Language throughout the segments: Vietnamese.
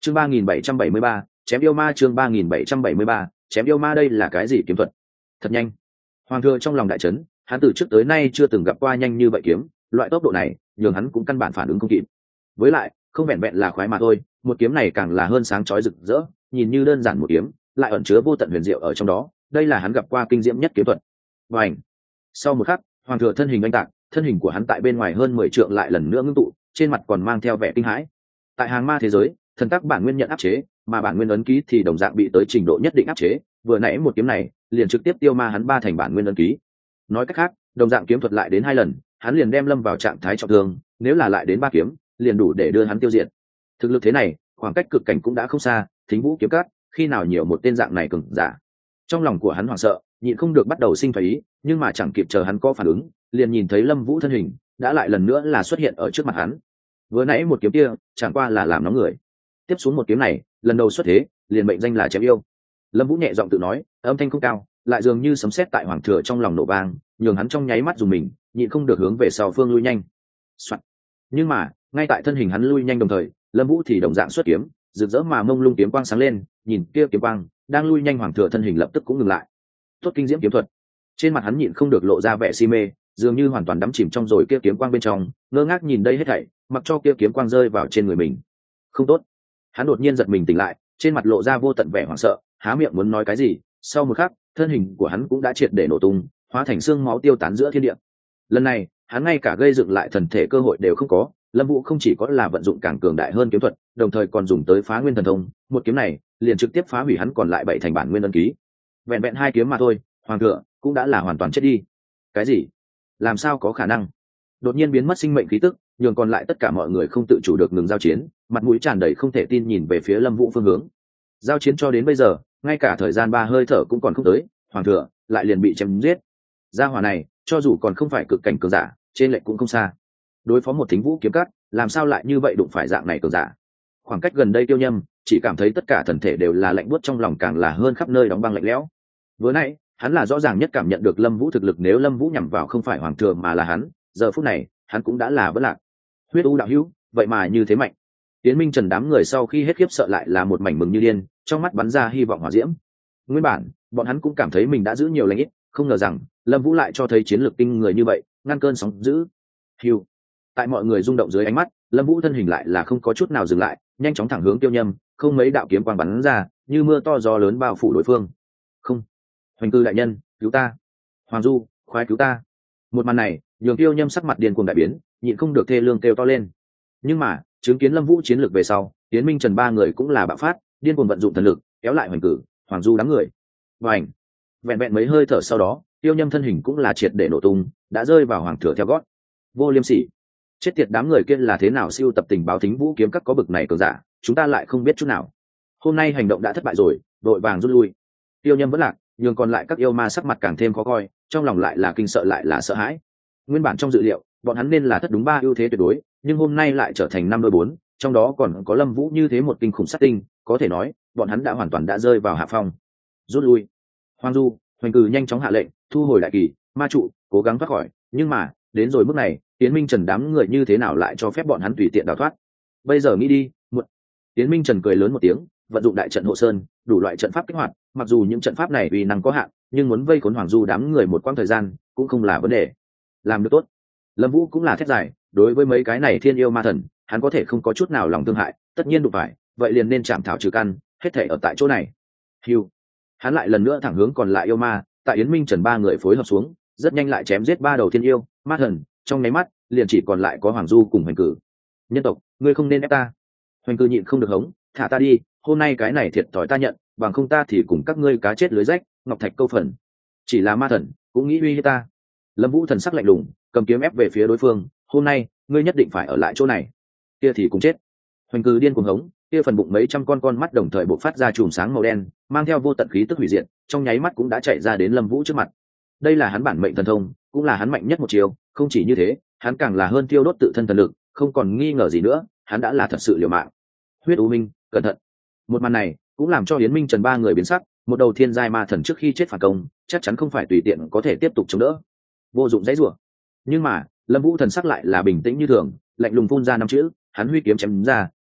chương 3773, chém yêu ma. chương 3773, chém yêu ma. Đây là cái gì kiếm thuật? Thật nhanh. Hoàng thừa trong lòng đại chấn, hắn từ trước tới nay chưa từng gặp qua nhanh như vậy kiếm, loại tốc độ này nhường hắn cũng căn bản phản ứng không kịp. Với lại không vẹn vẹn là khoái mà thôi, một kiếm này càng là hơn sáng chói rực rỡ, nhìn như đơn giản một kiếm lại ẩn chứa vô tận huyền diệu ở trong đó. Đây là hắn gặp qua kinh diễm nhất kiếm thuật. Và ảnh. Sau một khắc, Hoàng thừa thân hình oanh tạc, thân hình của hắn tại bên ngoài hơn 10 trượng lại lần nữa ngưng tụ, trên mặt còn mang theo vẻ kinh hãi. Tại hàng ma thế giới, thần tác bản nguyên nhận áp chế, mà bản nguyên ấn ký thì đồng dạng bị tới trình độ nhất định áp chế. Vừa nãy một kiếm này liền trực tiếp tiêu ma hắn 3 thành bản nguyên ấn ký. Nói cách khác, đồng dạng kiếm thuật lại đến 2 lần, hắn liền đem lâm vào trạng thái trọng thương, nếu là lại đến 3 kiếm liền đủ để đưa hắn tiêu diệt. Thực lực thế này, khoảng cách cực cảnh cũng đã không xa, Thính Vũ kiếm cát khi nào nhiều một tên dạng này cường giả. Trong lòng của hắn hoảng sợ, nhịn không được bắt đầu sinh thái ý, nhưng mà chẳng kịp chờ hắn có phản ứng, liền nhìn thấy Lâm Vũ thân hình đã lại lần nữa là xuất hiện ở trước mặt hắn. Vừa nãy một kiếm kia chẳng qua là làm nóng người, tiếp xuống một kiếm này lần đầu xuất thế liền mệnh danh là chém yêu. Lâm Vũ nhẹ giọng tự nói, âm thanh không cao, lại dường như sấm sét tại Hoàng thừa trong lòng nổ vang, nhường hắn trong nháy mắt dùng mình, nhịn không được hướng về sau phương lui nhanh. Soạn. Nhưng mà ngay tại thân hình hắn lui nhanh đồng thời, Lâm Vũ thì đồng dạng xuất kiếm, rực rỡ mà mông lung kiếm quang sáng lên, nhìn kia kiếm quang đang lui nhanh, Hoàng thừa thân hình lập tức cũng ngừng lại. Tốt kinh diễm kiếm thuật. Trên mặt hắn nhịn không được lộ ra vẻ si mê, dường như hoàn toàn đắm chìm trong rồi kia kiếm quang bên trong, ngơ ngác nhìn đây hết thảy, mặc cho kia kiếm quang rơi vào trên người mình. Không tốt. Hắn đột nhiên giật mình tỉnh lại, trên mặt lộ ra vô tận vẻ hoảng sợ, há miệng muốn nói cái gì, sau một khắc thân hình của hắn cũng đã triệt để nổ tung, hóa thành xương máu tiêu tán giữa thiên địa. Lần này hắn ngay cả gây dựng lại thần thể cơ hội đều không có. Lâm Vũ không chỉ có là vận dụng càng cường đại hơn kiếm thuật, đồng thời còn dùng tới phá nguyên thần thông, một kiếm này liền trực tiếp phá hủy hắn còn lại 7 thành bản nguyên ấn ký. Vẹn vẹn 2 kiếm mà thôi, Hoàng thừa cũng đã là hoàn toàn chết đi. Cái gì? Làm sao có khả năng? Đột nhiên biến mất sinh mệnh khí tức, nhường còn lại tất cả mọi người không tự chủ được ngừng giao chiến, mặt mũi tràn đầy không thể tin nhìn về phía Lâm Vũ phương hướng. Giao chiến cho đến bây giờ, ngay cả thời gian 3 hơi thở cũng còn không tới, Hoàng thừa lại liền bị chém giết. Gia hỏa này, cho dù còn không phải cực cảnh cường giả, trên lệch cũng không xa. Đối phó một Thính Vũ kiếm cát, làm sao lại như vậy đụng phải dạng này cường giả? Khoảng cách gần đây Tiêu Nhâm chỉ cảm thấy tất cả thần thể đều là lạnh buốt, trong lòng càng là hơn khắp nơi đóng băng lạnh lẽo. Vừa nãy hắn là rõ ràng nhất cảm nhận được Lâm Vũ thực lực, nếu Lâm Vũ nhằm vào không phải Hoàng thừa mà là hắn, giờ phút này hắn cũng đã là vỡ lạc. Huyết U đạo hữu, vậy mà như thế mạnh. Tiến Minh Trần đám người sau khi hết khiếp sợ lại là một mảnh mừng như điên, trong mắt bắn ra hy vọng hỏa diễm. Nguyên bản bọn hắn cũng cảm thấy mình đã giữ nhiều lành ít, không ngờ rằng Lâm Vũ lại cho thấy chiến lược kinh người như vậy, ngăn cơn sóng dữ. Hưu. Tại mọi người rung động dưới ánh mắt, Lâm Vũ thân hình lại là không có chút nào dừng lại, nhanh chóng thẳng hướng Tiêu Nhâm, không mấy đạo kiếm quang bắn ra, như mưa to gió lớn bao phủ đối phương. Không. Hoành Cư đại nhân, cứu ta. Hoàng Du, khoái cứu ta. Một màn này nhường Tiêu Nhâm sắc mặt điên cuồng đại biến, nhịn không được thê lương kêu to lên. Nhưng mà chứng kiến Lâm Vũ chiến lược về sau, Tiến Minh Trần 3 người cũng là bạo phát, điên cuồng vận dụng thần lực kéo lại Hoành Cử, Hoàng Du đám người. Vành. Vẹn vẹn mấy hơi thở sau đó, Tiêu Nhâm thân hình cũng là triệt để nổ tung, đã rơi vào Hoàng thừa theo gót. Vô liêm sỉ. Chết tiệt, đám người kia là thế nào siêu tập tình báo Thính Vũ kiếm các có bực này cường giả, chúng ta lại không biết chút nào. Hôm nay hành động đã thất bại rồi, đội vàng rút lui. Tiêu Nhâm vẫn lạc, nhưng còn lại các yêu ma sắc mặt càng thêm khó coi, trong lòng lại là kinh sợ lại là sợ hãi. Nguyên bản trong dự liệu bọn hắn nên là thất đúng 3 ưu thế tuyệt đối, nhưng hôm nay lại trở thành 5 đôi 4, trong đó còn có Lâm Vũ như thế một kinh khủng sát tinh, có thể nói bọn hắn đã hoàn toàn đã rơi vào hạ phong. Rút lui. Hoàng Du, Hoành Cử nhanh chóng hạ lệnh thu hồi đại kỳ, ma trụ cố gắng thoát khỏi, nhưng mà đến rồi mức này, Tiến Minh Trần đám người như thế nào lại cho phép bọn hắn tùy tiện đào thoát? Bây giờ nghĩ đi, Tiến Minh Trần cười lớn một tiếng, vận dụng đại trận hộ sơn, đủ loại trận pháp kích hoạt, mặc dù những trận pháp này uy năng có hạn, nhưng muốn vây khốn Hoàng Du đám người một quãng thời gian cũng không là vấn đề. Làm được tốt. Lâm Vũ cũng là thét dài, đối với mấy cái này thiên yêu ma thần, hắn có thể không có chút nào lòng thương hại, tất nhiên đụng phải, vậy liền nên chạm thảo trừ căn, hết thảy ở tại chỗ này. Hưu. Hắn lại lần nữa thẳng hướng còn lại yêu ma, tại Yến Minh Trần 3 người phối hợp xuống, rất nhanh lại chém giết 3 đầu thiên yêu ma thần, trong nháy mắt liền chỉ còn lại có Hoàng Du cùng Hoành Cử. Nhân tộc, ngươi không nên ép ta. Hoành Cử nhịn không được hống, thả ta đi, hôm nay cái này thiệt thòi ta nhận, bằng không ta thì cùng các ngươi cá chết lưới rách, ngọc thạch câu phần. Chỉ là ma thần cũng nghĩ uy hiếp ta. Lâm Vũ thần sắc lạnh lùng, cầm kiếm ép về phía đối phương, hôm nay ngươi nhất định phải ở lại chỗ này, kia thì cũng chết. Hoành Cử điên cuồng hống, kia phần bụng mấy trăm con mắt đồng thời bộc phát ra chùm sáng màu đen, mang theo vô tận khí tức hủy diệt, trong nháy mắt cũng đã chạy ra đến Lâm Vũ trước mặt. Đây là hắn bản mệnh thần thông, cũng là hắn mạnh nhất một chiều, không chỉ như thế, hắn càng là hơn tiêu đốt tự thân thần lực, không còn nghi ngờ gì nữa, hắn đã là thật sự liều mạng. Huyết U Minh, cẩn thận. Một màn này cũng làm cho Yến Minh Trần 3 người biến sắc, một đầu thiên giai ma thần trước khi chết phản công, chắc chắn không phải tùy tiện có thể tiếp tục chống đỡ. Vô dụng dãy rủa. Nhưng mà, Lâm Vũ thần sắc lại là bình tĩnh như thường, lạnh lùng phun ra 5 chữ, hắn huy kiếm chém ra,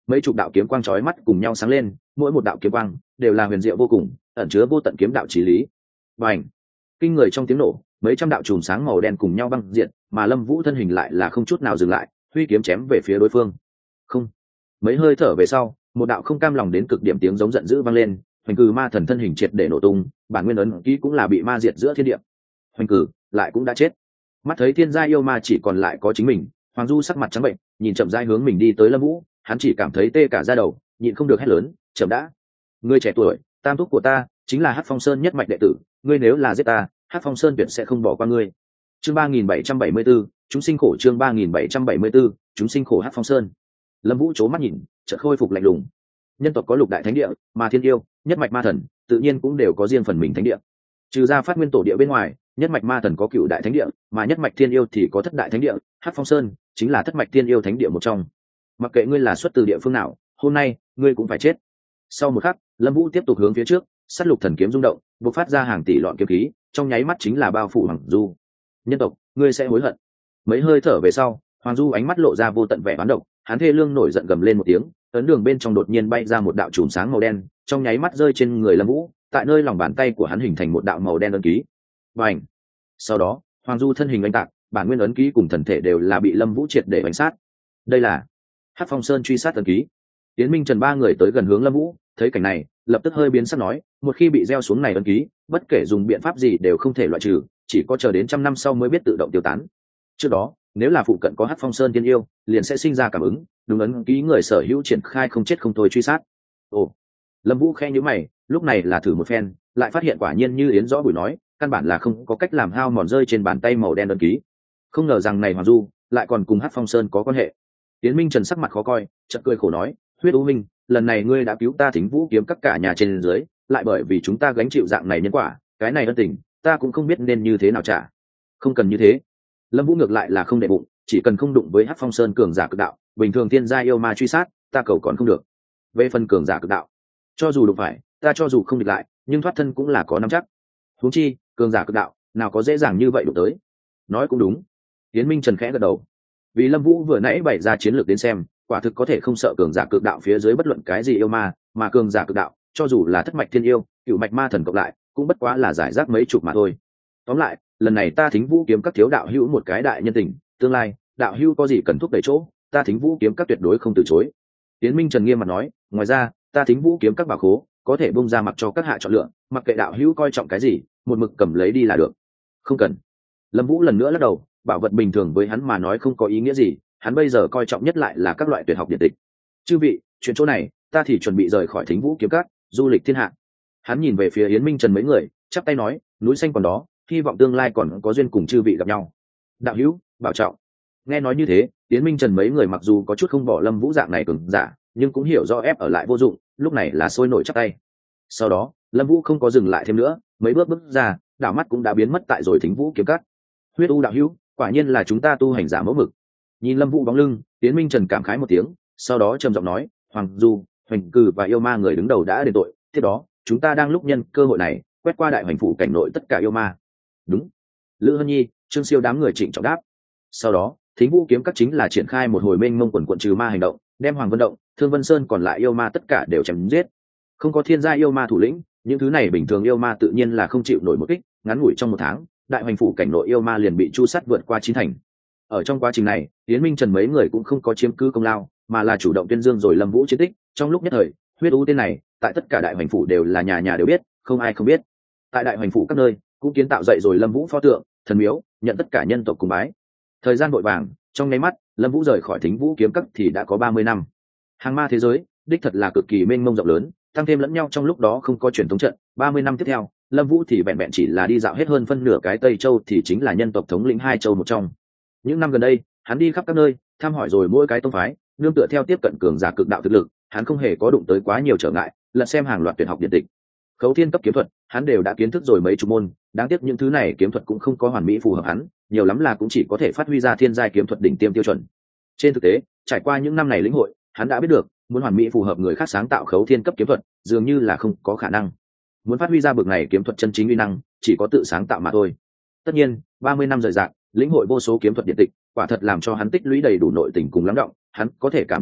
mấy chục đạo kiếm quang chói mắt cùng nhau sáng lên, mỗi một đạo kiếm quang đều là huyền diệu vô cùng, ẩn chứa vô tận kiếm đạo chí lý. Bành! Kinh người trong tiếng nổ, mấy trăm đạo chùm sáng màu đen cùng nhau băng diện, mà Lâm Vũ thân hình lại là không chút nào dừng lại, huy kiếm chém về phía đối phương. Không! Mấy hơi thở về sau, một đạo không cam lòng đến cực điểm tiếng giống giận dữ vang lên, Hoành Cử ma thần thân hình triệt để nổ tung, bản nguyên ấn ký cũng là bị ma diệt giữa thiên địa. Hoành Cử lại cũng đã chết. Mắt thấy thiên gia yêu ma chỉ còn lại có chính mình, Hoàng Du sắc mặt trắng bệnh, nhìn chậm rãi hướng mình đi tới Lâm Vũ, hắn chỉ cảm thấy tê cả da đầu, nhịn không được hét lớn, "Chậm đã! Ngươi trẻ tuổi, tam thúc của ta chính là Hắc Phong Sơn nhất mạch đệ tử, ngươi nếu là giết ta, Hắc Phong Sơn tuyệt sẽ không bỏ qua ngươi." Chương 3774, chúng sinh khổ, chương 3774, chúng sinh khổ. Hắc Phong Sơn. Lâm Vũ chố mắt nhìn, chợt khôi phục lạnh lùng. Nhân tộc có lục đại thánh địa, mà thiên yêu, nhất mạch ma thần, tự nhiên cũng đều có riêng phần mình thánh địa. Trừ ra Phát Nguyên tổ địa bên ngoài, nhất mạch ma thần có cựu đại thánh địa, mà nhất mạch thiên yêu thì có thất đại thánh địa, Hắc Phong Sơn chính là thất mạch thiên yêu thánh địa một trong. Mặc kệ ngươi là xuất từ địa phương nào, hôm nay ngươi cũng phải chết. Sau một khắc, Lâm Vũ tiếp tục hướng phía trước, sát lục thần kiếm rung động, bộc phát ra hàng tỷ lọn kiếm khí, trong nháy mắt chính là bao phủ Hoàng Du. Nhân tộc, ngươi sẽ hối hận. Mấy hơi thở về sau, Hoàng Du ánh mắt lộ ra vô tận vẻ oán độc, hắn thê lương nổi giận gầm lên một tiếng, ấn đường bên trong đột nhiên bay ra một đạo chùm sáng màu đen, trong nháy mắt rơi trên người Lâm Vũ, tại nơi lòng bàn tay của hắn hình thành một đạo màu đen ấn ký. Bành! Sau đó, Hoàng Du thân hình oanh tạc, bản nguyên ấn ký cùng thần thể đều là bị Lâm Vũ triệt để bánh sát. Đây là Hắc Phong Sơn truy sát ấn ký. Tiến Minh Trần ba người tới gần hướng Lâm Vũ, thấy cảnh này, lập tức hơi biến sắc nói, một khi bị gieo xuống này ấn ký, bất kể dùng biện pháp gì đều không thể loại trừ, chỉ có chờ đến trăm năm sau mới biết tự động tiêu tán. Trước đó, nếu là phụ cận có Hắc Phong Sơn tiên yêu, liền sẽ sinh ra cảm ứng, đúng ấn ký người sở hữu triển khai không chết không thôi truy sát. Ồ! Lâm Vũ khẽ nhíu mày, lúc này là thử một phen, lại phát hiện quả nhiên như Yến Rõ Bùi nói, căn bản là không có cách làm hao mòn rơi trên bàn tay màu đen ấn ký. Không ngờ rằng này Hoàng Du lại còn cùng Hắc Phong Sơn có quan hệ. Tiến Minh Trần sắc mặt khó coi, chợt cười khổ nói, Huyết U Minh, lần này ngươi đã cứu ta Thính Vũ kiếm các cả nhà trên dưới, lại bởi vì chúng ta gánh chịu dạng này nhân quả, cái này ân tình, ta cũng không biết nên như thế nào trả. Không cần như thế. Lâm Vũ ngược lại là không để bụng, chỉ cần không đụng với Hắc Phong Sơn cường giả cực đạo, bình thường thiên gia yêu ma truy sát, ta cầu còn không được. Về phần cường giả cực đạo, cho dù đụng phải, ta cho dù không địch lại, nhưng thoát thân cũng là có nắm chắc. Huống chi, cường giả cực đạo, nào có dễ dàng như vậy đụng tới. Nói cũng đúng. Tiến Minh Trần khẽ gật đầu. Vì Lâm Vũ vừa nãy bày ra chiến lược đến xem, quả thực có thể không sợ cường giả cực đạo phía dưới bất luận cái gì yêu ma, mà cường giả cực đạo, cho dù là thất mạch thiên yêu, cửu mạch ma thần cộng lại, cũng bất quá là giải rác mấy chục mà thôi. Tóm lại, lần này ta Thính Vũ kiếm các thiếu đạo hữu một cái đại nhân tình, tương lai, đạo hữu có gì cần thúc đẩy chỗ, ta Thính Vũ kiếm các tuyệt đối không từ chối. Tiến Minh Trần nghiêm mặt nói, ngoài ra, ta Thính Vũ kiếm các bảo khố, có thể bung ra mặc cho các hạ chọn lựa, mặc kệ đạo hữu coi trọng cái gì, một mực cầm lấy đi là được. Không cần. Lâm Vũ lần nữa lắc đầu, bảo vật bình thường với hắn mà nói không có ý nghĩa gì, hắn bây giờ coi trọng nhất lại là các loại tuyệt học điện tịch. Chư vị, chuyện chỗ này, ta thì chuẩn bị rời khỏi Thính Vũ kiếm các, du lịch thiên hạ. Hắn nhìn về phía Yến Minh Trần mấy người, chắp tay nói, núi xanh còn đó, hy vọng tương lai còn có duyên cùng chư vị gặp nhau. Đạo hữu, bảo trọng. Nghe nói như thế, Yến Minh Trần mấy người mặc dù có chút không bỏ Lâm Vũ dạng này cường giả, nhưng cũng hiểu rõ ép ở lại vô dụng, lúc này là sôi nổi chắp tay. Sau đó, Lâm Vũ không có dừng lại thêm nữa, mấy bước ra, đảo mắt cũng đã biến mất tại rồi Thính Vũ kiếm các. Huyết U đạo hữu, quả nhiên là chúng ta tu hành giả mẫu mực. Nhìn Lâm Vũ bóng lưng, Tiến Minh Trần cảm khái một tiếng, sau đó trầm giọng nói, Hoàng Du, Hoành Cử và yêu ma người đứng đầu đã đền tội, tiếp đó, chúng ta đang lúc nhân cơ hội này, quét qua đại hoành phủ cảnh nội tất cả yêu ma. Đúng. Lữ Hân Nhi, Trương Siêu đám người trịnh trọng đáp. Sau đó, Thính Vũ kiếm các chính là triển khai một hồi mênh mông quần quận trừ ma hành động, đem Hoàng Vân Động, Thương Vân Sơn còn lại yêu ma tất cả đều chém giết. Không có thiên gia yêu ma thủ lĩnh, những thứ này bình thường yêu ma tự nhiên là không chịu nổi một kích, ngắn ngủi trong một tháng, đại hoành phủ cảnh nội yêu ma liền bị chu sát vượt qua chín thành. Ở trong quá trình này, Yến Minh Trần mấy người cũng không có chiếm cứ công lao, mà là chủ động tuyên dương rồi Lâm Vũ chiến tích. Trong lúc nhất thời, Huyết U tên này, tại tất cả đại hoành phủ đều là nhà nhà đều biết, không ai không biết. Tại đại hoành phủ các nơi, cũng kiến tạo dậy rồi Lâm Vũ pho tượng, thần miếu, nhận tất cả nhân tộc cùng bái. Thời gian vội vàng, trong nháy mắt, Lâm Vũ rời khỏi Thính Vũ kiếm các thì đã có 30 năm. Hàng ma thế giới, đích thật là cực kỳ mênh mông rộng lớn, tăng thêm lẫn nhau trong lúc đó không có truyền thống trận. 30 năm tiếp theo, Lâm Vũ thì vẹn vẹn chỉ là đi dạo hết hơn phân nửa cái Tây Châu thì chính là nhân tộc thống lĩnh hai châu một trong. Những năm gần đây, hắn đi khắp các nơi, thăm hỏi rồi mỗi cái tông phái, nương tựa theo tiếp cận cường giả cực đạo thực lực, hắn không hề có đụng tới quá nhiều trở ngại, lật xem hàng loạt tuyệt học điện tịch. Khấu thiên cấp kiếm thuật, hắn đều đã kiến thức rồi mấy chục môn, đáng tiếc những thứ này kiếm thuật cũng không có hoàn mỹ phù hợp hắn, nhiều lắm là cũng chỉ có thể phát huy ra thiên giai kiếm thuật đỉnh tiêm tiêu chuẩn. Trên thực tế, trải qua những năm này lĩnh hội, hắn đã biết được, muốn hoàn mỹ phù hợp người khác sáng tạo khấu thiên cấp kiếm thuật, dường như là không có khả năng. Muốn phát huy ra bậc này kiếm thuật chân chính uy năng, chỉ có tự sáng tạo mà thôi. Tất nhiên, 30 năm rời rạc, lĩnh hội vô số kiếm thuật điện tịch, quả thật làm cho hắn tích lũy đầy đủ nội tình cùng lắng đọng, hắn có thể cảm giác được,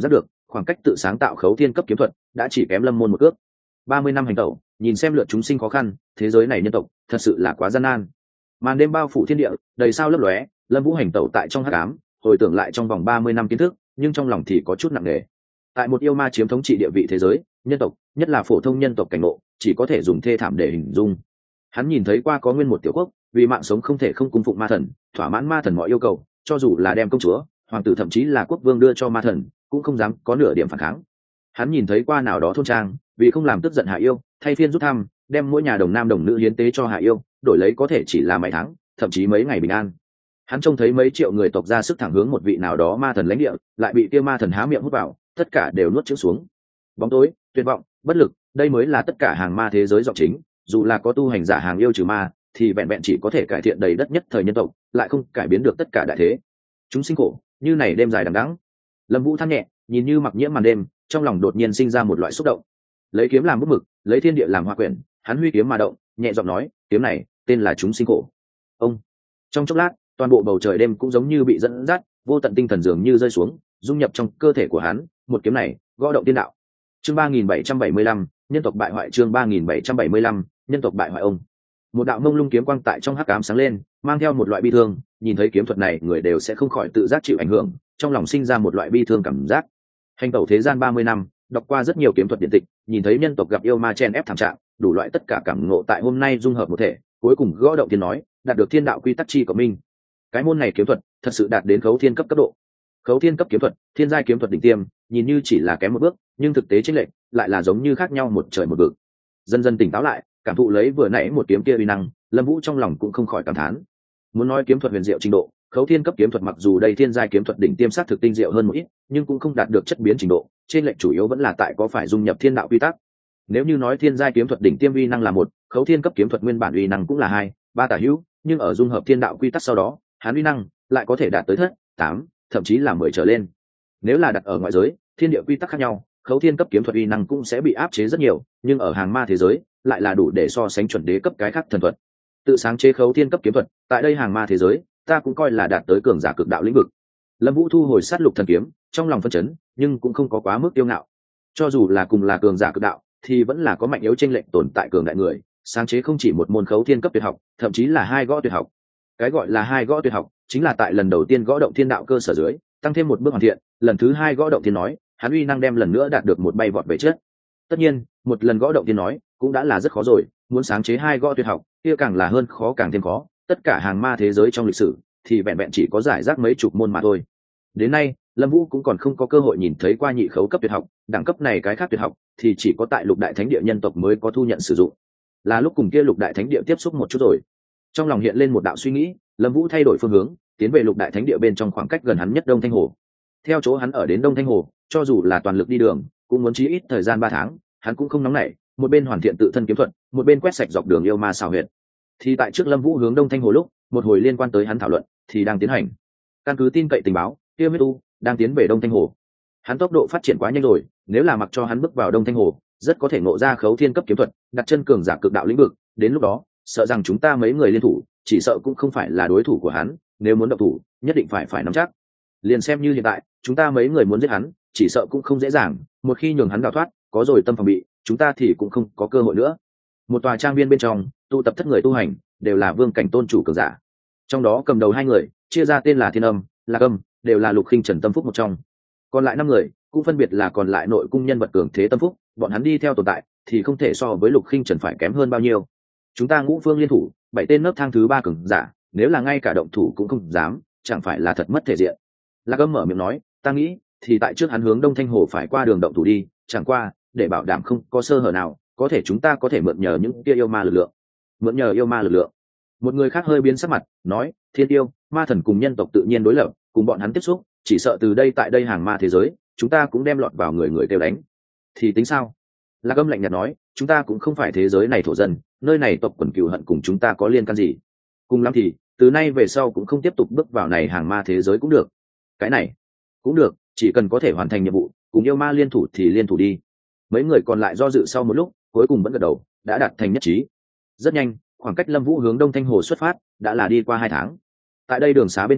khoảng cách tự sáng tạo khấu thiên cấp kiếm thuật đã chỉ kém lâm môn một cước. 30 năm hành tẩu, nhìn xem lượt chúng sinh khó khăn, thế giới này nhân tộc thật sự là quá gian nan. Màn đêm bao phủ thiên địa, đầy sao lấp lóe, lâm vũ hành tẩu tại trong hắc ám, hồi tưởng lại trong vòng 30 năm kiến thức, nhưng trong lòng thì có chút nặng nề. Tại một yêu ma chiếm thống trị địa vị thế giới, nhân tộc, nhất là phổ thông nhân tộc cảnh ngộ, chỉ có thể dùng thê thảm để hình dung. Hắn nhìn thấy qua có nguyên một tiểu quốc, vì mạng sống không thể không cung phụng ma thần, thỏa mãn ma thần mọi yêu cầu, cho dù là đem công chúa, hoàng tử thậm chí là quốc vương đưa cho ma thần, cũng không dám có nửa điểm phản kháng. Hắn nhìn thấy qua nào đó thôn trang, vì không làm tức giận hạ yêu, thay phiên rút thăm, đem mỗi nhà đồng nam đồng nữ hiến tế cho hạ yêu, đổi lấy có thể chỉ là mấy tháng, thậm chí mấy ngày bình an. Hắn trông thấy mấy triệu người tộc ra sức thẳng hướng một vị nào đó ma thần lãnh địa, lại bị kia ma thần há miệng hút vào, tất cả đều nuốt chửng xuống. Bóng tối, tuyệt vọng, bất lực, đây mới là tất cả hàng ma thế giới giọng chính. Dù là có tu hành giả hàng yêu trừ ma, thì vẹn vẹn chỉ có thể cải thiện đầy đất nhất thời nhân tộc, lại không cải biến được tất cả đại thế. Chúng sinh khổ, như này đêm dài đằng đẵng. Lâm Vũ than nhẹ, nhìn như mặc nhiễm màn đêm, trong lòng đột nhiên sinh ra một loại xúc động. Lấy kiếm làm bút mực, lấy thiên địa làm hoa quyển, hắn huy kiếm mà động, nhẹ giọng nói, kiếm này tên là chúng sinh khổ. Ông. Trong chốc lát, toàn bộ bầu trời đêm cũng giống như bị dẫn dắt, vô tận tinh thần dường như rơi xuống, dung nhập trong cơ thể của hắn, một kiếm này gõ động tiên đạo. Chương 3775, nhân tộc bại hoại. Chương 3775, nhân tộc bại hoại. Ông. Một đạo mông lung kiếm quang tại trong hắc ám sáng lên, mang theo một loại bi thương, nhìn thấy kiếm thuật này, người đều sẽ không khỏi tự giác chịu ảnh hưởng, trong lòng sinh ra một loại bi thương cảm giác. Hành tẩu thế gian 30 năm, đọc qua rất nhiều kiếm thuật điện tịch, nhìn thấy nhân tộc gặp yêu ma chen ép thảm trạng, đủ loại tất cả cảm ngộ tại hôm nay dung hợp một thể, cuối cùng gõ động tiên nói, đạt được thiên đạo quy tắc chi của mình. Cái môn này kiếm thuật thật sự đạt đến khấu thiên cấp cấp độ. Khấu thiên cấp kiếm thuật, thiên giai kiếm thuật đỉnh tiêm, nhìn như chỉ là kém một bước, nhưng thực tế chênh lệch lại là giống như khác nhau một trời một vực. Dần dần tỉnh táo lại, cảm thụ lấy vừa nãy một kiếm kia uy năng, Lâm Vũ trong lòng cũng không khỏi cảm thán. Muốn nói kiếm thuật huyền diệu trình độ, khấu thiên cấp kiếm thuật mặc dù đây thiên giai kiếm thuật đỉnh tiêm sát thực tinh diệu hơn một ít, nhưng cũng không đạt được chất biến trình độ, trên lệch chủ yếu vẫn là tại có phải dung nhập thiên đạo quy tắc. Nếu như nói thiên giai kiếm thuật đỉnh tiêm uy năng là một, khấu thiên cấp kiếm thuật nguyên bản uy năng cũng là hai, ba tả hữu, nhưng ở dung hợp thiên đạo quy tắc sau đó, hắn uy năng lại có thể đạt tới thất, tám, thậm chí là 10 trở lên. Nếu là đặt ở ngoại giới, thiên địa quy tắc khác nhau, khấu thiên cấp kiếm thuật uy năng cũng sẽ bị áp chế rất nhiều, nhưng ở hàng ma thế giới, lại là đủ để so sánh chuẩn đế cấp cái khác thần thuật. Tự sáng chế khấu thiên cấp kiếm thuật, tại đây hàng ma thế giới, ta cũng coi là đạt tới cường giả cực đạo lĩnh vực. Lâm Vũ thu hồi sát lục thần kiếm, trong lòng phân chấn, nhưng cũng không có quá mức tiêu ngạo. Cho dù là cùng là cường giả cực đạo, thì vẫn là có mạnh yếu chênh lệch tồn tại cường đại người, sáng chế không chỉ một môn khấu thiên cấp tuyệt học, thậm chí là hai gõ tuyệt học. Cái gọi là hai gõ tuyệt học, chính là tại lần đầu tiên gõ động thiên đạo cơ sở dưới, tăng thêm một bước hoàn thiện, lần thứ hai gõ động thiên nói, hắn uy năng đem lần nữa đạt được một bay vọt về trước. Tất nhiên, một lần gõ động thiên nói, cũng đã là rất khó rồi, muốn sáng chế hai gõ tuyệt học, kia càng là hơn khó càng thêm khó, tất cả hàng ma thế giới trong lịch sử thì vẹn vẹn chỉ có giải rác mấy chục môn mà thôi. Đến nay, Lâm Vũ cũng còn không có cơ hội nhìn thấy qua nhị khấu cấp tuyệt học, đẳng cấp này cái khác tuyệt học thì chỉ có tại Lục Đại Thánh Địa nhân tộc mới có thu nhận sử dụng. Là lúc cùng kia Lục Đại Thánh Địa tiếp xúc một chút rồi. Trong lòng hiện lên một đạo suy nghĩ, Lâm Vũ thay đổi phương hướng, tiến về Lục Đại Thánh Địa bên trong khoảng cách gần hắn nhất Đông Thanh Hồ. Theo chỗ hắn ở đến Đông Thanh Hồ, cho dù là toàn lực đi đường, cũng muốn chí ít thời gian 3 tháng, hắn cũng không nóng nảy, một bên hoàn thiện tự thân kiếm thuật, một bên quét sạch dọc đường yêu ma xào huyệt. Thì tại trước Lâm Vũ hướng Đông Thanh Hồ lúc, một hồi liên quan tới hắn thảo luận thì đang tiến hành. Căn cứ tin cậy tình báo, kia huyết u đang tiến về Đông Thanh Hồ. Hắn tốc độ phát triển quá nhanh rồi, nếu là mặc cho hắn bước vào Đông Thanh Hồ, rất có thể ngộ ra khấu thiên cấp kiếm thuật, đặt chân cường giả cực đạo lĩnh vực, đến lúc đó, sợ rằng chúng ta mấy người liên thủ, chỉ sợ cũng không phải là đối thủ của hắn, nếu muốn động thủ, nhất định phải nắm chắc. Liền xem như hiện tại, chúng ta mấy người muốn giết hắn, chỉ sợ cũng không dễ dàng, một khi nhường hắn đào thoát, có rồi tâm phòng bị, chúng ta thì cũng không có cơ hội nữa. Một tòa trang viên bên trong, tụ tập thất người tu hành, đều là vương cảnh tôn chủ cường giả. Trong đó cầm đầu 2 người, chia ra tên là Thiên Âm, Lạc Âm, đều là Lục Khinh Trần tâm phúc một trong. Còn lại 5 người, cũng phân biệt là còn lại nội cung nhân vật cường thế tâm phúc, bọn hắn đi theo tồn tại, thì không thể so với Lục Khinh Trần phải kém hơn bao nhiêu. Chúng ta ngũ phương liên thủ, 7 tên nấc thang thứ 3 cường giả, nếu là ngay cả động thủ cũng không dám, chẳng phải là thật mất thể diện. Lạc Âm mở miệng nói, ta nghĩ, thì tại trước hắn hướng Đông Thanh Hồ phải qua đường động thủ đi, chẳng qua, để bảo đảm không có sơ hở nào, có thể chúng ta có thể mượn nhờ những kia yêu ma lực lượng. Mượn nhờ yêu ma lực lượng. Một người khác hơi biến sắc mặt, nói, thiên yêu, ma thần cùng nhân tộc tự nhiên đối lập, cùng bọn hắn tiếp xúc, chỉ sợ từ đây tại đây hàng ma thế giới, chúng ta cũng đem lọt vào người người kêu đánh. Thì tính sao? Lạc Âm lạnh nhạt nói, chúng ta cũng không phải thế giới này thổ dân, nơi này tộc quần cừu hận cùng chúng ta có liên can gì. Cùng lắm thì, từ nay về sau cũng không tiếp tục bước vào này hàng ma thế giới cũng được. Cái này, cũng được, chỉ cần có thể hoàn thành nhiệm vụ, cùng yêu ma liên thủ thì liên thủ đi. Mấy người còn lại do dự sau một lúc, cuối cùng vẫn gật đầu, đã đạt thành nhất trí. Rất nhanh, khoảng cách Lâm Vũ hướng Đông Thanh Hồ xuất phát đã là đi qua 2 tháng. Tại đây đường xá bên trong,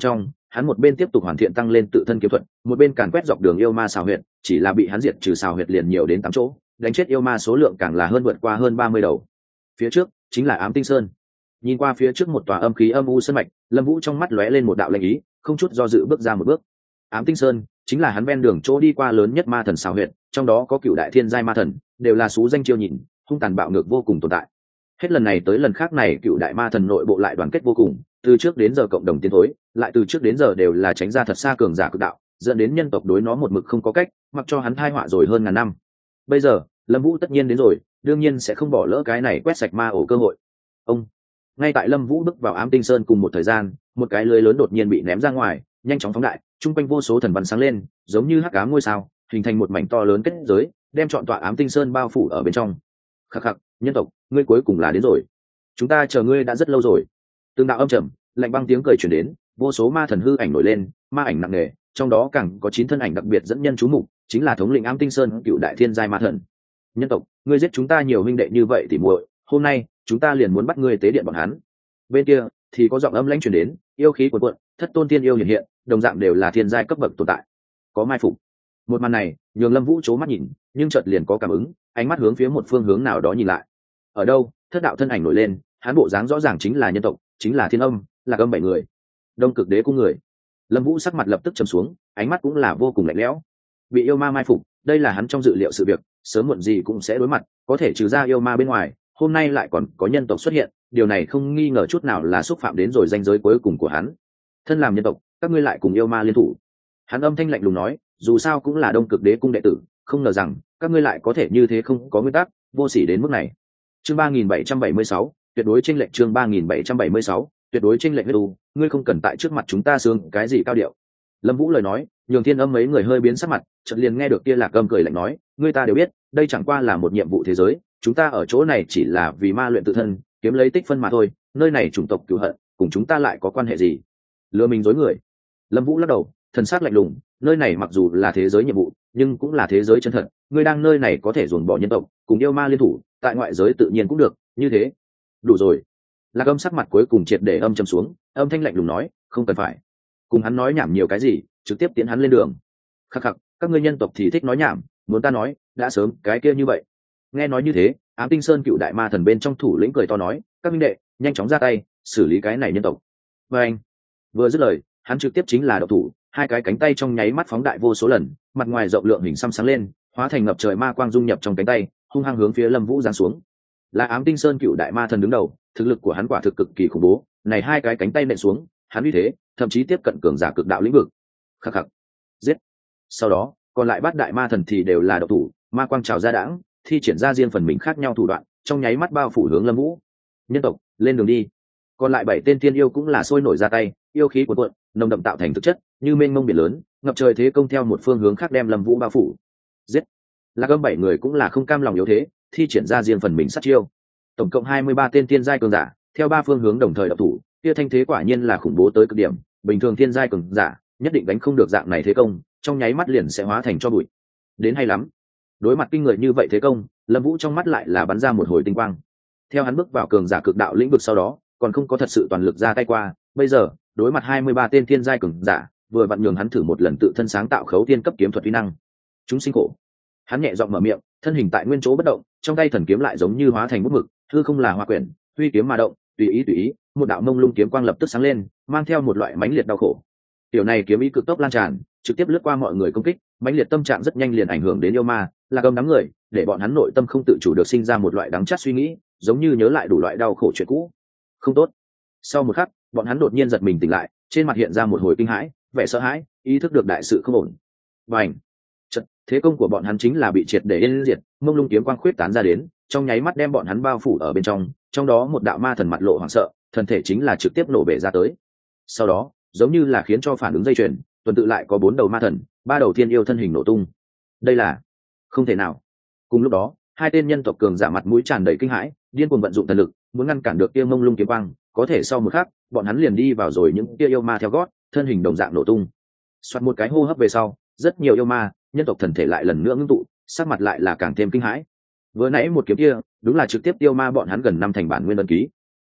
hắn một bên tiếp tục hoàn thiện tăng lên tự thân kiếm thuật, một bên càn quét dọc đường yêu ma xào huyệt, chỉ là bị hắn diệt trừ xào huyệt liền nhiều đến 8 chỗ, đánh chết yêu ma số lượng càng là vượt qua hơn 30 đầu. Phía trước chính là Ám Tinh Sơn. Nhìn qua phía trước một tòa âm khí âm u sơn mạch, Lâm Vũ trong mắt lóe lên một đạo lệnh ý, không chút do dự bước ra một bước. Ám Tinh Sơn chính là hắn ven đường chỗ đi qua lớn nhất ma thần xào huyệt, trong đó có cựu đại thiên giai ma thần, đều là số danh chiêu nhìn, hung tàn bạo ngược vô cùng tồn tại. Hết lần này tới lần khác này, cựu đại ma thần nội bộ lại đoàn kết vô cùng, từ trước đến giờ cộng đồng tiến thối, lại từ trước đến giờ đều là tránh ra thật xa cường giả cực đạo, dẫn đến nhân tộc đối nó một mực không có cách, mặc cho hắn thai họa rồi hơn ngàn năm. Bây giờ Lâm Vũ tất nhiên đến rồi, đương nhiên sẽ không bỏ lỡ cái này quét sạch ma ổ cơ hội. Ông ngay tại Lâm Vũ bước vào Ám Tinh Sơn cùng một thời gian, một cái lưới lớn đột nhiên bị ném ra ngoài, nhanh chóng phóng đại, trung quanh vô số thần văn sáng lên, giống như hắc ám ngôi sao, hình thành một mảnh to lớn kết giới, đem trọn tọa Ám Tinh Sơn bao phủ ở bên trong. Khắc khắc, nhân tộc, ngươi cuối cùng là đến rồi. Chúng ta chờ ngươi đã rất lâu rồi. Từng đạo âm trầm, lạnh băng tiếng cười truyền đến, vô số ma thần hư ảnh nổi lên, ma ảnh nặng nề, trong đó càng có 9 thân ảnh đặc biệt dẫn nhân chú mục, chính là thống lĩnh Ám Tinh Sơn, cựu đại thiên giai ma thần. Nhân tộc, ngươi giết chúng ta nhiều huynh đệ như vậy thì muội, hôm nay chúng ta liền muốn bắt ngươi tế điện bọn hắn. Bên kia thì có giọng âm lãnh truyền đến, yêu khí cuồn cuộn, thất tôn thiên yêu hiện hiện, đồng dạng đều là thiên giai cấp bậc tồn tại. Có mai phục. Một màn này nhường Lâm Vũ chố mắt nhìn, nhưng chợt liền có cảm ứng, ánh mắt hướng phía một phương hướng nào đó nhìn lại. Ở đâu? Thất đạo thân ảnh nổi lên, hắn bộ dáng rõ ràng chính là nhân tộc, chính là Thiên Âm, là âm 7 người. Đông Cực Đế cung người. Lâm Vũ sắc mặt lập tức trầm xuống, ánh mắt cũng là vô cùng lạnh lẽo. Bị yêu ma mai phục, đây là hắn trong dự liệu sự việc, sớm muộn gì cũng sẽ đối mặt, có thể trừ ra yêu ma bên ngoài, hôm nay lại còn có nhân tộc xuất hiện, điều này không nghi ngờ chút nào là xúc phạm đến rồi danh giới cuối cùng của hắn. Thân làm nhân tộc, các ngươi lại cùng yêu ma liên thủ. Hắn âm thanh lạnh lùng nói, dù sao cũng là Đông Cực Đế cung đệ tử, không ngờ rằng các ngươi lại có thể như thế không có nguyên tắc, vô sỉ đến mức này. Chương 3776, tuyệt đối chênh lệch. Chương 3776, tuyệt đối chênh lệch. Ngươi không cần tại trước mặt chúng ta sướng cái gì cao điệu. Lâm Vũ lời nói nhường Thiên Âm mấy người hơi biến sắc mặt, chợt liền nghe được kia Lạc Âm cười lạnh nói, ngươi ta đều biết, đây chẳng qua là một nhiệm vụ thế giới, chúng ta ở chỗ này chỉ là vì ma luyện tự thân, kiếm lấy tích phân mà thôi, nơi này chủng tộc cửu hận, cùng chúng ta lại có quan hệ gì? Lừa mình dối người. Lâm Vũ lắc đầu, thần sắc lạnh lùng, nơi này mặc dù là thế giới nhiệm vụ, nhưng cũng là thế giới chân thật, ngươi đang nơi này có thể dồn bỏ nhân tộc, cùng yêu ma liên thủ, tại ngoại giới tự nhiên cũng được, như thế. Đủ rồi. Lạc Âm sắc mặt cuối cùng triệt để âm trầm xuống, âm thanh lạnh lùng nói, không cần phải. Cùng hắn nói nhảm nhiều cái gì, trực tiếp tiến hắn lên đường. Khắc khắc, các ngươi nhân tộc thì thích nói nhảm, muốn ta nói, đã sớm cái kia như vậy. Nghe nói như thế, Ám Tinh Sơn cựu đại ma thần bên trong thủ lĩnh cười to nói, các minh đệ, nhanh chóng ra tay, xử lý cái này nhân tộc. Và anh vừa dứt lời, hắn trực tiếp chính là độc thủ, hai cái cánh tay trong nháy mắt phóng đại vô số lần, mặt ngoài rộng lượng hình xăm sáng lên, hóa thành ngập trời ma quang dung nhập trong cánh tay, hung hăng hướng phía Lâm Vũ giáng xuống. Là Ám Tinh Sơn cựu đại ma thần đứng đầu, thực lực của hắn quả thực cực kỳ khủng bố, này hai cái cánh tay nện xuống, hắn uy thế thậm chí tiếp cận cường giả cực đạo lĩnh vực. Khắc khắc, giết. Sau đó còn lại bát đại ma thần thì đều là độc thủ, ma quang trào ra đãng, thi triển ra riêng phần mình khác nhau thủ đoạn, trong nháy mắt bao phủ hướng Lâm Vũ. Nhân tộc, lên đường đi. Còn lại 7 tên tiên yêu cũng là sôi nổi ra tay, yêu khí cuồn cuộn, nồng đậm tạo thành thực chất, như mênh mông biển lớn, ngập trời thế công theo một phương hướng khác đem Lâm Vũ bao phủ. Giết. Lạc Âm 7 người cũng là không cam lòng yếu thế, thi triển ra riêng phần mình sát chiêu. Tổng cộng 23 tên tiên giai cường giả, theo 3 phương hướng đồng thời độc thủ, kia thanh thế quả nhiên là khủng bố tới cực điểm, bình thường tiên giai cường giả nhất định đánh không được dạng này thế công, trong nháy mắt liền sẽ hóa thành cho bụi. Đến hay lắm. Đối mặt kinh người như vậy thế công, Lâm Vũ trong mắt lại là bắn ra một hồi tinh quang. Theo hắn bước vào cường giả cực đạo lĩnh vực sau đó, còn không có thật sự toàn lực ra tay qua, bây giờ, đối mặt 23 tên thiên giai cường giả, vừa vặn nhường hắn thử một lần tự thân sáng tạo khấu tiên cấp kiếm thuật uy năng. Chúng sinh khổ. Hắn nhẹ giọng mở miệng, thân hình tại nguyên chỗ bất động, trong tay thần kiếm lại giống như hóa thành bút mực, hư không là hoa quyển, huy kiếm mà động, tùy ý, một đạo mông lung kiếm quang lập tức sáng lên, mang theo một loại mãnh liệt đau khổ. Tiểu này kiếm ý cực tốc lan tràn, trực tiếp lướt qua mọi người công kích, mãnh liệt tâm trạng rất nhanh liền ảnh hưởng đến yêu ma, Lạc Âm đám người, để bọn hắn nội tâm không tự chủ được sinh ra một loại đắng chát suy nghĩ, giống như nhớ lại đủ loại đau khổ chuyện cũ. Không tốt. Sau một khắc, bọn hắn đột nhiên giật mình tỉnh lại, trên mặt hiện ra một hồi kinh hãi, vẻ sợ hãi, ý thức được đại sự không ổn. Bành! Chợt, thế công của bọn hắn chính là bị triệt để yên diệt, mông lung kiếm quang khuyết tán ra đến, trong nháy mắt đem bọn hắn bao phủ ở bên trong đó một đạo ma thần mặt lộ hoảng sợ, thân thể chính là trực tiếp nổ bể ra tới. Sau đó, giống như là khiến cho phản ứng dây chuyền, tuần tự lại có 4 đầu ma thần, 3 đầu thiên yêu thân hình nổ tung. Đây là không thể nào. Cùng lúc đó, 2 tên nhân tộc cường giả mặt mũi tràn đầy kinh hãi, điên cuồng vận dụng thần lực, muốn ngăn cản được kia mông lung kiếm quang, có thể sau một khắc, bọn hắn liền đi vào rồi những kia yêu ma theo gót, thân hình đồng dạng nổ tung. Soạt một cái hô hấp về sau, rất nhiều yêu ma, nhân tộc thần thể lại lần nữa ngưng tụ, sắc mặt lại là càng thêm kinh hãi. Vừa nãy một kiếm kia, đúng là trực tiếp tiêu ma bọn hắn gần 5 thành bản nguyên ấn ký.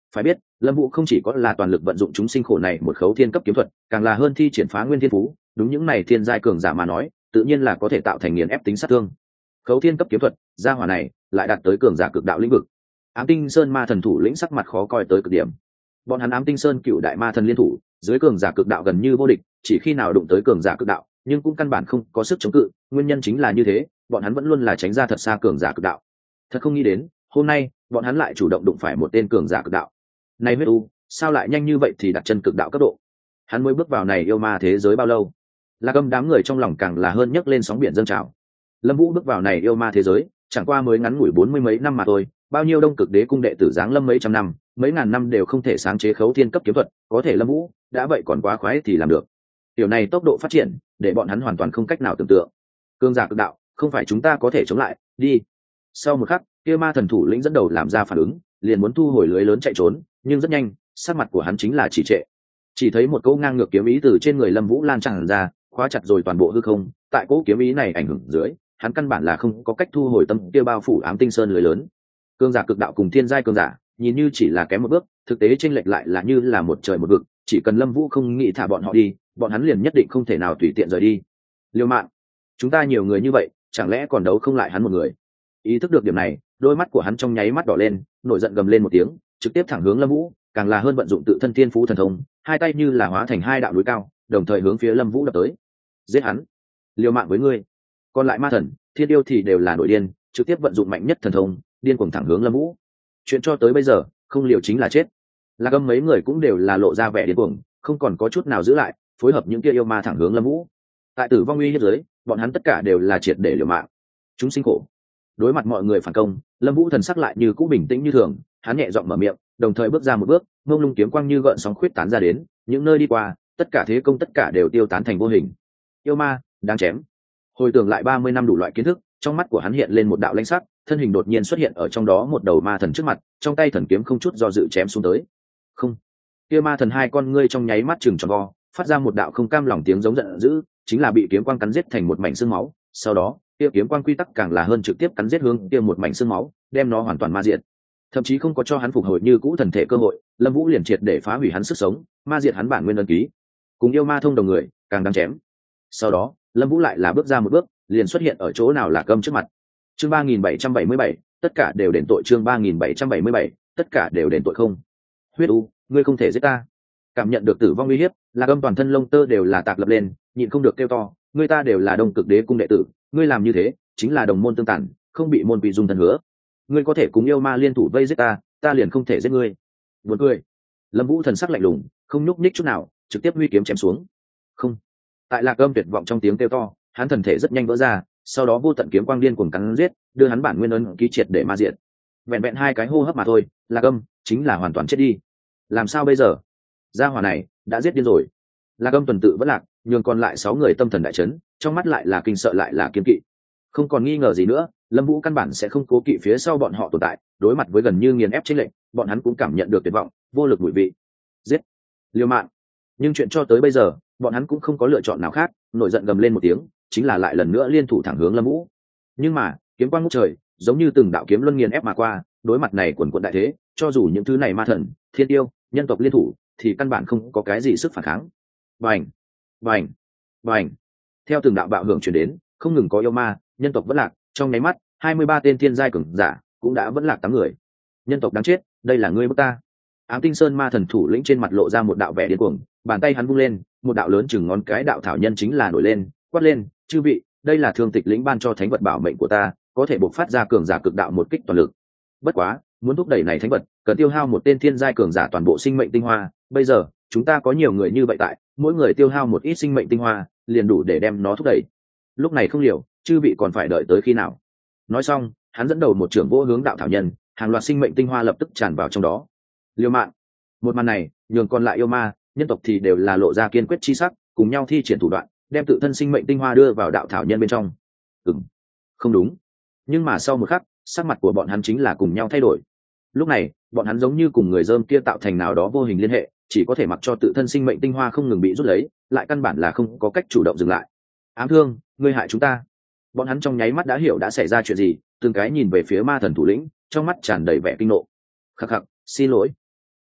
Phải biết, Lâm Vũ không chỉ có là toàn lực vận dụng chúng sinh khổ này một khấu thiên cấp kiếm thuật, càng là hơn thi triển phá nguyên thiên phú, đúng những này thiên giai cường giả mà nói, tự nhiên là có thể tạo thành nghiền ép tính sát thương. Khấu thiên cấp kiếm thuật, gia hỏa này lại đạt tới cường giả cực đạo lĩnh vực. Ám Tinh Sơn Ma Thần thủ lĩnh sắc mặt khó coi tới cực điểm. Bọn hắn Ám Tinh Sơn cựu đại ma thần liên thủ, dưới cường giả cực đạo gần như vô địch, chỉ khi nào đụng tới cường giả cực đạo, nhưng cũng căn bản không có sức chống cự, nguyên nhân chính là như thế, bọn hắn vẫn luôn là tránh ra thật xa cường giả cực đạo. Thật không nghĩ đến, hôm nay, bọn hắn lại chủ động đụng phải một tên cường giả cực đạo. Này huyết u, sao lại nhanh như vậy thì đặt chân cực đạo cấp độ? Hắn mới bước vào này yêu ma thế giới bao lâu? Lạc Âm đám người trong lòng càng là hơn nhấc lên sóng biển dâng trào. Lâm Vũ bước vào này yêu ma thế giới, chẳng qua mới ngắn ngủi 40 mấy năm mà thôi, bao nhiêu Đông Cực Đế cung đệ tử giáng lâm mấy trăm năm, mấy ngàn năm đều không thể sáng chế khấu thiên cấp kiếm thuật, có thể Lâm Vũ đã vậy còn quá khoái thì làm được. Điều này tốc độ phát triển, để bọn hắn hoàn toàn không cách nào tưởng tượng. Cường giả cực đạo, không phải chúng ta có thể chống lại, đi. Sau một khắc, kia ma thần thủ lĩnh dẫn đầu làm ra phản ứng, liền muốn thu hồi lưới lớn chạy trốn, nhưng rất nhanh, sắc mặt của hắn chính là chỉ trệ. Chỉ thấy một cỗ ngang ngược kiếm ý từ trên người Lâm Vũ lan tràn ra, khóa chặt rồi toàn bộ hư không, tại cỗ kiếm ý này ảnh hưởng dưới, hắn căn bản là không có cách thu hồi tâm kia bao phủ Ám Tinh Sơn lưới lớn. Cường giả cực đạo cùng thiên giai cường giả, nhìn như chỉ là kém một bước, thực tế chênh lệch lại là như là một trời một vực, chỉ cần Lâm Vũ không nghĩ thả bọn họ đi, bọn hắn liền nhất định không thể nào tùy tiện rời đi. Liêu mạng, chúng ta nhiều người như vậy, chẳng lẽ còn đấu không lại hắn một người? Ý thức được điểm này, đôi mắt của hắn trong nháy mắt đỏ lên, nổi giận gầm lên một tiếng, trực tiếp thẳng hướng Lâm Vũ, càng là hơn vận dụng tự thân thiên phú thần thông, hai tay như là hóa thành hai đạo núi cao, đồng thời hướng phía Lâm Vũ đập tới. Giết hắn, liều mạng với ngươi. Còn lại ma thần, thiên yêu thì đều là nội điên, trực tiếp vận dụng mạnh nhất thần thông, điên cuồng thẳng hướng Lâm Vũ. Chuyện cho tới bây giờ, không liều chính là chết. Lạc Âm mấy người cũng đều là lộ ra vẻ điên cuồng, không còn có chút nào giữ lại, phối hợp những kia yêu ma thẳng hướng Lâm Vũ. Tại tử vong uy hiếp dưới, bọn hắn tất cả đều là triệt để liều mạng. Chúng sinh khổ. Đối mặt mọi người phản công, Lâm Vũ thần sắc lại như cũ bình tĩnh như thường, hắn nhẹ giọng mở miệng, đồng thời bước ra một bước, ngông lung kiếm quang như gợn sóng khuyết tán ra đến, những nơi đi qua, tất cả thế công tất cả đều tiêu tán thành vô hình. Yêu ma, đáng chém. Hồi tưởng lại 30 năm đủ loại kiến thức, trong mắt của hắn hiện lên một đạo lãnh sắc, thân hình đột nhiên xuất hiện ở trong đó một đầu ma thần trước mặt, trong tay thần kiếm không chút do dự chém xuống tới. Không. Kia ma thần hai con ngươi trong nháy mắt trừng tròn vo, phát ra một đạo không cam lòng tiếng giống giận dữ, chính là bị kiếm quang cắn giết thành một mảnh xương máu, sau đó, kia kiếm quang quy tắc càng là hơn trực tiếp cắn giết hướng kia một mảnh xương máu, đem nó hoàn toàn ma diệt. Thậm chí không có cho hắn phục hồi như cũ thần thể cơ hội, Lâm Vũ liền triệt để phá hủy hắn sức sống, ma diệt hắn bản nguyên ấn ký. Cùng yêu ma thông đồng người, càng đáng chém. Sau đó, Lâm Vũ lại là bước ra một bước, liền xuất hiện ở chỗ nào Lạc Âm trước mặt. Chương 3777, tất cả đều đền tội. Chương 3777, tất cả đều đền tội không. Huyết u, ngươi không thể giết ta. Cảm nhận được tử vong uy hiếp, Lạc Âm toàn thân lông tơ đều là tạc lập lên, nhịn không được kêu to, ngươi ta đều là Đông Cực Đế cung đệ tử, ngươi làm như thế, chính là đồng môn tương tàn, không bị môn quỷ dung thân hứa. Ngươi có thể cùng yêu ma liên thủ vây giết ta, ta liền không thể giết ngươi. Buồn cười. Lâm Vũ thần sắc lạnh lùng, không nhúc nhích chút nào, trực tiếp huy kiếm chém xuống. Không. Tại Lạc Âm tuyệt vọng trong tiếng kêu to, hắn thần thể rất nhanh vỡ ra, sau đó vô tận kiếm quang điên cuồng cắn giết, đưa hắn bản nguyên ấn ký triệt để ma diệt. Vẹn vẹn hai cái hô hấp mà thôi, Lạc Âm chính là hoàn toàn chết đi. Làm sao bây giờ? Gia hỏa này đã giết điên rồi. Lạc Âm tuần tự vẫn lạc, nhường còn lại 6 người tâm thần đại chấn, trong mắt lại là kinh sợ lại là kiên kỵ. Không còn nghi ngờ gì nữa, Lâm Vũ căn bản sẽ không cố kỵ phía sau bọn họ tồn tại, đối mặt với gần như nghiền ép chênh lệnh, bọn hắn cũng cảm nhận được tuyệt vọng, vô lực mùi vị. Giết, liều mạng. Nhưng chuyện cho tới bây giờ, bọn hắn cũng không có lựa chọn nào khác, nổi giận gầm lên một tiếng, chính là lại lần nữa liên thủ thẳng hướng Lâm Vũ. Nhưng mà, kiếm quang ngút trời, giống như từng đạo kiếm luân nghiền ép mà qua, đối mặt này quần quần đại thế, cho dù những thứ này ma thần, thiên tiêu, nhân tộc liên thủ, thì căn bản không có cái gì sức phản kháng. Bành, bành, bành. Theo từng đạo bạo hưởng truyền đến, không ngừng có yêu ma, nhân tộc vẫn lạc, trong nháy mắt, 23 tên thiên giai cường giả cũng đã vẫn lạc 8 người. Nhân tộc đáng chết, đây là ngươi bức ta. Ám Tinh Sơn ma thần thủ lĩnh trên mặt lộ ra một đạo vẻ điên cuồng, bàn tay hắn vung lên, một đạo lớn chừng ngón cái đạo thảo nhân chính là nổi lên, quát lên, chư vị, đây là thương tịch lĩnh ban cho thánh vật bảo mệnh của ta, có thể bộc phát ra cường giả cực đạo một kích toàn lực. Bất quá, muốn thúc đẩy này thánh vật, cần tiêu hao một tên thiên giai cường giả toàn bộ sinh mệnh tinh hoa, bây giờ, chúng ta có nhiều người như vậy tại, mỗi người tiêu hao một ít sinh mệnh tinh hoa, liền đủ để đem nó thúc đẩy. Lúc này không liều, chư vị còn phải đợi tới khi nào? Nói xong, hắn dẫn đầu một trưởng vô hướng đạo thảo nhân, hàng loạt sinh mệnh tinh hoa lập tức tràn vào trong đó. Liều mạng. Một màn này, nhường còn lại yêu ma, nhân tộc thì đều là lộ ra kiên quyết chi sắc, cùng nhau thi triển thủ đoạn, đem tự thân sinh mệnh tinh hoa đưa vào đạo thảo nhân bên trong. Không đúng. Nhưng mà sau một khắc, sắc mặt của bọn hắn chính là cùng nhau thay đổi. Lúc này, bọn hắn giống như cùng người dơm kia tạo thành nào đó vô hình liên hệ, chỉ có thể mặc cho tự thân sinh mệnh tinh hoa không ngừng bị rút lấy, lại căn bản là không có cách chủ động dừng lại. Ám Thương, ngươi hại chúng ta. Bọn hắn trong nháy mắt đã hiểu đã xảy ra chuyện gì, từng cái nhìn về phía ma thần thủ lĩnh, trong mắt tràn đầy vẻ kinh nộ. Khắc khắc, xin lỗi.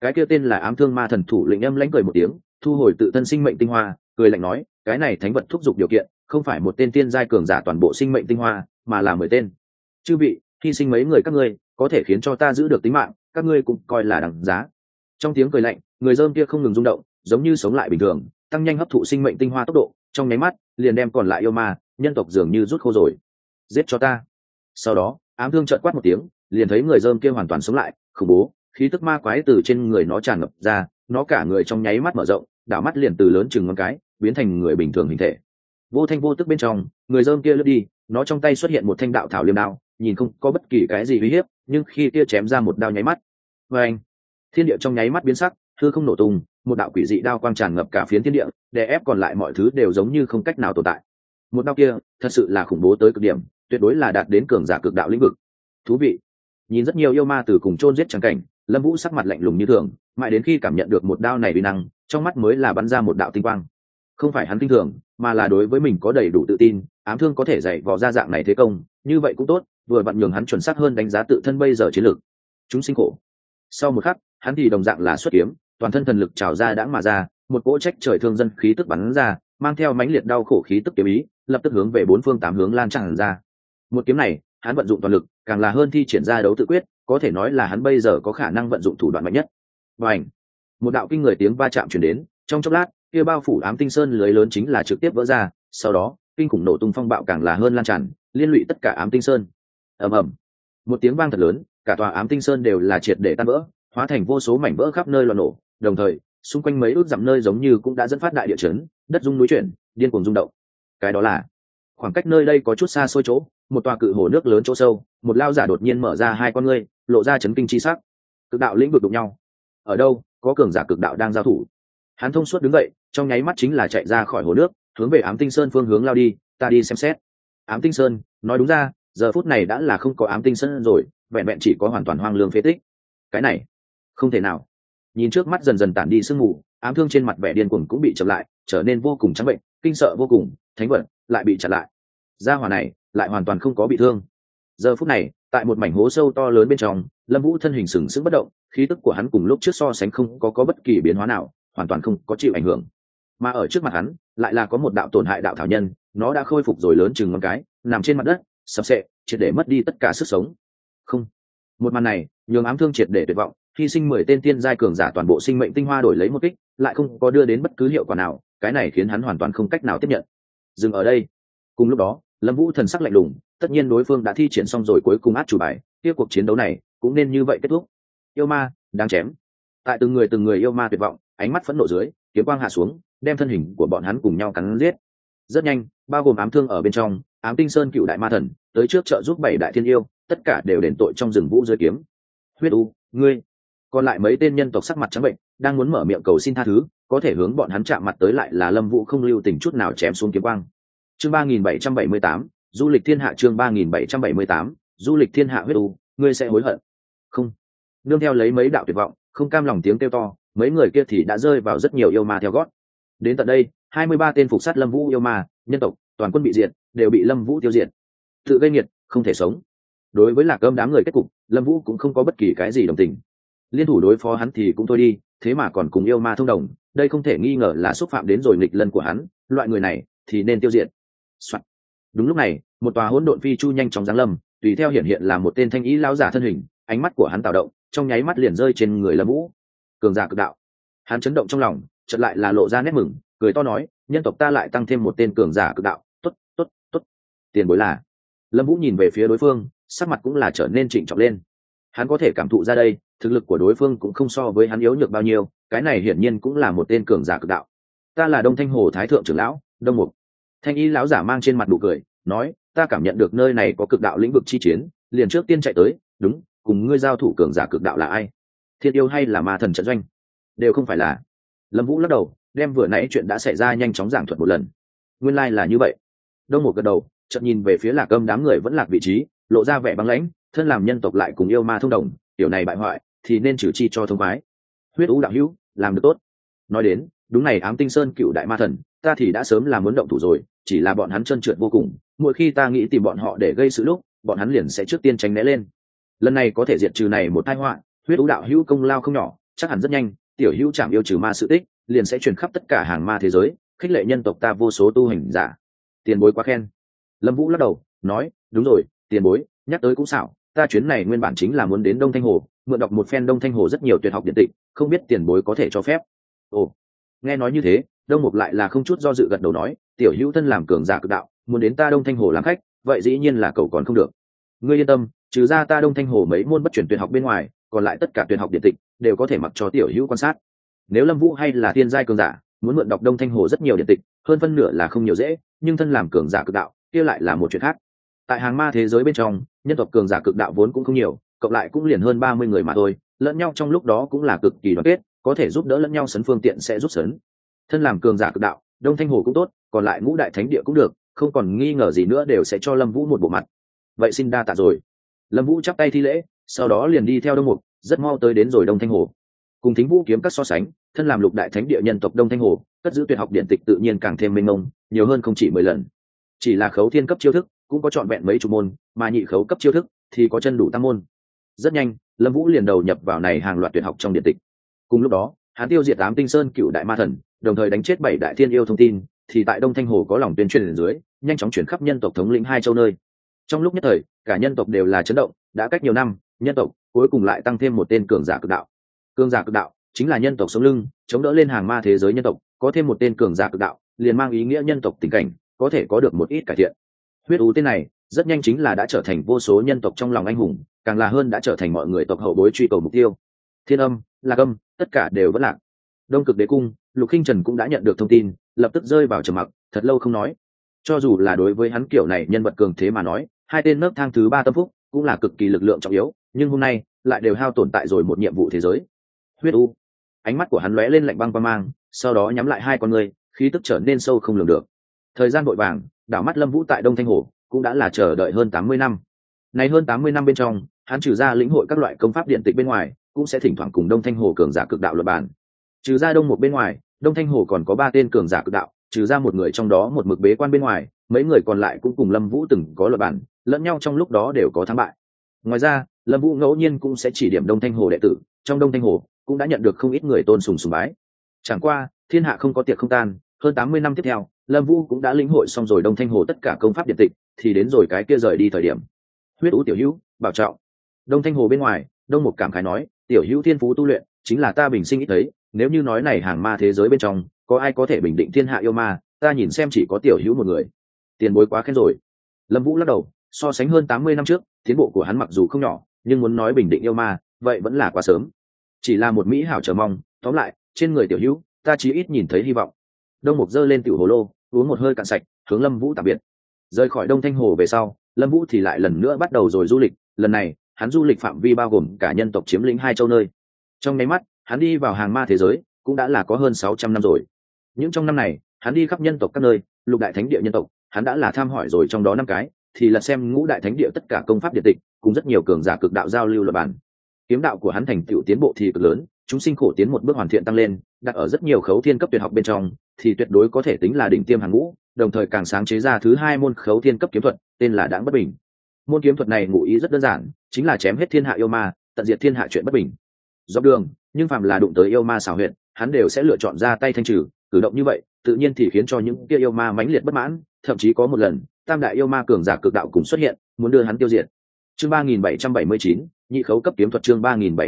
Cái kia tên là ám thương ma thần thủ lĩnh âm lãnh cười một tiếng, thu hồi tự thân sinh mệnh tinh hoa, cười lạnh nói, cái này thánh vật thúc giục điều kiện không phải một tên tiên giai cường giả toàn bộ sinh mệnh tinh hoa, mà là 10 tên. Chư vị, hy sinh mấy người các ngươi có thể khiến cho ta giữ được tính mạng, các ngươi cũng coi là đằng giá. Trong tiếng cười lạnh, người dơm kia không ngừng rung động, giống như sống lại bình thường, tăng nhanh hấp thụ sinh mệnh tinh hoa tốc độ, trong nháy mắt liền đem còn lại yêu ma nhân tộc dường như rút khô rồi. Giết cho ta. Sau đó ám thương trợn quát một tiếng, liền thấy người dơm kia hoàn toàn sống lại, khủng bố khí tức ma quái từ trên người nó tràn ngập ra, nó cả người trong nháy mắt mở rộng, đảo mắt liền từ lớn chừng ngón cái biến thành người bình thường hình thể. Vô thanh vô tức bên trong, người dơm kia lướt đi, nó trong tay xuất hiện một thanh đạo thảo liêm đao, nhìn không có bất kỳ cái gì uy hiếp, nhưng khi kia chém ra một đao nháy mắt, và anh, thiên địa trong nháy mắt biến sắc, hư không nổ tung, một đạo quỷ dị đao quang tràn ngập cả phiến thiên địa, đè ép còn lại mọi thứ đều giống như không cách nào tồn tại. Một đao kia thật sự là khủng bố tới cực điểm, tuyệt đối là đạt đến cường giả cực đạo lĩnh vực. Thú vị. Nhìn rất nhiều yêu ma từ cùng chôn giết chẳng cảnh, Lâm Vũ sắc mặt lạnh lùng như thường, mãi đến khi cảm nhận được một đao này uy năng, trong mắt mới là bắn ra một đạo tinh quang. Không phải hắn kinh thường, mà là đối với mình có đầy đủ tự tin, ám thương có thể dạy vò ra dạng này thế công, như vậy cũng tốt, vừa vặn nhường hắn chuẩn xác hơn đánh giá tự thân bây giờ chiến lược. Chúng sinh khổ. Sau một khắc, hắn thì đồng dạng là xuất kiếm, toàn thân thần lực trào ra đãng mà ra, một cỗ trách trời thương dân khí tức bắn ra, mang theo mãnh liệt đau khổ khí tức kiếm ý, lập tức hướng về bốn phương tám hướng lan tràn ra. Một kiếm này, hắn vận dụng toàn lực, càng là hơn thi triển ra đấu tự quyết, có thể nói là hắn bây giờ có khả năng vận dụng thủ đoạn mạnh nhất. Bành! Một đạo kinh người tiếng va chạm truyền đến, trong chốc lát, kia bao phủ ám tinh sơn lưới lớn chính là trực tiếp vỡ ra, sau đó, kinh khủng nổ tung phong bạo càng là hơn lan tràn, liên lụy tất cả ám tinh sơn. Ầm ầm! Một tiếng vang thật lớn, cả tòa ám tinh sơn đều là triệt để tan vỡ, hóa thành vô số mảnh vỡ khắp nơi loạn nổ, đồng thời, xung quanh mấy ước dặm nơi giống như cũng đã dẫn phát đại địa chấn, đất rung núi chuyển, điên cuồng rung động. Cái đó là khoảng cách nơi đây có chút xa xôi chỗ, một tòa cự hồ nước lớn chỗ sâu, một lao giả đột nhiên mở ra hai con ngươi, lộ ra chấn kinh chi sắc. Cực đạo lĩnh vực đụng nhau. Ở đâu có cường giả cực đạo đang giao thủ? Hắn thông suốt đứng dậy, trong nháy mắt chính là chạy ra khỏi hồ nước, hướng về ám tinh sơn phương hướng lao đi. Ta đi xem xét. Ám tinh sơn, nói đúng ra, giờ phút này đã là không có ám tinh sơn rồi, vẹn vẹn chỉ có hoàn toàn hoang lương phế tích. Cái này không thể nào. Nhìn trước mắt dần dần tản đi sương mù, ám thương trên mặt vẻ điên cuồng cũng bị chậm lại, trở nên vô cùng trắng bệnh, kinh sợ vô cùng. Thánh vật lại bị chặn lại, gia hỏa này lại hoàn toàn không có bị thương. Giờ phút này, tại một mảnh hố sâu to lớn bên trong, Lâm Vũ thân hình sừng sững bất động, khí tức của hắn cùng lúc trước so sánh không có bất kỳ biến hóa nào, hoàn toàn không có chịu ảnh hưởng. Mà ở trước mặt hắn, lại là có một đạo tổn hại đạo thảo nhân, nó đã khôi phục rồi lớn chừng ngón cái, nằm trên mặt đất, sập sệ, triệt để mất đi tất cả sức sống. Không, một màn này, nhường ám thương triệt để tuyệt vọng, hy sinh 10 tên tiên giai cường giả toàn bộ sinh mệnh tinh hoa đổi lấy một kích, lại không có đưa đến bất cứ hiệu quả nào, cái này khiến hắn hoàn toàn không cách nào tiếp nhận. Dừng ở đây. Cùng lúc đó, Lâm Vũ thần sắc lạnh lùng, tất nhiên đối phương đã thi triển xong rồi cuối cùng át chủ bài, kia cuộc chiến đấu này cũng nên như vậy kết thúc. Yêu ma đang chém. Tại từng người yêu ma tuyệt vọng, ánh mắt phẫn nộ dưới, kiếm quang hạ xuống, đem thân hình của bọn hắn cùng nhau cắn giết. Rất nhanh, bao gồm ám thương ở bên trong, ám tinh sơn cựu đại ma thần, tới trước trợ giúp 7 đại thiên yêu, tất cả đều đền tội trong rừng vũ dưới kiếm. Huyết U, ngươi. Còn lại mấy tên nhân tộc sắc mặt trắng bệnh, đang muốn mở miệng cầu xin tha thứ, có thể hướng bọn hắn chạm mặt tới lại là Lâm Vũ không lưu tình chút nào chém xuống kiếm quang. Chương 3778, du lịch thiên hạ. Chương 3778, du lịch thiên hạ. Huyết U, ngươi sẽ hối hận. Không. Nương theo lấy mấy đạo tuyệt vọng, không cam lòng tiếng kêu to, mấy người kia thì đã rơi vào rất nhiều yêu ma theo gót. Đến tận đây, 23 tên phục sát Lâm Vũ yêu ma, nhân tộc, toàn quân bị diệt, đều bị Lâm Vũ tiêu diệt. Tự gây nghiệt, không thể sống. Đối với Lạc Âm đám người kết cục, Lâm Vũ cũng không có bất kỳ cái gì đồng tình. Liên thủ đối phó hắn thì cũng thôi đi, thế mà còn cùng yêu ma thông đồng, đây không thể nghi ngờ là xúc phạm đến rồi nghịch lân của hắn, loại người này thì nên tiêu diệt. Soạn. Đúng lúc này, một tòa hỗn độn phi chu nhanh chóng giáng lâm, tùy theo hiện hiện là một tên thanh ý lão giả thân hình, ánh mắt của hắn tạo động, trong nháy mắt liền rơi trên người Lâm Vũ. Cường giả cực đạo. Hắn chấn động trong lòng, chợt lại là lộ ra nét mừng, cười to nói, nhân tộc ta lại tăng thêm một tên cường giả cực đạo, tốt, tốt, tốt. Tiền bối là. Lâm Vũ nhìn về phía đối phương, sắc mặt cũng là trở nên trịnh trọng lên. Hắn có thể cảm thụ ra đây, thực lực của đối phương cũng không so với hắn yếu nhược bao nhiêu, cái này hiển nhiên cũng là một tên cường giả cực đạo. Ta là Đông Thanh Hồ Thái thượng trưởng lão, Đông Mục. Thanh y lão giả mang trên mặt nụ cười, nói, ta cảm nhận được nơi này có cực đạo lĩnh vực chi chiến, liền trước tiên chạy tới, đúng, cùng ngươi giao thủ cường giả cực đạo là ai? Thiên yêu hay là ma thần trận doanh? Đều không phải là. Lâm Vũ lắc đầu, đem vừa nãy chuyện đã xảy ra nhanh chóng giảng thuật một lần. Nguyên lai là như vậy. Đông Mục gật đầu, chợt nhìn về phía Lạc Âm đám người vẫn lạc vị trí, lộ ra vẻ băng lãnh, thân làm nhân tộc lại cùng yêu ma thông đồng, tiểu này bại hoại thì nên trừ chi cho thông khoái. Huyết U đạo hữu, làm được tốt. Nói đến, đúng này Ám Tinh Sơn cựu đại ma thần, ta thì đã sớm làm muốn động thủ rồi, chỉ là bọn hắn trơn trượt vô cùng, mỗi khi ta nghĩ tìm bọn họ để gây sự lúc, bọn hắn liền sẽ trước tiên tránh né lên. Lần này có thể diệt trừ này một tai họa, Huyết U đạo hữu công lao không nhỏ, chắc hẳn rất nhanh tiểu hữu chạm yêu trừ ma sự tích liền sẽ truyền khắp tất cả hàng ma thế giới, khích lệ nhân tộc ta vô số tu hành giả. Tiền bối quá khen. Lâm Vũ lắc đầu nói, đúng rồi, tiền bối nhắc tới cũng xảo, ta chuyến này nguyên bản chính là muốn đến Đông Thanh Hồ mượn đọc một phen Đông Thanh Hồ rất nhiều tuyệt học điện tịch, không biết tiền bối có thể cho phép. Ồ, nghe nói như thế, Đông Mục lại là không chút do dự gật đầu nói, tiểu hữu thân làm cường giả cực đạo, muốn đến ta Đông Thanh Hồ làm khách, vậy dĩ nhiên là cầu còn không được. Ngươi yên tâm, trừ ra ta Đông Thanh Hồ mấy môn bất chuyển tuyệt học bên ngoài, còn lại tất cả tuyệt học điện tịch đều có thể mặc cho tiểu hữu quan sát. Nếu Lâm Vũ hay là thiên giai cường giả, muốn mượn đọc Đông Thanh Hồ rất nhiều điện tịch, hơn phân nửa là không nhiều dễ, nhưng thân làm cường giả cực đạo, kia lại là một chuyện khác. Tại hàng ma thế giới bên trong, nhân tộc cường giả cực đạo vốn cũng không nhiều, cộng lại cũng liền hơn 30 người mà thôi, lẫn nhau trong lúc đó cũng là cực kỳ đoàn kết, có thể giúp đỡ lẫn nhau sấn phương tiện sẽ giúp sấn. Thân làm cường giả cực đạo, Đông Thanh Hồ cũng tốt, còn lại ngũ đại thánh địa cũng được, không còn nghi ngờ gì nữa đều sẽ cho Lâm Vũ một bộ mặt. Vậy xin đa tạ rồi. Lâm Vũ chắp tay thi lễ, sau đó liền đi theo Đông Mục, rất mau tới đến rồi Đông Thanh Hồ. Cùng Thính Vũ kiếm các so sánh, thân làm lục đại thánh địa nhân tộc Đông Thanh Hồ, cất giữ tuyệt học điện tịch tự nhiên càng thêm mênh mông, nhiều hơn không chỉ 10 lần. Chỉ là khấu thiên cấp chiêu thức, cũng có trọn vẹn mấy chục môn, mà nhị khấu cấp chiêu thức thì có chân đủ tam môn. Rất nhanh, Lâm Vũ liền đầu nhập vào này hàng loạt tuyệt học trong điện tịch. Cùng lúc đó, hắn tiêu diệt 8 Tinh Sơn cựu đại ma thần, đồng thời đánh chết 7 đại thiên yêu thông tin, thì tại Đông Thanh Hồ có lòng tuyên truyền dưới, nhanh chóng chuyển khắp nhân tộc thống lĩnh 2 châu nơi. Trong lúc nhất thời, cả nhân tộc đều là chấn động, đã cách nhiều năm, nhân tộc cuối cùng lại tăng thêm một tên cường giả cực đạo. Cường giả cực đạo chính là nhân tộc sống lưng, chống đỡ lên hàng ma thế giới nhân tộc, có thêm một tên cường giả cực đạo, liền mang ý nghĩa nhân tộc tình cảnh có thể có được một ít cải thiện. Huyết U tên này rất nhanh chính là đã trở thành vô số nhân tộc trong lòng anh hùng, càng là hơn đã trở thành mọi người tộc hậu bối truy cầu mục tiêu. Thiên Âm, Lạc Âm, tất cả đều vẫn lạc. Đông Cực Đế Cung, Lục Khinh Trần cũng đã nhận được thông tin, lập tức rơi vào trầm mặc, thật lâu không nói. Cho dù là đối với hắn kiểu này nhân vật cường thế mà nói, 2 tên nấc thang thứ 3 tâm phúc cũng là cực kỳ lực lượng trọng yếu, nhưng hôm nay lại đều hao tổn tại rồi một nhiệm vụ thế giới. Huyết U, ánh mắt của hắn lóe lên lạnh băng qua mang, sau đó nhắm lại 2 con người, khí tức trở nên sâu không lường được. Thời gian vội vàng, đảo mắt Lâm Vũ tại Đông Thanh Hồ cũng đã là chờ đợi hơn 80 năm. Này hơn 80 năm bên trong, hắn trừ ra lĩnh hội các loại công pháp điện tịch bên ngoài, cũng sẽ thỉnh thoảng cùng Đông Thanh Hồ cường giả cực đạo luận bàn. Trừ ra Đông một bên ngoài, Đông Thanh Hồ còn có 3 tên cường giả cực đạo, trừ ra một người trong đó một mực bế quan bên ngoài, mấy người còn lại cũng cùng Lâm Vũ từng có luận bàn, lẫn nhau trong lúc đó đều có thắng bại. Ngoài ra, Lâm Vũ ngẫu nhiên cũng sẽ chỉ điểm Đông Thanh Hồ đệ tử, trong Đông Thanh Hồ cũng đã nhận được không ít người tôn sùng sùng bái. Chẳng qua, thiên hạ không có tiệc không tan, hơn 80 năm tiếp theo, Lâm Vũ cũng đã lĩnh hội xong rồi Đông Thanh Hồ tất cả công pháp điện tịch, thì đến rồi cái kia rời đi thời điểm. Huyết U tiểu hữu, bảo trọng. Đông Thanh Hồ bên ngoài, Đông Mục cảm khái nói, tiểu hữu thiên phú tu luyện, chính là ta bình sinh ít thấy, nếu như nói này hàng ma thế giới bên trong, có ai có thể bình định thiên hạ yêu ma, ta nhìn xem chỉ có tiểu hữu một người. Tiền bối quá khen rồi. Lâm Vũ lắc đầu, so sánh hơn 80 năm trước, tiến bộ của hắn mặc dù không nhỏ, nhưng muốn nói bình định yêu ma, vậy vẫn là quá sớm. Chỉ là một mỹ hảo chờ mong, tóm lại, trên người tiểu hữu, ta chí ít nhìn thấy hy vọng. Đông Mục giơ lên tiểu hồ lô, uống một hơi cạn sạch, hướng Lâm Vũ tạm biệt. Rời khỏi Đông Thanh Hồ về sau, Lâm Vũ thì lại lần nữa bắt đầu rồi du lịch, lần này, hắn du lịch phạm vi bao gồm cả nhân tộc chiếm lĩnh 2 châu nơi. Trong mấy mắt, hắn đi vào hàng ma thế giới, cũng đã là có hơn 600 năm rồi. Những trong năm này, hắn đi khắp nhân tộc các nơi, lục đại thánh địa nhân tộc, hắn đã là tham hỏi rồi trong đó 5 cái, thì là xem ngũ đại thánh địa tất cả công pháp điện tịch, cùng rất nhiều cường giả cực đạo giao lưu luận bàn. Kiếm đạo của hắn thành tựu tiến bộ thì cực lớn, chúng sinh khổ tiến một bước hoàn thiện tăng lên, đặt ở rất nhiều khấu thiên cấp tuyệt học bên trong, thì tuyệt đối có thể tính là đỉnh tiêm hàng ngũ, đồng thời càng sáng chế ra thứ 2 môn khấu thiên cấp kiếm thuật, tên là Đãng Bất Bình. Môn kiếm thuật này ngụ ý rất đơn giản, chính là chém hết thiên hạ yêu ma, tận diệt thiên hạ chuyện bất bình. Dọc đường, nhưng phàm là đụng tới yêu ma xảo huyệt, hắn đều sẽ lựa chọn ra tay thanh trừ, cử động như vậy, tự nhiên thì khiến cho những kia yêu ma mãnh liệt bất mãn, thậm chí có một lần, tam đại yêu ma cường giả cực đạo cùng xuất hiện, muốn đưa hắn tiêu diệt. Chương 3779, nhị khấu cấp kiếm thuật. Chương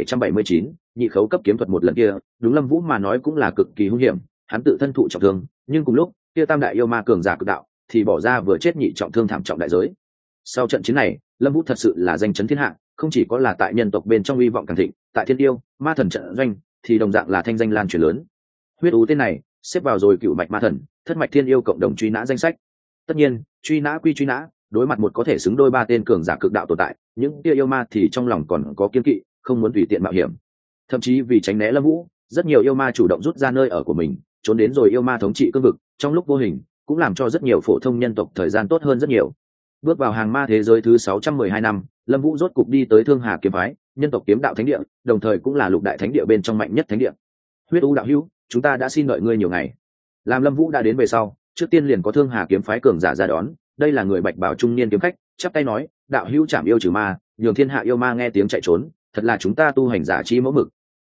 3779, nhị khấu cấp kiếm thuật. Một lần kia, đúng Lâm Vũ mà nói cũng là cực kỳ hung hiểm, hắn tự thân thụ trọng thương, nhưng cùng lúc, kia tam đại yêu ma cường giả cực đạo thì bỏ ra vừa chết nhị trọng thương thảm trọng đại giới. Sau trận chiến này, Lâm Vũ thật sự là danh chấn thiên hạ, không chỉ có là tại nhân tộc bên trong uy vọng càng thịnh, tại thiên yêu, ma thần trận doanh thì đồng dạng là thanh danh lan truyền lớn. Huyết U tên này xếp vào rồi cựu mạch ma thần, thất mạch thiên yêu cộng đồng truy nã danh sách. Tất nhiên, truy nã quy truy nã, đối mặt một có thể xứng đôi 3 tên cường giả cực đạo tồn tại, những kia yêu ma thì trong lòng còn có kiêng kỵ, không muốn tùy tiện mạo hiểm. Thậm chí vì tránh né Lâm Vũ, rất nhiều yêu ma chủ động rút ra nơi ở của mình, trốn đến rồi yêu ma thống trị cương vực, trong lúc vô hình cũng làm cho rất nhiều phổ thông nhân tộc thời gian tốt hơn rất nhiều. Bước vào hàng ma thế giới thứ 612 năm, Lâm Vũ rốt cục đi tới Thương Hà kiếm phái, nhân tộc kiếm đạo thánh địa, đồng thời cũng là lục đại thánh địa bên trong mạnh nhất thánh địa. Huyết U đạo hữu, chúng ta đã xin đợi ngươi nhiều ngày. Làm Lâm Vũ đã đến về sau, trước tiên liền có Thương Hà kiếm phái cường giả ra đón, đây là người bạch bào trung niên kiếm khách, chắp tay nói, đạo hữu chạm yêu trừ ma, nhường thiên hạ yêu ma nghe tiếng chạy trốn, thật là chúng ta tu hành giả chi mẫu mực.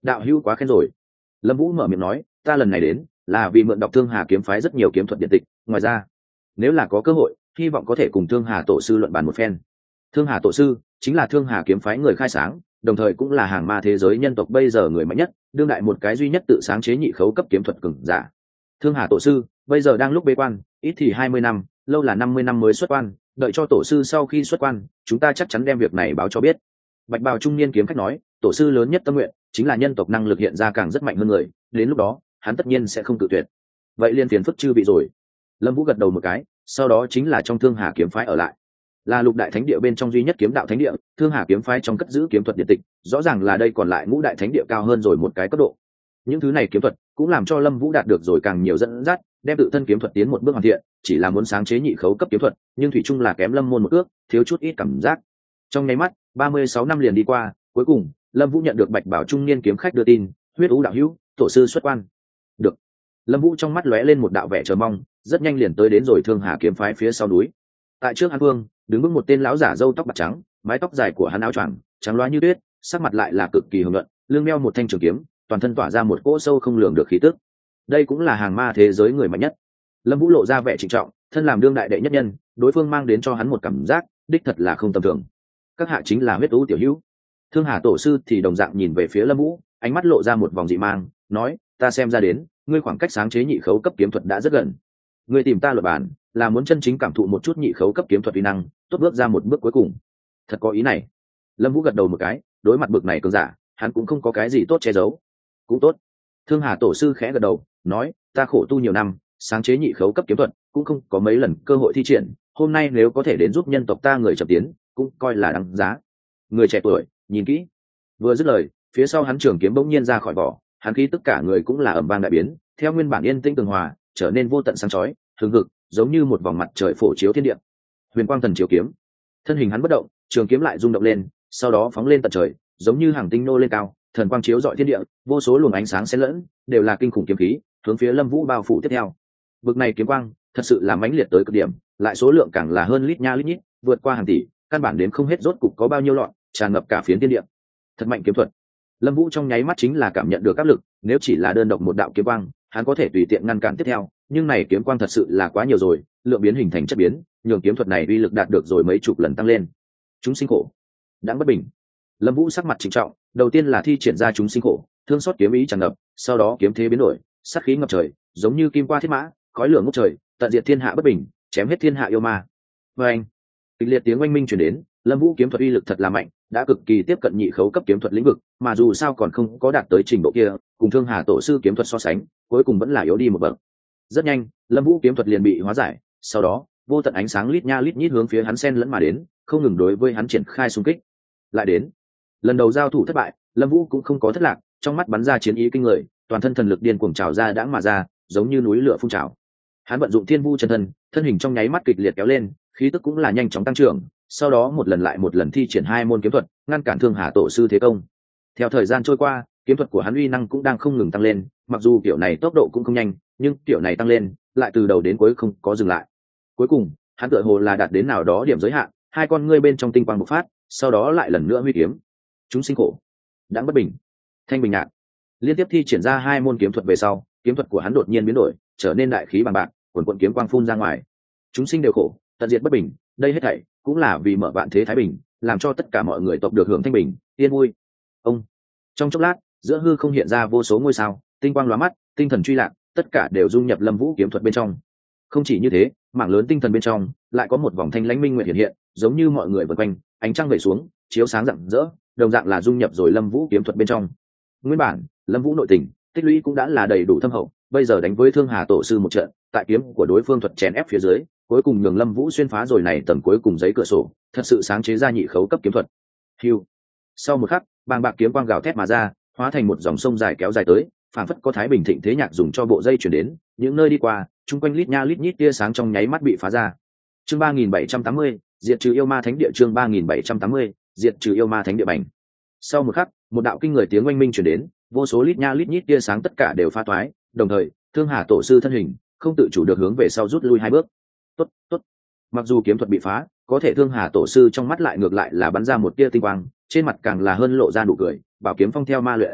Đạo hữu quá khen rồi. Lâm Vũ mở miệng nói, ta lần này đến là vì mượn đọc Thương Hà kiếm phái rất nhiều kiếm thuật điện tịch, ngoài ra nếu là có cơ hội hy vọng có thể cùng Thương Hà tổ sư luận bàn một phen. Thương Hà tổ sư chính là Thương Hà kiếm phái người khai sáng, đồng thời cũng là hàng ma thế giới nhân tộc bây giờ người mạnh nhất, đương đại một cái duy nhất tự sáng chế nhị khấu cấp kiếm thuật cường giả. Thương Hà tổ sư bây giờ đang lúc bế quan, ít thì 20 năm, lâu là 50 năm mới xuất quan, đợi cho tổ sư sau khi xuất quan, chúng ta chắc chắn đem việc này báo cho biết. Bạch bào trung niên kiếm khách nói, tổ sư lớn nhất tâm nguyện chính là nhân tộc năng lực hiện ra càng rất mạnh hơn người, đến lúc đó hắn tất nhiên sẽ không cự tuyệt. Vậy liên phiền phức chư vị rồi. Lâm Vũ gật đầu một cái, sau đó chính là trong Thương Hà kiếm phái ở lại, là lục đại thánh địa bên trong duy nhất kiếm đạo thánh địa. Thương Hà kiếm phái trong cất giữ kiếm thuật điện tịch, rõ ràng là đây còn lại ngũ đại thánh địa cao hơn rồi một cái cấp độ. Những thứ này kiếm thuật cũng làm cho Lâm Vũ đạt được rồi càng nhiều dẫn dắt, đem tự thân kiếm thuật tiến một bước hoàn thiện, chỉ là muốn sáng chế nhị khấu cấp kiếm thuật, nhưng thủy chung là kém Lâm môn một ước, thiếu chút ít cảm giác. Trong nháy mắt, 36 năm liền đi qua, cuối cùng Lâm Vũ nhận được Bạch bảo trung niên kiếm khách đưa tin, huyết ú đạo hữu, tổ sư xuất quan. Được. Lâm Vũ trong mắt lóe lên một đạo vẻ chờ mong, rất nhanh liền tới đến rồi Thương Hà kiếm phái phía sau núi. Tại trước Hàn Vương, đứng vững một tên lão giả râu tóc bạc trắng, mái tóc dài của hắn áo choàng trắng loá như tuyết, sắc mặt lại là cực kỳ hùng luận, lưng đeo một thanh trường kiếm, toàn thân tỏa ra một cỗ sâu không lường được khí tức. Đây cũng là hàng ma thế giới người mạnh nhất. Lâm Vũ lộ ra vẻ trịnh trọng, thân làm đương đại đệ nhất nhân, đối phương mang đến cho hắn một cảm giác đích thật là không tầm thường. Các hạ chính là huyết ú tiểu hữu. Thương Hà tổ sư thì đồng dạng nhìn về phía Lâm Vũ, ánh mắt lộ ra một vòng dị mang, nói, ta xem ra đến, ngươi khoảng cách sáng chế nhị khấu cấp kiếm thuật đã rất gần. Ngươi tìm ta luận bàn, là muốn chân chính cảm thụ một chút nhị khấu cấp kiếm thuật uy năng, tốt bước ra một bước cuối cùng. Thật có ý này. Lâm Vũ gật đầu một cái, đối mặt bực này cường giả, hắn cũng không có cái gì tốt che giấu. Cũng tốt. Thương Hà tổ sư khẽ gật đầu, nói, ta khổ tu nhiều năm, sáng chế nhị khấu cấp kiếm thuật, cũng không có mấy lần cơ hội thi triển, hôm nay nếu có thể đến giúp nhân tộc ta người chậm tiến, cũng coi là đáng giá. Người trẻ tuổi, nhìn kỹ. Vừa dứt lời, phía sau hắn trường kiếm bỗng nhiên ra khỏi vỏ, hắn khí tất cả người cũng là ầm vang đại biến, theo nguyên bản yên tĩnh tường hòa, trở nên vô tận sáng chói, hừng hực, giống như một vòng mặt trời phổ chiếu thiên địa. Huyền quang thần chiếu kiếm. Thân hình hắn bất động, trường kiếm lại rung động lên, sau đó phóng lên tận trời, giống như hàng tinh nô lên cao, thần quang chiếu rọi thiên địa, vô số luồng ánh sáng xen lẫn, đều là kinh khủng kiếm khí, hướng phía Lâm Vũ bao phủ tiếp theo. Bực này kiếm quang, thật sự là mãnh liệt tới cực điểm, lại số lượng càng là hơn lít nha lít nhít, vượt qua hàng tỷ, căn bản đến không hết rốt cục có bao nhiêu lọn, tràn ngập cả phiến thiên địa. Thật mạnh kiếm thuật. Lâm Vũ trong nháy mắt chính là cảm nhận được áp lực, nếu chỉ là đơn độc một đạo kiếm quang, hắn có thể tùy tiện ngăn cản tiếp theo, nhưng này kiếm quang thật sự là quá nhiều rồi, lượng biến hình thành chất biến, nhường kiếm thuật này uy lực đạt được rồi mấy chục lần tăng lên. Chúng sinh khổ, đáng bất bình. Lâm Vũ sắc mặt trịnh trọng, đầu tiên là thi triển ra chúng sinh khổ, thương xót kiếm ý tràn ngập, sau đó kiếm thế biến đổi, sát khí ngập trời, giống như kim qua thiết mã, khói lửa ngút trời, tận diệt thiên hạ bất bình, chém hết thiên hạ yêu ma. Và anh, kịch liệt tiếng oanh minh truyền đến, Lâm Vũ kiếm thuật uy lực thật là mạnh, đã cực kỳ tiếp cận nhị khấu cấp kiếm thuật lĩnh vực, mà dù sao còn không có đạt tới trình độ kia, cùng Thương Hà tổ sư kiếm thuật so sánh, cuối cùng vẫn là yếu đi một bậc. Rất nhanh, Lâm Vũ kiếm thuật liền bị hóa giải, sau đó, vô tận ánh sáng lít nha lít nhít hướng phía hắn xen lẫn mà đến, không ngừng đối với hắn triển khai xung kích. Lại đến, lần đầu giao thủ thất bại, Lâm Vũ cũng không có thất lạc, trong mắt bắn ra chiến ý kinh người, toàn thân thần lực điên cuồng trào ra đãng mà ra, giống như núi lửa phun trào. Hắn vận dụng Thiên Vu chân thân, thân hình trong nháy mắt kịch liệt kéo lên, khí tức cũng là nhanh chóng tăng trưởng, sau đó một lần lại một lần thi triển hai môn kiếm thuật, ngăn cản Thương Hà tổ sư thế công. Theo thời gian trôi qua, kiếm thuật của hắn uy năng cũng đang không ngừng tăng lên, mặc dù kiểu này tốc độ cũng không nhanh, nhưng kiểu này tăng lên, lại từ đầu đến cuối không có dừng lại. Cuối cùng, hắn tựa hồ là đạt đến nào đó điểm giới hạn, hai con ngươi bên trong tinh quang bộc phát, sau đó lại lần nữa huy kiếm. Chúng sinh khổ, đáng bất bình, thanh bình nhạn. Liên tiếp thi triển ra hai môn kiếm thuật về sau, kiếm thuật của hắn đột nhiên biến đổi, trở nên đại khí bằng bạc, quần quần kiếm quang phun ra ngoài. Chúng sinh đều khổ, tận diệt bất bình, đây hết thảy cũng là vì mở vạn thế thái bình, làm cho tất cả mọi người tộc được hưởng thanh bình, yên vui. Ông. Trong chốc lát, giữa hư không hiện ra vô số ngôi sao, tinh quang lóa mắt, tinh thần truy lạc, tất cả đều dung nhập Lâm Vũ kiếm thuật bên trong. Không chỉ như thế, mảng lớn tinh thần bên trong lại có một vòng thanh lãnh minh nguyệt hiện hiện, giống như mọi người vần quanh, ánh trăng vẩy xuống, chiếu sáng rạng rỡ, đồng dạng là dung nhập rồi Lâm Vũ kiếm thuật bên trong. Nguyên bản, Lâm Vũ nội tình, tích lũy cũng đã là đầy đủ thâm hậu, bây giờ đánh với Thương Hà tổ sư một trận, tại kiếm của đối phương thuật chèn ép phía dưới, cuối cùng nhường Lâm Vũ xuyên phá rồi này tầng cuối cùng giấy cửa sổ, thật sự sáng chế ra nhị khấu cấp kiếm thuật. Hưu. Sau một khắc, bàng bạc kiếm quang gào thét mà ra, hóa thành một dòng sông dài kéo dài tới, phảng phất có thái bình thịnh thế nhạc dùng cho bộ dây chuyển đến, những nơi đi qua, chung quanh lít nha lít nhít tia sáng trong nháy mắt bị phá ra. Chương 3780, diệt trừ yêu ma thánh địa. Chương 3780, diệt trừ yêu ma thánh địa bành. Sau một khắc, một đạo kinh người tiếng oanh minh truyền đến, vô số lít nha lít nhít tia sáng tất cả đều pha toái, đồng thời, Thương Hà tổ sư thân hình không tự chủ được hướng về sau rút lui hai bước. Tốt, tốt. Mặc dù kiếm thuật bị phá, có thể Thương Hà tổ sư trong mắt lại ngược lại là bắn ra một tia tinh quang, trên mặt càng là hơn lộ ra nụ cười, bảo kiếm phong theo ma luyện ra,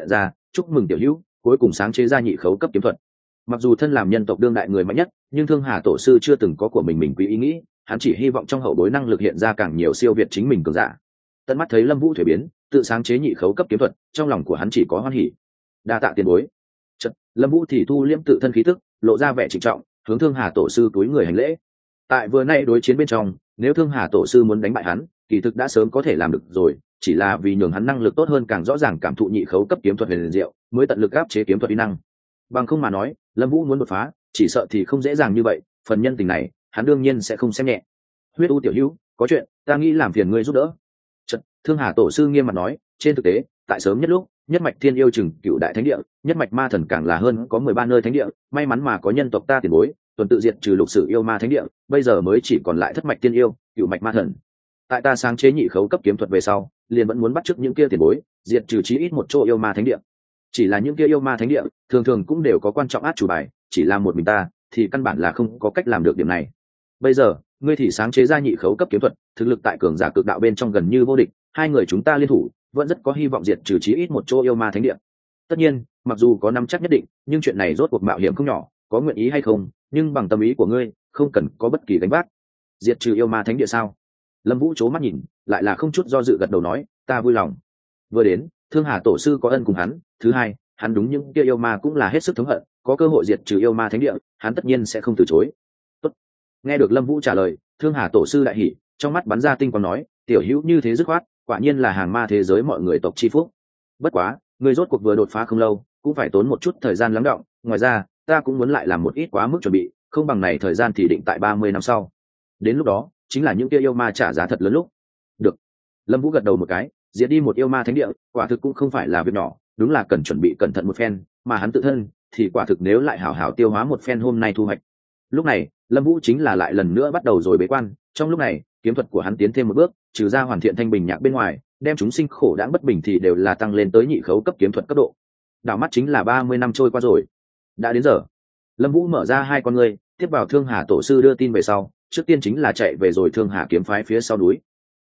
chúc mừng tiểu hữu cuối cùng sáng chế ra nhị khấu cấp kiếm thuật. Mặc dù thân làm nhân tộc đương đại người mạnh nhất, nhưng Thương Hà tổ sư chưa từng có của mình quý ý nghĩ, hắn chỉ hy vọng trong hậu bối năng lực hiện ra càng nhiều siêu việt chính mình cường giả. Tận mắt thấy Lâm Vũ thuế biến, tự sáng chế nhị khấu cấp kiếm thuật, trong lòng của hắn chỉ có hoan hỉ. Đa tạ tiền bối. Chợt, Lâm Vũ thì thu liễm tự thân khí tức, lộ ra vẻ trịnh trọng, hướng Thương Hà tổ sư túi người hành lễ. Tại vừa nay đối chiến bên trong, nếu Thương Hà tổ sư muốn đánh bại hắn, kỳ thực đã sớm có thể làm được rồi, chỉ là vì nhường hắn năng lực tốt hơn càng rõ ràng cảm thụ nhị khấu cấp kiếm thuật huyền diệu, mới tận lực áp chế kiếm thuật uy năng. Bằng không mà nói, Lâm Vũ muốn đột phá, chỉ sợ thì không dễ dàng như vậy, phần nhân tình này, hắn đương nhiên sẽ không xem nhẹ. Huyết U tiểu hữu, có chuyện, ta nghĩ làm phiền ngươi giúp đỡ. Chợt, Thương Hà tổ sư nghiêm mặt nói, trên thực tế, tại sớm nhất lúc, nhất mạch thiên yêu chừng cựu đại thánh địa, nhất mạch ma thần càng là hơn có 13 nơi thánh địa, may mắn mà có nhân tộc ta tiền bối, tuần tự diệt trừ lục sử yêu ma thánh địa, bây giờ mới chỉ còn lại thất mạch thiên yêu, cựu mạch ma thần. Tại ta sáng chế nhị khấu cấp kiếm thuật về sau, liền vẫn muốn bắt chước những kia tiền bối, diệt trừ chí ít một chỗ yêu ma thánh địa. Chỉ là những kia yêu ma thánh địa, thường thường cũng đều có quan trọng át chủ bài, chỉ là một mình ta, thì căn bản là không có cách làm được điểm này. Bây giờ, ngươi thì sáng chế ra nhị khấu cấp kiếm thuật, thực lực tại cường giả cực đạo bên trong gần như vô địch, hai người chúng ta liên thủ, vẫn rất có hy vọng diệt trừ chí ít một chỗ yêu ma thánh địa. Tất nhiên, mặc dù có nắm chắc nhất định, nhưng chuyện này rốt cuộc mạo hiểm không nhỏ, có nguyện ý hay không, nhưng bằng tâm ý của ngươi, không cần có bất kỳ gánh vác. Diệt trừ yêu ma thánh địa sao? Lâm Vũ chố mắt nhìn, lại là không chút do dự gật đầu nói, ta vui lòng. Vừa đến, Thương Hà tổ sư có ân cùng hắn, thứ hai, hắn đúng những kia yêu ma cũng là hết sức thống hận, có cơ hội diệt trừ yêu ma thánh địa, hắn tất nhiên sẽ không từ chối. Tốt. Nghe được Lâm Vũ trả lời, Thương Hà tổ sư đại hỉ, trong mắt bắn ra tinh quang nói, tiểu hữu như thế dứt khoát, quả nhiên là hàng ma thế giới mọi người tộc chi phúc. Bất quá, người rốt cuộc vừa đột phá không lâu, cũng phải tốn một chút thời gian lắng đọng, ngoài ra, ta cũng muốn lại làm một ít quá mức chuẩn bị, không bằng này thời gian thì định tại 30 năm sau. Đến lúc đó, chính là những kia yêu ma trả giá thật lớn lúc. Được. Lâm Vũ gật đầu một cái, diệt đi một yêu ma thánh địa, quả thực cũng không phải là việc nhỏ, đúng là cần chuẩn bị cẩn thận một phen, mà hắn tự thân thì quả thực nếu lại hảo hảo tiêu hóa một phen hôm nay thu hoạch. Lúc này, Lâm Vũ chính là lại lần nữa bắt đầu rồi bế quan, trong lúc này, kiếm thuật của hắn tiến thêm một bước, trừ ra hoàn thiện thanh bình nhạc bên ngoài, đem chúng sinh khổ đãng bất bình thì đều là tăng lên tới nhị khấu cấp kiếm thuật cấp độ. Đảo mắt chính là 30 năm trôi qua rồi. Đã đến giờ. Lâm Vũ mở ra hai con ngươi, tiếp vào Thương Hà tổ sư đưa tin về sau, trước tiên chính là chạy về rồi Thương Hà kiếm phái phía sau núi.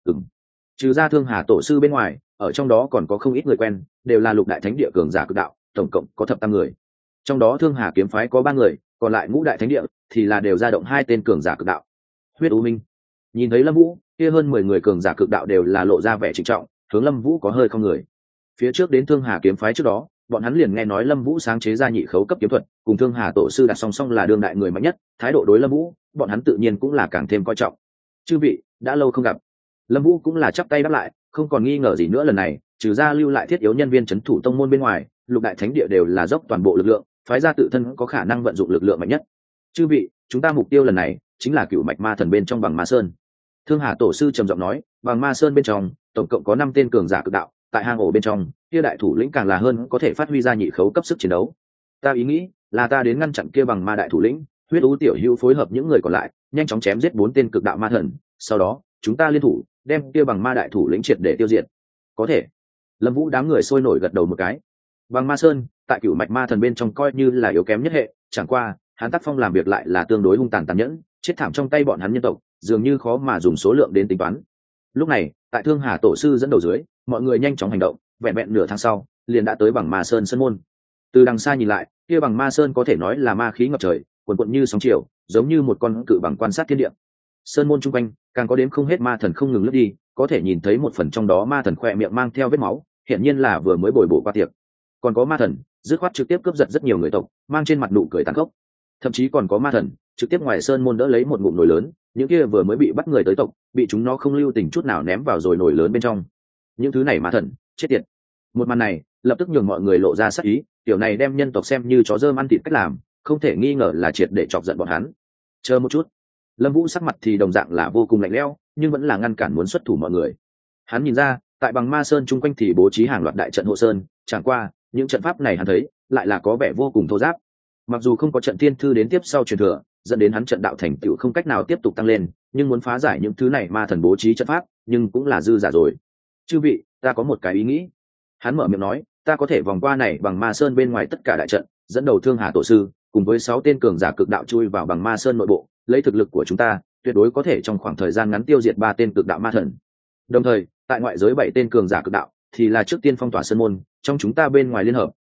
Trừ ra Thương Hà tổ sư bên ngoài, ở trong đó còn có không ít người quen, đều là lục đại thánh địa cường giả cực đạo, tổng cộng có thập tam người. Trong đó Thương Hà kiếm phái có 3 người, còn lại ngũ đại thánh địa thì là đều ra động 2 tên cường giả cực đạo. Huyết U Minh nhìn thấy Lâm Vũ, kia hơn 10 người cường giả cực đạo đều là lộ ra vẻ trịnh trọng, hướng Lâm Vũ có hơi không người. Phía trước đến Thương Hà kiếm phái trước đó, bọn hắn liền nghe nói Lâm Vũ sáng chế ra nhị khấu cấp kiếm thuật, cùng Thương Hà tổ sư đặt song song là đương đại người mạnh nhất, thái độ đối Lâm Vũ, bọn hắn tự nhiên cũng là càng thêm coi trọng. Chư vị, đã lâu không gặp. Lâm Vũ cũng là chắp tay đáp lại, không còn nghi ngờ gì nữa, lần này, trừ ra lưu lại thiết yếu nhân viên trấn thủ tông môn bên ngoài, lục đại thánh địa đều là dốc toàn bộ lực lượng, phái ra tự thân có khả năng vận dụng lực lượng mạnh nhất. Chư vị, chúng ta mục tiêu lần này chính là cựu mạch ma thần bên trong Bằng Ma Sơn. Thương Hà tổ sư trầm giọng nói, Bằng Ma Sơn bên trong, tổng cộng có 5 tên cường giả cực đạo, tại hang ổ bên trong, kia đại thủ lĩnh càng là hơn có thể phát huy ra nhị khấu cấp sức chiến đấu. Ta ý nghĩ là ta đến ngăn chặn kia Bằng Ma đại thủ lĩnh, Huyết U tiểu hữu phối hợp những người còn lại, nhanh chóng chém giết 4 tên cực đạo ma thần, sau đó, chúng ta liên thủ, đem kia Bằng Ma đại thủ lĩnh triệt để tiêu diệt. Có thể. Lâm Vũ đám người sôi nổi gật đầu một cái. Bằng Ma Sơn, tại cựu mạch ma thần bên trong coi như là yếu kém nhất hệ, chẳng qua, hắn tác phong làm việc lại là tương đối hung tàn tàn nhẫn, chết thảm trong tay bọn hắn nhân tộc, dường như khó mà dùng số lượng đến tính toán. Lúc này, tại Thương Hà tổ sư dẫn đầu dưới, mọi người nhanh chóng hành động, vẹn vẹn nửa tháng sau, liền đã tới Bằng Ma Sơn sân môn. Từ đằng xa nhìn lại, kia Bằng Ma Sơn có thể nói là ma khí ngập trời, cuồn cuộn như sóng chiều, giống như một con cự bằng quan sát thiên địa. Sơn môn chung quanh, càng có đếm không hết ma thần không ngừng lướt đi, có thể nhìn thấy một phần trong đó ma thần khỏe miệng mang theo vết máu, hiển nhiên là vừa mới bồi bổ qua tiệc. Còn có ma thần dứt khoát trực tiếp cướp giật rất nhiều người tộc, mang trên mặt nụ cười tàn khốc. Thậm chí còn có ma thần trực tiếp ngoài sơn môn đỡ lấy một ngụm nồi lớn, những kia vừa mới bị bắt người tới tộc, bị chúng nó không lưu tình chút nào ném vào rồi nồi lớn bên trong. Những thứ này ma thần chết tiệt. Một màn này lập tức nhường mọi người lộ ra sắc ý, tiểu này đem nhân tộc xem như chó dơm ăn thịt cách làm, không thể nghi ngờ là triệt để chọc giận bọn hắn. Chờ một chút. Lâm Vũ sắc mặt thì đồng dạng là vô cùng lạnh lẽo, nhưng vẫn là ngăn cản muốn xuất thủ mọi người. Hắn nhìn ra, tại Bằng Ma Sơn chung quanh thì bố trí hàng loạt đại trận hộ sơn, chẳng qua, những trận pháp này hắn thấy, lại là có vẻ vô cùng thô ráp. Mặc dù không có trận thiên thư đến tiếp sau truyền thừa, dẫn đến hắn trận đạo thành tựu không cách nào tiếp tục tăng lên, nhưng muốn phá giải những thứ này ma thần bố trí trận pháp, nhưng cũng là dư giả rồi. Chư vị, ta có một cái ý nghĩ. Hắn mở miệng nói, ta có thể vòng qua này Bằng Ma Sơn bên ngoài tất cả đại trận, dẫn đầu Thương Hà tổ sư, cùng với 6 tên cường giả cực đạo chui vào Bằng Ma Sơn nội bộ, lấy thực lực của chúng ta, tuyệt đối có thể trong khoảng thời gian ngắn tiêu diệt 3 tên cực đạo ma thần. Đồng thời, tại ngoại giới 7 tên cường giả cực đạo thì là trước tiên phong tỏa sơn môn, trong chúng ta bên ngoài liên hợp,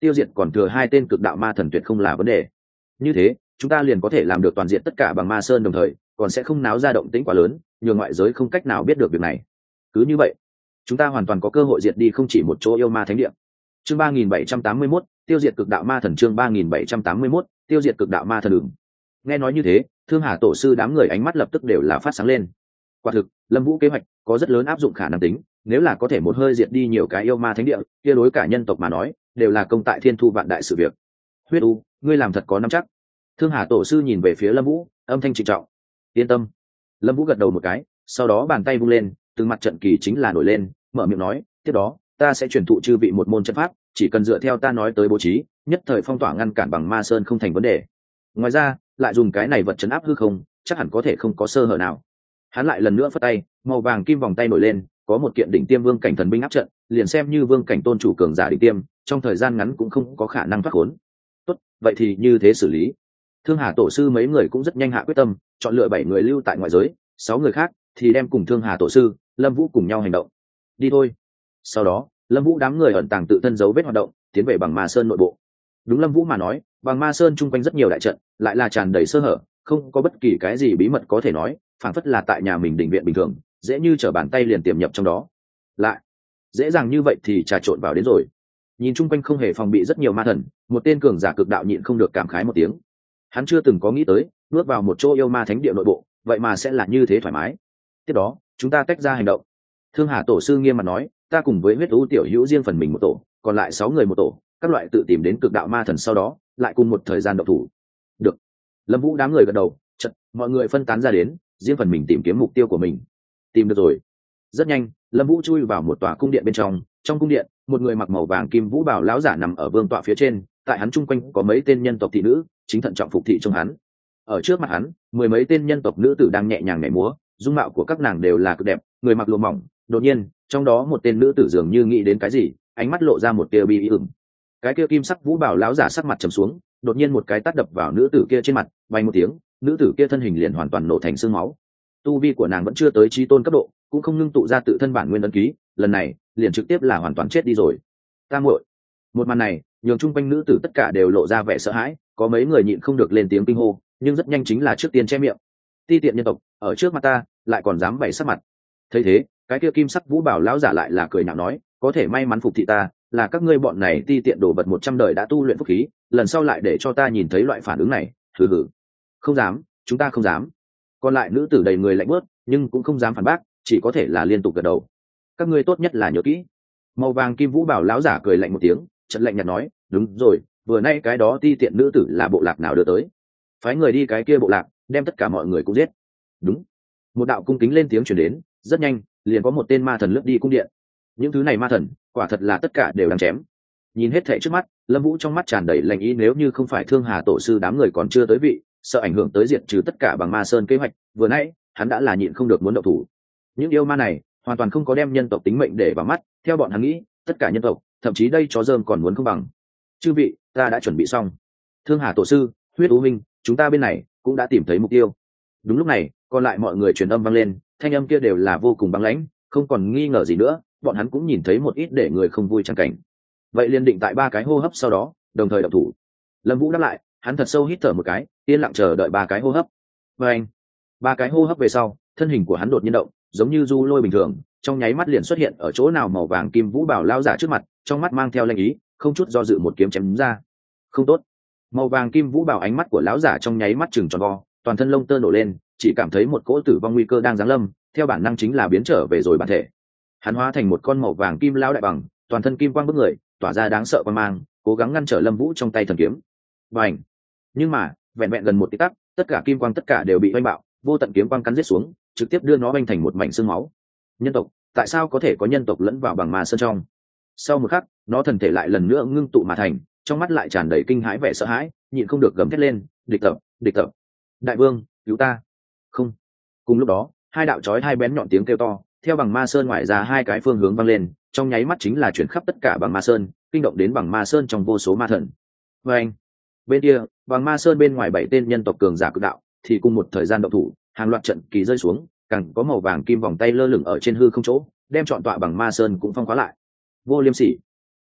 tiêu diệt còn thừa 2 tên cực đạo ma thần tuyệt không là vấn đề. Như thế chúng ta liền có thể làm được toàn diện tất cả bằng ma sơn đồng thời, còn sẽ không náo ra động tĩnh quá lớn, nhường ngoại giới không cách nào biết được việc này. Cứ như vậy chúng ta hoàn toàn có cơ hội diệt đi không chỉ một chỗ yêu ma thánh địa. Chương 3781, tiêu diệt cực đạo ma thần. Chương 3781, tiêu diệt cực đạo ma thần. Nghe nói như thế, Thương Hà tổ sư đám người ánh mắt lập tức đều là phát sáng lên. Quả thực, Lâm Vũ kế hoạch có rất lớn áp dụng khả năng tính, nếu là có thể một hơi diệt đi nhiều cái yêu ma thánh địa, kia đối cả nhân tộc mà nói, đều là công tại thiên thu vạn đại sự việc. Huyết U, ngươi làm thật có nắm chắc. Thương Hà tổ sư nhìn về phía Lâm Vũ, âm thanh trịnh trọng. Yên tâm. Lâm Vũ gật đầu một cái, sau đó bàn tay vung lên, từng mặt trận kỳ chính là nổi lên, mở miệng nói, tiếp đó ta sẽ truyền thụ chư vị một môn trận pháp, chỉ cần dựa theo ta nói tới bố trí, nhất thời phong tỏa ngăn cản bằng ma sơn không thành vấn đề. Ngoài ra lại dùng cái này vật trấn áp hư không, chắc hẳn có thể không có sơ hở nào. Hắn lại lần nữa phất tay, màu vàng kim vòng tay nổi lên, có một kiện đỉnh tiêm vương cảnh thần binh áp trận, liền xem như vương cảnh tôn chủ cường giả đỉnh tiêm, trong thời gian ngắn cũng không có khả năng thoát khốn. Tốt, vậy thì như thế xử lý. Thương Hà tổ sư mấy người cũng rất nhanh hạ quyết tâm, chọn lựa 7 người lưu tại ngoại giới, 6 người khác thì đem cùng Thương Hà tổ sư, Lâm Vũ cùng nhau hành động. Đi thôi. Sau đó Lâm Vũ đám người ẩn tàng tự thân dấu vết hoạt động, tiến về bằng ma sơn nội bộ. Đúng Lâm Vũ mà nói, bằng ma sơn chung quanh rất nhiều đại trận, lại là tràn đầy sơ hở, không có bất kỳ cái gì bí mật có thể nói, phảng phất là tại nhà mình đình viện bình thường, dễ như trở bàn tay liền tiềm nhập trong đó. Lại dễ dàng như vậy thì trà trộn vào đến rồi. Nhìn chung quanh không hề phòng bị rất nhiều ma thần, một tên cường giả cực đạo nhịn không được cảm khái một tiếng. Hắn chưa từng có nghĩ tới, bước vào một chỗ yêu ma thánh địa nội bộ, vậy mà sẽ là như thế thoải mái. Tiếp đó chúng ta tách ra hành động. Thương Hà tổ sư nghiêm mặt nói, ta cùng với Huyết U tiểu hữu riêng phần mình một tổ, còn lại 6 người một tổ, các loại tự tìm đến cực đạo ma thần, sau đó lại cùng một thời gian động thủ. Được. Lâm Vũ đám người gật đầu, chợt mọi người phân tán ra đến, riêng phần mình tìm kiếm mục tiêu của mình. Tìm được rồi. Rất nhanh, Lâm Vũ chui vào một tòa cung điện bên trong, trong cung điện, một người mặc màu vàng kim vũ bào lão giả nằm ở vương tọa phía trên, tại hắn chung quanh có mấy tên nhân tộc thị nữ, chính thận trọng phục thị trong hắn. Ở trước mặt hắn, 10 mấy tên nhân tộc nữ tử đang nhẹ nhàng nhảy múa, dung mạo của các nàng đều là cực đẹp, người mặc lụa mỏng. Đột nhiên, trong đó một tên nữ tử dường như nghĩ đến cái gì, ánh mắt lộ ra một tia bi ửng. Cái kia kim sắc vũ bảo lão giả sắc mặt trầm xuống, đột nhiên một cái tát đập vào nữ tử kia trên mặt, vang một tiếng, nữ tử kia thân hình liền hoàn toàn nổ thành xương máu. Tu vi của nàng vẫn chưa tới chí tôn cấp độ, cũng không ngưng tụ ra tự thân bản nguyên ấn ký, lần này liền trực tiếp là hoàn toàn chết đi rồi. Ta muội. Một màn này nhường chung quanh nữ tử tất cả đều lộ ra vẻ sợ hãi, có mấy người nhịn không được lên tiếng kinh hô, nhưng rất nhanh chính là trước tiên che miệng. Ti tiện nhân tộc, ở trước mặt ta lại còn dám bày sắc mặt. Thấy thế, cái kia kim sắc vũ bảo lão giả lại là cười nhạo nói, có thể may mắn phục thị ta, là các ngươi bọn này ti tiện đồ vật 100 đời đã tu luyện phúc khí, lần sau lại để cho ta nhìn thấy loại phản ứng này. Hừ hừ. Không dám, chúng ta không dám. Còn lại nữ tử đầy người lạnh bớt, nhưng cũng không dám phản bác, chỉ có thể là liên tục gật đầu. Các ngươi tốt nhất là nhớ kỹ. Màu vàng kim vũ bảo lão giả cười lạnh một tiếng, chợt lạnh nhạt nói, đúng rồi, vừa nay cái đó ti tiện nữ tử là bộ lạc nào đưa tới? Phái người đi cái kia bộ lạc, đem tất cả mọi người cũng giết. Đúng. Một đạo cung kính lên tiếng truyền đến, rất nhanh liền có một tên ma thần lướt đi cung điện. Những thứ này ma thần quả thật là tất cả đều đang chém. Nhìn hết thảy trước mắt, Lâm Vũ trong mắt tràn đầy lạnh ý, nếu như không phải Thương Hà tổ sư đám người còn chưa tới vị, sợ ảnh hưởng tới diệt trừ tất cả bằng ma sơn kế hoạch, vừa nãy hắn đã là nhịn không được muốn động thủ. Những yêu ma này hoàn toàn không có đem nhân tộc tính mệnh để vào mắt, theo bọn hắn nghĩ, tất cả nhân tộc, thậm chí đây chó dơm còn muốn không bằng. Chư vị, ta đã chuẩn bị xong. Thương Hà tổ sư, Huyết U minh, chúng ta bên này cũng đã tìm thấy mục tiêu. Đúng lúc này, còn lại mọi người truyền âm vang lên, thanh âm kia đều là vô cùng băng lãnh, không còn nghi ngờ gì nữa, bọn hắn cũng nhìn thấy một ít để người không vui chẳng cảnh. Vậy liền định tại 3 cái hô hấp sau đó, đồng thời động thủ. Lâm Vũ đáp lại, hắn thật sâu hít thở một cái, yên lặng chờ đợi 3 cái hô hấp. Và anh, 3 cái hô hấp về sau, thân hình của hắn đột nhiên động, giống như du lôi bình thường, trong nháy mắt liền xuất hiện ở chỗ nào màu vàng kim vũ bảo lao giả trước mặt, trong mắt mang theo lanh ý, không chút do dự một kiếm chém ra. Không tốt. Màu vàng kim vũ bảo ánh mắt của lão giả trong nháy mắt trừng tròn vo, toàn thân lông tơ nổ lên, chỉ cảm thấy một cỗ tử vong nguy cơ đang giáng lâm, theo bản năng chính là biến trở về rồi bản thể. Hắn hóa thành một con màu vàng kim lão đại bằng, toàn thân kim quang bức người, tỏa ra đáng sợ quang mang, cố gắng ngăn trở Lâm Vũ trong tay thần kiếm. Bành! Nhưng mà, vẹn vẹn gần một tí tắc, tất cả kim quang tất cả đều bị oanh bạo, vô tận kiếm quang cắn giết xuống, trực tiếp đưa nó oanh thành một mảnh xương máu. Nhân tộc, tại sao có thể có nhân tộc lẫn vào bằng ma sơn trong? Sau một khắc, nó thần thể lại lần nữa ngưng tụ mà thành, trong mắt lại tràn đầy kinh hãi vẻ sợ hãi, nhịn không được gầm thét lên, địch tập, địch tập. Đại vương, cứu ta! Không. Cùng lúc đó, 2 đạo chói 2 bén nhọn tiếng kêu to, theo bằng ma sơn ngoại ra 2 cái phương hướng vang lên, trong nháy mắt chính là chuyển khắp tất cả bằng ma sơn, kinh động đến bằng ma sơn trong vô số ma thần. Và anh, bên kia, bằng ma sơn bên ngoài 7 tên nhân tộc cường giả cực đạo, thì cùng một thời gian động thủ, hàng loạt trận kỳ rơi xuống, càng có màu vàng kim vòng tay lơ lửng ở trên hư không chỗ, đem trọn tọa bằng ma sơn cũng phong khóa lại. Vô liêm sỉ!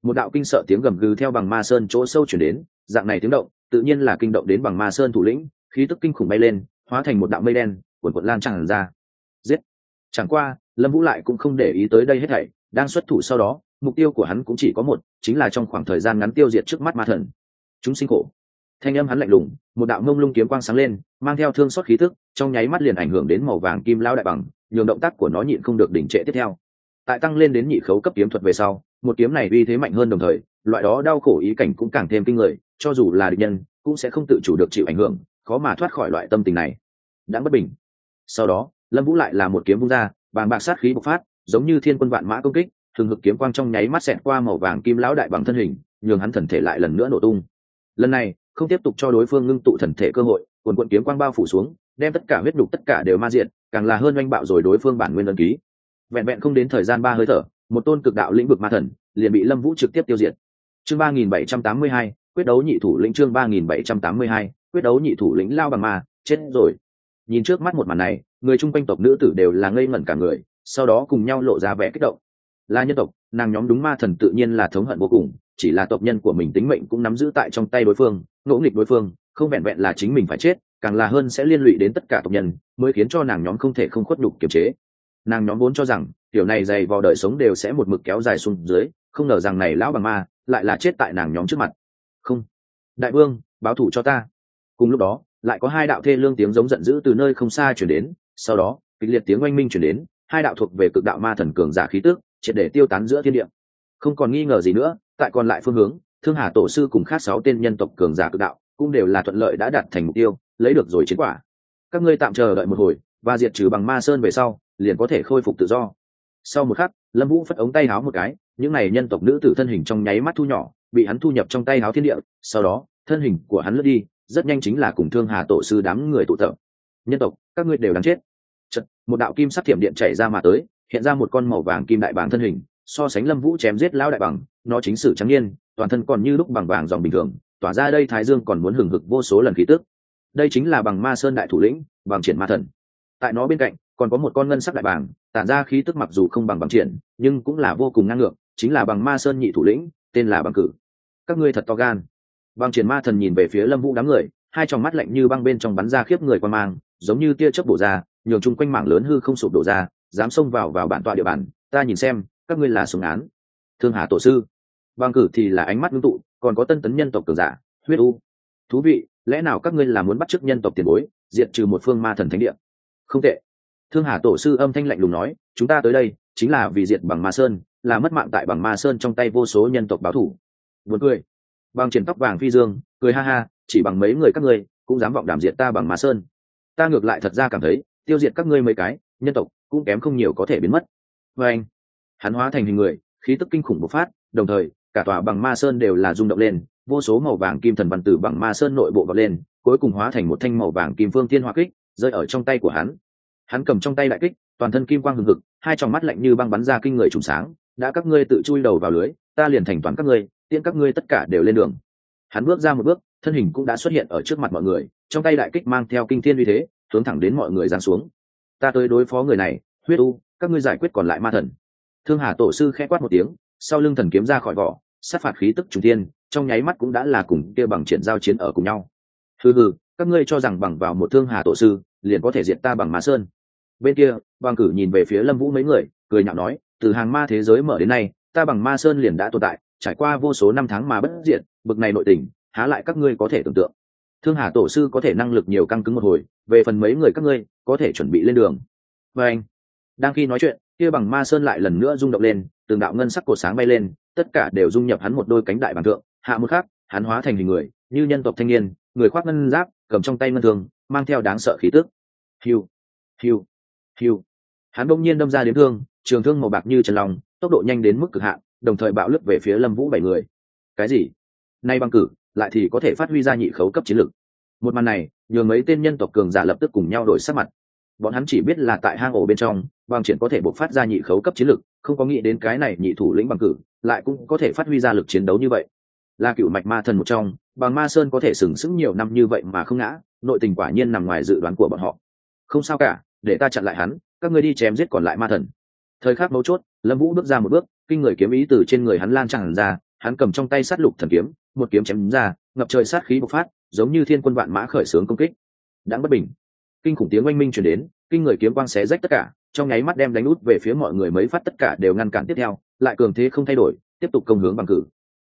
Một đạo kinh sợ tiếng gầm gừ theo bằng ma sơn chỗ sâu chuyển đến, dạng này tiếng động tự nhiên là kinh động đến bằng ma sơn thủ lĩnh, khí tức kinh khủng bay lên, hóa thành một đạo mây đen cuồn cuộn lan tràn ra. Giết! Chẳng qua Lâm Vũ lại cũng không để ý tới đây hết thảy, đang xuất thủ sau đó mục tiêu của hắn cũng chỉ có một, chính là trong khoảng thời gian ngắn tiêu diệt trước mắt ma thần. Chúng sinh khổ. Thanh âm hắn lạnh lùng, một đạo ngông lung kiếm quang sáng lên, mang theo thương xót khí tức, trong nháy mắt liền ảnh hưởng đến màu vàng kim lão đại bằng, nhường động tác của nó nhịn không được đỉnh trệ tiếp theo. Tại tăng lên đến nhị khấu cấp kiếm thuật về sau, một kiếm này uy thế mạnh hơn, đồng thời loại đó đau khổ ý cảnh cũng càng thêm kinh người, cho dù là địch nhân cũng sẽ không tự chủ được chịu ảnh hưởng, khó mà thoát khỏi loại tâm tình này. Đã bất bình. Sau đó Lâm Vũ lại là một kiếm vung ra, bàng bạc sát khí bộc phát, giống như thiên quân vạn mã công kích, thường hực kiếm quang trong nháy mắt xẹt qua màu vàng kim lão đại bằng thân hình, nhường hắn thần thể lại lần nữa nổ tung. Lần này không tiếp tục cho đối phương ngưng tụ thần thể cơ hội, cuồn cuộn kiếm quang bao phủ xuống, đem tất cả huyết đục tất cả đều ma diện, càng là hơn oanh bạo rồi đối phương bản nguyên ấn ký. Vẹn vẹn không đến thời gian 3 hơi thở, một tôn cực đạo lĩnh vực ma thần liền bị Lâm Vũ trực tiếp tiêu diệt. Chương 3782, quyết đấu nhị thủ lĩnh. Chương 3782, quyết đấu nhị thủ lĩnh lao bằng ma, chết rồi. Nhìn trước mắt một màn này, người chung quanh tộc nữ tử đều là ngây ngẩn cả người, sau đó cùng nhau lộ ra vẻ kích động. Là nhân tộc, nàng nhóm đúng ma thần tự nhiên là thống hận vô cùng, chỉ là tộc nhân của mình tính mệnh cũng nắm giữ tại trong tay đối phương, ngỗ nghịch đối phương, không vẹn vẹn là chính mình phải chết, càng là hơn sẽ liên lụy đến tất cả tộc nhân, mới khiến cho nàng nhóm không thể không khuất nhục kiềm chế. Nàng nhóm vốn cho rằng kiểu này dày vò đời sống đều sẽ một mực kéo dài xuống dưới, không ngờ rằng này lão bằng ma lại là chết tại nàng nhóm trước mặt. Không, đại vương, báo thù cho ta. Cùng lúc đó lại có hai đạo thê lương tiếng giống giận dữ từ nơi không xa chuyển đến, sau đó kịch liệt tiếng oanh minh chuyển đến, hai đạo thuộc về cực đạo ma thần cường giả khí tức triệt để tiêu tán giữa thiên địa. Không còn nghi ngờ gì nữa, tại còn lại phương hướng, Thương Hà tổ sư cùng khác 6 tên nhân tộc cường giả cực đạo cũng đều là thuận lợi đã đạt thành mục tiêu, lấy được rồi chiến quả. Các ngươi tạm chờ đợi một hồi, và diệt trừ bằng ma sơn về sau liền có thể khôi phục tự do. Sau một khắc, Lâm Vũ phất ống tay áo một cái, những này nhân tộc nữ tử thân hình trong nháy mắt thu nhỏ, bị hắn thu nhập trong tay áo thiên địa, sau đó thân hình của hắn lướt đi, rất nhanh chính là cùng Thương Hà tổ sư đám người tụ tập. Nhân tộc, các ngươi đều đáng chết. Chợt, một đạo kim sắc thiểm điện chảy ra mà tới, hiện ra một con màu vàng kim đại bàng thân hình, so sánh Lâm Vũ chém giết lão đại bàng, nó chính sử trắng niên, toàn thân còn như lúc bằng vàng dòng bình thường, tỏa ra đây thái dương còn muốn hừng hực vô số lần khí tức. Đây chính là bằng ma sơn đại thủ lĩnh, bằng triển ma thần. Tại nó bên cạnh còn có một con ngân sắc đại bàng, tản ra khí tức mặc dù không bằng bằng triển, nhưng cũng là vô cùng ngang ngược, chính là bằng ma sơn nhị thủ lĩnh, tên là bằng cử. Các ngươi thật to gan. Bằng triển ma thần nhìn về phía Lâm Vũ đám người, hai tròng mắt lạnh như băng bên trong bắn ra khiếp người quan mang, giống như tia chớp bổ ra, nhường chung quanh mảng lớn hư không sụp đổ ra, dám xông vào bản tọa địa bàn, ta nhìn xem, các ngươi là xuống án. Thương Hà tổ sư. Bằng cử thì là ánh mắt ngưng tụ, còn có tân tấn nhân tộc cường giả, huyết u. Thú vị, lẽ nào các ngươi là muốn bắt chước nhân tộc tiền bối, diệt trừ một phương ma thần thánh địa? Không tệ. Thương Hà tổ sư âm thanh lạnh lùng nói, chúng ta tới đây chính là vì diệt bằng ma sơn, là mất mạng tại bằng ma sơn trong tay vô số nhân tộc báo thù. Buồn cười. Bằng triển tóc vàng phi dương cười ha ha, chỉ bằng mấy người các ngươi cũng dám vọng đàm diệt ta bằng ma sơn. Ta ngược lại thật ra cảm thấy tiêu diệt các ngươi mấy cái nhân tộc cũng kém không nhiều có thể biến mất. Và anh, hắn hóa thành hình người, khí tức kinh khủng bộc phát, đồng thời cả tòa bằng ma sơn đều là rung động lên, vô số màu vàng kim thần văn từ bằng ma sơn nội bộ vọt lên, cuối cùng hóa thành một thanh màu vàng kim phương thiên hỏa kích rơi ở trong tay của hắn. Hắn cầm trong tay đại kích, toàn thân kim quang hừng hực, hai tròng mắt lạnh như băng bắn ra kinh người trùng sáng, đã các ngươi tự chui đầu vào lưới, ta liền thành toàn các ngươi, tiễn các ngươi tất cả đều lên đường. Hắn bước ra một bước, thân hình cũng đã xuất hiện ở trước mặt mọi người, trong tay đại kích mang theo kinh thiên uy thế, hướng thẳng đến mọi người giáng xuống. Ta tới đối phó người này, huyết u, các ngươi giải quyết còn lại ma thần. Thương Hà tổ sư khẽ quát một tiếng, sau lưng thần kiếm ra khỏi vỏ, sát phạt khí tức trùng thiên, trong nháy mắt cũng đã là cùng kia bằng triển giao chiến ở cùng nhau. Hừ hừ, các ngươi cho rằng bằng vào một Thương Hà tổ sư liền có thể diệt ta bằng ma sơn? Bên kia Bằng cử nhìn về phía Lâm Vũ mấy người, cười nhạo nói, từ hàng ma thế giới mở đến nay, ta bằng ma sơn liền đã tồn tại, trải qua vô số năm tháng mà bất diệt, bực này nội tình há lại các ngươi có thể tưởng tượng. Thương Hà tổ sư có thể năng lực nhiều căng cứng một hồi, về phần mấy người các ngươi có thể chuẩn bị lên đường. Và anh, đang khi nói chuyện, kia bằng ma sơn lại lần nữa rung động lên, từng đạo ngân sắc cột sáng bay lên, tất cả đều dung nhập hắn một đôi cánh đại bàng thượng. Hạ một khắc, hắn hóa thành hình người, như nhân tộc thanh niên, người khoác ngân giáp, cầm trong tay ngân thương, mang theo đáng sợ khí tức. Hiu, hiu, hiu. Hắn bỗng nhiên đâm ra đến thương, trường thương màu bạc như trần lòng, tốc độ nhanh đến mức cực hạn, đồng thời bạo lướt về phía Lâm Vũ 7 người. Cái gì? Nay Bằng cử lại thì có thể phát huy ra nhị khấu cấp chiến lực. Một màn này nhường mấy tên nhân tộc cường giả lập tức cùng nhau đổi sắc mặt. Bọn hắn chỉ biết là tại hang ổ bên trong Bằng triển có thể bộc phát ra nhị khấu cấp chiến lực, không có nghĩ đến cái này nhị thủ lĩnh Bằng cử lại cũng có thể phát huy ra lực chiến đấu như vậy. Là cựu mạch ma thần một trong, bằng ma sơn có thể sừng sững nhiều năm như vậy mà không ngã, nội tình quả nhiên nằm ngoài dự đoán của bọn họ. Không sao cả, để ta chặn lại hắn, các ngươi đi chém giết còn lại ma thần. Thời khắc mấu chốt, Lâm Vũ bước ra một bước, kinh người kiếm ý từ trên người hắn lan tràn ra, hắn cầm trong tay sát lục thần kiếm, một kiếm chém ra, ngập trời sát khí bộc phát, giống như thiên quân vạn mã khởi xướng công kích. Đãng bất bình, kinh khủng tiếng oanh minh truyền đến, kinh người kiếm quang xé rách tất cả, trong nháy mắt đem đánh út về phía mọi người mấy phát tất cả đều ngăn cản tiếp theo, lại cường thế không thay đổi, tiếp tục công hướng Bằng Cử.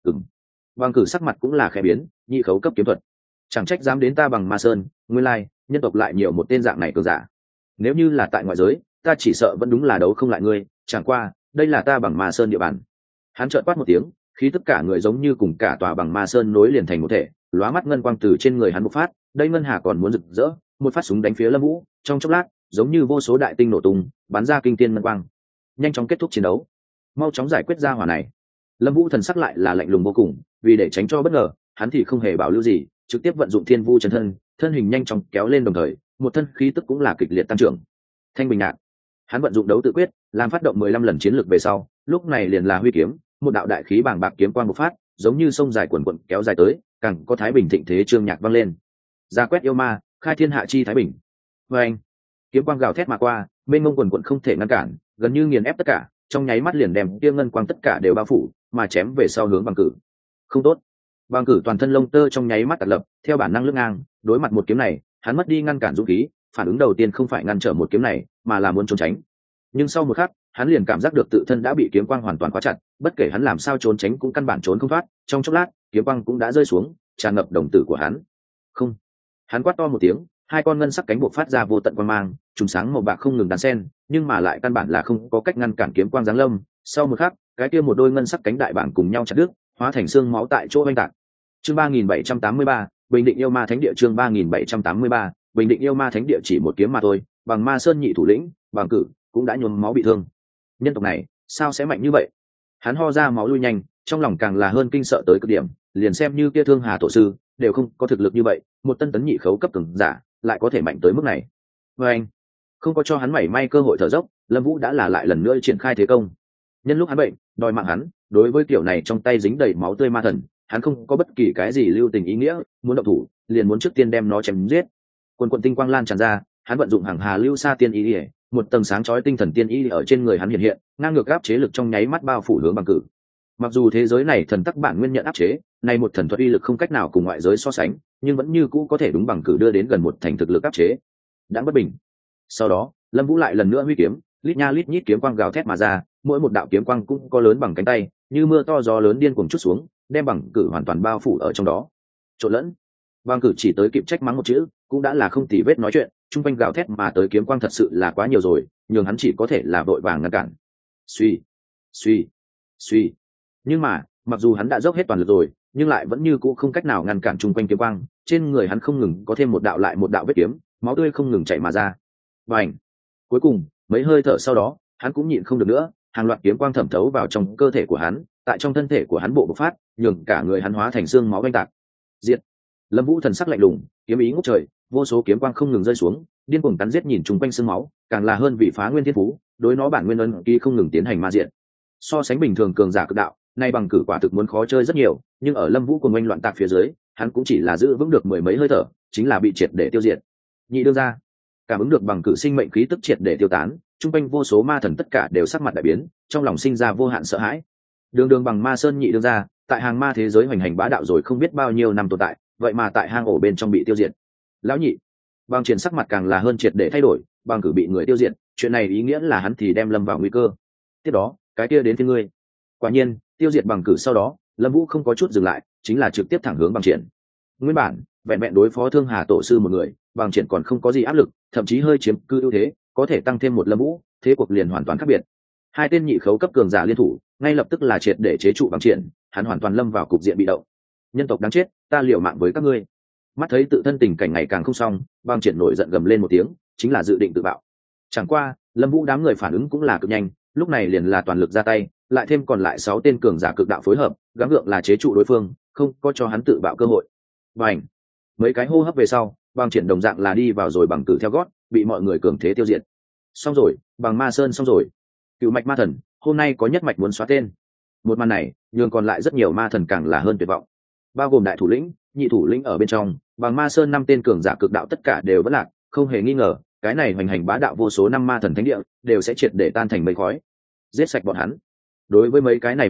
Bằng Cử sắc mặt cũng là khẽ biến, nhị khấu cấp kiếm thuật, chẳng trách dám đến ta Bằng Ma Sơn, nguyên lai nhân tộc lại nhiều một tên dạng này cường giả. Nếu như là tại ngoại giới, ta chỉ sợ vẫn đúng là đấu không lại ngươi, chẳng qua đây là ta Bằng Ma Sơn địa bàn. Hắn chợt quát một tiếng, khí tất cả người giống như cùng cả tòa Bằng Ma Sơn nối liền thành một thể, lóa mắt ngân quang từ trên người hắn bộc phát, đây ngân hà còn muốn rực rỡ, một phát súng đánh phía Lâm Vũ, trong chốc lát giống như vô số đại tinh nổ tung, bắn ra kinh thiên ngân quang. Nhanh chóng kết thúc chiến đấu, mau chóng giải quyết ra hỏa này. Lâm Vũ thần sắc lại là lạnh lùng vô cùng, vì để tránh cho bất ngờ, hắn thì không hề bảo lưu gì, trực tiếp vận dụng Thiên Vu chân thân, thân hình nhanh chóng kéo lên, đồng thời một thân khí tức cũng là kịch liệt tăng trưởng. Thanh Bình Nhạn, hắn vận dụng đấu tự quyết, làm phát động 15 lần chiến lược về sau, lúc này liền là huy kiếm, một đạo đại khí bàng bạc kiếm quang bộc phát, giống như sông dài quần quần kéo dài tới, càng có thái bình thịnh thế chương nhạc vang lên. Ra quét yêu ma, khai thiên hạ chi thái bình. Và anh, kiếm quang gào thét mà qua, mênh mông quần quần không thể ngăn cản, gần như nghiền ép tất cả, trong nháy mắt liền đem kia ngân quang tất cả đều bao phủ, mà chém về sau hướng Bằng Cử. Không tốt. Bằng Cử toàn thân lông tơ trong nháy mắt tạt lập, theo bản năng lướt ngang, đối mặt một kiếm này, hắn mất đi ngăn cản dũng khí, phản ứng đầu tiên không phải ngăn trở một kiếm này, mà là muốn trốn tránh. Nhưng sau một khắc, hắn liền cảm giác được tự thân đã bị kiếm quang hoàn toàn khóa chặt, bất kể hắn làm sao trốn tránh cũng căn bản trốn không thoát, trong chốc lát, kiếm quang cũng đã rơi xuống, tràn ngập đồng tử của hắn. Không. Hắn quát to một tiếng, hai con ngân sắc cánh buộc phát ra vô tận quang mang, trùng sáng màu bạc không ngừng đan xen, nhưng mà lại căn bản là không có cách ngăn cản kiếm quang giáng lâm. Sau một khắc, cái kia một đôi ngân sắc cánh đại bảng cùng nhau chặt đứt, hóa thành xương máu tại chỗ oanh tạc. Chương 3783, Bình Định Yêu Ma Thánh Địa. Chương 3783, Bình Định Yêu Ma Thánh Địa. Chỉ một kiếm mà thôi, Bằng Ma Sơn nhị thủ lĩnh Bằng Cử cũng đã nhuốm máu bị thương. Nhân tộc này sao sẽ mạnh như vậy? Hắn ho ra máu lui nhanh, trong lòng càng là hơn kinh sợ tới cực điểm, liền xem như kia Thương Hà tổ sư đều không có thực lực như vậy, một tân tấn nhị khấu cấp cường giả lại có thể mạnh tới mức này. Và anh không có cho hắn mảy may cơ hội thở dốc, Lâm Vũ đã là lại lần nữa triển khai thế công. Nhân lúc hắn bệnh, đòi mạng hắn, đối với kiểu này trong tay dính đầy máu tươi ma thần, hắn không có bất kỳ cái gì lưu tình ý nghĩa, muốn động thủ liền muốn trước tiên đem nó chém giết. Quần quần tinh quang lan tràn ra, hắn vận dụng hàng hà lưu sa tiên ý, một tầng sáng chói tinh thần tiên ý ở trên người hắn hiện hiện, ngang ngược áp chế lực trong nháy mắt bao phủ hướng Bằng Cử. Mặc dù thế giới này thần tắc bản nguyên nhận áp chế, này một thần thuật uy lực không cách nào cùng ngoại giới so sánh, nhưng vẫn như cũ có thể đúng Bằng Cử đưa đến gần một thành thực lực áp chế. Đã bất bình. Sau đó, Lâm Vũ lại lần nữa huy kiếm, lít nha lít nhít kiếm quang gào thét mà ra, mỗi một đạo kiếm quang cũng có lớn bằng cánh tay, như mưa to gió lớn điên cuồng trút xuống, đem Bằng Cử hoàn toàn bao phủ ở trong đó. Trộn lẫn. Bằng Cử chỉ tới kịp trách mắng một chữ, cũng đã là không tì vết nói chuyện, trung quanh gào thét mà tới kiếm quang thật sự là quá nhiều rồi, nhường hắn chỉ có thể là vội vàng ngăn cản. Suy, suy, suy. Nhưng mà, mặc dù hắn đã dốc hết toàn lực rồi, nhưng lại vẫn như cũ không cách nào ngăn cản trung quanh kiếm quang, trên người hắn không ngừng có thêm một đạo lại một đạo vết kiếm, máu tươi không ngừng chảy mà ra. Bành! Cuối cùng, mấy hơi thở sau đó, hắn cũng nhịn không được nữa, hàng loạt kiếm quang thẩm thấu vào trong cơ thể của hắn, tại trong thân thể của hắn bộ bộc phát, nhường cả người hắn hóa thành xương máu oanh tạc. Diệt! Lâm Vũ thần sắc lạnh lùng, kiếm ý ngút trời, vô số kiếm quang không ngừng rơi xuống, điên cuồng cắn giết nhìn chung quanh xương máu, càng là hơn vị phá nguyên thiên phú, đối nó bản nguyên ấn ký không ngừng tiến hành ma diện. So sánh bình thường cường giả cực đạo, nay Bằng Cử quả thực muốn khó chơi rất nhiều, nhưng ở Lâm Vũ cùng oanh loạn tạc phía dưới, hắn cũng chỉ là giữ vững được mười mấy hơi thở, chính là bị triệt để tiêu diệt. Nhị đương ra, cảm ứng được Bằng Cử sinh mệnh khí tức triệt để tiêu tán, chung quanh vô số ma thần tất cả đều sắc mặt đại biến, trong lòng sinh ra vô hạn sợ hãi. Đường Bằng Ma Sơn nhị đương ra, tại hàng ma thế giới hoành hành bá đạo rồi không biết bao nhiêu năm tồn tại, vậy mà tại hang ổ bên trong bị tiêu diệt. Lão nhị, Bằng Triển sắc mặt càng là hơn triệt để thay đổi, Bằng Cử bị người tiêu diệt, chuyện này ý nghĩa là hắn thì đem lâm vào nguy cơ. Tiếp đó, cái kia đến phía ngươi. Quả nhiên, tiêu diệt Bằng Cử sau đó, Lâm Vũ không có chút dừng lại, chính là trực tiếp thẳng hướng Bằng Triển. Nguyên bản, vẹn vẹn đối phó Thương Hà tổ sư một người, Bằng Triển còn không có gì áp lực, thậm chí hơi chiếm cư ưu thế, có thể tăng thêm một Lâm Vũ, thế cuộc liền hoàn toàn khác biệt. Hai tên nhị khấu cấp cường giả liên thủ, ngay lập tức là triệt để chế trụ Bằng Triển, hắn hoàn toàn lâm vào cục diện bị động. Nhân tộc đáng chết, ta liều mạng với các ngươi. Mắt thấy tự thân tình cảnh ngày càng không xong, Bằng Triển nổi giận gầm lên một tiếng, chính là dự định tự bạo. Chẳng qua, Lâm Vũ đám người phản ứng cũng là cực nhanh, lúc này liền là toàn lực ra tay, lại thêm còn lại 6 tên cường giả cực đạo phối hợp, gắng gượng là chế trụ đối phương, không có cho hắn tự bạo cơ hội. Bành! Mấy cái hô hấp về sau, Bằng Triển đồng dạng là đi vào rồi Bằng Cử theo gót, bị mọi người cường thế tiêu diệt. Xong rồi, Bằng Ma Sơn xong rồi. Cựu mạch ma thần, hôm nay có nhất mạch muốn xóa tên. Một màn này, nhường còn lại rất nhiều ma thần càng là hơn tuyệt vọng. Bao gồm đại thủ lĩnh, nhị thủ lĩnh ở bên trong, Bằng Ma Sơn 5 tên cường giả cực đạo tất cả đều vẫn lạc, không hề nghi ngờ, cái này hoành hành bá đạo vô số năm ma thần thánh địa đều sẽ triệt để tan thành mây khói. Giết sạch bọn hắn. Đối với mấy cái này ma thần,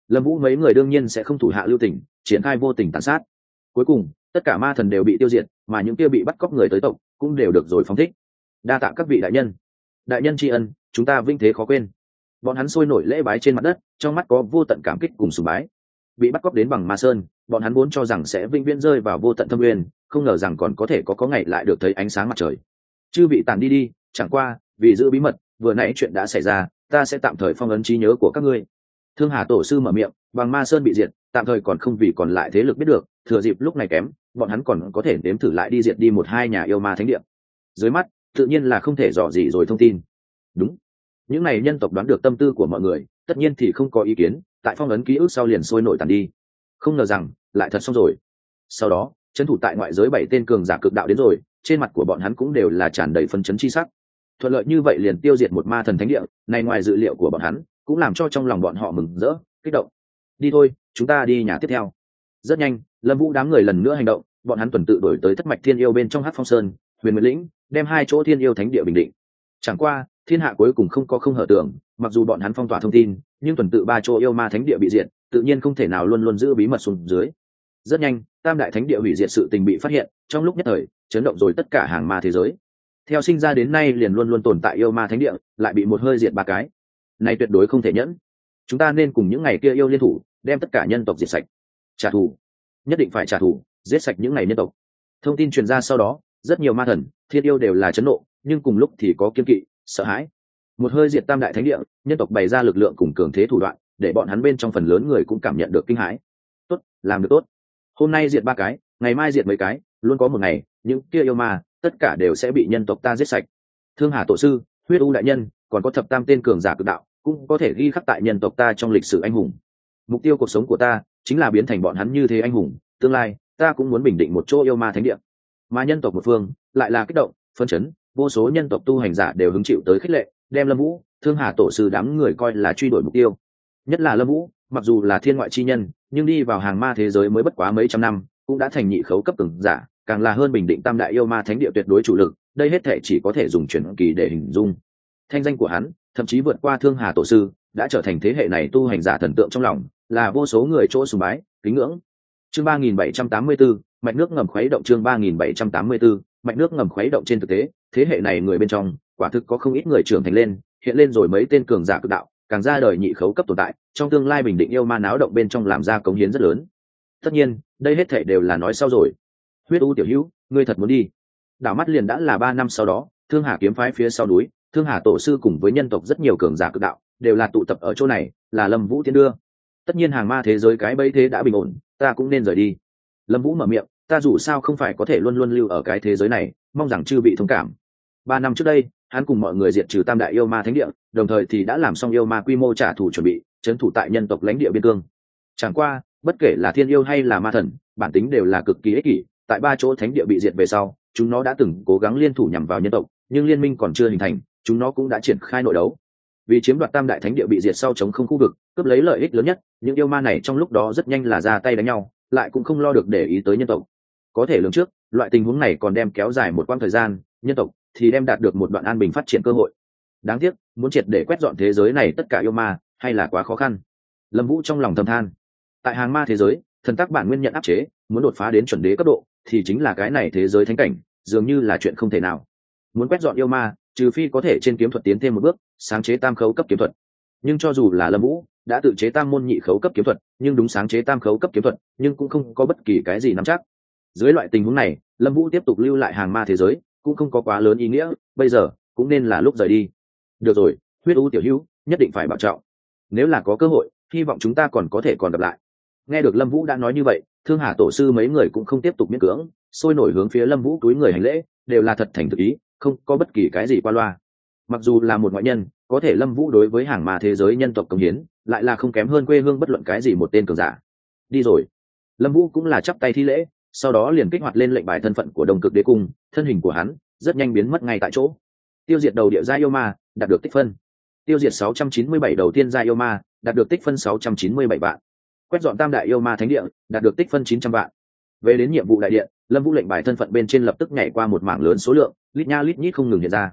Lâm Vũ mấy người đương nhiên sẽ không thủ hạ lưu tình, triển khai vô tình tàn sát. Cuối cùng tất cả ma thần đều bị tiêu diệt, mà những kia bị bắt cóc người tới tộc cũng đều được rồi phóng thích. Đa tạ các vị đại nhân tri ân, chúng ta vinh thế khó quên. Bọn hắn sôi nổi lễ bái trên mặt đất, trong mắt có vô tận cảm kích cùng sùng bái. Bị bắt cóc đến bằng ma sơn, bọn hắn vốn cho rằng sẽ vĩnh viễn rơi vào vô tận thâm nguyên, không ngờ rằng còn có thể có ngày lại được thấy ánh sáng mặt trời. Chư vị tản đi đi, chẳng qua vì giữ bí mật, vừa nãy chuyện đã xảy ra, ta sẽ tạm thời phong ấn trí nhớ của các ngươi. Thương Hà tổ sư mở miệng, bằng ma sơn bị diệt, tạm thời còn không vì còn lại thế lực biết được, thừa dịp lúc này kém, bọn hắn còn có thể đếm thử lại đi diệt đi một hai nhà yêu ma thánh địa. Dưới mắt tự nhiên là không thể dò gì rồi thông tin. Đúng, những này nhân tộc đoán được tâm tư của mọi người, tất nhiên thì không có ý kiến, tại phong ấn ký ức sau liền sôi nổi tàn đi. Không ngờ rằng lại thật xong rồi. Sau đó trấn thủ tại ngoại giới 7 tên cường giả cực đạo đến rồi, trên mặt của bọn hắn cũng đều là tràn đầy phấn chấn chi sắc. Thuận lợi như vậy liền tiêu diệt một ma thần thánh địa, này ngoài dự liệu của bọn hắn, cũng làm cho trong lòng bọn họ mừng rỡ, kích động. Đi thôi, chúng ta đi nhà tiếp theo. Rất nhanh, Lâm Vũ đám người lần nữa hành động, bọn hắn tuần tự đổi tới thất mạch thiên yêu bên trong Hắc Phong Sơn, Huyền Nguyệt Lĩnh, đem 2 chỗ thiên yêu thánh địa bình định. Chẳng qua thiên hạ cuối cùng không có không hở tưởng, mặc dù bọn hắn phong tỏa thông tin, nhưng tuần tự 3 chỗ yêu ma thánh địa bị diệt, tự nhiên không thể nào luôn luôn giữ bí mật xuống dưới. Rất nhanh, tam đại thánh địa hủy diệt sự tình bị phát hiện, trong lúc nhất thời chấn động rồi tất cả hàng ma thế giới. Theo sinh ra đến nay liền luôn luôn tồn tại yêu ma thánh địa, lại bị một hơi diệt 3 cái, này tuyệt đối không thể nhẫn. Chúng ta nên cùng những ngày kia yêu liên thủ, đem tất cả nhân tộc diệt sạch. Trả thù, nhất định phải trả thù, giết sạch những ngày nhân tộc. Thông tin truyền ra sau đó, rất nhiều ma thần thiên yêu đều là chấn nộ, nhưng cùng lúc thì có kiên kỵ, sợ hãi. Một hơi diệt tam đại thánh địa, nhân tộc bày ra lực lượng cùng cường thế thủ đoạn, để bọn hắn bên trong phần lớn người cũng cảm nhận được kinh hãi. Tốt, làm được tốt. Hôm nay diệt 3 cái, ngày mai diệt mấy cái, luôn có một ngày những kia yêu ma tất cả đều sẽ bị nhân tộc ta giết sạch. Thương Hà tổ sư, Huyết U đại nhân, còn có thập tam tên cường giả cực đạo, cũng có thể ghi khắc tại nhân tộc ta trong lịch sử anh hùng. Mục tiêu cuộc sống của ta chính là biến thành bọn hắn như thế anh hùng, tương lai ta cũng muốn bình định một chỗ yêu ma thánh địa. Mà nhân tộc một phương lại là kích động, phấn chấn, vô số nhân tộc tu hành giả đều hứng chịu tới khích lệ, đem Lâm Vũ, Thương Hà tổ sư đám người coi là truy đuổi mục tiêu. Nhất là Lâm Vũ, mặc dù là thiên ngoại chi nhân, nhưng đi vào hàng ma thế giới mới bất quá mấy trăm năm, cũng đã thành nhị khấu cấp cường giả, càng là hơn bình định tam đại yêu ma thánh địa tuyệt đối chủ lực, đây hết thảy chỉ có thể dùng truyền kỳ để hình dung. Thanh danh của hắn thậm chí vượt qua Thương Hà tổ sư, đã trở thành thế hệ này tu hành giả thần tượng trong lòng, là vô số người chỗ sùng bái, kính ngưỡng. Chương 3784, mạch nước ngầm khuấy động. Chương 3784, mạch nước ngầm khuấy động. Trên thực tế, thế hệ này người bên trong, quả thực có không ít người trưởng thành lên, hiện lên rồi mấy tên cường giả cực đạo, càng ra đời nhị khấu cấp tồn tại, trong tương lai bình định yêu ma náo động bên trong làm ra cống hiến rất lớn. Tất nhiên, đây hết thảy đều là nói sau rồi. Huyết U tiểu hữu, ngươi thật muốn đi? Đảo mắt liền đã là 3 năm sau đó, Thương Hà kiếm phái phía sau núi, Thương Hà tổ sư cùng với nhân tộc rất nhiều cường giả cực đạo, đều là tụ tập ở chỗ này, là Lâm Vũ tiến đưa. Tất nhiên hàng ma thế giới cái bẫy thế đã bình ổn, ta cũng nên rời đi. Lâm Vũ mở miệng, ta dù sao không phải có thể luôn luôn lưu ở cái thế giới này, mong rằng chư vị thông cảm. 3 năm trước đây, hắn cùng mọi người diệt trừ tam đại yêu ma thánh địa, đồng thời thì đã làm xong yêu ma quy mô trả thù chuẩn bị, trấn thủ tại nhân tộc lãnh địa biên cương. Chẳng qua, bất kể là thiên yêu hay là ma thần, bản tính đều là cực kỳ ích kỷ, tại 3 chỗ thánh địa bị diệt về sau, chúng nó đã từng cố gắng liên thủ nhằm vào nhân tộc, nhưng liên minh còn chưa hình thành, chúng nó cũng đã triển khai nội đấu. Vì chiếm đoạt tam đại thánh địa bị diệt sau chống không khu vực, cướp lấy lợi ích lớn nhất, những yêu ma này trong lúc đó rất nhanh là ra tay đánh nhau, lại cũng không lo được để ý tới nhân tộc. Có thể lường trước, loại tình huống này còn đem kéo dài một quãng thời gian, nhân tộc thì đem đạt được một đoạn an bình phát triển cơ hội. Đáng tiếc, muốn triệt để quét dọn thế giới này tất cả yêu ma, hay là quá khó khăn. Lâm Vũ trong lòng thầm than. Tại hàng ma thế giới, thần tác bản nguyên nhận áp chế, muốn đột phá đến chuẩn đế cấp độ, thì chính là cái này thế giới thánh cảnh, dường như là chuyện không thể nào. Muốn quét dọn yêu ma, trừ phi có thể trên kiếm thuật tiến thêm một bước, sáng chế tam khấu cấp kiếm thuật. Nhưng cho dù là Lâm Vũ đã tự chế tam môn nhị khấu cấp kiếm thuật, nhưng đúng sáng chế tam khấu cấp kiếm thuật, nhưng cũng không có bất kỳ cái gì nắm chắc. Dưới loại tình huống này, Lâm Vũ tiếp tục lưu lại hàng ma thế giới, cũng không có quá lớn ý nghĩa, bây giờ cũng nên là lúc rời đi. Được rồi, Huyết U tiểu hữu, nhất định phải bảo trọng. Nếu là có cơ hội, hy vọng chúng ta còn có thể còn gặp lại. Nghe được Lâm Vũ đã nói như vậy, Thương Hà tổ sư mấy người cũng không tiếp tục miễn cưỡng, sôi nổi hướng phía Lâm Vũ túi người hành lễ, đều là thật thành thực ý, không có bất kỳ cái gì qua loa. Mặc dù là một ngoại nhân, có thể Lâm Vũ đối với hàng ma thế giới nhân tộc công hiến, lại là không kém hơn quê hương bất luận cái gì một tên cường giả. Đi rồi. Lâm Vũ cũng là chắp tay thi lễ, sau đó liền kích hoạt lên lệnh bài thân phận của Đông Cực Đế Cung, thân hình của hắn rất nhanh biến mất ngay tại chỗ. Tiêu diệt đầu địa giai yêu ma, đạt được tích phân. Tiêu diệt 697 đầu tiên giai yêu ma, đạt được tích phân 697 vạn. Quét dọn tam đại yêu ma thánh địa, đạt được tích phân 900 vạn. Về đến nhiệm vụ đại điện, Lâm Vũ lệnh bài thân phận bên trên lập tức nhảy qua một mảng lớn số lượng, lít nha lít nhít không ngừng hiện ra.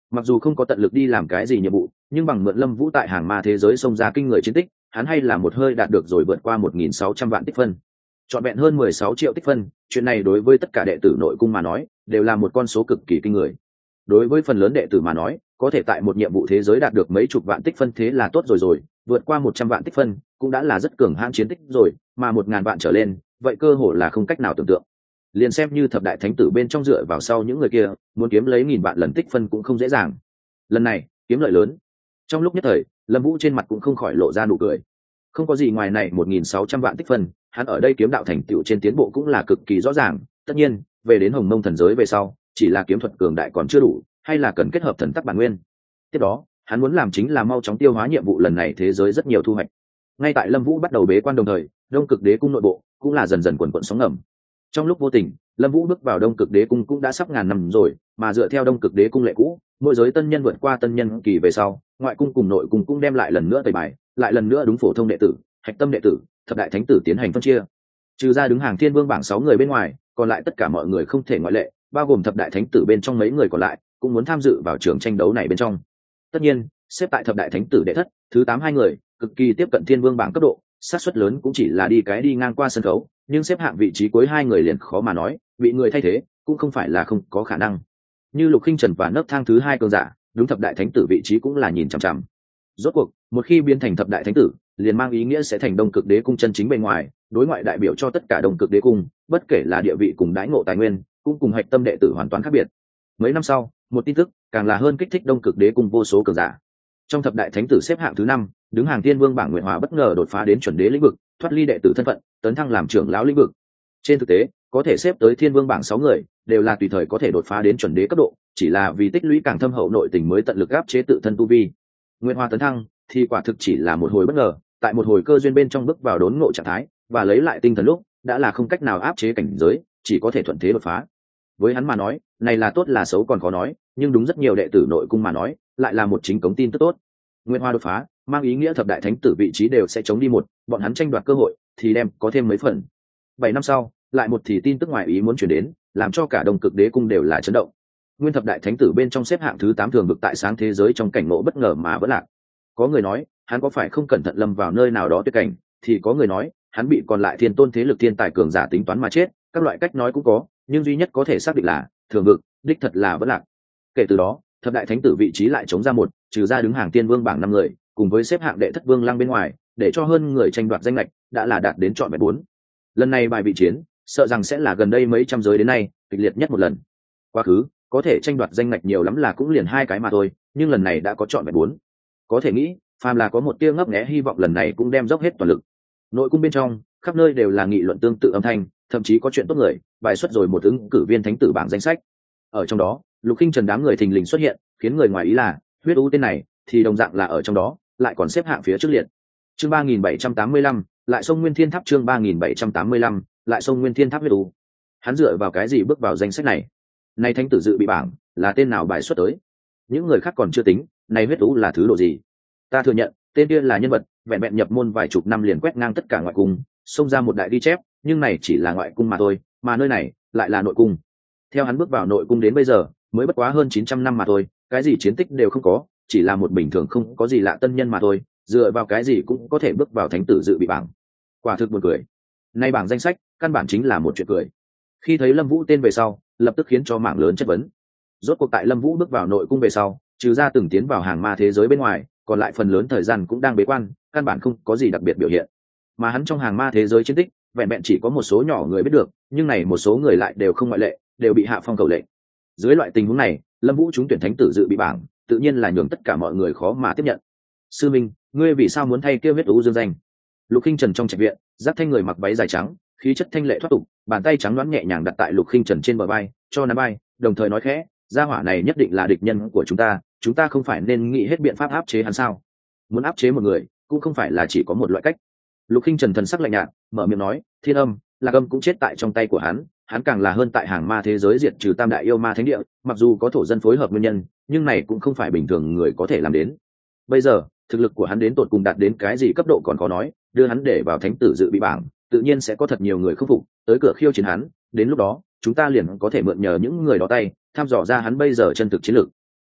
Mặc dù không có tận lực đi làm cái gì nhiệm vụ, nhưng bằng mượn Lâm Vũ tại hàng ma thế giới xông ra kinh người chiến tích, hắn hay là một hơi đạt được rồi vượt qua 1.600 vạn tích phân, trọn vẹn hơn 16 triệu tích phân. Chuyện này đối với tất cả đệ tử nội cung mà nói đều là một con số cực kỳ kinh người. Đối với phần lớn đệ tử mà nói, có thể tại một nhiệm vụ thế giới đạt được mấy chục vạn tích phân thế là tốt rồi, vượt qua 100 vạn tích phân cũng đã là rất cường hãn chiến tích rồi, mà 1.000 vạn trở lên, vậy cơ hội là không cách nào tưởng tượng. Liền xem như thập đại thánh tử bên trong dựa vào sau những người kia, muốn kiếm lấy 1.000 vạn lần tích phân cũng không dễ dàng. Lần này kiếm lợi lớn. Trong lúc nhất thời, Lâm Vũ trên mặt cũng không khỏi lộ ra nụ cười. Không có gì ngoài này 1.600 vạn tích phân, hắn ở đây kiếm đạo thành tựu trên tiến bộ cũng là cực kỳ rõ ràng. Tất nhiên, về đến Hồng Mông thần giới về sau, chỉ là kiếm thuật cường đại còn chưa đủ, hay là cần kết hợp thần tắc bản nguyên. Tiếp đó, hắn muốn làm chính là mau chóng tiêu hóa nhiệm vụ lần này thế giới rất nhiều thu hoạch. Ngay tại Lâm Vũ bắt đầu bế quan đồng thời, Đông Cực Đế cung nội bộ cũng là dần dần quần quần sóng ngầm. Trong lúc vô tình, Lâm Vũ bước vào Đông Cực Đế cung cũng đã sắp ngàn năm rồi, mà dựa theo Đông Cực Đế cung lệ cũ, mỗi giới tân nhân vượt qua tân nhân kỳ về sau, ngoại cung cùng nội cung cũng đem lại lần nữa tẩy bài, lại lần nữa đúng phổ thông đệ tử, hạch tâm đệ tử, thập đại thánh tử tiến hành phân chia. Trừ ra đứng hàng Thiên Vương bảng 6 người bên ngoài, còn lại tất cả mọi người không thể ngoại lệ, bao gồm thập đại thánh tử bên trong mấy người còn lại, cũng muốn tham dự vào trường tranh đấu này bên trong. Tất nhiên, xếp tại thập đại thánh tử đệ thất, thứ 8 hai người, cực kỳ tiếp cận Thiên Vương bảng cấp độ, xác suất lớn cũng chỉ là đi ngang qua sân khấu, nhưng xếp hạng vị trí cuối hai người liền khó mà nói, bị người thay thế cũng không phải là không có khả năng. Như Lục Khinh Trần và nấc thang thứ 2 cường giả, đúng thập đại thánh tử vị trí cũng là nhìn chằm chằm. Rốt cuộc, một khi biến thành thập đại thánh tử, liền mang ý nghĩa sẽ thành Đông Cực Đế cung chân chính bên ngoài, đối ngoại đại biểu cho tất cả Đông Cực Đế cung, bất kể là địa vị cùng đãi ngộ tài nguyên, cũng cùng hạch tâm đệ tử hoàn toàn khác biệt. Mấy năm sau, một tin tức càng là hơn kích thích Đông Cực Đế cung vô số cường giả. Trong thập đại thánh tử xếp hạng thứ 5, đứng hàng Thiên Vương bảng Nguyệt Hòa bất ngờ đột phá đến chuẩn đế lĩnh vực, thoát ly đệ tử thân phận, tấn thăng làm trưởng lão lĩnh vực. Trên thực tế, có thể xếp tới Thiên Vương bảng 6 người, đều là tùy thời có thể đột phá đến chuẩn đế cấp độ, chỉ là vì tích lũy càng thâm hậu nội tình mới tận lực áp chế tự thân tu vi. Nguyệt Hòa tấn thăng thì quả thực chỉ là một hồi bất ngờ, tại một hồi cơ duyên bên trong bước vào đốn ngộ trạng thái và lấy lại tinh thần lúc, đã là không cách nào áp chế cảnh giới, chỉ có thể thuận thế đột phá. Với hắn mà nói, này là tốt là xấu còn khó nói, nhưng đúng rất nhiều đệ tử nội cung mà nói, lại là một chính cống tin tức tốt. Nguyệt Hoa đột phá, mang ý nghĩa thập đại thánh tử vị trí đều sẽ chống đi một, bọn hắn tranh đoạt cơ hội thì đem có thêm mấy phần. 7 năm sau, lại một thì tin tức ngoài ý muốn truyền đến, làm cho cả Đông Cực Đế cung đều là chấn động. Nguyên thập đại thánh tử bên trong xếp hạng thứ 8 thường vực tại sáng thế giới trong cảnh ngộ bất ngờ mà vỡ lạc. Có người nói, hắn có phải không cẩn thận lâm vào nơi nào đó tuyệt cảnh, thì có người nói, hắn bị còn lại thiên tôn thế lực thiên tài cường giả tính toán mà chết, các loại cách nói cũng có, nhưng duy nhất có thể xác định là thường vực đích thật là vỡ lạc. Kể từ đó, thập đại thánh tử vị trí lại chống ra một, trừ ra đứng hàng tiên vương bảng 5 người, cùng với xếp hạng đệ thất vương lăng bên ngoài, để cho hơn người tranh đoạt danh lệch, đã là đạt đến trọn vẹn 4. Lần này bài vị chiến, sợ rằng sẽ là gần đây mấy trăm giới đến nay kịch liệt nhất một lần. Quá khứ, có thể tranh đoạt danh lệch nhiều lắm là cũng liền 2 cái mà thôi, nhưng lần này đã có trọn vẹn 4. Có thể nghĩ, phàm là có một tia ngấp nghé hy vọng lần này cũng đem dốc hết toàn lực. Nội cung bên trong, khắp nơi đều là nghị luận tương tự âm thanh, thậm chí có chuyện tốt người bài xuất rồi một ứng cử viên thánh tử bảng danh sách. Ở trong đó, Lục Khinh Trần đám người thình lình xuất hiện, khiến người ngoài ý là huyết u tên này thì đồng dạng là ở trong đó, lại còn xếp hạng phía trước liệt. Chương 3785, lại sông Nguyên Thiên Tháp. Chương 3785, lại sông Nguyên Thiên Tháp. Huyết u, hắn dựa vào cái gì bước vào danh sách này? Này thánh tử dự bị bảng là tên nào bài xuất tới? Những người khác còn chưa tính, này huyết u là thứ độ gì? Ta thừa nhận, tên kia là nhân vật, vẹn vẹn nhập môn vài chục năm liền quét ngang tất cả ngoại cung, xông ra một đại ghi chép, nhưng này chỉ là ngoại cung mà thôi, mà nơi này lại là nội cung. Theo hắn bước vào nội cung đến bây giờ, mới bất quá hơn 900 năm mà thôi, cái gì chiến tích đều không có, chỉ là một bình thường không có gì lạ tân nhân mà thôi, dựa vào cái gì cũng có thể bước vào thánh tử dự bị bảng. Quả thực buồn cười. Nay bảng danh sách, căn bản chính là một chuyện cười. Khi thấy Lâm Vũ tên về sau, lập tức khiến cho mảng lớn chất vấn. Rốt cuộc tại Lâm Vũ bước vào nội cung về sau, trừ ra từng tiến vào hàng ma thế giới bên ngoài, còn lại phần lớn thời gian cũng đang bế quan, căn bản không có gì đặc biệt biểu hiện. Mà hắn trong hàng ma thế giới chiến tích, vẹn vẹn chỉ có một số nhỏ người biết được, nhưng này một số người lại đều không ngoại lệ, đều bị hạ phong cầu lệnh. Dưới loại tình huống này, Lâm Vũ trúng tuyển thánh tử dự bị bảng, tự nhiên là nhường tất cả mọi người khó mà tiếp nhận. Sư minh, ngươi vì sao muốn thay kêu huyết u dương danh? Lục Khinh Trần trong trạch viện, Giác Thanh người mặc váy dài trắng, khí chất thanh lệ thoát tục, bàn tay trắng đoán nhẹ nhàng đặt tại Lục Khinh Trần trên bờ vai, cho nắm vai, đồng thời nói khẽ, gia hỏa này nhất định là địch nhân của chúng ta không phải nên nghĩ hết biện pháp áp chế hắn sao? Muốn áp chế một người, cũng không phải là chỉ có một loại cách. Lục Khinh Trần thần sắc lạnh nhạt, mở miệng nói, Thiên Âm, Lạc Âm cũng chết tại trong tay của hắn càng là hơn tại hàng ma thế giới diệt trừ tam đại yêu ma thánh địa, mặc dù có thổ dân phối hợp nguyên nhân, nhưng này cũng không phải bình thường người có thể làm đến. Bây giờ, thực lực của hắn đến tột cùng đạt đến cái gì cấp độ còn khó nói, đưa hắn để vào thánh tử dự bị bảng, tự nhiên sẽ có thật nhiều người không phục, tới cửa khiêu chiến hắn, đến lúc đó, chúng ta liền có thể mượn nhờ những người đó tay, thăm dò ra hắn bây giờ chân thực chiến lược.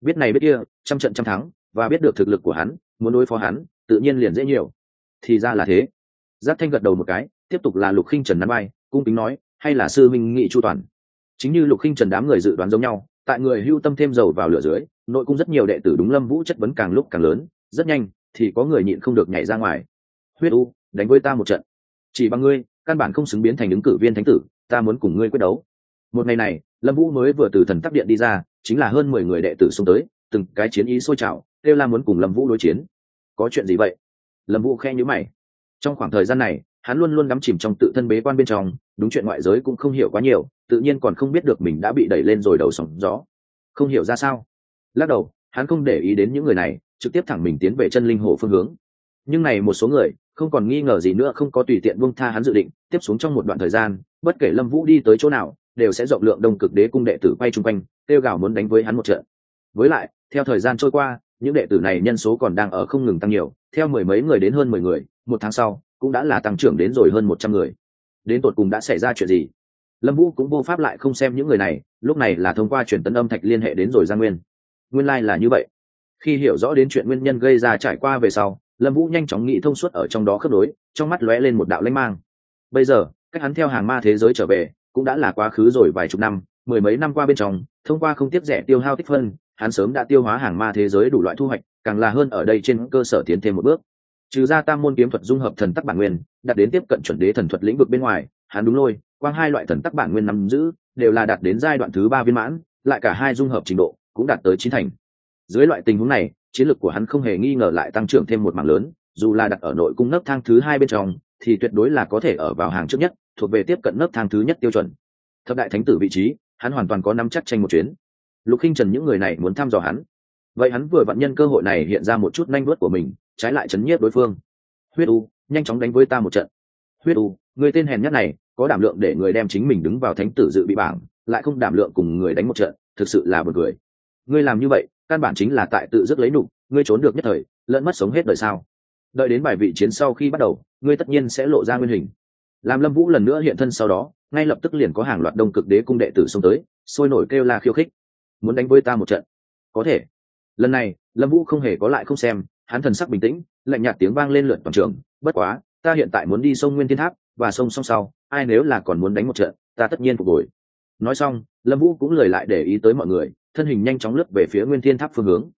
biết này biết kia, trăm trận trăm thắng, và biết được thực lực của hắn, muốn đối phó hắn tự nhiên liền dễ nhiều. Thì ra là thế. Giác Thanh gật đầu một cái, tiếp tục là Lục Khinh Trần nắn vai, cung kính nói, hay là sư minh nghị chu toàn. Chính như Lục Khinh Trần đám người dự đoán giống nhau, tại người hưu tâm thêm dầu vào lửa dưới, nội cung rất nhiều đệ tử đúng Lâm Vũ chất vấn càng lúc càng lớn, rất nhanh thì có người nhịn không được nhảy ra ngoài. Huyết U, đánh với ta một trận. Chỉ bằng ngươi, căn bản không xứng biến thành ứng cử viên thánh tử, ta muốn cùng ngươi quyết đấu. Một ngày này, Lâm Vũ mới vừa từ Thần Tắc Điện đi ra, chính là hơn 10 người đệ tử xông tới, từng cái chiến ý sôi trào, kêu la muốn cùng Lâm Vũ đối chiến. Có chuyện gì vậy? Lâm Vũ khẽ nhíu mày. Trong khoảng thời gian này, hắn luôn luôn đắm chìm trong tự thân bế quan bên trong, đúng chuyện ngoại giới cũng không hiểu quá nhiều, tự nhiên còn không biết được mình đã bị đẩy lên rồi đầu sóng gió. Không hiểu ra sao. Lắc đầu, hắn không để ý đến những người này, trực tiếp thẳng mình tiến về chân linh hồ phương hướng. Nhưng này một số người, không còn nghi ngờ gì nữa, không có tùy tiện buông tha hắn dự định, tiếp xuống trong một đoạn thời gian, bất kể Lâm Vũ đi tới chỗ nào, đều sẽ rộng lượng Đông Cực Đế cung đệ tử quay chung quanh, kêu gào muốn đánh với hắn một trận. Với lại, theo thời gian trôi qua, những đệ tử này nhân số còn đang ở không ngừng tăng nhiều, theo mười mấy người đến hơn 10 người, một tháng sau, cũng đã là tăng trưởng đến rồi hơn 100 người. Đến tột cùng đã xảy ra chuyện gì? Lâm Vũ cũng vô pháp lại không xem những người này, lúc này là thông qua truyền tấn âm thạch liên hệ đến rồi Giang Nguyên. Nguyên lai là như vậy. Khi hiểu rõ đến chuyện nguyên nhân gây ra trải qua về sau, Lâm Vũ nhanh chóng nghĩ thông suốt ở trong đó khớp nối, trong mắt lóe lên một đạo lãnh mang. Bây giờ, cách hắn theo hàng ma thế giới trở về, cũng đã là quá khứ rồi vài chục năm, mười mấy năm qua bên trong, thông qua không tiếc rẻ tiêu hao tích phân, hắn sớm đã tiêu hóa hàng ma thế giới đủ loại thu hoạch, càng là hơn ở đây trên cơ sở tiến thêm một bước. Trừ ra tam môn kiếm thuật dung hợp thần tắc bản nguyên, đạt đến tiếp cận chuẩn đế thần thuật lĩnh vực bên ngoài, hắn đúng lôi, quang hai loại thần tắc bản nguyên nắm giữ, đều là đạt đến giai đoạn thứ 3 viên mãn, lại cả hai dung hợp trình độ cũng đạt tới 9 thành. Dưới loại tình huống này, chiến lược của hắn không hề nghi ngờ lại tăng trưởng thêm một mảng lớn, dù là đặt ở nội cung nấc thang thứ 2 bên trong, thì tuyệt đối là có thể ở vào hàng trước nhất, thuộc về tiếp cận nấc thang thứ nhất tiêu chuẩn. Thập đại thánh tử vị trí, hắn hoàn toàn có nắm chắc tranh một chuyến. Lục Khinh Trần những người này muốn thăm dò hắn, vậy hắn vừa vặn nhân cơ hội này hiện ra một chút nhanh vuốt của mình, trái lại chấn nhiếp đối phương. Huyết U, nhanh chóng đánh với ta một trận. Huyết U, người tên hèn nhất này, có đảm lượng để người đem chính mình đứng vào thánh tử dự bị bảng, lại không đảm lượng cùng người đánh một trận, thực sự là buồn cười. Ngươi làm như vậy, căn bản chính là tại tự dứt lấy nụ, ngươi trốn được nhất thời, lẫn mất sống hết đời sao? Đợi đến bài vị chiến sau khi bắt đầu, ngươi tất nhiên sẽ lộ ra nguyên hình. Làm Lâm Vũ lần nữa hiện thân sau đó, ngay lập tức liền có hàng loạt Đông Cực Đế cung đệ tử xông tới, sôi nổi kêu la khiêu khích. Muốn đánh với ta một trận? Có thể. Lần này, Lâm Vũ không hề có lại không xem, hắn thần sắc bình tĩnh, lạnh nhạt tiếng vang lên lượn toàn trường, bất quá, ta hiện tại muốn đi sông Nguyên Thiên Tháp, và sông song sau, ai nếu là còn muốn đánh một trận, ta tất nhiên phục hồi. Nói xong, Lâm Vũ cũng lời lại để ý tới mọi người, thân hình nhanh chóng lướt về phía Nguyên Thiên Tháp phương hướng.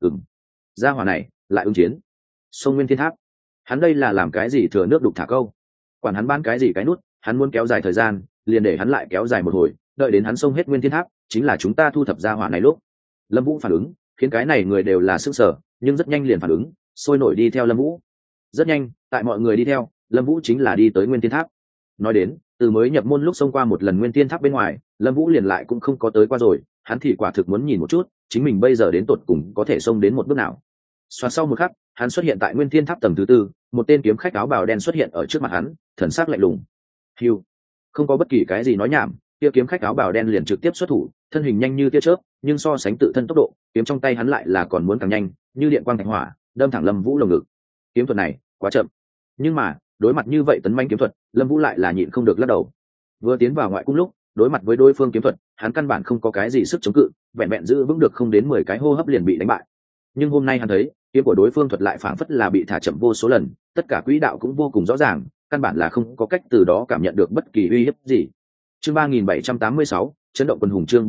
Gia hỏa này lại ứng chiến. Sông Nguyên Thiên Tháp, hắn đây là làm cái gì thừa nước đục thả câu? Quản hắn bán cái gì cái nút, hắn muốn kéo dài thời gian, liền để hắn lại kéo dài một hồi, đợi đến hắn sông hết Nguyên Thiên Tháp, chính là chúng ta thu thập gia hỏa này lúc. Lâm Vũ phản ứng, khiến cái này người đều là sức sở, nhưng rất nhanh liền phản ứng, sôi nổi đi theo Lâm Vũ. Rất nhanh, tại mọi người đi theo, Lâm Vũ chính là đi tới Nguyên Thiên Tháp. Nói đến, từ mới nhập môn lúc xông qua một lần Nguyên Thiên Tháp bên ngoài, Lâm Vũ liền lại cũng không có tới qua rồi, hắn thì quả thực muốn nhìn một chút, chính mình bây giờ đến tột cùng có thể xông đến một bước nào. Xoạt sau một khắc, hắn xuất hiện tại Nguyên Thiên Tháp tầng thứ 4, một tên kiếm khách áo bào đen xuất hiện ở trước mặt hắn, thần sắc lạnh lùng. Hưu, không có bất kỳ cái gì nói nhảm, kia kiếm khách áo bào đen liền trực tiếp xuất thủ, thân hình nhanh như tia chớp, nhưng so sánh tự thân tốc độ, kiếm trong tay hắn lại là còn muốn càng nhanh, như điện quang thạch hỏa, đâm thẳng Lâm Vũ lồng ngực. Kiếm thuật này, quá chậm. Nhưng mà, đối mặt như vậy tấn manh kiếm thuật, Lâm Vũ lại là nhịn không được lắc đầu. Vừa tiến vào ngoại cung lúc, đối mặt với đối phương kiếm thuật, hắn căn bản không có cái gì sức chống cự, vẹn vẹn giữ vững được không đến 10 cái hô hấp liền bị đánh bại. Nhưng hôm nay hắn thấy, kiếm của đối phương thuật lại phảng phất là bị thả chậm vô số lần, tất cả quỹ đạo cũng vô cùng rõ ràng, căn bản là không có cách từ đó cảm nhận được bất kỳ uy hiếp gì. Chương 3786, chấn động quần hùng. Chương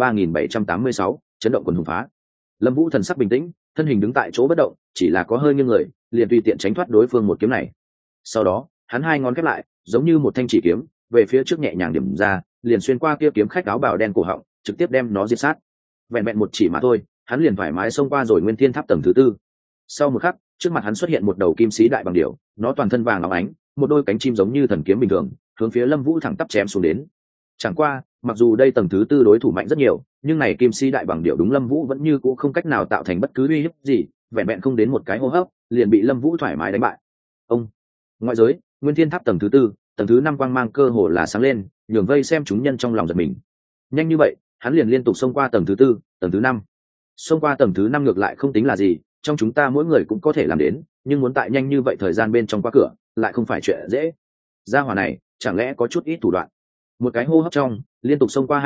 3786, chấn động quần hùng phá. Lâm Vũ thần sắc bình tĩnh, thân hình đứng tại chỗ bất động, chỉ là có hơi nghiêng người, liền tùy tiện tránh thoát đối phương một kiếm này. Sau đó, hắn hai ngón khép lại, giống như một thanh chỉ kiếm, về phía trước nhẹ nhàng điểm ra, liền xuyên qua kia kiếm khách áo bào đen cổ họng, trực tiếp đem nó diệt sát. Vẹn vẹn một chỉ mà thôi, hắn liền thoải mái xông qua rồi Nguyên Thiên Tháp tầng thứ 4. Sau một khắc, trước mặt hắn xuất hiện một đầu kim sĩ đại bằng điểu, nó toàn thân vàng óng ánh, một đôi cánh chim giống như thần kiếm bình thường, hướng phía Lâm Vũ thẳng tắp chém xuống đến. Chẳng qua, mặc dù đây tầng thứ 4 đối thủ mạnh rất nhiều, nhưng này kim sĩ đại bằng điểu đúng Lâm Vũ vẫn như cũ không cách nào tạo thành bất cứ uy hiếp gì, vẹn vẹn không đến một cái hô hấp, liền bị Lâm Vũ thoải mái đánh bại. Ông, ngoại giới, Nguyên Thiên Tháp tầng thứ 4, tầng thứ 5 quang mang cơ hồ là sáng lên, nhường vây xem chúng nhân trong lòng giật mình. Nhanh như vậy, hắn liền liên tục xông qua tầng thứ 4, tầng thứ 5. Xông qua tầng thứ 5 ngược lại không tính là gì, trong chúng ta mỗi người cũng có thể làm đến, nhưng muốn tại nhanh như vậy thời gian bên trong qua cửa, lại không phải chuyện dễ. Gia hỏa này, chẳng lẽ có chút ít thủ đoạn. Một cái hô hấp trong, liên tục xông qua 2 tầng,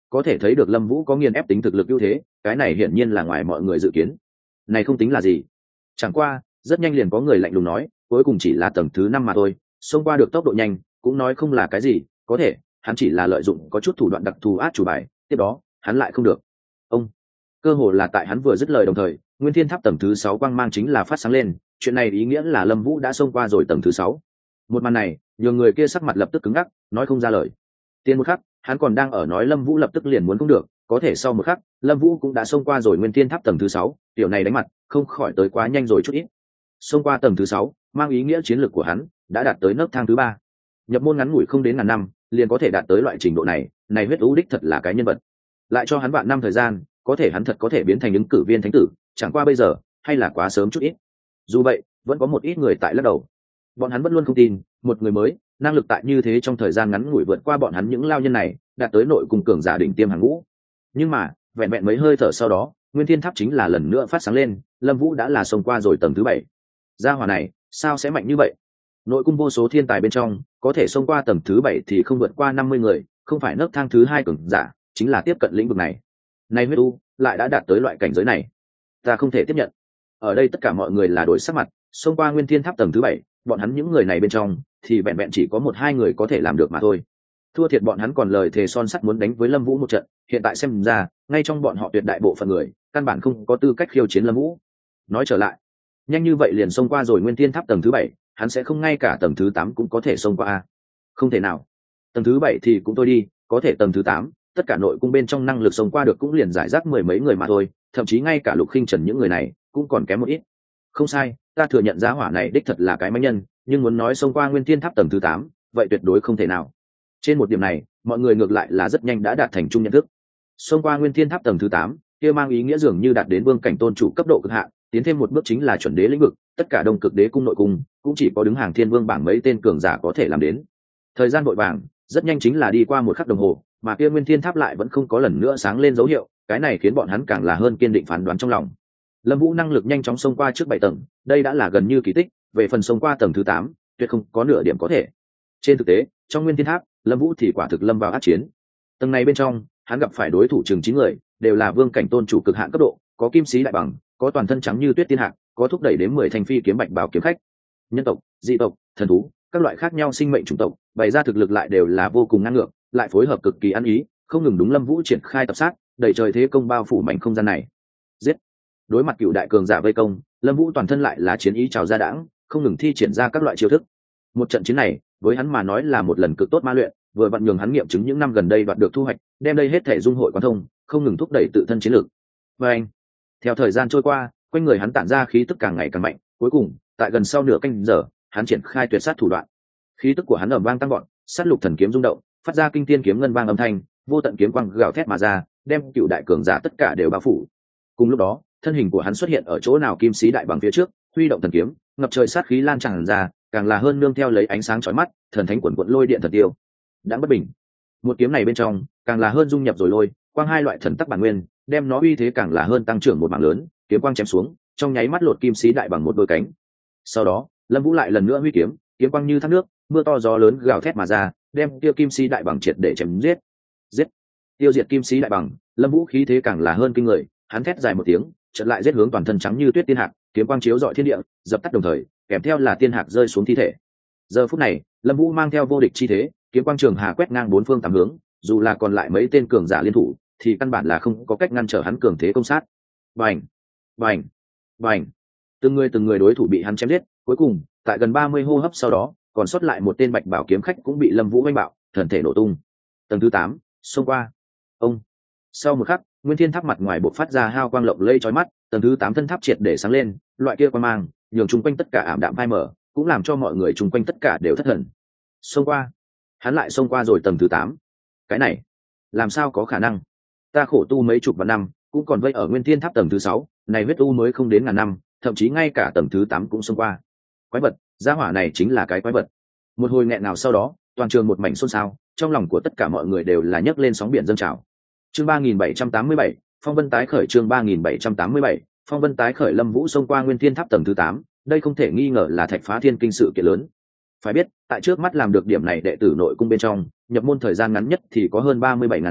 có thể thấy được Lâm Vũ có nghiền ép tính thực lực ưu thế, cái này hiển nhiên là ngoài mọi người dự kiến. Này không tính là gì, chẳng qua rất nhanh liền có người lạnh lùng nói, cuối cùng chỉ là tầng thứ 5 mà thôi, xông qua được tốc độ nhanh cũng nói không là cái gì, có thể hắn chỉ là lợi dụng có chút thủ đoạn đặc thù át chủ bài, tiếp đó hắn lại không được. Ông cơ hồ là tại hắn vừa dứt lời đồng thời, Nguyên Thiên Tháp tầng thứ 6 quang mang chính là phát sáng lên, chuyện này ý nghĩa là Lâm Vũ đã xông qua rồi tầng thứ 6. Một màn này, nhiều người kia sắc mặt lập tức cứng ngắc, nói không ra lời. Tiên một khắc, hắn còn đang ở nói Lâm Vũ lập tức liền muốn cũng được, có thể sau một khắc, Lâm Vũ cũng đã xông qua rồi Nguyên Thiên Tháp tầng thứ 6, điều này đánh mặt, không khỏi tới quá nhanh rồi chút ít. Xông qua tầng thứ 6, mang ý nghĩa chiến lược của hắn đã đạt tới nấc thang thứ 3. Nhập môn ngắn ngủi không đến ngàn năm, liền có thể đạt tới loại trình độ này, này huyết ưu đích thật là cái nhân vật. Lại cho hắn vạn năm thời gian, có thể hắn thật có thể biến thành ứng cử viên thánh tử, chẳng qua bây giờ, hay là quá sớm chút ít. Dù vậy, vẫn có một ít người tại lắc đầu. Bọn hắn vẫn luôn không tin, một người mới, năng lực tại như thế trong thời gian ngắn ngủi vượt qua bọn hắn những lao nhân này, đạt tới nội cùng cường giả đỉnh tiêm hàng ngũ. Nhưng mà, vẹn vẹn mấy hơi thở sau đó, Nguyên Thiên Tháp chính là lần nữa phát sáng lên, Lâm Vũ đã là xông qua rồi tầng thứ 7. Gia hỏa này, sao sẽ mạnh như vậy? Nội cung vô số thiên tài bên trong, có thể xông qua tầng thứ 7 thì không vượt qua 50 người, không phải nấc thang thứ 2 cường giả, chính là tiếp cận lĩnh vực này. Này huyết u, lại đã đạt tới loại cảnh giới này. Ta không thể tiếp nhận. Ở đây tất cả mọi người là đổi sắc mặt, xông qua Nguyên Thiên Tháp tầng thứ 7, bọn hắn những người này bên trong thì vẹn vẹn chỉ có 1-2 người có thể làm được mà thôi. Thua thiệt bọn hắn còn lời thề son sắt muốn đánh với Lâm Vũ một trận, hiện tại xem ra, ngay trong bọn họ tuyệt đại bộ phận người, căn bản không có tư cách khiêu chiến Lâm Vũ. Nói trở lại, nhanh như vậy liền xông qua rồi Nguyên Thiên Tháp tầng thứ 7, hắn sẽ không ngay cả tầng thứ 8 cũng có thể xông qua a? Không thể nào. Tầng thứ 7 thì cũng thôi đi, có thể tầng thứ 8, tất cả nội cung bên trong năng lực xông qua được cũng liền giải rác mười mấy người mà thôi, thậm chí ngay cả Lục Khinh Trần những người này cũng còn kém một ít. Không sai, ta thừa nhận giá hỏa này đích thật là cái mãnh nhân, nhưng muốn nói xông qua Nguyên Thiên Tháp tầng thứ 8, vậy tuyệt đối không thể nào. Trên một điểm này, mọi người ngược lại là rất nhanh đã đạt thành chung nhận thức. Xông qua Nguyên Thiên Tháp tầng thứ 8, kia mang ý nghĩa dường như đạt đến vương cảnh tôn chủ cấp độ cực hạn, tiến thêm một bước chính là chuẩn đế lĩnh vực, tất cả Đông Cực Đế cung nội cung cũng chỉ có đứng hàng Thiên Vương bảng mấy tên cường giả có thể làm đến. Thời gian vội vàng, rất nhanh chính là đi qua một khắc đồng hồ, mà kia Nguyên Thiên Tháp lại vẫn không có lần nữa sáng lên dấu hiệu, cái này khiến bọn hắn càng là hơn kiên định phán đoán trong lòng. Lâm Vũ năng lực nhanh chóng xông qua trước 7 tầng, đây đã là gần như kỳ tích, về phần xông qua tầng thứ 8, tuyệt không có nửa điểm có thể. Trên thực tế, trong Nguyên Thiên Tháp, Lâm Vũ thì quả thực lâm vào ác chiến. Tầng này bên trong, hắn gặp phải đối thủ chừng 9 người, đều là vương cảnh tôn chủ cực hạn cấp độ, có kim sĩ đại bằng, có toàn thân trắng như tuyết tiên hạc, có thúc đẩy đến 10 thanh phi kiếm bạch bào kiếm khách. Nhân tộc, dị tộc, thần thú, các loại khác nhau sinh mệnh chủng tộc, bày ra thực lực lại đều là vô cùng ngang ngược, lại phối hợp cực kỳ ăn ý, không ngừng đúng Lâm Vũ triển khai tập sát, đẩy trời thế công bao phủ mảnh không gian này. Giết! Đối mặt cựu đại cường giả vây công, Lâm Vũ toàn thân lại là chiến ý trào ra đãng, không ngừng thi triển ra các loại chiêu thức. Một trận chiến này, với hắn mà nói là một lần cực tốt ma luyện, vừa vặn nhường hắn nghiệm chứng những năm gần đây đoạt được thu hoạch, đem đây hết thể dung hội quán thông, không ngừng thúc đẩy tự thân chiến lược. Và anh, theo thời gian trôi qua, quanh người hắn tản ra khí tức càng ngày càng mạnh, cuối cùng, tại gần sau nửa canh giờ, hắn triển khai tuyệt sát thủ đoạn. Khí tức của hắn ầm vang tăng vọt, sát lục thần kiếm rung động, phát ra kinh thiên kiếm ngân vang âm thanh, vô tận kiếm quang gào thét mà ra, đem cựu đại cường giả tất cả đều bao phủ. Cùng lúc đó, thân hình của hắn xuất hiện ở chỗ nào kim sĩ đại bằng phía trước, huy động thần kiếm, ngập trời sát khí lan tràn ra, càng là hơn nương theo lấy ánh sáng chói mắt, thần thánh quần quật lôi điện thần tiêu. Đã bất bình. Một kiếm này bên trong, càng là hơn dung nhập rồi lôi, quang hai loại thần tắc bản nguyên, đem nó uy thế càng là hơn tăng trưởng một mảng lớn, kiếm quang chém xuống, trong nháy mắt lột kim sĩ đại bằng một đôi cánh. Sau đó, Lâm Vũ lại lần nữa huy kiếm, kiếm quang như thác nước, mưa to gió lớn gào thét mà ra, đem tiêu kim sĩ đại bằng triệt để chém giết. Giết! Tiêu diệt kim sĩ đại bằng, Lâm Vũ khí thế càng là hơn kinh người, hắn thét dài một tiếng, chợt lại giết hướng toàn thân trắng như tuyết tiên hạc, kiếm quang chiếu rọi thiên địa, dập tắt đồng thời, kèm theo là tiên hạc rơi xuống thi thể. Giờ phút này, Lâm Vũ mang theo vô địch chi thế, kiếm quang trường hà quét ngang bốn phương tám hướng, dù là còn lại mấy tên cường giả liên thủ, thì căn bản là không có cách ngăn trở hắn cường thế công sát. Bành, bành, bành. Từng người đối thủ bị hắn chém giết, cuối cùng, tại gần 30 hô hấp sau đó, còn sót lại một tên bạch bảo kiếm khách cũng bị Lâm Vũ vây bạo, thần thể nổ tung. Tầng thứ 8, xông qua. Ông. Sau một khắc, Nguyên Thiên Tháp mặt ngoài bộc phát ra hào quang lộng lẫy chói mắt, tầng thứ 8 thân tháp triệt để sáng lên, loại kia quang mang, nhường chung quanh tất cả ảm đạm phai mờ, cũng làm cho mọi người chung quanh tất cả đều thất thần. Xông qua. Hắn lại xông qua rồi tầng thứ 8. Cái này, làm sao có khả năng? Ta khổ tu mấy chục vạn năm, cũng còn vây ở Nguyên Thiên Tháp tầng thứ 6, này huyết u mới không đến ngàn năm, thậm chí ngay cả tầng thứ 8 cũng xông qua. Quái vật, gia hỏa này chính là cái quái vật. Một hồi nghẹn nào sau đó, toàn trường một mảnh xôn xao, trong lòng của tất cả mọi người đều là nhấc lên sóng biển dâng trào. Chương 3787, Phong Vân tái khởi. Chương 3787, Phong Vân tái khởi. Lâm Vũ xông qua Nguyên Thiên Tháp tầng thứ 8, đây không thể nghi ngờ là thạch phá thiên kinh sự kiện lớn. Phải biết, tại trước mắt làm được điểm này đệ tử nội cung bên trong, nhập môn thời gian ngắn nhất thì có hơn 37.000 năm,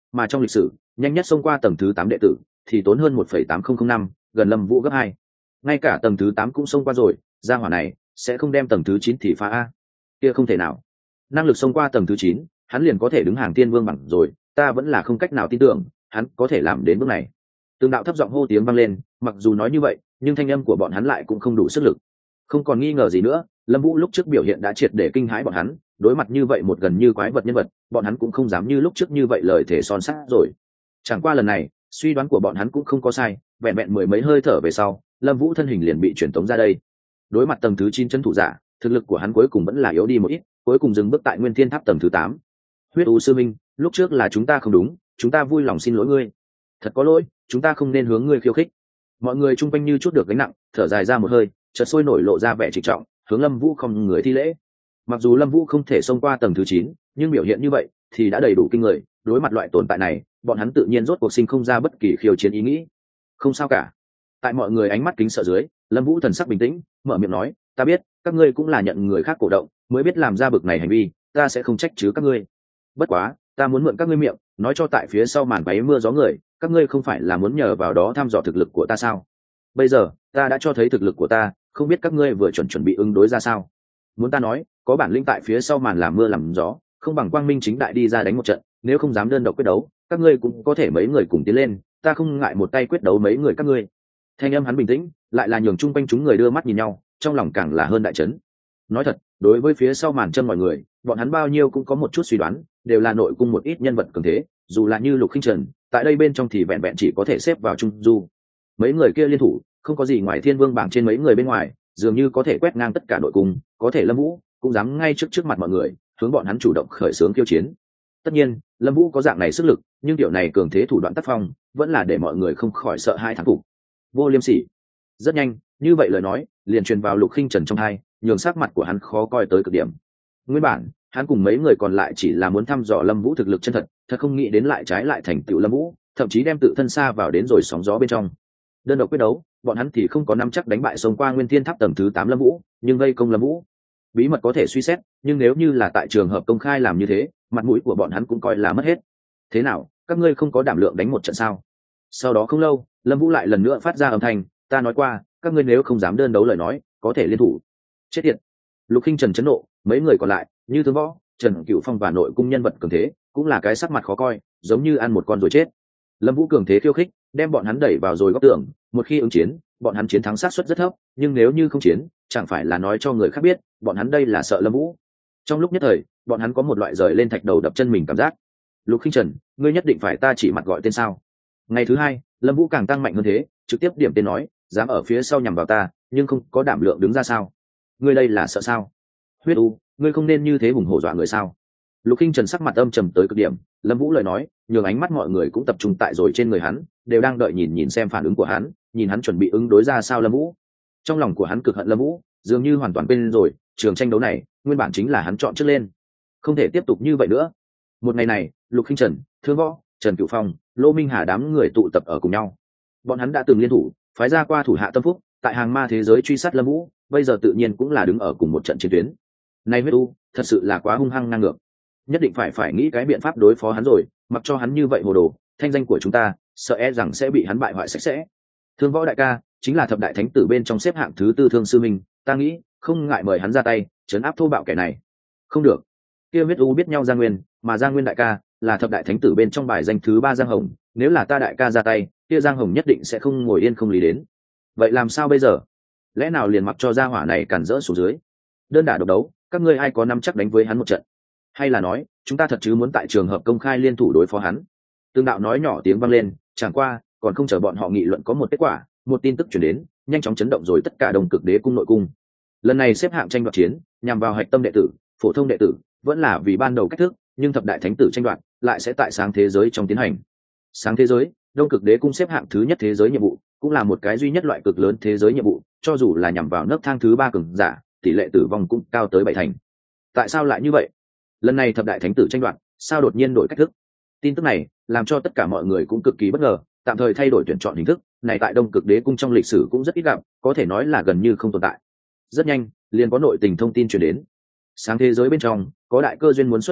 mà trong lịch sử nhanh nhất xông qua tầng thứ 8 đệ tử thì tốn hơn 1,8005, gần Lâm Vũ gấp 2. Ngay cả tầng thứ 8 cũng xông qua rồi, gia hỏa này sẽ không đem tầng thứ 9 thì phá a. Kia không thể nào. Năng lực xông qua tầng thứ 9, hắn liền có thể đứng hàng tiên vương bằng rồi, ta vẫn là không cách nào tin tưởng hắn có thể làm đến bước này. Từng đạo thấp giọng hô tiếng vang lên, mặc dù nói như vậy, nhưng thanh âm của bọn hắn lại cũng không đủ sức lực. Không còn nghi ngờ gì nữa, Lâm Vũ lúc trước biểu hiện đã triệt để kinh hãi bọn hắn, đối mặt như vậy một gần như quái vật nhân vật, bọn hắn cũng không dám như lúc trước như vậy lời thể son sắt rồi. Chẳng qua lần này, suy đoán của bọn hắn cũng không có sai, vẹn vẹn mười mấy hơi thở về sau, Lâm Vũ thân hình liền bị chuyển tống ra đây. Đối mặt tầng thứ 9 chân thủ giả, thực lực của hắn cuối cùng vẫn là yếu đi một ít, cuối cùng dừng bước tại Nguyên Thiên Tháp tầng thứ 8. Huyết U sư minh, lúc trước là chúng ta không đúng, chúng ta vui lòng xin lỗi ngươi. Thật có lỗi, chúng ta không nên hướng ngươi khiêu khích. Mọi người chung quanh như chút được gánh nặng, thở dài ra một hơi, chợt sôi nổi lộ ra vẻ trịnh trọng, hướng Lâm Vũ không người thi lễ. Mặc dù Lâm Vũ không thể xông qua tầng thứ 9, nhưng biểu hiện như vậy thì đã đầy đủ kinh người, đối mặt loại tồn tại này, bọn hắn tự nhiên rốt cuộc sinh không ra bất kỳ khiêu chiến ý nghĩ. Không sao cả. Tại mọi người ánh mắt kính sợ dưới, Lâm Vũ thần sắc bình tĩnh, mở miệng nói, ta biết, các ngươi cũng là nhận người khác cổ động, mới biết làm ra bực này hành vi, ta sẽ không trách chứ các ngươi. Bất quá, ta muốn mượn các ngươi miệng, nói cho tại phía sau màn váy mưa gió người, các ngươi không phải là muốn nhờ vào đó thăm dò thực lực của ta sao? Bây giờ, ta đã cho thấy thực lực của ta, không biết các ngươi vừa chuẩn bị ứng đối ra sao. Muốn ta nói, có bản lĩnh tại phía sau màn làm mưa làm gió, không bằng quang minh chính đại đi ra đánh một trận, nếu không dám đơn độc quyết đấu, các ngươi cũng có thể mấy người cùng tiến lên, ta không ngại một tay quyết đấu mấy người các ngươi. Thanh âm hắn bình tĩnh, lại là nhường chung quanh chúng người đưa mắt nhìn nhau, trong lòng càng là hơn đại chấn. Nói thật, đối với phía sau màn chân mọi người, bọn hắn bao nhiêu cũng có một chút suy đoán, đều là nội cung một ít nhân vật cường thế, dù là như Lục Khinh Trần, tại đây bên trong thì vẹn vẹn chỉ có thể xếp vào trung du. Mấy người kia liên thủ, không có gì ngoài Thiên Vương bảng trên mấy người bên ngoài, dường như có thể quét ngang tất cả nội cung, có thể Lâm Vũ cũng dám ngay trước mặt mọi người, hướng bọn hắn chủ động khởi xướng khiêu chiến. Tất nhiên, Lâm Vũ có dạng này sức lực, nhưng điều này cường thế thủ đoạn tác phong, vẫn là để mọi người không khỏi sợ hai thán phục. Vô liêm sỉ. Rất nhanh, như vậy lời nói, liền truyền vào Lục Khinh Trần trong tai, nhường sắc mặt của hắn khó coi tới cực điểm. Nguyên bản, hắn cùng mấy người còn lại chỉ là muốn thăm dò Lâm Vũ thực lực chân thật, thật không nghĩ đến lại trái lại thành tựu Lâm Vũ, thậm chí đem tự thân xa vào đến rồi sóng gió bên trong. Đơn độc quyết đấu, bọn hắn thì không có nắm chắc đánh bại xông qua Nguyên Thiên Tháp tầng thứ 8 Lâm Vũ, nhưng vây công Lâm Vũ, bí mật có thể suy xét, nhưng nếu như là tại trường hợp công khai làm như thế, mặt mũi của bọn hắn cũng coi là mất hết. Thế nào, các ngươi không có đảm lượng đánh một trận sao? Sau đó không lâu, Lâm Vũ lại lần nữa phát ra âm thanh, ta nói qua, các ngươi nếu không dám đơn đấu lời nói, có thể liên thủ. Chết tiệt. Lục Khinh Trần chấn nộ, mấy người còn lại, như Thương Võ, Trần Cửu Phong và nội cung nhân vật cường thế, cũng là cái sắc mặt khó coi, giống như ăn một con rồi chết. Lâm Vũ cường thế khiêu khích, đem bọn hắn đẩy vào rồi góc tường, một khi ứng chiến, bọn hắn chiến thắng xác suất rất thấp, nhưng nếu như không chiến, chẳng phải là nói cho người khác biết, bọn hắn đây là sợ Lâm Vũ. Trong lúc nhất thời, bọn hắn có một loại rời lên thạch đầu đập chân mình cảm giác. Lục Khinh Trần, ngươi nhất định phải ta chỉ mặt gọi tên sao? Ngày thứ hai, Lâm Vũ càng tăng mạnh hơn thế, trực tiếp điểm tên nói, dám ở phía sau nhằm vào ta, nhưng không có đảm lượng đứng ra sao? Ngươi đây là sợ sao? Huyết U, ngươi không nên như thế hùng hổ dọa người sao? Lục Khinh Trần sắc mặt âm trầm tới cực điểm, Lâm Vũ lời nói, nhường ánh mắt mọi người cũng tập trung tại rồi trên người hắn, đều đang đợi nhìn xem phản ứng của hắn, nhìn hắn chuẩn bị ứng đối ra sao Lâm Vũ. Trong lòng của hắn cực hận Lâm Vũ, dường như hoàn toàn quên rồi, trường tranh đấu này, nguyên bản chính là hắn chọn trước lên. Không thể tiếp tục như vậy nữa. Một ngày này, Lục Khinh Trần, Thương Võ, Trần Cửu Phong, Lô Minh Hà đám người tụ tập ở cùng nhau. Bọn hắn đã từng liên thủ, phái ra qua thủ hạ tâm phúc, tại hàng ma thế giới truy sát Lâm Vũ, bây giờ tự nhiên cũng là đứng ở cùng một trận chiến tuyến. Này Huyết U, thật sự là quá hung hăng ngang ngược. Nhất định phải nghĩ cái biện pháp đối phó hắn rồi, mặc cho hắn như vậy hồ đồ, thanh danh của chúng ta, sợ e rằng sẽ bị hắn bại hoại sạch sẽ. Thương Võ đại ca, chính là thập đại thánh tử bên trong xếp hạng thứ 4 Thương sư minh, ta nghĩ, không ngại mời hắn ra tay, trấn áp thô bạo kẻ này. Không được. Kia Huyết U biết nhau Giang Nguyên, mà Giang Nguyên đại ca là thập đại thánh tử bên trong bài danh thứ 3 Giang Hồng, nếu là ta đại ca ra tay, kia Giang Hồng nhất định sẽ không ngồi yên không lý đến. Vậy làm sao bây giờ? Lẽ nào liền mặc cho gia hỏa này cản rỡ xuống dưới? Đơn đả độc đấu, các ngươi ai có nắm chắc đánh với hắn một trận? Hay là nói, chúng ta thật chứ muốn tại trường hợp công khai liên thủ đối phó hắn? Tương đạo nói nhỏ tiếng vang lên, chẳng qua, còn không chờ bọn họ nghị luận có một kết quả, một tin tức truyền đến, nhanh chóng chấn động rồi tất cả Đông Cực Đế cung nội cung. Lần này xếp hạng tranh đoạt chiến, nhằm vào hạch tâm đệ tử, phổ thông đệ tử, vẫn là vì ban đầu cách thức, nhưng thập đại thánh tử tranh đoạt lại sẽ tại sáng thế giới trong tiến hành. Sáng thế giới, Đông Cực Đế cung xếp hạng thứ nhất thế giới nhiệm vụ, cũng là một cái duy nhất loại cực lớn thế giới nhiệm vụ, cho dù là nhằm vào nấc thang thứ 3 cường giả, tỷ lệ tử vong cũng cao tới 7 thành. Tại sao lại như vậy? Lần này thập đại thánh tử tranh đoạt, sao đột nhiên đổi cách thức? Tin tức này làm cho tất cả mọi người cũng cực kỳ bất ngờ, tạm thời thay đổi tuyển chọn hình thức, này tại Đông Cực Đế cung trong lịch sử cũng rất ít gặp, có thể nói là gần như không tồn tại. Rất nhanh, liền có nội tình thông tin truyền đến. Sáng thế giới bên trong, có đại cơ duyên muốn xuất thế,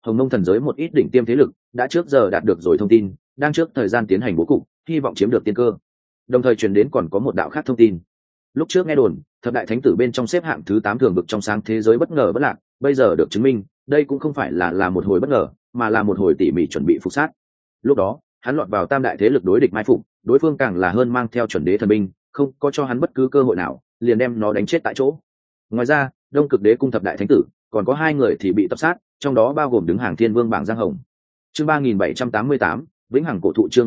Hồng Mông thần giới một ít đỉnh tiêm thế lực đã trước giờ đạt được rồi thông tin, đang trước thời gian tiến hành bố cục, hy vọng chiếm được tiên cơ. Đồng thời truyền đến còn có một đạo khác thông tin. Lúc trước nghe đồn, thập đại thánh tử bên trong xếp hạng thứ 8 thường vực trong sáng thế giới bất ngờ bất lạc, bây giờ được chứng minh, đây cũng không phải là một hồi bất ngờ, mà là một hồi tỉ mỉ chuẩn bị phục sát. Lúc đó, hắn lọt vào tam đại thế lực đối địch mai phục, đối phương càng là hơn mang theo chuẩn đế thần binh, không có cho hắn bất cứ cơ hội nào, liền đem nó đánh chết tại chỗ. Ngoài ra, Đông Cực Đế cung thập đại thánh tử, còn có 2 người thì bị tập sát, trong đó bao gồm đứng hàng Thiên Vương bảng Giang Hồng. Chương 3788, Vĩnh Hằng cổ thụ chương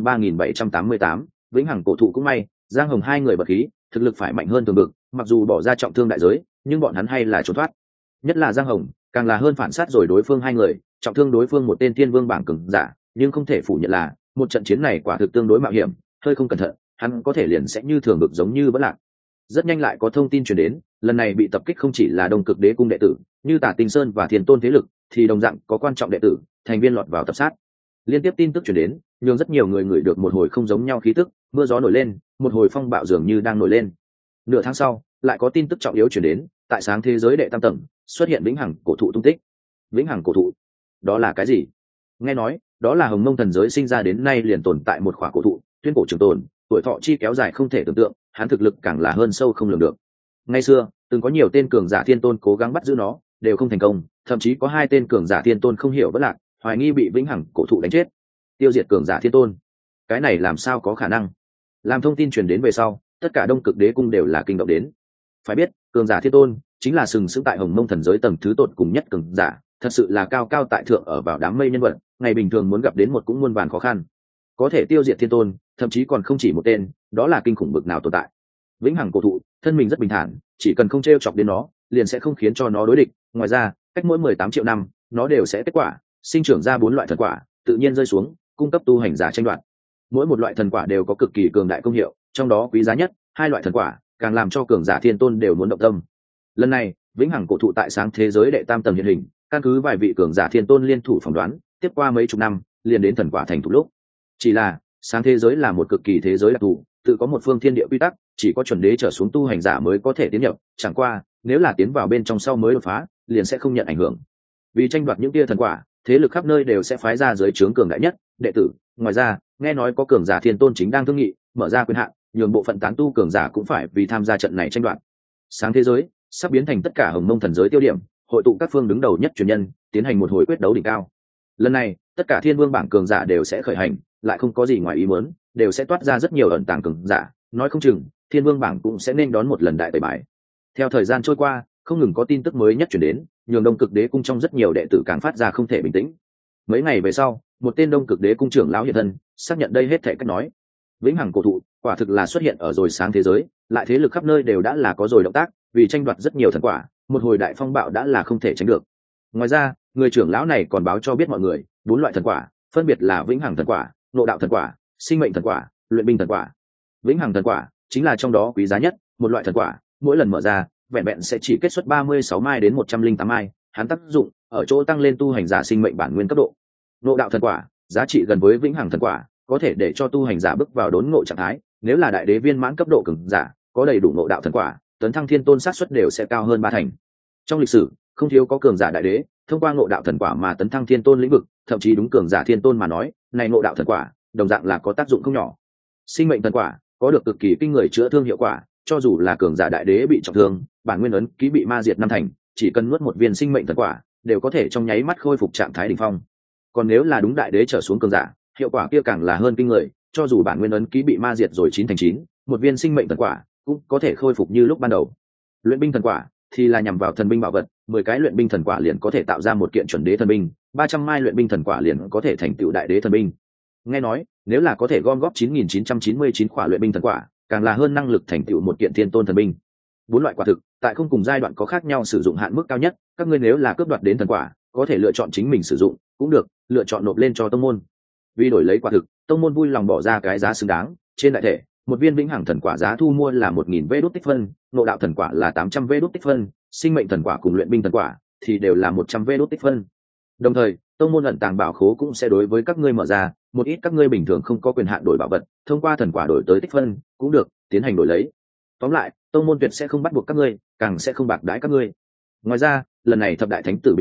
3788, Vĩnh Hằng cổ thụ cũng may, Giang Hồng 2 người bật khí, thực lực phải mạnh hơn thường vực, mặc dù bỏ ra trọng thương đại giới, nhưng bọn hắn hay là trốn thoát. Nhất là Giang Hồng, càng là hơn phản sát rồi đối phương 2 người, trọng thương đối phương một tên Thiên Vương bảng cường giả, nhưng không thể phủ nhận là một trận chiến này quả thực tương đối mạo hiểm, hơi không cẩn thận, hắn có thể liền sẽ như thường vực giống như bất lạc. Rất nhanh lại có thông tin truyền đến, lần này bị tập kích không chỉ là Đông Cực Đế cung đệ tử, như Tả Tinh Sơn và Thiên Tôn thế lực, thì đồng dạng có quan trọng đệ tử, thành viên lọt vào tập sát. Liên tiếp tin tức truyền đến, nhưng rất nhiều người ngửi được một hồi không giống nhau khí tức, mưa gió nổi lên, một hồi phong bạo dường như đang nổi lên. Nửa tháng sau, lại có tin tức trọng yếu truyền đến, tại sáng thế giới đệ tam tầng, xuất hiện Vĩnh Hằng cổ thụ tung tích. Vĩnh Hằng cổ thụ, đó là cái gì? Nghe nói, đó là Hồng Mông thần giới sinh ra đến nay liền tồn tại một khỏa cổ thụ, tuyên cổ trường tồn, tuổi thọ chi kéo dài không thể tưởng tượng, hắn thực lực càng là hơn sâu không lường được. Ngày xưa, từng có nhiều tên cường giả thiên tôn cố gắng bắt giữ nó, đều không thành công, thậm chí có 2 tên cường giả thiên tôn không hiểu bất lạc, hoài nghi bị Vĩnh Hằng cổ thụ đánh chết, tiêu diệt cường giả thiên tôn. Cái này làm sao có khả năng? Làm thông tin truyền đến về sau, tất cả Đông Cực Đế cung đều là kinh động đến. Phải biết, cường giả thiên tôn chính là sừng sững tại Hồng Mông thần giới tầng thứ tột cùng nhất cường giả, thật sự là cao cao tại thượng ở vào đám mây nhân vật, ngày bình thường muốn gặp đến một cũng muôn vàn khó khăn. Có thể tiêu diệt thiên tôn, thậm chí còn không chỉ một tên, đó là kinh khủng bực nào tồn tại. Vĩnh Hằng cổ thụ, thân mình rất bình thản, chỉ cần không trêu chọc đến nó, liền sẽ không khiến cho nó đối địch. Ngoài ra, cách mỗi 18 triệu năm, nó đều sẽ kết quả, sinh trưởng ra 4 loại thần quả, tự nhiên rơi xuống, cung cấp tu hành giả tranh đoạt. Mỗi một loại thần quả đều có cực kỳ cường đại công hiệu, trong đó quý giá nhất 2 loại thần quả, càng làm cho cường giả thiên tôn đều muốn động tâm. Lần này, Vĩnh Hằng cổ thụ tại sáng thế giới đệ tam tầng hiện hình, căn cứ vài vị cường giả thiên tôn liên thủ phỏng đoán, tiếp qua mấy chục năm, liền đến thần quả thành thủ lúc. Chỉ là, sáng thế giới là một cực kỳ thế giới đặc thù, tự có một phương thiên địa quy tắc, chỉ có chuẩn đế trở xuống tu hành giả mới có thể tiến nhập, chẳng qua, nếu là tiến vào bên trong sau mới đột phá, liền sẽ không nhận ảnh hưởng. Vì tranh đoạt những tia thần quả, thế lực khắp nơi đều sẽ phái ra giới trướng cường đại nhất đệ tử. Ngoài ra, nghe nói có cường giả thiên tôn chính đang thương nghị mở ra quyền hạn, nhường bộ phận tán tu cường giả cũng phải vì tham gia trận này tranh đoạt. Sáng thế giới sắp biến thành tất cả Hồng Mông thần giới tiêu điểm, hội tụ các phương đứng đầu nhất truyền nhân, tiến hành một hồi quyết đấu đỉnh cao. Lần này, tất cả Thiên Vương bảng cường giả đều sẽ khởi hành, lại không có gì ngoài ý muốn, đều sẽ toát ra rất nhiều ẩn tàng cường giả, nói không chừng Thiên Vương bảng cũng sẽ nên đón một lần đại tẩy bài. Theo thời gian trôi qua, không ngừng có tin tức mới nhất truyền đến, nhường Đông Cực Đế cung trong rất nhiều đệ tử càng phát ra không thể bình tĩnh. Mấy ngày về sau, một tên Đông Cực Đế cung trưởng lão hiện thân, xác nhận đây hết thảy cách nói. Vĩnh Hằng cổ thụ quả thực là xuất hiện ở rồi sáng thế giới, lại thế lực khắp nơi đều đã là có rồi động tác, vì tranh đoạt rất nhiều thần quả, một hồi đại phong bạo đã là không thể tránh được. Ngoài ra, người trưởng lão này còn báo cho biết mọi người, 4 loại thần quả, phân biệt là Vĩnh Hằng thần quả, Ngộ đạo thần quả, Sinh mệnh thần quả, Luyện binh thần quả. Vĩnh Hằng thần quả chính là trong đó quý giá nhất, một loại thần quả, mỗi lần mở ra, vẹn vẹn sẽ chỉ kết xuất 36 mai đến 108 mai, hắn tác dụng ở chỗ tăng lên tu hành giả sinh mệnh bản nguyên cấp độ. Ngộ đạo thần quả, giá trị gần với Vĩnh Hằng thần quả, có thể để cho tu hành giả bước vào đốn ngộ trạng thái, nếu là đại đế viên mãn cấp độ cường giả, có đầy đủ ngộ đạo thần quả, tấn thăng thiên tôn sát suất đều sẽ cao hơn 3 thành. Trong lịch sử, không thiếu có cường giả đại đế thông qua ngộ đạo thần quả mà tấn thăng thiên tôn lĩnh vực, thậm chí đúng cường giả thiên tôn mà nói, này ngộ đạo thần quả, đồng dạng là có tác dụng không nhỏ. Sinh mệnh thần quả có được cực kỳ kinh người chữa thương hiệu quả, cho dù là cường giả đại đế bị trọng thương, bản nguyên ấn ký bị ma diệt 5 thành, chỉ cần nuốt một viên sinh mệnh thần quả, đều có thể trong nháy mắt khôi phục trạng thái đỉnh phong. Còn nếu là đúng đại đế trở xuống cường giả, hiệu quả kia càng là hơn kinh người, cho dù bản nguyên ấn ký bị ma diệt rồi 9 thành 9, một viên sinh mệnh thần quả cũng có thể khôi phục như lúc ban đầu. Luyện binh thần quả thì là nhằm vào thần binh bảo vật, 10 cái luyện binh thần quả liền có thể tạo ra một kiện chuẩn đế thần binh, 300 mai luyện binh thần quả liền có thể thành tựu đại đế thần binh. Nghe nói, nếu là có thể gom góp 9999 quả luyện binh thần quả, càng là hơn năng lực thành tựu một kiện thiên tôn thần binh. 4 loại quả thực, tại không cùng giai đoạn có khác nhau sử dụng hạn mức cao nhất, các ngươi nếu là cướp đoạt đến thần quả, có thể lựa chọn chính mình sử dụng, cũng được, lựa chọn nộp lên cho tông môn. Vì đổi lấy quả thực, tông môn vui lòng bỏ ra cái giá xứng đáng, trên đại thể, một viên Vĩnh Hằng thần quả giá thu mua là 1000 vé đốt tích phân, Ngộ đạo thần quả là 800 vé đốt tích phân, sinh mệnh thần quả cùng luyện binh thần quả thì đều là 100 vé đốt tích phân. Đồng thời, tông môn ẩn tàng bảo khố cũng sẽ đối với các ngươi mở ra, một ít các ngươi bình thường không có quyền hạn đổi bảo vật, thông qua thần quả đổi tới tích phân, cũng được, tiến hành đổi lấy. Tóm lại, tông môn tuyệt sẽ không bắt buộc các ngươi, càng sẽ không bạc đãi các ngươi. Ngoài ra, lần này thập đại thánh tử bình chọn,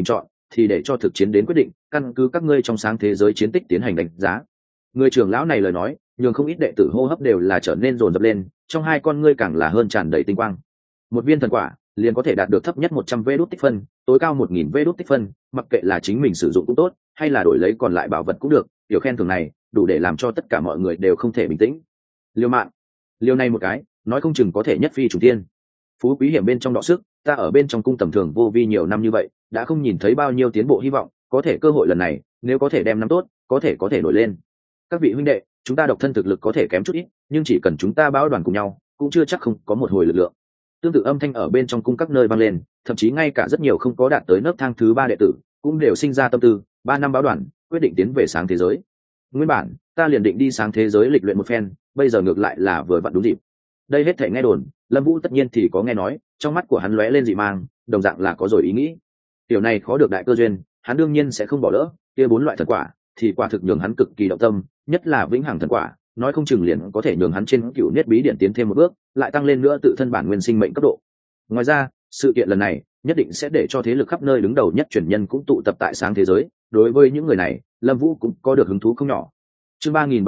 thì để cho thực chiến đến quyết định, căn cứ các ngươi trong sáng thế giới chiến tích tiến hành đánh giá. Người trưởng lão này lời nói nhường không ít đệ tử hô hấp đều là trở nên dồn dập lên, trong hai con ngươi càng là hơn tràn đầy tinh quang. Một viên thần quả liền có thể đạt được thấp nhất 100 vé đút tích phân, tối cao 1000 vé đút tích phân, mặc kệ là chính mình sử dụng cũng tốt, hay là đổi lấy còn lại bảo vật cũng được, tiểu khen thưởng này đủ để làm cho tất cả mọi người đều không thể bình tĩnh. Liêu mạng, liêu này một cái, nói không chừng có thể nhất phi trùng thiên. Phú quý hiểm bên trong đọ sức, ta ở bên trong cung tầm thường vô vi nhiều năm như vậy, đã không nhìn thấy bao nhiêu tiến bộ hy vọng, có thể cơ hội lần này, nếu có thể đem nắm tốt, có thể nổi lên. Các vị huynh đệ, chúng ta độc thân thực lực có thể kém chút ít, nhưng chỉ cần chúng ta bão đoàn cùng nhau, cũng chưa chắc không có một hồi lực lượng. Tương tự âm thanh ở bên trong cung các nơi vang lên, thậm chí ngay cả rất nhiều không có đạt tới nấc thang thứ 3 đệ tử cũng đều sinh ra tâm tư, 3 năm báo đoàn quyết định tiến về sáng thế giới. Nguyên bản ta liền định đi sáng thế giới lịch luyện một phen, bây giờ ngược lại là vừa vặn đúng dịp. Đây hết thể nghe đồn, Lâm Vũ tất nhiên thì có nghe nói, trong mắt của hắn lóe lên dị mang, đồng dạng là có rồi ý nghĩ. Điều này khó được đại cơ duyên, hắn đương nhiên sẽ không bỏ lỡ, kia 4 loại thần quả thì quả thực nhường hắn cực kỳ động tâm, nhất là vĩnh hằng thần quả, nói không chừng liền có thể nhường hắn trên cựu niết bí điển tiến thêm một bước, lại tăng lên nữa tự thân bản nguyên sinh mệnh cấp độ. Ngoài ra, sự kiện lần này nhất định sẽ để cho thế lực khắp nơi đứng đầu nhất truyền nhân cũng tụ tập tại sáng thế giới, đối với những người này, Lâm Vũ cũng có được hứng thú không nhỏ. Chương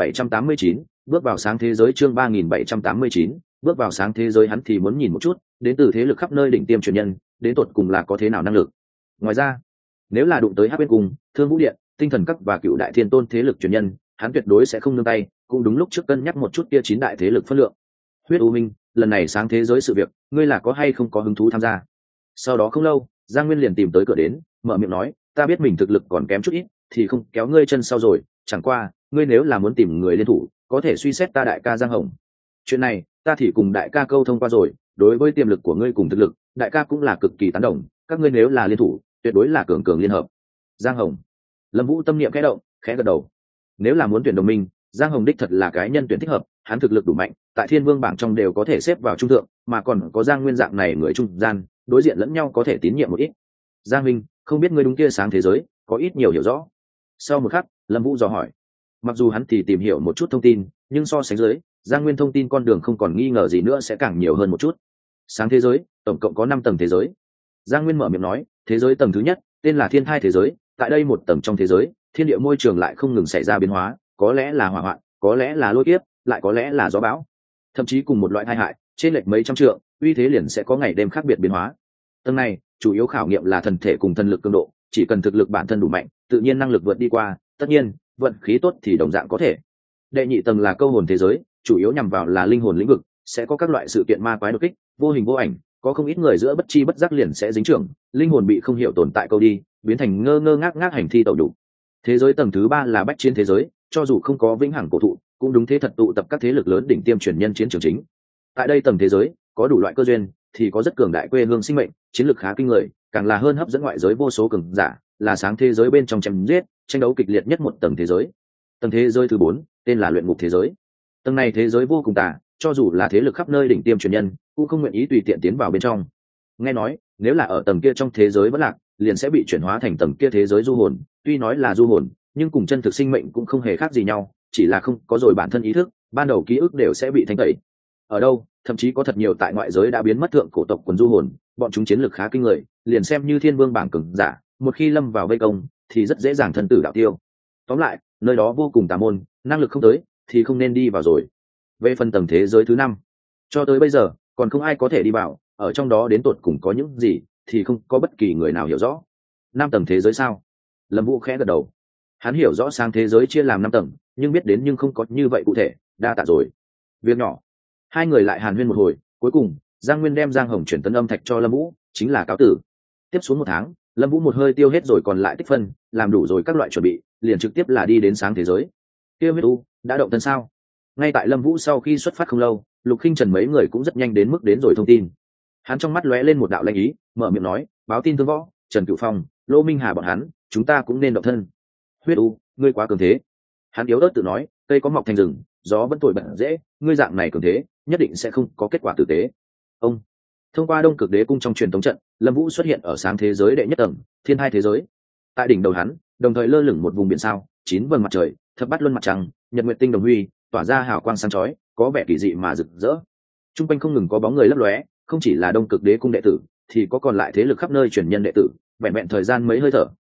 3789, bước vào sáng thế giới. Chương 3789, bước vào sáng thế giới. Hắn thì muốn nhìn một chút, đến từ thế lực khắp nơi đỉnh tiêm truyền nhân, đến tột cùng là có thế nào năng lực. Ngoài ra, nếu là đụng tới Hắc Bên Cung, Thương Vũ Điện, Tinh Thần Các và Cựu Đại Thiên Tôn thế lực truyền nhân, hắn tuyệt đối sẽ không nương tay, cũng đúng lúc trước cân nhắc một chút kia 9 đại thế lực phân lượng. Huyết U Minh, lần này sáng thế giới sự việc, ngươi là có hay không có hứng thú tham gia? Sau đó không lâu, Giang Nguyên liền tìm tới cửa đến, mở miệng nói, ta biết mình thực lực còn kém chút ít, thì không kéo ngươi chân sau rồi, chẳng qua, ngươi nếu là muốn tìm người liên thủ, có thể suy xét ta đại ca Giang Hồng. Chuyện này, ta thì cùng đại ca câu thông qua rồi, đối với tiềm lực của ngươi cùng thực lực, đại ca cũng là cực kỳ tán đồng, các ngươi nếu là liên thủ, tuyệt đối là cường cường liên hợp. Giang Hồng. Lâm Vũ tâm niệm khẽ động, khẽ gật đầu. Nếu là muốn tuyển đồng minh, Giang Hồng đích thật là cái nhân tuyển thích hợp, hắn thực lực đủ mạnh, tại Thiên Vương bảng trong đều có thể xếp vào trung thượng, mà còn có Giang Nguyên dạng này người trung gian, đối diện lẫn nhau có thể tín nhiệm một ít. Giang Minh, không biết ngươi đúng kia sáng thế giới, có ít nhiều hiểu rõ. Sau một khắc, Lâm Vũ dò hỏi. Mặc dù hắn thì tìm hiểu một chút thông tin, nhưng so sánh dưới, Giang Nguyên thông tin con đường không còn nghi ngờ gì nữa sẽ càng nhiều hơn một chút. Sáng thế giới, tổng cộng có 5 tầng thế giới. Giang Nguyên mở miệng nói, thế giới tầng thứ nhất, tên là Thiên Thai thế giới, tại đây một tầng trong thế giới, thiên địa môi trường lại không ngừng xảy ra biến hóa, có lẽ là hỏa hoạn, có lẽ là lôi kiếp, lại có lẽ là gió bão. Thậm chí cùng một loại tai hại, trên lệch mấy trăm trượng, uy thế liền sẽ có ngày đêm khác biệt biến hóa. Tầng này, chủ yếu khảo nghiệm là thần thể cùng thần lực cường độ, chỉ cần thực lực bản thân đủ mạnh, tự nhiên năng lực vượt đi qua, tất nhiên, vận khí tốt thì đồng dạng có thể. Đệ nhị tầng là câu hồn thế giới, chủ yếu nhằm vào là linh hồn lĩnh vực, sẽ có các loại sự kiện ma quái đột kích, vô hình vô ảnh, có không ít người giữa bất chi bất giác liền sẽ dính trưởng, linh hồn bị không hiểu tồn tại câu đi, biến thành ngơ ngơ ngác ngác hành thi tẩu đủ. Thế giới tầng thứ 3 là bách chiến thế giới, cho dù không có vĩnh hằng cổ thụ, cũng đúng thế thật tụ tập các thế lực lớn đỉnh tiêm truyền nhân chiến trường chính. Tại đây tầng thế giới, có đủ loại cơ duyên, thì có rất cường đại quê hương sinh mệnh, chiến lược khá kinh người, càng là hơn hấp dẫn ngoại giới vô số cường giả, là sáng thế giới bên trong chém giết, tranh đấu kịch liệt nhất một tầng thế giới. Tầng thế giới thứ 4, tên là luyện ngục thế giới. Tầng này thế giới vô cùng tà, cho dù là thế lực khắp nơi đỉnh tiêm truyền nhân, cũng không nguyện ý tùy tiện tiến vào bên trong. Nghe nói, nếu là ở tầng kia trong thế giới vẫn lạc, liền sẽ bị chuyển hóa thành tầng kia thế giới du hồn, tuy nói là du hồn, nhưng cùng chân thực sinh mệnh cũng không hề khác gì nhau, chỉ là không có rồi bản thân ý thức, ban đầu ký ức đều sẽ bị thanh tẩy. Ở đâu, thậm chí có thật nhiều tại ngoại giới đã biến mất thượng cổ tộc quần du hồn, bọn chúng chiến lược khá kinh người, liền xem như thiên vương bảng cường giả, một khi lâm vào vây công, thì rất dễ dàng thân tử đạo tiêu. Tóm lại, nơi đó vô cùng tà môn, năng lực không tới, thì không nên đi vào rồi. Về phần tầng thế giới thứ 5, cho tới bây giờ, còn không ai có thể đi vào, ở trong đó đến tột cùng có những gì, thì không có bất kỳ người nào hiểu rõ. 5 tầng thế giới sao? Lâm Vũ khẽ gật đầu. Hắn hiểu rõ sáng thế giới chia làm 5 tầng, nhưng biết đến nhưng không có như vậy cụ thể, đa tạ rồi. Việc nhỏ. Hai người lại hàn huyên một hồi, cuối cùng, Giang Nguyên đem Giang Hồng chuyển tấn âm thạch cho Lâm Vũ, chính là cáo tử. Tiếp xuống 1 tháng, Lâm Vũ một hơi tiêu hết rồi còn lại tích phân, làm đủ rồi các loại chuẩn bị, liền trực tiếp là đi đến sáng thế giới. Kia Huyết U đã động thân sao? Ngay tại Lâm Vũ sau khi xuất phát không lâu, Lục Khinh Trần mấy người cũng rất nhanh đến mức đến rồi thông tin. Hắn trong mắt lóe lên một đạo lanh ý, mở miệng nói, báo tin Thương Võ, Trần Cửu Phong, Lô Minh Hà bọn hắn, chúng ta cũng nên động thân. Huyết U, ngươi quá cường thế. Hắn yếu ớt tự nói, cây có mọc thành rừng, gió vẫn thổi bật dễ, ngươi dạng này cường thế, nhất định sẽ không có kết quả tử tế. Ông thông qua Đông Cực Đế cung trong truyền thống trận, Lâm Vũ xuất hiện ở sáng thế giới đệ nhất tầng, Thiên Thai thế giới. Tại đỉnh đầu hắn, đồng thời lơ lửng một vùng biển sao, 9 vầng mặt trời, thập bát luân mặt trăng, nhật nguyệt tinh đồng huy, tỏa ra hào quang sáng chói, có vẻ kỳ dị mà rực rỡ. Trung quanh không ngừng có bóng người lấp lóe, không chỉ là Đông Cực Đế cung đệ tử, thì có còn lại thế lực khắp nơi truyền nhân đệ tử, vẹn vẹn thời gian mấy hơi thở,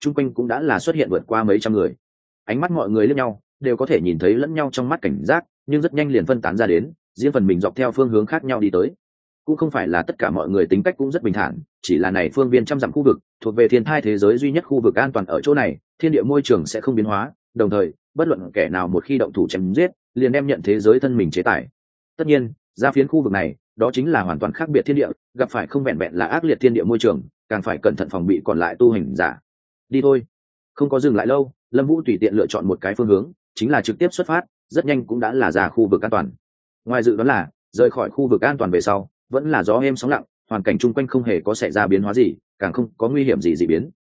chung quanh cũng đã là xuất hiện vượt qua mấy trăm người. Ánh mắt mọi người liếc nhau, đều có thể nhìn thấy lẫn nhau trong mắt cảnh giác, nhưng rất nhanh liền phân tán ra đến, riêng phần mình dọc theo phương hướng khác nhau đi tới. Cũng không phải là tất cả mọi người tính cách cũng rất bình thản, chỉ là này phương viên trăm dặm khu vực thuộc về thiên thai thế giới duy nhất khu vực an toàn, ở chỗ này thiên địa môi trường sẽ không biến hóa, đồng thời bất luận kẻ nào một khi động thủ chém giết liền đem nhận thế giới thân mình chế tài. Tất nhiên ra phiến khu vực này đó chính là hoàn toàn khác biệt thiên địa, gặp phải không vẹn vẹn là ác liệt thiên địa môi trường, càng phải cẩn thận phòng bị còn lại tu hành giả. Đi thôi. Không có dừng lại lâu, Lâm Vũ tùy tiện lựa chọn một cái phương hướng, chính là trực tiếp xuất phát, rất nhanh cũng đã là ra khu vực an toàn. Ngoài dự đoán là rời khỏi khu vực an toàn về sau vẫn là gió êm sóng lặng, hoàn cảnh chung quanh không hề có xảy ra biến hóa gì, càng không có nguy hiểm gì dị biến.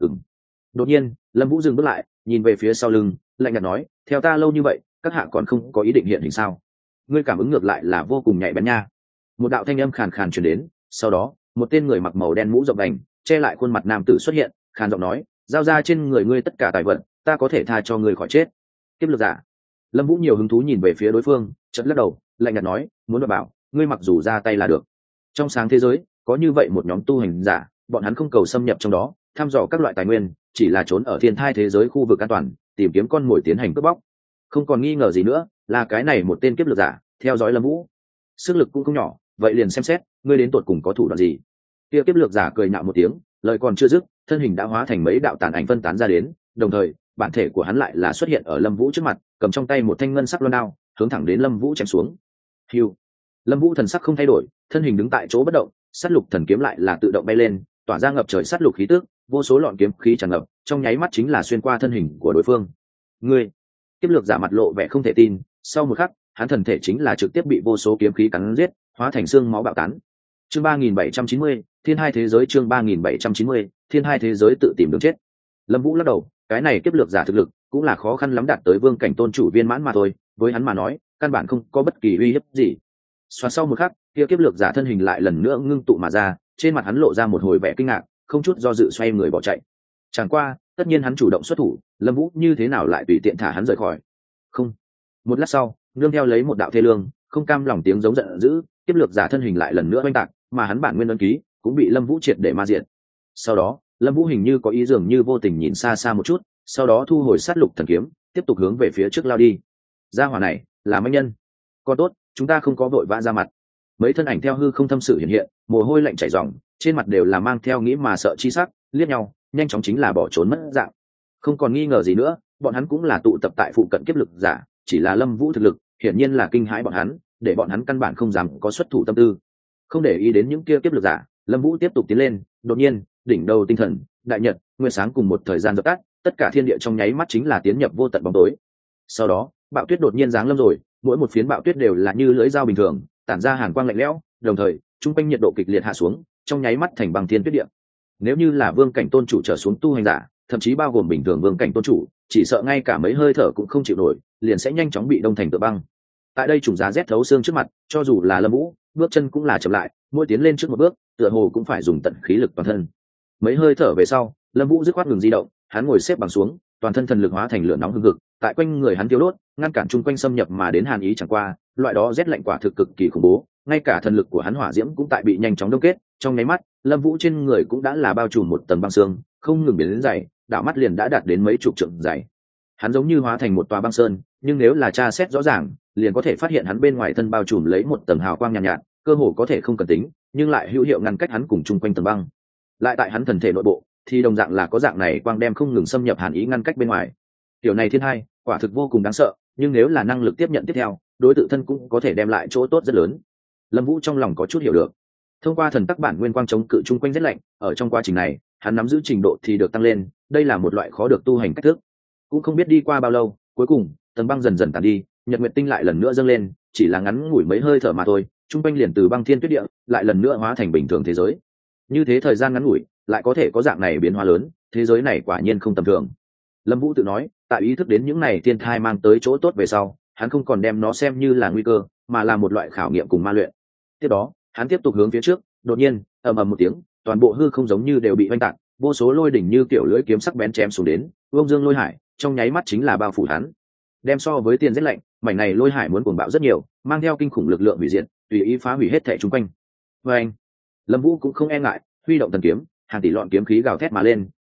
Đột nhiên Lâm Vũ dừng bước lại, nhìn về phía sau lưng, lạnh nhạt nói, theo ta lâu như vậy các hạ còn không có ý định hiện hình sao? Ngươi cảm ứng ngược lại là vô cùng nhạy bén nha. Một đạo thanh âm khàn khàn truyền đến, sau đó một tên người mặc màu đen mũ rộng vành che lại khuôn mặt nam tử xuất hiện, khàn giọng nói, giao ra trên người ngươi tất cả tài vật, ta có thể tha cho ngươi khỏi chết. Kiếp lực giả. Lâm Vũ nhiều hứng thú nhìn về phía đối phương, chợt lắc đầu, lạnh nhạt nói, muốn bảo ngươi mặc dù ra tay là được. Trong sáng thế giới có như vậy một nhóm tu hành giả, bọn hắn không cầu xâm nhập trong đó thăm dò các loại tài nguyên, chỉ là trốn ở thiên thai thế giới khu vực an toàn, tìm kiếm con mồi tiến hành cướp bóc. Không còn nghi ngờ gì nữa, là cái này một tên kiếp lực giả theo dõi Lâm Vũ. Sức lực cũng không nhỏ, vậy liền xem xét ngươi đến tột cùng có thủ đoạn gì. Kia kiếp lực giả cười nhạo một tiếng, lời còn chưa dứt, thân hình đã hóa thành mấy đạo tàn ảnh phân tán ra đến, đồng thời bản thể của hắn lại là xuất hiện ở Lâm Vũ trước mặt, cầm trong tay một thanh ngân sắc loan đao, hướng thẳng đến Lâm Vũ chém xuống. Hưu. Lâm Vũ thần sắc không thay đổi, thân hình đứng tại chỗ bất động, sát lục thần kiếm lại là tự động bay lên, tỏa ra ngập trời sát lục khí tức, vô số lọn kiếm khí tràn ngập, trong nháy mắt chính là xuyên qua thân hình của đối phương. Ngươi. Kiếp lược giả mặt lộ vẻ không thể tin, sau một khắc, hắn thần thể chính là trực tiếp bị vô số kiếm khí cắn giết, hóa thành xương máu bạo tán. Chương 3790, Thiên hai thế giới, chương 3790, Thiên hai thế giới tự tìm đường chết. Lâm Vũ lắc đầu, cái này kiếp lược giả thực lực cũng là khó khăn lắm đạt tới vương cảnh tôn chủ viên mãn mà thôi, với hắn mà nói, căn bản không có bất kỳ uy hiếp gì. Xoắn sau một khắc, kia kiếp lược giả thân hình lại lần nữa ngưng tụ mà ra, trên mặt hắn lộ ra một hồi vẻ kinh ngạc, không chút do dự xoay người bỏ chạy. Chẳng qua, tất nhiên hắn chủ động xuất thủ, Lâm Vũ như thế nào lại tùy tiện thả hắn rời khỏi? Không. Một lát sau, nương theo lấy một đạo thê lương, không cam lòng tiếng giống giận dữ, kiếp lược giả thân hình lại lần nữa oanh tạc, mà hắn bản nguyên ấn ký cũng bị Lâm Vũ triệt để ma diệt. Sau đó, Lâm Vũ hình như có ý dường như vô tình nhìn xa xa một chút, sau đó thu hồi sát lục thần kiếm, tiếp tục hướng về phía trước lao đi. Gia hỏa này là mãnh nhân. Còn tốt, chúng ta không có vội vã ra mặt. Mấy thân ảnh theo hư không thâm sự hiện hiện, mồ hôi lạnh chảy ròng, trên mặt đều là mang theo nghĩ mà sợ chi sắc, liếc nhau, nhanh chóng chính là bỏ trốn mất dạng. Không còn nghi ngờ gì nữa, bọn hắn cũng là tụ tập tại phụ cận kiếp lực giả, chỉ là Lâm Vũ thực lực hiển nhiên là kinh hãi bọn hắn, để bọn hắn căn bản không dám có xuất thủ tâm tư. Không để ý đến những kia kiếp lực giả, Lâm Vũ tiếp tục tiến lên, đột nhiên, đỉnh đầu tinh thần, đại nhật, nguyên sáng cùng một thời gian dập tắt, tất cả thiên địa trong nháy mắt chính là tiến nhập vô tận bóng tối. Sau đó, bạo tuyết đột nhiên giáng lâm rồi, mỗi một phiến bạo tuyết đều là như lưỡi dao bình thường, tản ra hàn quang lạnh lẽo, đồng thời, trung quanh nhiệt độ kịch liệt hạ xuống, trong nháy mắt thành băng thiên tuyết địa. Nếu như là vương cảnh tôn chủ trở xuống tu hành giả, thậm chí bao gồm bình thường vương cảnh tôn chủ, chỉ sợ ngay cả mấy hơi thở cũng không chịu nổi, liền sẽ nhanh chóng bị đông thành tựa băng. Tại đây trùng giá rét thấu xương trước mặt, cho dù là Lâm Vũ, bước chân cũng là chậm lại, mỗi tiến lên trước một bước, tựa hồ cũng phải dùng tận khí lực toàn thân. Mấy hơi thở về sau, Lâm Vũ dứt khoát ngừng di động, hắn ngồi xếp bằng xuống, toàn thân thần lực hóa thành lửa nóng hừng hực, tại quanh người hắn thiêu đốt, ngăn cản chung quanh xâm nhập mà đến hàn ý chẳng qua, loại đó rét lạnh quả thực cực kỳ khủng bố, ngay cả thần lực của hắn hỏa diễm cũng tại bị nhanh chóng đông kết, trong nháy mắt, Lâm Vũ trên người cũng đã là bao trùm một tầng băng xương, không ngừng biến đến dày, đảo mắt liền đã đạt đến mấy chục trượng dày. Hắn giống như hóa thành một tòa băng sơn, nhưng nếu là tra xét rõ ràng, liền có thể phát hiện hắn bên ngoài thân bao trùm lấy một tầng hào quang nhàn nhạt, nhạt, cơ hồ có thể không cần tính, nhưng lại hữu hiệu ngăn cách hắn cùng chung quanh tầng băng. Lại tại hắn thần thể nội bộ, thì đồng dạng là có dạng này quang đem không ngừng xâm nhập hàn ý ngăn cách bên ngoài. Điều này thiên hai, quả thực vô cùng đáng sợ, nhưng nếu là năng lực tiếp nhận tiếp theo, đối tự thân cũng có thể đem lại chỗ tốt rất lớn. Lâm Vũ trong lòng có chút hiểu được. Thông qua thần tắc bản nguyên quang chống cự chung quanh rét lạnh, ở trong quá trình này, hắn nắm giữ trình độ thì được tăng lên, đây là một loại khó được tu hành cách thức. Cũng không biết đi qua bao lâu, cuối cùng, tầng băng dần dần tàn đi, nhật nguyệt tinh lại lần nữa dâng lên, chỉ là ngắn ngủi mấy hơi thở mà thôi, chung quanh liền từ băng thiên tuyết địa, lại lần nữa hóa thành bình thường thế giới. Như thế thời gian ngắn ngủi, lại có thể có dạng này biến hóa lớn, thế giới này quả nhiên không tầm thường. Lâm Vũ tự nói, tại ý thức đến những này thiên thai mang tới chỗ tốt về sau, hắn không còn đem nó xem như là nguy cơ, mà là một loại khảo nghiệm cùng ma luyện. Tiếp đó, hắn tiếp tục hướng phía trước, đột nhiên, ầm ầm một tiếng, toàn bộ hư không giống như đều bị oanh tạc, vô số lôi đỉnh như kiểu lưỡi kiếm sắc bén chém xuống đến, Vương Dương Lôi Hải, trong nháy mắt chính là bao phủ hắn. Đem so với tiền rét lạnh, mảnh này Lôi Hải muốn cuồng bạo rất nhiều, mang theo kinh khủng lực lượng hủy diệt, tùy ý phá hủy hết thảy xung quanh. Và anh, Lâm Vũ cũng không e ngại, huy động thần kiếm, hàng tỷ lọn kiếm khí gào thét mà lên,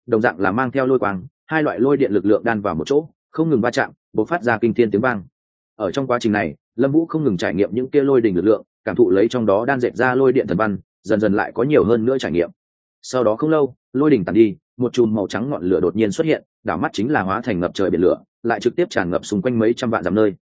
đồng dạng là mang theo lôi quang, hai loại lôi điện lực lượng đan vào một chỗ, không ngừng va chạm, bộc phát ra kinh thiên tiếng vang. Ở trong quá trình này, Lâm Vũ không ngừng trải nghiệm những kia lôi đình lực lượng, cảm thụ lấy trong đó đan dệt ra lôi điện thần văn, dần dần lại có nhiều hơn nữa trải nghiệm. Sau đó không lâu, lôi đỉnh tàn đi, một chùm màu trắng ngọn lửa đột nhiên xuất hiện, đảo mắt chính là hóa thành ngập trời biển lửa, lại trực tiếp tràn ngập xung quanh mấy trăm vạn dặm nơi.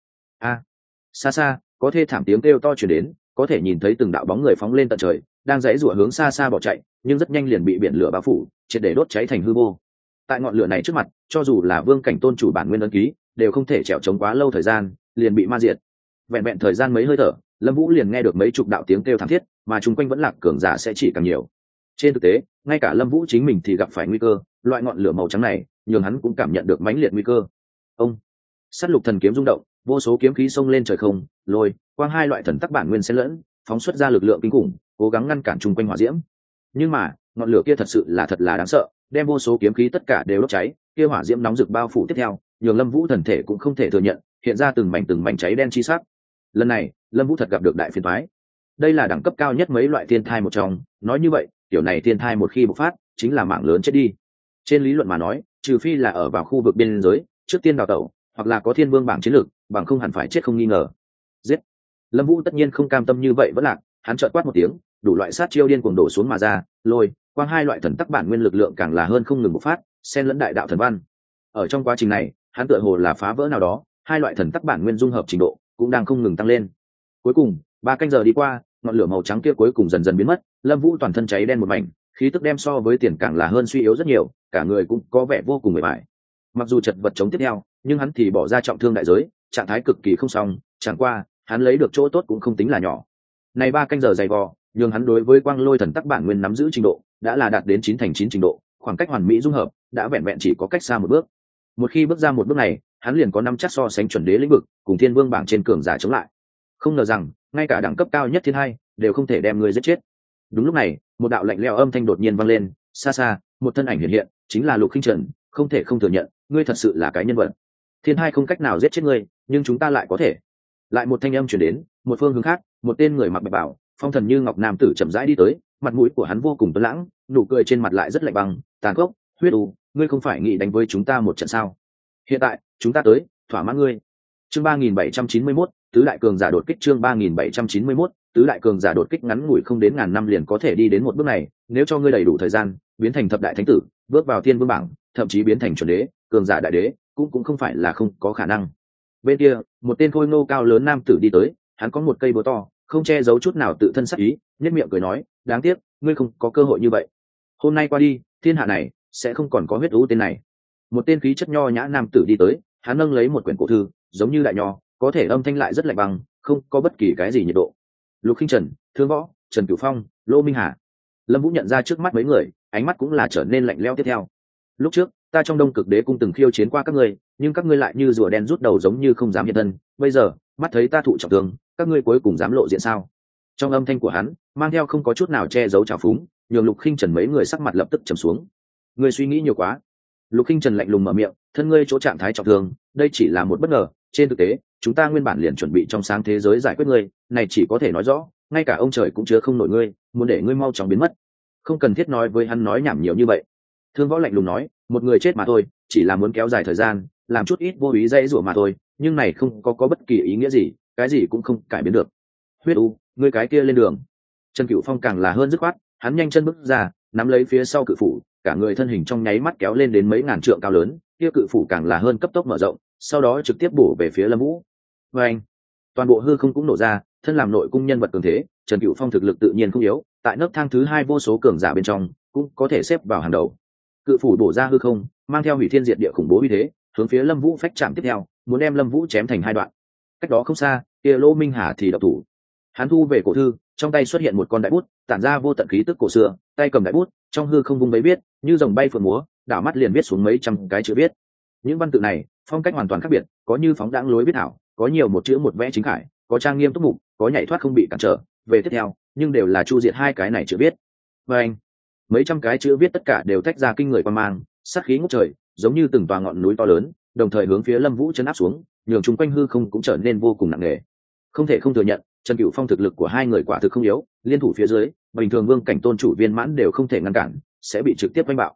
Xa xa, có thê thảm tiếng kêu to truyền đến, có thể nhìn thấy từng đạo bóng người phóng lên tận trời, đang dãy rủa hướng xa xa bỏ chạy, nhưng rất nhanh liền bị biển lửa bao phủ, triệt để đốt cháy thành hư vô. Tại ngọn lửa này trước mặt, cho dù là vương cảnh tôn chủ bản nguyên ấn ký, đều không thể trèo chống quá lâu thời gian, liền bị ma diệt. Vẹn vẹn thời gian mấy hơi thở, Lâm Vũ liền nghe được mấy chục đạo tiếng kêu thảm thiết, mà chung quanh vẫn lạc cường giả sẽ chỉ càng nhiều. Trên thực tế, ngay cả Lâm Vũ chính mình thì gặp phải nguy cơ, loại ngọn lửa màu trắng này, nhường hắn cũng cảm nhận được mãnh liệt nguy cơ. Ông, sát lục thần kiếm rung động, vô số kiếm khí xông lên trời không, lôi, quang hai loại thần tắc bản nguyên xen lẫn, phóng xuất ra lực lượng kinh khủng, cố gắng ngăn cản chung quanh hỏa diễm. Nhưng mà, ngọn lửa kia thật là đáng sợ, đem vô số kiếm khí tất cả đều đốt cháy, kia hỏa diễm nóng rực bao phủ tiếp theo, nhường Lâm Vũ thần thể cũng không thể thừa nhận, hiện ra từng mảnh cháy đen chi sắc. Lần này, Lâm Vũ thật gặp được đại phiền toái. Đây là đẳng cấp cao nhất mấy loại thiên thai một trong, nói như vậy, kiểu này thiên thai một khi bộc phát, chính là mạng lớn chết đi. Trên lý luận mà nói, trừ phi là ở vào khu vực biên giới, trước tiên đào tẩu, hoặc là có thiên vương bảng chiến lược, bằng không hẳn phải chết không nghi ngờ. Giết! Lâm Vũ tất nhiên không cam tâm như vậy vẫn lạc, hắn chợt quát một tiếng, đủ loại sát chiêu điên cuồng đổ xuống mà ra, lôi, quang hai loại thần tắc bản nguyên lực lượng càng là hơn không ngừng bộc phát, xen lẫn đại đạo thần văn. Ở trong quá trình này, hắn tựa hồ là phá vỡ nào đó, hai loại thần tắc bản nguyên dung hợp trình độ cũng đang không ngừng tăng lên. Cuối cùng, 3 canh giờ đi qua, ngọn lửa màu trắng kia cuối cùng dần dần biến mất, Lâm Vũ toàn thân cháy đen một mảnh, khí tức đem so với tiền càng là hơn suy yếu rất nhiều, cả người cũng có vẻ vô cùng mệt mỏi. Mặc dù chật vật chống tiếp theo, nhưng hắn thì bỏ ra trọng thương đại giới, trạng thái cực kỳ không xong, chẳng qua, hắn lấy được chỗ tốt cũng không tính là nhỏ. Này 3 canh giờ dày vò, nhưng hắn đối với quang lôi thần tắc bản nguyên nắm giữ trình độ, đã là đạt đến 9 thành 9 trình độ, khoảng cách hoàn mỹ dung hợp, đã vẹn vẹn chỉ có cách xa một bước. Một khi bước ra một bước này, hắn liền có năm chắc so sánh chuẩn đế lĩnh vực, cùng thiên vương bảng trên cường giả chống lại. Không ngờ rằng, ngay cả đẳng cấp cao nhất thiên hai đều không thể đem người giết chết. Đúng lúc này, một đạo lạnh lẽo âm thanh đột nhiên vang lên, xa xa, một thân ảnh hiện hiện, chính là Lục Khinh Trần, không thể không thừa nhận, ngươi thật sự là cái nhân vật. Thiên hai không cách nào giết chết ngươi, nhưng chúng ta lại có thể. Lại một thanh âm truyền đến, một phương hướng khác, một tên người mặc bạch bào, phong thần như ngọc nam tử chậm rãi đi tới, mặt mũi của hắn vô cùng tuấn lãng, nụ cười trên mặt lại rất lạnh băng, tàn khốc, huyết u, ngươi không phải nghĩ đánh với chúng ta một trận sao? Hiện tại, chúng ta tới, thỏa mãn ngươi. Chương 3791, tứ đại cường giả đột kích. Chương 3791, tứ đại cường giả đột kích. Ngắn ngủi không đến ngàn năm liền có thể đi đến một bước này, nếu cho ngươi đầy đủ thời gian, biến thành thập đại thánh tử, bước vào thiên vương bảng, thậm chí biến thành chuẩn đế, cường giả đại đế, cũng không phải là không có khả năng. Bên kia, một tên khôi ngô cao lớn nam tử đi tới, hắn có một cây búa to, không che giấu chút nào tự thân sát ý, nhếch miệng cười nói, đáng tiếc, ngươi không có cơ hội như vậy. Hôm nay qua đi, thiên hạ này sẽ không còn có huyết u tên này. Một tên khí chất nho nhã nam tử đi tới, hắn nâng lấy một quyển cổ thư, giống như đại nho, có thể âm thanh lại rất lạnh băng, không có bất kỳ cái gì nhiệt độ. Lục Khinh Trần, Thương Võ, Trần Cửu Phong, Lô Minh Hà. Lâm Vũ nhận ra trước mắt mấy người, ánh mắt cũng là trở nên lạnh lẽo tiếp theo. Lúc trước, ta trong Đông Cực Đế cung từng khiêu chiến qua các ngươi, nhưng các ngươi lại như rùa đen rút đầu giống như không dám hiện thân, bây giờ, mắt thấy ta thụ trọng thương, các ngươi cuối cùng dám lộ diện sao? Trong âm thanh của hắn, mang theo không có chút nào che giấu trào phúng, nhường Lục Khinh Trần mấy người sắc mặt lập tức trầm xuống. Ngươi suy nghĩ nhiều quá. Lục Khinh Trần lạnh lùng mở miệng, thân ngươi chỗ trạng thái trọng thương, đây chỉ là một bất ngờ, trên thực tế, chúng ta nguyên bản liền chuẩn bị trong sáng thế giới giải quyết ngươi, này chỉ có thể nói rõ, ngay cả ông trời cũng chứa không nổi ngươi, muốn để ngươi mau chóng biến mất. Không cần thiết nói với hắn nói nhảm nhiều như vậy. Thương Võ lạnh lùng nói, một người chết mà thôi, chỉ là muốn kéo dài thời gian, làm chút ít vô ý dây rủa mà thôi, nhưng này không có bất kỳ ý nghĩa gì, cái gì cũng không cải biến được. Huyết u, ngươi cái kia lên đường. Trần Cửu Phong càng là hơn dứt khoát, hắn nhanh chân bước ra, nắm lấy phía sau cự phủ, cả người thân hình trong nháy mắt kéo lên đến mấy ngàn trượng cao lớn, kia cự phủ càng là hơn cấp tốc mở rộng, sau đó trực tiếp bổ về phía Lâm Vũ. Và anh, toàn bộ hư không cũng nổ ra, thân làm nội cung nhân vật cường thế, Trần Cửu Phong thực lực tự nhiên không yếu, tại nấc thang thứ 2 vô số cường giả bên trong, cũng có thể xếp vào hàng đầu. Cự phủ bổ ra hư không, mang theo hủy thiên diệt địa khủng bố uy thế, hướng phía Lâm Vũ phách chạm tiếp theo, muốn đem Lâm Vũ chém thành 2 đoạn. Cách đó không xa, kia Lô Minh Hà thì độc thủ. Hắn thu về cổ thư, trong tay xuất hiện một con đại bút, tản ra vô tận khí tức cổ xưa, tay cầm đại bút, trong hư không vung mấy viết, như rồng bay phượng múa, đảo mắt liền viết xuống mấy trăm cái chữ viết. Những văn tự này, phong cách hoàn toàn khác biệt, có như phóng đãng lối viết ảo, có nhiều một chữ một vẽ chính khải, có trang nghiêm túc mục, có nhảy thoát không bị cản trở, về tiếp theo, nhưng đều là chu diệt 2 cái này chữ viết. Và anh, mấy trăm cái chữ viết tất cả đều tách ra kinh người quang mang, sát khí ngút trời, giống như từng tòa ngọn núi to lớn, đồng thời hướng phía Lâm Vũ chấn áp xuống, nhường chung quanh hư không cũng trở nên vô cùng nặng nề. Không thể không thừa nhận, Trần Cửu Phong thực lực của 2 người quả thực không yếu, liên thủ phía dưới, bình thường vương cảnh tôn chủ viên mãn đều không thể ngăn cản, sẽ bị trực tiếp đánh bạo.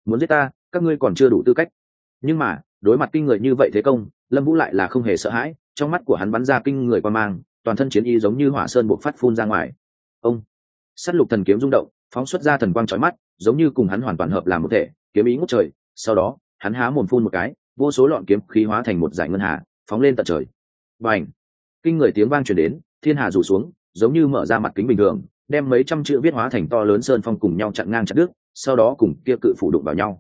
muốn giết ta các ngươi còn chưa đủ tư cách. Nhưng mà đối mặt kinh người như vậy thế công, Lâm Vũ lại là không hề sợ hãi, trong mắt của hắn bắn ra kinh người quang mang, toàn thân chiến ý giống như hỏa sơn bộc phát phun ra ngoài. Ông sát lục thần kiếm rung động, phóng xuất ra thần quang chói mắt, giống như cùng hắn hoàn toàn hợp làm một thể, kiếm ý ngút trời. Sau đó hắn há mồm phun một cái, vô số lọn kiếm khí hóa thành một dải ngân hà, phóng lên tận trời. Bành! Kinh người tiếng vang truyền đến, thiên hà rủ xuống, giống như mở ra mặt kính bình thường, đem mấy trăm chữ viết hóa thành to lớn sơn phong cùng nhau chặn ngang chặt đứt, sau đó cùng kia cự phủ đụng vào nhau.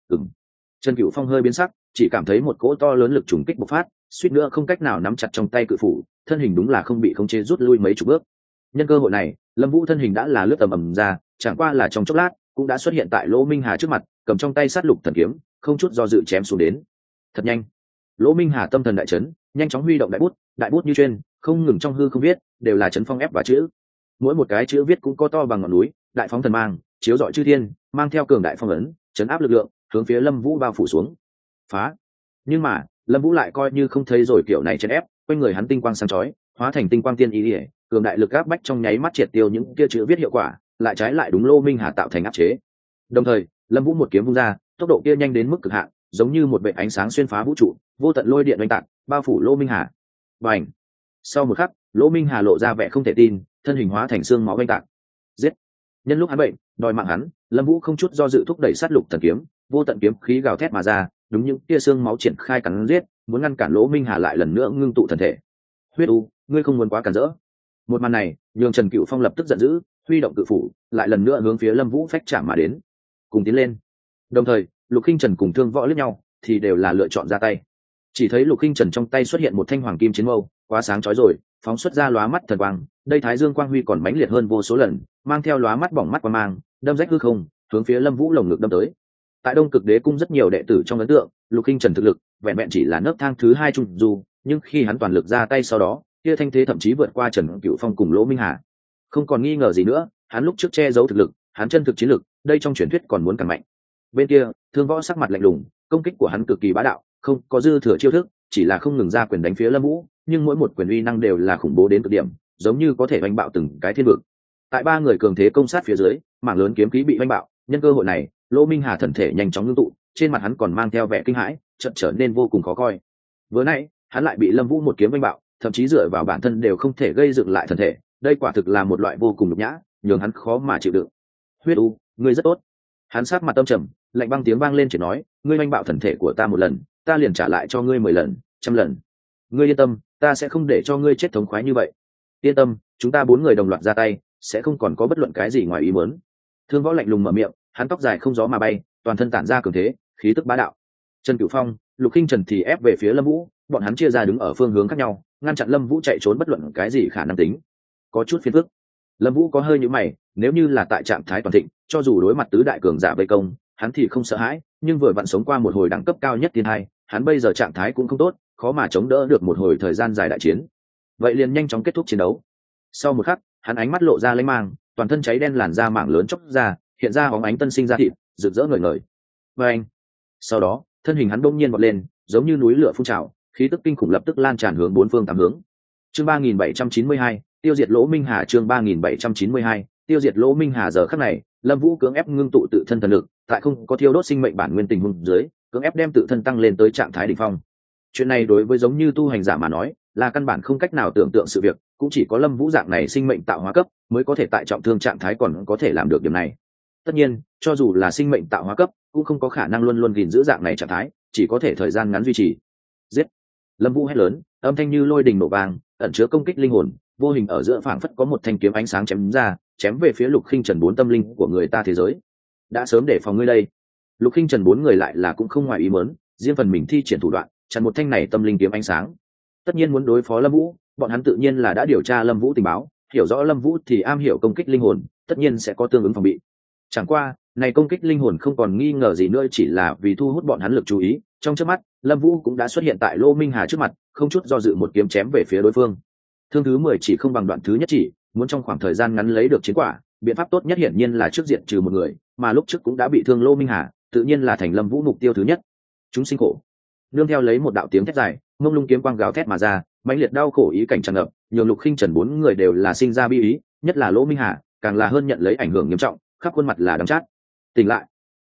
Trần Cửu Phong hơi biến sắc, chỉ cảm thấy một cỗ to lớn lực trùng kích bộc phát, suýt nữa không cách nào nắm chặt trong tay cự phủ, thân hình đúng là không bị khống chế rút lui mấy chục bước. Nhân cơ hội này, Lâm Vũ thân hình đã là lướt tầm ầm ra, chẳng qua là trong chốc lát, cũng đã xuất hiện tại Lỗ Minh Hà trước mặt, cầm trong tay sát lục thần kiếm, không chút do dự chém xuống đến. Thật nhanh. Lỗ Minh Hà tâm thần đại chấn, nhanh chóng huy động đại bút như chuyên, không ngừng trong hư không viết, đều là chấn phong ép và chữ. Mỗi một cái chữ viết cũng có to bằng ngọn núi, đại phóng thần mang, chiếu rọi chư thiên, mang theo cường đại phong ấn, chấn áp lực lượng, hướng phía Lâm Vũ bao phủ xuống. Phá. Nhưng mà Lâm Vũ lại coi như không thấy rồi, kiểu này chấn ép, quanh người hắn tinh quang sáng chói, hóa thành tinh quang tiên ý, cường đại lực áp bách trong nháy mắt triệt tiêu những kia chữ viết hiệu quả, lại trái lại đúng Lô Minh Hà tạo thành áp chế. Đồng thời, Lâm Vũ một kiếm vung ra, tốc độ kia nhanh đến mức cực hạn, giống như một vệt ánh sáng xuyên phá vũ trụ, vô tận lôi điện oanh tạc, bao phủ Lô Minh Hà. Bành! Sau một khắc, Lô Minh Hà lộ ra vẻ không thể tin, thân hình hóa thành xương máu oanh tạc. Giết! Nhân lúc hắn bệnh, đòi mạng hắn, Lâm Vũ không chút do dự thúc đẩy sát lục thần kiếm, vô tận kiếm khí gào thét mà ra, đúng những tia xương máu triển khai cắn giết, muốn ngăn cản Lỗ Minh Hà lại lần nữa ngưng tụ thần thể. Huyết U, ngươi không muốn quá cản rỡ. Một màn này nhường Trần Cửu Phong lập tức giận dữ, huy động cự phủ, lại lần nữa hướng phía Lâm Vũ phách chạm mà đến. Cùng tiến lên. Đồng thời, Lục Khinh Trần cùng Thương Võ liếc nhau, thì đều là lựa chọn ra tay. Chỉ thấy Lục Khinh Trần trong tay xuất hiện một thanh hoàng kim chiến mâu, quá sáng chói rồi, phóng xuất ra lóa mắt thần quang, đây Thái Dương quang huy còn mãnh liệt hơn vô số lần, mang theo lóa mắt bỏng mắt quang mang, đâm rách hư không, hướng phía Lâm Vũ lồng ngực đâm tới. Tại Đông Cực Đế cung rất nhiều đệ tử trong ấn tượng, Lục Khinh Trần thực lực vẹn vẹn chỉ là nấc thang thứ 2 trung du, nhưng khi hắn toàn lực ra tay sau đó, kia thanh thế thậm chí vượt qua Trần Cửu Phong cùng Lỗ Minh Hà. Không còn nghi ngờ gì nữa, hắn lúc trước che giấu thực lực, hắn chân thực chiến lực, đây trong truyền thuyết còn muốn càng mạnh. Bên kia, Thương Võ sắc mặt lạnh lùng, công kích của hắn cực kỳ bá đạo, không có dư thừa chiêu thức, chỉ là không ngừng ra quyền đánh phía Lâm Vũ, nhưng mỗi một quyền uy năng đều là khủng bố đến cực điểm, giống như có thể oanh bạo từng cái thiên vực. Tại ba người cường thế công sát phía dưới, mảng lớn kiếm khí bị oanh bạo, nhân cơ hội này, Lỗ Minh Hà thần thể nhanh chóng ngưng tụ, trên mặt hắn còn mang theo vẻ kinh hãi, chợt trở nên vô cùng khó coi. Vừa nãy, hắn lại bị Lâm Vũ một kiếm oanh bạo, thậm chí dựa vào bản thân đều không thể gây dựng lại thần thể, đây quả thực là một loại vô cùng nhục nhã, nhường hắn khó mà chịu đựng. Huyết U, ngươi rất tốt. Hắn sát mặt tâm trầm, lạnh băng tiếng vang lên chỉ nói, ngươi oanh bạo thần thể của ta một lần, ta liền trả lại cho ngươi 10 lần, 100 lần. Ngươi yên tâm, ta sẽ không để cho ngươi chết thống khoái như vậy. Yên tâm, chúng ta 4 người đồng loạt ra tay, sẽ không còn có bất luận cái gì ngoài ý muốn. Thương Võ lạnh lùng mở miệng, hắn tóc dài không gió mà bay, toàn thân tản ra cường thế, khí tức bá đạo. Trần Cửu Phong, Lục Khinh Trần thì ép về phía Lâm Vũ, bọn hắn chia ra đứng ở phương hướng khác nhau, ngăn chặn Lâm Vũ chạy trốn bất luận cái gì khả năng tính. Có chút phiền phức. Lâm Vũ có hơi nhíu mày, nếu như là tại trạng thái toàn thịnh, cho dù đối mặt tứ đại cường giả vây công, hắn thì không sợ hãi, nhưng vừa vặn sống qua một hồi đẳng cấp cao nhất thiên hai, hắn bây giờ trạng thái cũng không tốt, khó mà chống đỡ được một hồi thời gian dài đại chiến. Vậy liền nhanh chóng kết thúc chiến đấu. Sau một khắc, hắn ánh mắt lộ ra lanh mang, toàn thân cháy đen làn da mảng lớn chốc ra, hiện ra bóng ánh tân sinh ra thịt, rực rỡ ngời ngời. Và anh. Sau đó, thân hình hắn bỗng nhiên vọt lên, giống như núi lửa phun trào, khí tức kinh khủng lập tức lan tràn hướng bốn phương tám hướng. Chương 3792, tiêu diệt Lỗ Minh Hà. Chương 3792, tiêu diệt Lỗ Minh Hà. Giờ khắc này, Lâm Vũ cưỡng ép ngưng tụ tự thân thần lực, tại không có thiêu đốt sinh mệnh bản nguyên tình huống dưới, cưỡng ép đem tự thân tăng lên tới trạng thái đỉnh phong. Chuyện này đối với giống như tu hành giả mà nói, là căn bản không cách nào tưởng tượng sự việc, cũng chỉ có Lâm Vũ dạng này sinh mệnh tạo hóa cấp mới có thể tại trọng thương trạng thái còn có thể làm được điểm này. Tất nhiên, cho dù là sinh mệnh tạo hóa cấp, cũng không có khả năng luôn luôn gìn giữ dạng này trạng thái, chỉ có thể thời gian ngắn duy trì. Giết! Lâm Vũ hét lớn, âm thanh như lôi đình nổ vang, ẩn chứa công kích linh hồn, vô hình ở giữa phảng phất có một thanh kiếm ánh sáng chém ra, chém về phía Lục Khinh Trần 4 tâm linh của người ta thế giới. Đã sớm để phòng ngươi đây. Lục Khinh Trần 4 người lại là cũng không ngoài ý muốn, riêng phần mình thi triển thủ đoạn, chặn một thanh này tâm linh kiếm ánh sáng. Tất nhiên muốn đối phó Lâm Vũ, bọn hắn tự nhiên là đã điều tra Lâm Vũ tình báo, hiểu rõ Lâm Vũ thì am hiểu công kích linh hồn, tất nhiên sẽ có tương ứng phòng bị. Chẳng qua, này công kích linh hồn không còn nghi ngờ gì nữa, chỉ là vì thu hút bọn hắn lực chú ý, trong chớp mắt, Lâm Vũ cũng đã xuất hiện tại Lô Minh Hà trước mặt, không chút do dự một kiếm chém về phía đối phương. Thương thứ 10 chỉ không bằng đoạn thứ nhất chỉ, muốn trong khoảng thời gian ngắn lấy được chiến quả, biện pháp tốt nhất hiển nhiên là trước diện trừ một người, mà lúc trước cũng đã bị thương Lô Minh Hà, tự nhiên là thành Lâm Vũ mục tiêu thứ nhất. Chúng sinh khổ. Nương theo lấy một đạo tiếng thét dài, mông lung kiếm quang gào thét mà ra, mãnh liệt đau khổ ý cảnh tràn ngập, nhường Lục Khinh Trần 4 người đều là sinh ra bi ý, nhất là Lỗ Minh Hà, càng là hơn nhận lấy ảnh hưởng nghiêm trọng, khắp khuôn mặt là đắng chát. Tỉnh lại.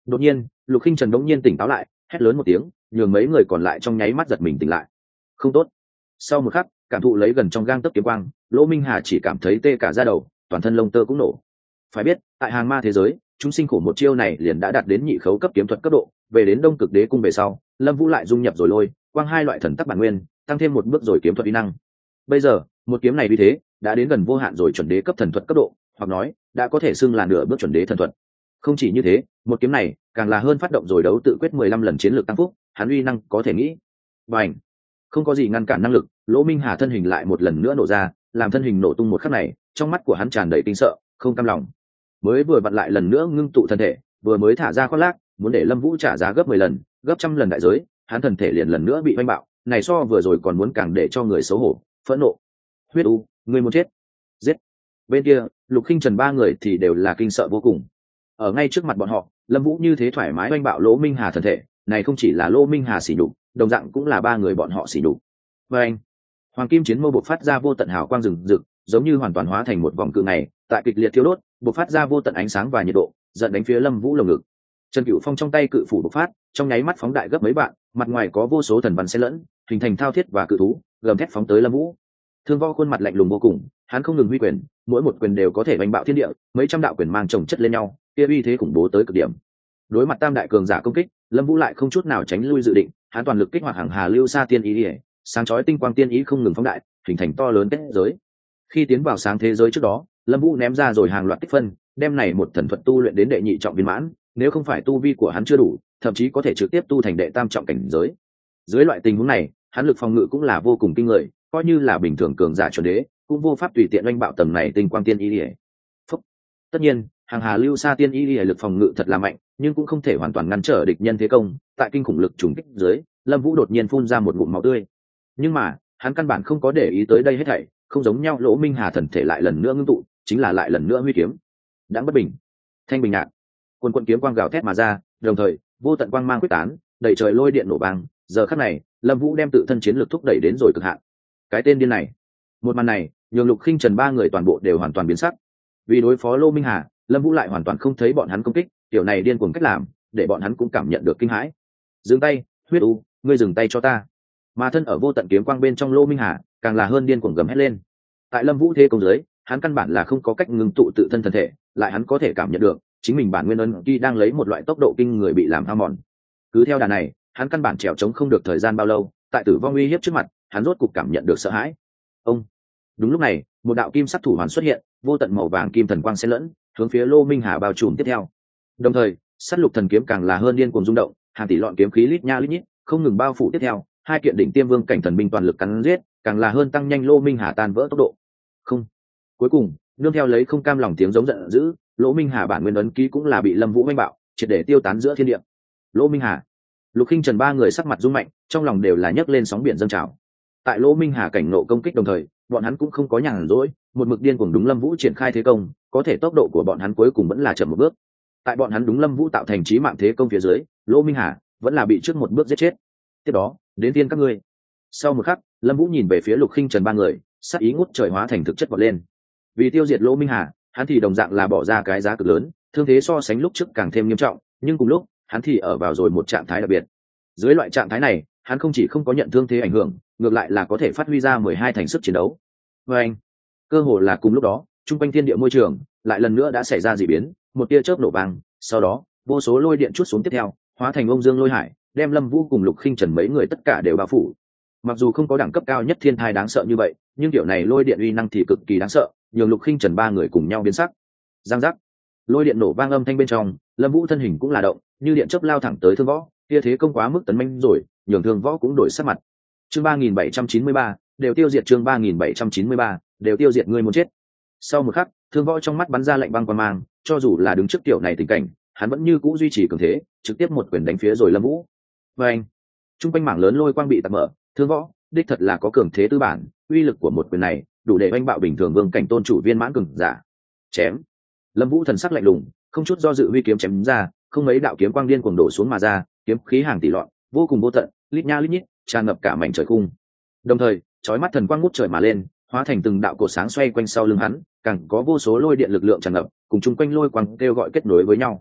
Đột nhiên Lục Khinh Trần đống nhiên tỉnh táo lại, hét lớn một tiếng, nhường mấy người còn lại trong nháy mắt giật mình tỉnh lại. Không tốt. Sau một khắc, cảm thụ lấy gần trong gang tấc kiếm quang, Lỗ Minh Hà chỉ cảm thấy tê cả da đầu, toàn thân lông tơ cũng nổ. Phải biết, tại hàng ma thế giới, chúng sinh khổ một chiêu này liền đã đạt đến nhị khấu cấp kiếm thuật cấp độ, về đến Đông Cực Đế cung về sau, Lâm Vũ lại dung nhập rồi lôi, quang hai loại thần tắc bản nguyên, tăng thêm một bước rồi kiếm thuật uy năng. Bây giờ, một kiếm này uy thế đã đến gần vô hạn rồi chuẩn đế cấp thần thuật cấp độ, hoặc nói, đã có thể xưng là nửa bước chuẩn đế thần thuật. Không chỉ như thế, một kiếm này càng là hơn phát động rồi đấu tự quyết 15 lần chiến lược tăng phúc, hắn uy năng có thể nghĩ. Bành! Không có gì ngăn cản năng lực, Lỗ Minh Hà thân hình lại một lần nữa nổ ra, làm thân hình nổ tung một khắc này, trong mắt của hắn tràn đầy kinh sợ, không cam lòng. Mới vừa vặn lại lần nữa ngưng tụ thân thể, vừa mới thả ra khoác lác, muốn để Lâm Vũ trả giá gấp 10 lần, gấp trăm lần đại giới, hắn thân thể liền lần nữa bị oanh bạo, này so vừa rồi còn muốn càng để cho người xấu hổ, phẫn nộ. Huyết U, ngươi muốn chết. Giết. Bên kia, Lục Khinh Trần ba người thì đều là kinh sợ vô cùng. Ở ngay trước mặt bọn họ, Lâm Vũ như thế thoải mái oanh bạo Lỗ Minh Hà thân thể, này không chỉ là Lỗ Minh Hà sỉ nhục, đồng dạng cũng là ba người bọn họ sỉ nhục. Và anh, Hoàng Kim Chiến Mâu bộc phát ra vô tận hào quang rừng rực, giống như hoàn toàn hóa thành một vòng cự ngày, tại kịch liệt thiêu đốt, bộc phát ra vô tận ánh sáng và nhiệt độ, giận đánh phía Lâm Vũ lồng ngực. Trần Cửu Phong trong tay cự phủ bộc phát, trong nháy mắt phóng đại gấp mấy bạn, mặt ngoài có vô số thần văn xen lẫn, hình thành thao thiết và cự thú, gầm thét phóng tới Lâm Vũ. Thương Võ khuôn mặt lạnh lùng vô cùng, hắn không ngừng huy quyền, mỗi một quyền đều có thể đánh bạo thiên địa, mấy trăm đạo quyền mang chồng chất lên nhau, kia uy thế khủng bố tới cực điểm. Đối mặt tam đại cường giả công kích, Lâm Vũ lại không chút nào tránh lui dự định, hắn toàn lực kích hoạt hàng hà lưu sa tiên ý, sáng chói tinh quang tiên ý không ngừng phóng đại, hình thành to lớn kết giới. Khi tiến vào sáng thế giới trước đó, Lâm Vũ ném ra rồi hàng loạt tích phân, đem này một thần thuật tu luyện đến đệ nhị trọng viên mãn, nếu không phải tu vi của hắn chưa đủ, thậm chí có thể trực tiếp tu thành đệ tam trọng cảnh giới. Dưới loại tình huống này, hắn lực phòng ngự cũng là vô cùng kinh người, coi như là bình thường cường giả chuẩn đế, cũng vô pháp tùy tiện oanh bạo tầng này tinh quang tiên ý. Tất nhiên, hàng hà lưu sa tiên ý lực phòng ngự thật là mạnh, nhưng cũng không thể hoàn toàn ngăn trở địch nhân thế công, tại kinh khủng lực trùng kích dưới, Lâm Vũ đột nhiên phun ra một ngụm máu tươi. Nhưng mà, hắn căn bản không có để ý tới đây hết thảy, không giống nhau, Lỗ Minh Hà thần thể lại lần nữa ngưng tụ, chính là lại lần nữa huy kiếm. Đãng bất bình, thanh bình ngạn, quần quần kiếm quang gào thét mà ra, đồng thời, vô tận quang mang quyết tán, đẩy trời lôi điện nổ vang, giờ khắc này, Lâm Vũ đem tự thân chiến lực thúc đẩy đến rồi cực hạn. Cái tên điên này, một màn này, nhường Lục Khinh Trần ba người toàn bộ đều hoàn toàn biến sắc. Vì đối phó Lỗ Minh Hà, Lâm Vũ lại hoàn toàn không thấy bọn hắn công kích, kiểu này điên cuồng cách làm, để bọn hắn cũng cảm nhận được kinh hãi. Dừng tay, Huyết U, ngươi dừng tay cho ta. Mà thân ở vô tận kiếm quang bên trong Lỗ Minh Hà, càng là hơn điên cuồng gầm hét lên. Tại Lâm Vũ thế công dưới, hắn căn bản là không có cách ngưng tụ tự thân thân thể, lại hắn có thể cảm nhận được, chính mình bản nguyên ấn ký đang lấy một loại tốc độ kinh người bị làm hao mòn. Cứ theo đà này, hắn căn bản trèo trống không được thời gian bao lâu, tại tử vong uy hiếp trước mặt, hắn rốt cục cảm nhận được sợ hãi. Ông. Đúng lúc này, một đạo kim sắc thủ hoàn xuất hiện, vô tận màu vàng kim thần quang xen lẫn, hướng phía Lỗ Minh Hà bao trùm tiếp theo. Đồng thời, sát lục thần kiếm càng là hơn điên cuồng rung động, hàng tỷ lọn kiếm khí lít nha lít nhít, không ngừng bao phủ tiếp theo, hai kiện đỉnh tiêm vương cảnh thần binh toàn lực cắn giết, càng là hơn tăng nhanh Lỗ Minh Hà tan vỡ tốc độ. Không. Cuối cùng, nương theo lấy không cam lòng tiếng giống giận dữ, Lỗ Minh Hà bản nguyên ấn ký cũng là bị Lâm Vũ oanh bạo, triệt để tiêu tán giữa thiên địa. Lỗ Minh Hà, Lục Khinh Trần ba người sắc mặt rung mạnh, trong lòng đều là nhấc lên sóng biển dâng trào. Tại Lỗ Minh Hà cảnh nộ công kích đồng thời, bọn hắn cũng không có nhàn rỗi, một mực điên cuồng đúng Lâm Vũ triển khai thế công, có thể tốc độ của bọn hắn cuối cùng vẫn là chậm một bước. Tại bọn hắn đúng Lâm Vũ tạo thành chí mạng thế công phía dưới, Lỗ Minh Hà vẫn là bị trước một bước giết chết. Tiếp đó, đến phiên các ngươi. Sau một khắc, Lâm Vũ nhìn về phía Lục Khinh Trần ba người, sát ý ngút trời hóa thành thực chất vọt lên. Vì tiêu diệt Lỗ Minh Hà, hắn thì đồng dạng là bỏ ra cái giá cực lớn, thương thế so sánh lúc trước càng thêm nghiêm trọng, nhưng cùng lúc, hắn thì ở vào rồi một trạng thái đặc biệt. Dưới loại trạng thái này, hắn không chỉ không có nhận thương thế ảnh hưởng, ngược lại là có thể phát huy ra 12 thành sức chiến đấu. Và anh, cơ hồ là cùng lúc đó, trung quanh thiên địa môi trường lại lần nữa đã xảy ra dị biến, một tia chớp nổ vang, sau đó, vô số lôi điện trút xuống tiếp theo, hóa thành ông dương lôi hải, đem Lâm Vũ cùng Lục Khinh Trần mấy người tất cả đều bao phủ. Mặc dù không có đẳng cấp cao nhất thiên thai đáng sợ như vậy, nhưng kiểu này lôi điện uy năng thì cực kỳ đáng sợ, nhường Lục Khinh Trần ba người cùng nhau biến sắc. Giang giác, lôi điện nổ vang âm thanh bên trong, Lâm Vũ thân hình cũng là động, như điện chớp lao thẳng tới Thương Võ, kia thế công quá mức tấn manh rồi, nhường Thương Võ cũng đổi sắc mặt. Chương 3793, đều tiêu diệt, chương 3793, đều tiêu diệt, ngươi muốn chết. Sau một khắc, Thương Võ trong mắt bắn ra lạnh băng quang mang, cho dù là đứng trước tiểu này tình cảnh, hắn vẫn như cũ duy trì cường thế, trực tiếp một quyền đánh phía rồi Lâm Vũ. Và anh, trung quanh mảng lớn lôi quang bị tạc mở, Thương Võ đích thật là có cường thế tư bản, uy lực của một quyền này đủ để oanh bạo bình thường vương cảnh tôn chủ viên mãn cường giả. Chém. Lâm Vũ thần sắc lạnh lùng, không chút do dự huy kiếm chém ra, không mấy đạo kiếm quang điên cuồng đổ xuống mà ra, kiếm khí hàng tỷ lọn, vô cùng vô tận, lít nha lít nhít, tràn ngập cả mảnh trời khung. Đồng thời, chói mắt thần quang ngút trời mà lên, hóa thành từng đạo cột sáng xoay quanh sau lưng hắn, càng có vô số lôi điện lực lượng tràn ngập, cùng chung quanh lôi quang kêu gọi kết nối với nhau.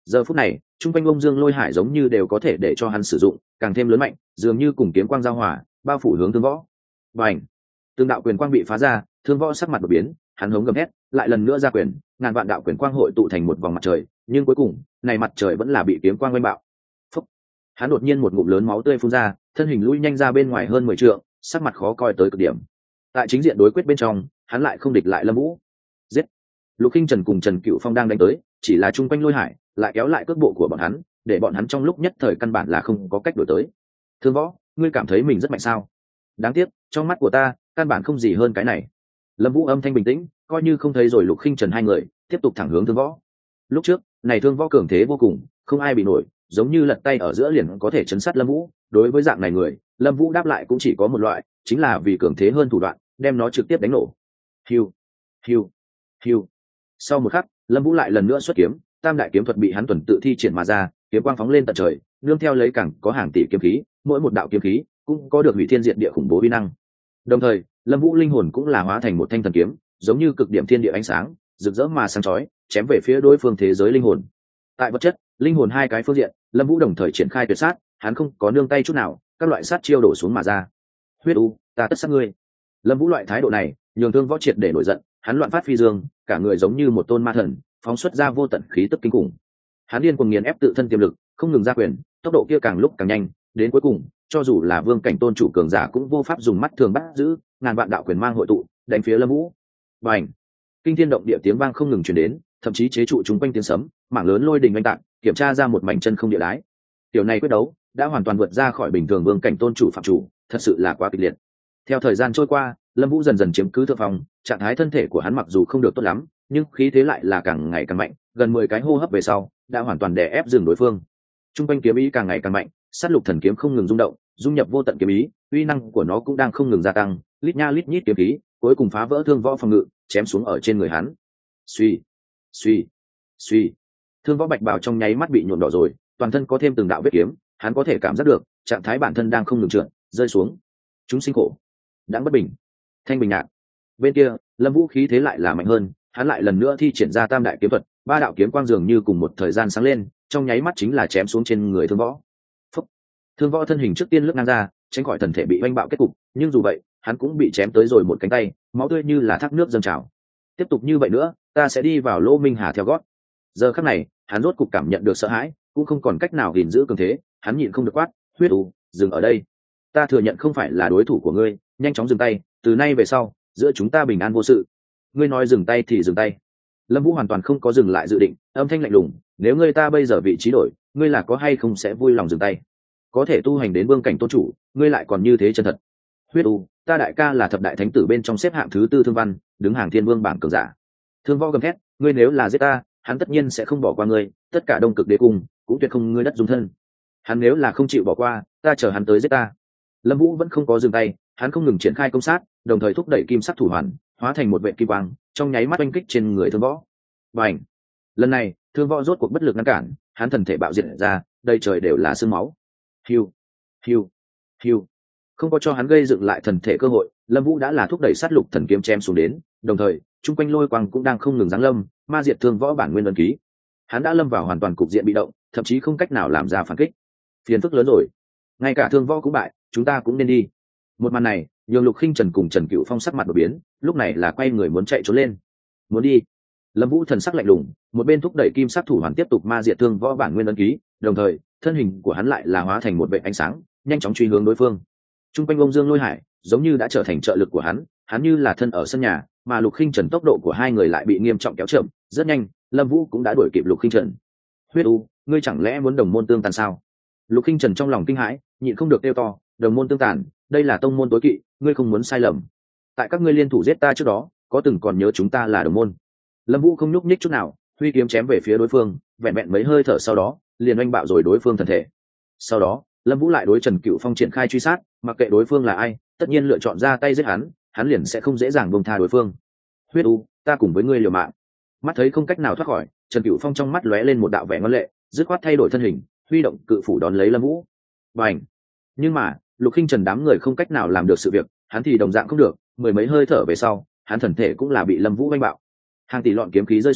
giờ phút này trung quanh ông dương lôi hải giống như đều có thể để cho hắn sử dụng càng thêm lớn mạnh, dường như cùng kiếm quang giao hòa bao phủ hướng thương võ. Và ảnh từng đạo quyền quang bị phá ra, thương võ sắc mặt đột biến, hắn hống gầm hét lại lần nữa ra quyền, ngàn vạn đạo quyền quang hội tụ thành một vòng mặt trời, nhưng cuối cùng này mặt trời vẫn là bị kiếm quang oanh bạo. Phúc. Hắn đột nhiên một ngụm lớn máu tươi phun ra, thân hình lui nhanh ra bên ngoài hơn 10 trượng, sắc mặt khó coi tới cực điểm. Tại chính diện đối quyết bên trong, hắn lại không địch lại Lâm Vũ. Giết. Lục Hinh Trần cùng Trần Cựu Phong đang đánh tới, chỉ là chung quanh lôi hải lại kéo lại cước bộ của bọn hắn, để bọn hắn trong lúc nhất thời căn bản là không có cách đổi tới. Thương Võ, ngươi cảm thấy mình rất mạnh sao? Đáng tiếc, trong mắt của ta, căn bản không gì hơn cái này. Lâm Vũ âm thanh bình tĩnh, coi như không thấy rồi Lục Hinh Trần hai người, tiếp tục thẳng hướng Thương Võ. Lúc trước, này Thương Võ cường thế vô cùng, không ai bị nổi, giống như lật tay ở giữa liền có thể chấn sát Lâm Vũ. Đối với dạng này người, Lâm Vũ đáp lại cũng chỉ có một loại, chính là vì cường thế hơn thủ đoạn, đem nó trực tiếp đánh nổ. Hiu, hiu, hiu. Sau một khắc, Lâm Vũ lại lần nữa xuất kiếm, tam đại kiếm thuật bị hắn tuần tự thi triển mà ra, kiếm quang phóng lên tận trời, nương theo lấy càng có hàng tỷ kiếm khí, mỗi một đạo kiếm khí cũng có được hủy thiên diệt địa khủng bố uy năng. Đồng thời, Lâm Vũ linh hồn cũng là hóa thành một thanh thần kiếm, giống như cực điểm thiên địa ánh sáng, rực rỡ mà sáng chói, chém về phía đối phương thế giới linh hồn. Tại vật chất, linh hồn hai cái phương diện, Lâm Vũ đồng thời triển khai tuyệt sát, hắn không có nương tay chút nào, các loại sát chiêu đổ xuống mà ra. Huyết u, ta tất sát ngươi. Lâm Vũ loại thái độ này, nhường Thương Võ triệt để nổi giận, hắn loạn phát phi dương, cả người giống như một tôn ma thần, phóng xuất ra vô tận khí tức kinh khủng. Hắn điên cuồng nghiền ép tự thân tiềm lực, không ngừng ra quyền, tốc độ kia càng lúc càng nhanh, đến cuối cùng, cho dù là vương cảnh tôn chủ cường giả cũng vô pháp dùng mắt thường bắt giữ, ngàn vạn đạo quyền mang hội tụ, đánh phía Lâm Vũ. Bành! Kinh thiên động địa tiếng vang không ngừng truyền đến, thậm chí chế trụ chúng quanh tiếng sấm, mảng lớn lôi đình oanh tạc, kiểm tra ra một mảnh chân không địa đái. Tiểu này quyết đấu đã hoàn toàn vượt ra khỏi bình thường vương cảnh tôn chủ phạm chủ, thật sự là quá kịch liệt. Theo thời gian trôi qua, Lâm Vũ dần dần chiếm cứ thượng phong, trạng thái thân thể của hắn mặc dù không được tốt lắm, nhưng khí thế lại là càng ngày càng mạnh, gần 10 cái hô hấp về sau, đã hoàn toàn đè ép dừng đối phương. Trung quanh kiếm ý càng ngày càng mạnh, sát lục thần kiếm không ngừng rung động, dung nhập vô tận kiếm ý, uy năng của nó cũng đang không ngừng gia tăng, lít nha lít nhít kiếm khí, cuối cùng phá vỡ Thương Võ phòng ngự, chém xuống ở trên người hắn. Suy, suy, suy. Thương Võ bạch bào trong nháy mắt bị nhuộm đỏ rồi, toàn thân có thêm từng đạo vết kiếm, hắn có thể cảm giác được, trạng thái bản thân đang không ngừng trượt, rơi xuống. Chúng sinh khổ, đãng bất bình, thanh bình nhạt. Bên kia, Lâm Vũ khí thế lại là mạnh hơn, hắn lại lần nữa thi triển ra tam đại kiếm thuật, ba đạo kiếm quang dường như cùng một thời gian sáng lên, trong nháy mắt chính là chém xuống trên người Thương Võ. Phúc. Thương Võ thân hình trước tiên lướt ngang ra, tránh khỏi thần thể bị oanh bạo kết cục, nhưng dù vậy, hắn cũng bị chém tới rồi một cánh tay, máu tươi như là thác nước dâng trào. Tiếp tục như vậy nữa, ta sẽ đi vào Lô Minh Hà theo gót. Giờ khắc này, hắn rốt cục cảm nhận được sợ hãi, cũng không còn cách nào gìn giữ cường thế, hắn nhịn không được quát, "Huyết u, dừng ở đây. Ta thừa nhận không phải là đối thủ của ngươi, nhanh chóng dừng tay, từ nay về sau, giữa chúng ta bình an vô sự." Ngươi nói dừng tay thì dừng tay. Lâm Vũ hoàn toàn không có dừng lại dự định, âm thanh lạnh lùng, "Nếu ngươi ta bây giờ vị trí đổi, ngươi là có hay không sẽ vui lòng dừng tay? Có thể tu hành đến vương cảnh tôn chủ, ngươi lại còn như thế chân thật." Huyết u, ta đại ca là thập đại thánh tử bên trong xếp hạng thứ tư Thương Văn, đứng hàng thiên vương bảng cường giả. Thương Võ gầm thét, "Ngươi nếu là giết ta, hắn tất nhiên sẽ không bỏ qua ngươi, tất cả Đông Cực Đế cung cũng tuyệt không ngươi đất dung thân. Hắn nếu là không chịu bỏ qua, ta chờ hắn tới giết ta." Lâm Vũ vẫn không có dừng tay, hắn không ngừng triển khai công sát, đồng thời thúc đẩy kim sắc thủ hoàn, hóa thành một vệt kim quang, trong nháy mắt oanh kích trên người Thương Võ. Bành! Lần này, Thương Võ rốt cuộc bất lực ngăn cản, hắn thần thể bạo diệt ra, đầy trời đều là xương máu. Hiu, hiu, hiu. Không có cho hắn gây dựng lại thần thể cơ hội, Lâm Vũ đã là thúc đẩy sát lục thần kiếm chém xuống đến, đồng thời, trung quanh lôi quang cũng đang không ngừng giáng lâm, ma diệt Thương Võ bản nguyên ấn ký. Hắn đã lâm vào hoàn toàn cục diện bị động, thậm chí không cách nào làm ra phản kích. Phiền phức lớn rồi. Ngay cả Thương Võ cũng bại, chúng ta cũng nên đi. Một màn này, nhường Lục Hinh Trần cùng Trần Cựu Phong sắc mặt đổi biến, lúc này là quay người muốn chạy trốn lên. Muốn đi. Lâm Vũ thần sắc lạnh lùng, một bên thúc đẩy kim sắc thủ hoàn tiếp tục ma diệt Thương Võ bản nguyên ấn ký, đồng thời, thân hình của hắn lại là hóa thành một vệt ánh sáng, nhanh chóng truy hướng đối phương. Trung quanh ông Dương Lôi Hải, giống như đã trở thành trợ lực của hắn như là thân ở sân nhà, mà Lục Hinh Trần tốc độ của hai người lại bị nghiêm trọng kéo chậm, rất nhanh, Lâm Vũ cũng đã đuổi kịp Lục Hinh Trần. "Huyết u, ngươi chẳng lẽ muốn đồng môn tương tàn sao?" Lục Hinh Trần trong lòng kinh hãi, nhịn không được kêu to, "Đồng môn tương tàn, đây là tông môn tối kỵ, ngươi không muốn sai lầm. Tại các ngươi liên thủ giết ta trước đó, có từng còn nhớ chúng ta là đồng môn." Lâm Vũ không nhúc nhích chút nào, huy kiếm chém về phía đối phương, vẹn vẹn mấy hơi thở sau đó, liền oanh bạo rồi đối phương thân thể. Sau đó, Lâm Vũ lại đối Trần Cựu Phong triển khai truy sát, mặc kệ đối phương là ai, tất nhiên lựa chọn ra tay giết hắn liền sẽ không dễ dàng buông tha đối phương. "Huyết u, ta cùng với ngươi liều mạng." Mắt thấy không cách nào thoát khỏi, Trần Cựu Phong trong mắt lóe lên một đạo vẻ ngoan lệ, dứt khoát thay đổi thân hình, huy động cự phủ đón lấy Lâm Vũ. Bành! Nhưng mà, Lục Hinh Trần đám người không cách nào làm được sự việc, hắn thì đồng dạng không được, mười mấy hơi thở về sau, hắn thần thể cũng là bị Lâm Vũ vanh bạo. Hàng tỷ lọn kiếm khí rơi xuống,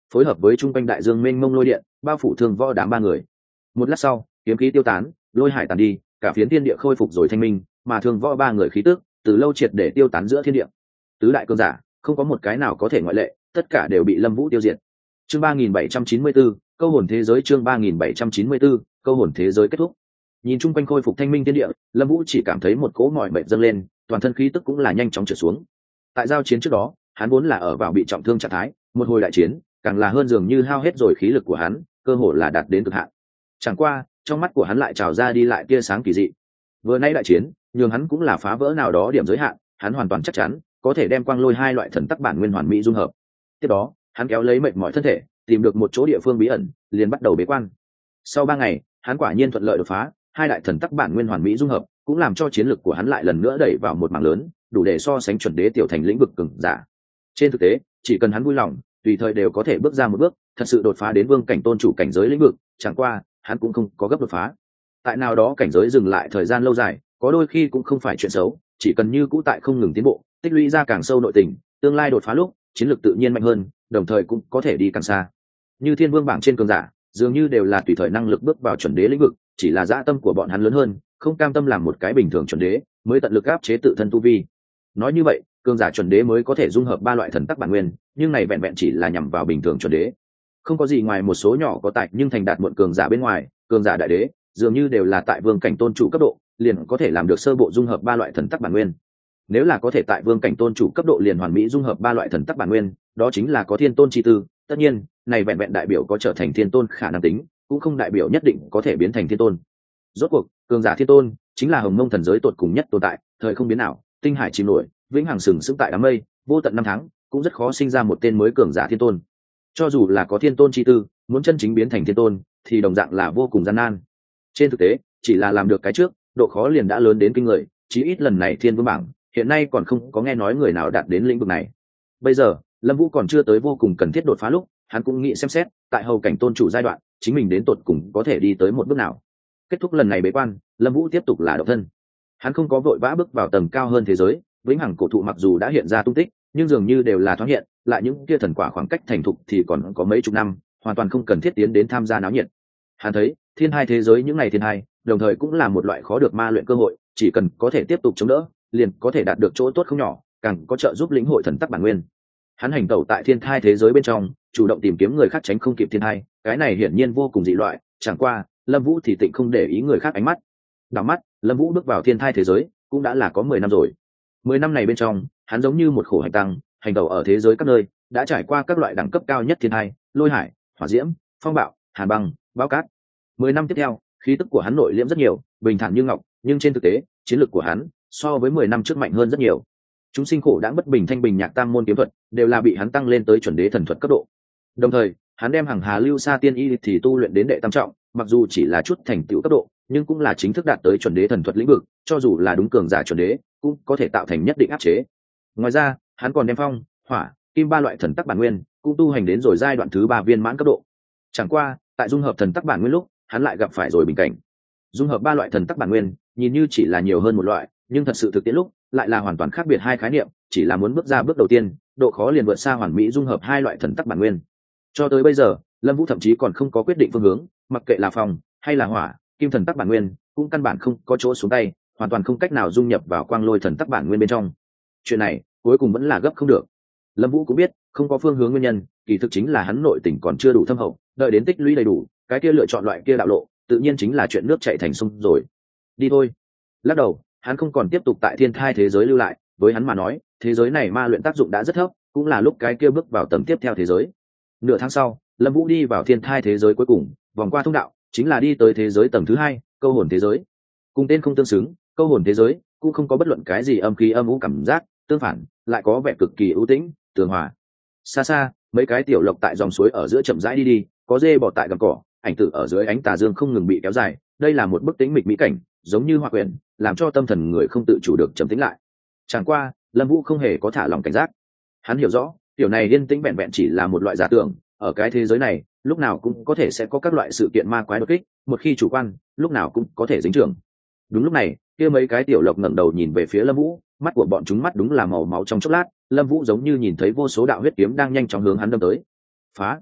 phối hợp với trung quanh đại dương mênh mông lôi điện bao phủ thương võ đám ba người. Một lát sau kiếm khí tiêu tán, lôi hải tàn đi, cả phiến thiên địa khôi phục rồi thanh minh, mà thương võ ba người khí tức từ lâu triệt để tiêu tán giữa thiên địa. Tứ đại cường giả không có một cái nào có thể ngoại lệ, tất cả đều bị Lâm Vũ tiêu diệt. Chương 3794, câu hồn thế giới. Chương 3794, câu hồn thế giới kết thúc. Nhìn chung quanh khôi phục thanh minh thiên địa, Lâm Vũ chỉ cảm thấy một cỗ mỏi mệt dâng lên, toàn thân khí tức cũng là nhanh chóng trượt xuống. Tại giao chiến trước đó, hắn vốn là ở vào bị trọng thương trạng thái, một hồi đại chiến, càng là hơn dường như hao hết rồi khí lực của hắn, cơ hồ là đạt đến cực hạn. Chẳng qua, trong mắt của hắn lại trào ra đi lại tia sáng kỳ dị. Vừa nãy đại chiến, nhưng hắn cũng là phá vỡ nào đó điểm giới hạn, hắn hoàn toàn chắc chắn có thể đem quang lôi hai loại thần tắc bản nguyên hoàn mỹ dung hợp. Tiếp đó, hắn kéo lấy mệt mỏi thân thể, tìm được một chỗ địa phương bí ẩn, liền bắt đầu bế quan. Sau 3 ngày, hắn quả nhiên thuận lợi đột phá, hai đại thần tắc bản nguyên hoàn mỹ dung hợp, cũng làm cho chiến lực của hắn lại lần nữa đẩy vào một mảng lớn, đủ để so sánh chuẩn đế tiểu thành lĩnh vực cường giả. Trên thực tế, chỉ cần hắn vui lòng, tùy thời đều có thể bước ra một bước, thật sự đột phá đến vương cảnh tôn chủ cảnh giới lĩnh vực, chẳng qua, hắn cũng không có gấp đột phá. Tại nào đó cảnh giới dừng lại thời gian lâu dài, có đôi khi cũng không phải chuyện xấu, chỉ cần như cũ tại không ngừng tiến bộ, tích lũy ra càng sâu nội tình, tương lai đột phá lúc, chiến lược tự nhiên mạnh hơn, đồng thời cũng có thể đi càng xa. Như Thiên Vương bảng trên cường giả, dường như đều là tùy thời năng lực bước vào chuẩn đế lĩnh vực, chỉ là dã tâm của bọn hắn lớn hơn, không cam tâm làm một cái bình thường chuẩn đế, mới tận lực áp chế tự thân tu vi. Nói như vậy, cường giả chuẩn đế mới có thể dung hợp 3 loại thần tắc bản nguyên, nhưng này vẹn vẹn chỉ là nhằm vào bình thường chuẩn đế. Không có gì ngoài một số nhỏ có tài nhưng thành đạt muộn cường giả bên ngoài, cường giả đại đế dường như đều là tại vương cảnh tôn chủ cấp độ, liền có thể làm được sơ bộ dung hợp 3 loại thần tắc bản nguyên. Nếu là có thể tại vương cảnh tôn chủ cấp độ liền hoàn mỹ dung hợp 3 loại thần tắc bản nguyên, đó chính là có thiên tôn chi tư. Tất nhiên, này vẹn vẹn đại biểu có trở thành thiên tôn khả năng tính, cũng không đại biểu nhất định có thể biến thành thiên tôn. Rốt cuộc, cường giả thiên tôn chính là hồng mông thần giới tột cùng nhất tồn tại, thời không biến nào, tinh hải chìm nổi, vĩnh hằng sừng sững tại đám mây, vô tận năm tháng, cũng rất khó sinh ra một tên mới cường giả thiên tôn. Cho dù là có thiên tôn chi tư, muốn chân chính biến thành thiên tôn, thì đồng dạng là vô cùng gian nan. Trên thực tế, chỉ là làm được cái trước, độ khó liền đã lớn đến kinh người, chí ít lần này thiên vương bảng, hiện nay còn không có nghe nói người nào đạt đến lĩnh vực này. Bây giờ, Lâm Vũ còn chưa tới vô cùng cần thiết đột phá lúc, hắn cũng nghĩ xem xét, tại hầu cảnh tôn chủ giai đoạn, chính mình đến tột cùng có thể đi tới một bước nào. Kết thúc lần này bế quan, Lâm Vũ tiếp tục là độc thân. Hắn không có vội vã bước vào tầng cao hơn thế giới, vĩnh hằng cổ thụ mặc dù đã hiện ra tung tích, nhưng dường như đều là thoáng hiện, lại những kia thần quả khoảng cách thành thục thì còn có mấy chục năm, hoàn toàn không cần thiết tiến đến tham gia náo nhiệt. Hắn thấy, thiên hai thế giới những ngày thiên hai, đồng thời cũng là một loại khó được ma luyện cơ hội, chỉ cần có thể tiếp tục chống đỡ, liền có thể đạt được chỗ tốt không nhỏ, càng có trợ giúp lĩnh hội thần tắc bản nguyên. Hắn hành tẩu tại thiên thai thế giới bên trong, chủ động tìm kiếm người khác tránh không kịp thiên thai, cái này hiển nhiên vô cùng dị loại, chẳng qua, Lâm Vũ thì tịnh không để ý người khác ánh mắt. Đảo mắt, Lâm Vũ bước vào thiên thai thế giới, cũng đã là có 10 năm rồi. 10 năm này bên trong, hắn giống như một khổ hành tăng, hành tẩu ở thế giới các nơi, đã trải qua các loại đẳng cấp cao nhất thiên thai, lôi hải, hỏa diễm, phong bạo, hàn băng, bão cát. 10 năm tiếp theo, khí tức của hắn nội liễm rất nhiều, bình thản như ngọc, nhưng trên thực tế, chiến lược của hắn so với 10 năm trước mạnh hơn rất nhiều. Chúng sinh khổ đãng bất bình thanh bình nhạc tam môn kiếm thuật, đều là bị hắn tăng lên tới chuẩn đế thần thuật cấp độ. Đồng thời, hắn đem hằng hà lưu sa tiên y thì tu luyện đến đệ tam trọng, mặc dù chỉ là chút thành tựu cấp độ, nhưng cũng là chính thức đạt tới chuẩn đế thần thuật lĩnh vực, cho dù là đúng cường giả chuẩn đế, cũng có thể tạo thành nhất định áp chế. Ngoài ra, hắn còn đem phong, hỏa, kim 3 loại thần tắc bản nguyên, cũng tu hành đến rồi giai đoạn thứ 3 viên mãn cấp độ. Chẳng qua, tại dung hợp thần tắc bản nguyên lúc, hắn lại gặp phải rồi bình cảnh. Dung hợp 3 loại thần tắc bản nguyên, nhìn như chỉ là nhiều hơn một loại, nhưng thật sự thực tiễn lúc, lại là hoàn toàn khác biệt hai khái niệm, chỉ là muốn bước ra bước đầu tiên, độ khó liền vượt xa hoàn mỹ dung hợp 2 loại thần tắc bản nguyên. Cho tới bây giờ, Lâm Vũ thậm chí còn không có quyết định phương hướng, mặc kệ là phong hay là hỏa, kim thần tắc bản nguyên, cũng căn bản không có chỗ xuống tay, hoàn toàn không cách nào dung nhập vào quang lôi thần tắc bản nguyên bên trong. Chuyện này, cuối cùng vẫn là gấp không được. Lâm Vũ cũng biết, không có phương hướng nguyên nhân, kỳ thực chính là hắn nội tình còn chưa đủ thâm hậu, đợi đến tích lũy đầy đủ, cái kia lựa chọn loại kia đạo lộ, tự nhiên chính là chuyện nước chảy thành sông rồi. Đi thôi. Lắc đầu, hắn không còn tiếp tục tại thiên thai thế giới lưu lại, với hắn mà nói, thế giới này ma luyện tác dụng đã rất thấp, cũng là lúc cái kia bước vào tầng tiếp theo thế giới. Nửa tháng sau, Lâm Vũ đi vào thiên thai thế giới cuối cùng, vòng qua thông đạo, chính là đi tới thế giới tầng thứ 2, câu hồn thế giới. Cùng tên không tương xứng, câu hồn thế giới cũng không có bất luận cái gì âm khí âm u cảm giác, tương phản, lại có vẻ cực kỳ ưu tĩnh, tường hòa. Xa xa, mấy cái tiểu lộc tại dòng suối ở giữa chậm rãi đi, có dê bò tại gầm cỏ, ảnh tử ở dưới ánh tà dương không ngừng bị kéo dài, đây là một bức tĩnh mịch mỹ cảnh, giống như hoa quyển, làm cho tâm thần người không tự chủ được trầm tĩnh lại. Chẳng qua, Lâm Vũ không hề có thả lòng cảnh giác. Hắn hiểu rõ, tiểu này yên tĩnh vẹn vẹn chỉ là một loại giả tưởng, ở cái thế giới này, lúc nào cũng có thể sẽ có các loại sự kiện ma quái đột kích, một khi chủ quan, lúc nào cũng có thể dính trưởng. Đúng lúc này, kia mấy cái tiểu lộc ngẩng đầu nhìn về phía Lâm Vũ, mắt của bọn chúng mắt đúng là màu máu trong chốc lát, Lâm Vũ giống như nhìn thấy vô số đạo huyết kiếm đang nhanh chóng hướng hắn đâm tới. Phá!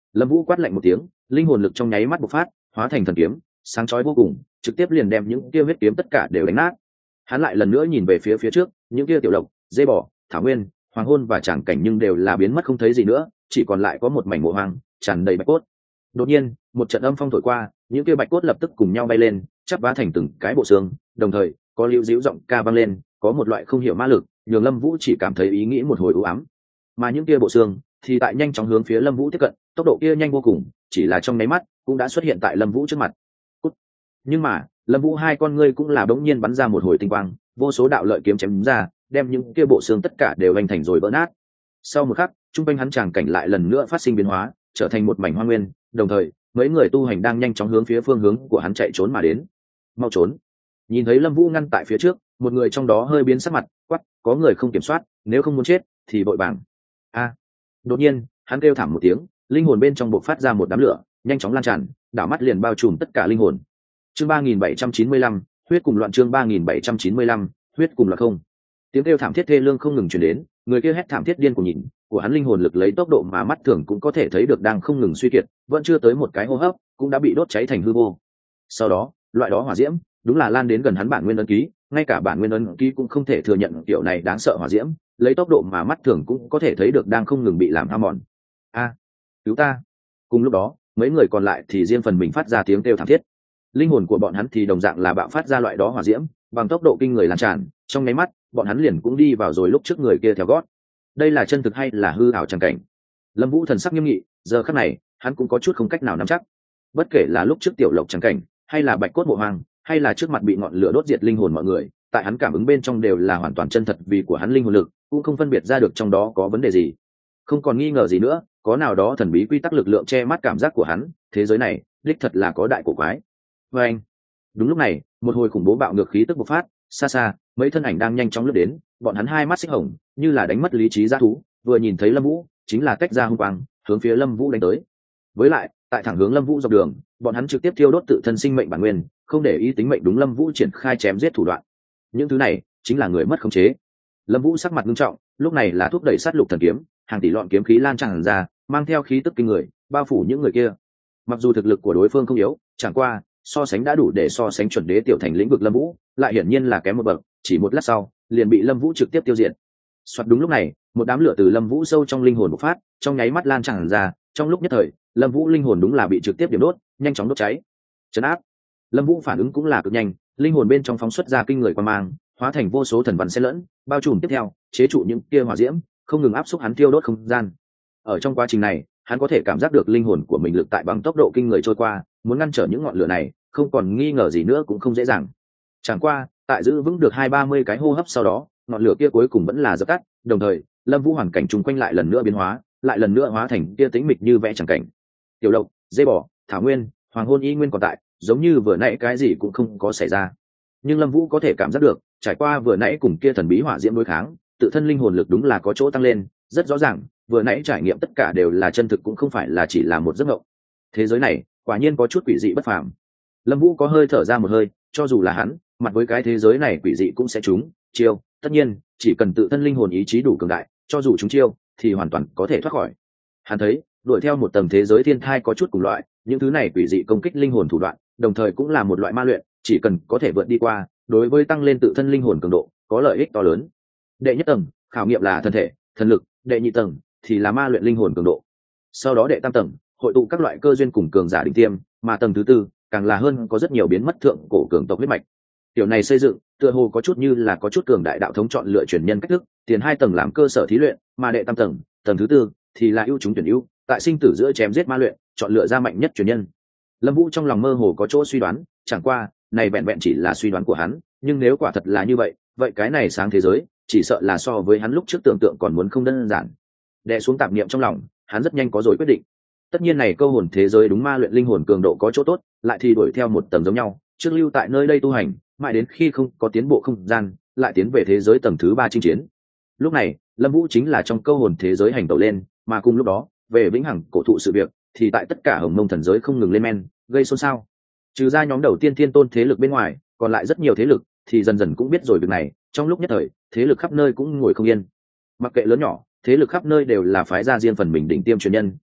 Lâm Vũ quát lạnh một tiếng, linh hồn lực trong nháy mắt bộc phát, hóa thành thần kiếm, sáng chói vô cùng, trực tiếp liền đem những kia huyết kiếm tất cả đều đánh nát. Hắn lại lần nữa nhìn về phía trước, những kia tiểu lộc, dê bò, thảo nguyên, hoàng hôn và tràng cảnh nhưng đều là biến mất không thấy gì nữa, chỉ còn lại có một mảnh mộ hoang, tràn đầy bạch cốt. Đột nhiên, một trận âm phong thổi qua, những kia bạch cốt lập tức cùng nhau bay lên, chắp vá thành từng cái bộ xương, đồng thời, có lưu dĩu giọng ca vang lên, có một loại không hiểu ma lực, nhường Lâm Vũ chỉ cảm thấy ý nghĩ một hồi u ám. Mà những kia bộ xương thì tại nhanh chóng hướng phía Lâm Vũ tiếp cận, tốc độ kia nhanh vô cùng, chỉ là trong nháy mắt cũng đã xuất hiện tại Lâm Vũ trước mặt. Cút. Nhưng mà, Lâm Vũ hai con ngươi cũng là bỗng nhiên bắn ra một hồi tinh quang, vô số đạo lợi kiếm chém ra, đem những kia bộ xương tất cả đều vành thành rồi vỡ nát. Sau một khắc, trung quanh hắn tràng cảnh lại lần nữa phát sinh biến hóa, trở thành một mảnh hoang nguyên, đồng thời, mấy người tu hành đang nhanh chóng hướng phía phương hướng của hắn chạy trốn mà đến. Mau trốn. Nhìn thấy Lâm Vũ ngăn tại phía trước, một người trong đó hơi biến sắc mặt, quắc, có người không kiểm soát, nếu không muốn chết thì vội vàng. A. Đột nhiên, hắn kêu thảm một tiếng, linh hồn bên trong bộc phát ra một đám lửa, nhanh chóng lan tràn, đảo mắt liền bao trùm tất cả linh hồn. Chương 3795, huyết cùng loạn. Chương 3795, huyết cùng loạn. Không. Tiếng kêu thảm thiết thê lương không ngừng truyền đến, người kia hét thảm thiết điên cuồng nhìn, của hắn linh hồn lực lấy tốc độ mà mắt thường cũng có thể thấy được đang không ngừng suy kiệt, vẫn chưa tới một cái hô hấp, cũng đã bị đốt cháy thành hư vô. Sau đó, loại đó hỏa diễm, đúng là lan đến gần hắn bản nguyên ấn ký, ngay cả bản nguyên ấn ký cũng không thể thừa nhận kiểu này đáng sợ hỏa diễm, lấy tốc độ mà mắt thường cũng có thể thấy được đang không ngừng bị làm hao mòn. A, cứu ta! Cùng lúc đó, mấy người còn lại thì riêng phần mình phát ra tiếng kêu thảm thiết. Linh hồn của bọn hắn thì đồng dạng là bạo phát ra loại đó hỏa diễm, bằng tốc độ kinh người lan tràn, trong nháy mắt, bọn hắn liền cũng đi vào rồi lúc trước người kia theo gót. Đây là chân thực hay là hư ảo chẳng cảnh? Lâm Vũ thần sắc nghiêm nghị, giờ khắc này, hắn cũng có chút không cách nào nắm chắc. Bất kể là lúc trước tiểu lộc chẳng cảnh, hay là bạch cốt mộ hoang, hay là trước mặt bị ngọn lửa đốt diệt linh hồn mọi người, tại hắn cảm ứng bên trong đều là hoàn toàn chân thật, vì của hắn linh hồn lực cũng không phân biệt ra được trong đó có vấn đề gì. Không còn nghi ngờ gì nữa, có nào đó thần bí quy tắc lực lượng che mắt cảm giác của hắn, thế giới này đích thật là có đại cổ quái. Và anh, đúng lúc này, một hồi khủng bố bạo ngược khí tức bộc phát, xa xa, mấy thân ảnh đang nhanh chóng lướt đến, bọn hắn hai mắt xích hồng, như là đánh mất lý trí dã thú, vừa nhìn thấy Lâm Vũ, chính là tách ra hung quang, hướng phía Lâm Vũ đánh tới. Với lại, tại thẳng hướng Lâm Vũ dọc đường, bọn hắn trực tiếp thiêu đốt tự thân sinh mệnh bản nguyên, không để ý tính mệnh đúng Lâm Vũ triển khai chém giết thủ đoạn. Những thứ này chính là người mất khống chế. Lâm Vũ sắc mặt nghiêm trọng, lúc này là thúc đẩy sát lục thần kiếm, hàng tỷ loạn kiếm khí lan tràn ra, mang theo khí tức kinh người, bao phủ những người kia. Mặc dù thực lực của đối phương không yếu, chẳng qua so sánh đã đủ để so sánh chuẩn đế tiểu thành lĩnh vực Lâm Vũ, lại hiển nhiên là kém một bậc, chỉ một lát sau, liền bị Lâm Vũ trực tiếp tiêu diệt. Soạt, đúng lúc này, một đám lửa từ Lâm Vũ sâu trong linh hồn bộc phát, trong nháy mắt lan tràn ra, trong lúc nhất thời, Lâm Vũ linh hồn đúng là bị trực tiếp điểm đốt, nhanh chóng đốt cháy. Trấn áp. Lâm Vũ phản ứng cũng là cực nhanh, linh hồn bên trong phóng xuất ra kinh người quang mang, hóa thành vô số thần văn xen lẫn, bao trùm tiếp theo, chế trụ những kia hỏa diễm, không ngừng áp xúc hắn tiêu đốt không gian. Ở trong quá trình này, hắn có thể cảm giác được linh hồn của mình lực tại bằng tốc độ kinh người trôi qua, muốn ngăn trở những ngọn lửa này, không còn nghi ngờ gì nữa cũng không dễ dàng. Chẳng qua, tại giữ vững được 20-30 cái hô hấp sau đó, ngọn lửa kia cuối cùng vẫn là dập tắt, đồng thời, Lâm Vũ hoàn cảnh chung quanh lại lần nữa biến hóa, lại lần nữa hóa thành kia tĩnh mịch như vẽ chẳng cảnh. Tiểu lộc, dê bò, thảo nguyên, hoàng hôn y nguyên còn tại, giống như vừa nãy cái gì cũng không có xảy ra. Nhưng Lâm Vũ có thể cảm giác được, trải qua vừa nãy cùng kia thần bí hỏa diễm đối kháng, tự thân linh hồn lực đúng là có chỗ tăng lên, rất rõ ràng, vừa nãy trải nghiệm tất cả đều là chân thực cũng không phải là chỉ là một giấc mộng. Thế giới này, quả nhiên có chút quỷ dị bất phàm. Lâm Vũ có hơi thở ra một hơi, cho dù là hắn, mặt với cái thế giới này quỷ dị cũng sẽ trúng chiêu, tất nhiên, chỉ cần tự thân linh hồn ý chí đủ cường đại, cho dù trúng chiêu thì hoàn toàn có thể thoát khỏi. Hắn thấy, đuổi theo một tầng thế giới thiên thai có chút cùng loại, những thứ này quỷ dị công kích linh hồn thủ đoạn, đồng thời cũng là một loại ma luyện, chỉ cần có thể vượt đi qua, đối với tăng lên tự thân linh hồn cường độ, có lợi ích to lớn. Đệ nhất tầng, khảo nghiệm là thân thể, thần lực, đệ nhị tầng thì là ma luyện linh hồn cường độ. Sau đó đệ tam tầng, hội tụ các loại cơ duyên cùng cường giả đỉnh tiêm, mà tầng thứ tư, càng là hơn có rất nhiều biến mất thượng cổ cường tộc huyết mạch. Tiểu này xây dựng, tựa hồ có chút như là có chút cường đại đạo thống chọn lựa truyền nhân cách thức, tiền hai tầng làm cơ sở thí luyện, mà đệ tam tầng, tầng thứ tư thì là ưu chúng tuyển ưu, tại sinh tử giữa chém giết ma luyện, chọn lựa ra mạnh nhất truyền nhân. Lâm Vũ trong lòng mơ hồ có chỗ suy đoán, chẳng qua, này vẹn vẹn chỉ là suy đoán của hắn, nhưng nếu quả thật là như vậy, vậy cái này sáng thế giới, chỉ sợ là so với hắn lúc trước tưởng tượng còn muốn không đơn giản. Đè xuống tạp niệm trong lòng, hắn rất nhanh có rồi quyết định. Tất nhiên này câu hồn thế giới đúng ma luyện linh hồn cường độ có chỗ tốt, lại thì đuổi theo một tầng giống nhau, trước lưu tại nơi đây tu hành, mãi đến khi không có tiến bộ không gian, lại tiến về thế giới tầng thứ 3 chinh chiến. Lúc này, Lâm Vũ chính là trong câu hồn thế giới hành tẩu lên, mà cùng lúc đó, về vĩnh hằng cổ thụ sự việc, thì tại tất cả Hồng Mông thần giới không ngừng lên men, gây xôn xao. Trừ ra nhóm đầu tiên thiên tôn thế lực bên ngoài, còn lại rất nhiều thế lực thì dần dần cũng biết rồi việc này, trong lúc nhất thời, thế lực khắp nơi cũng ngồi không yên. Mặc kệ lớn nhỏ, thế lực khắp nơi đều là phái ra riêng phần mình đỉnh tiêm truyền nhân,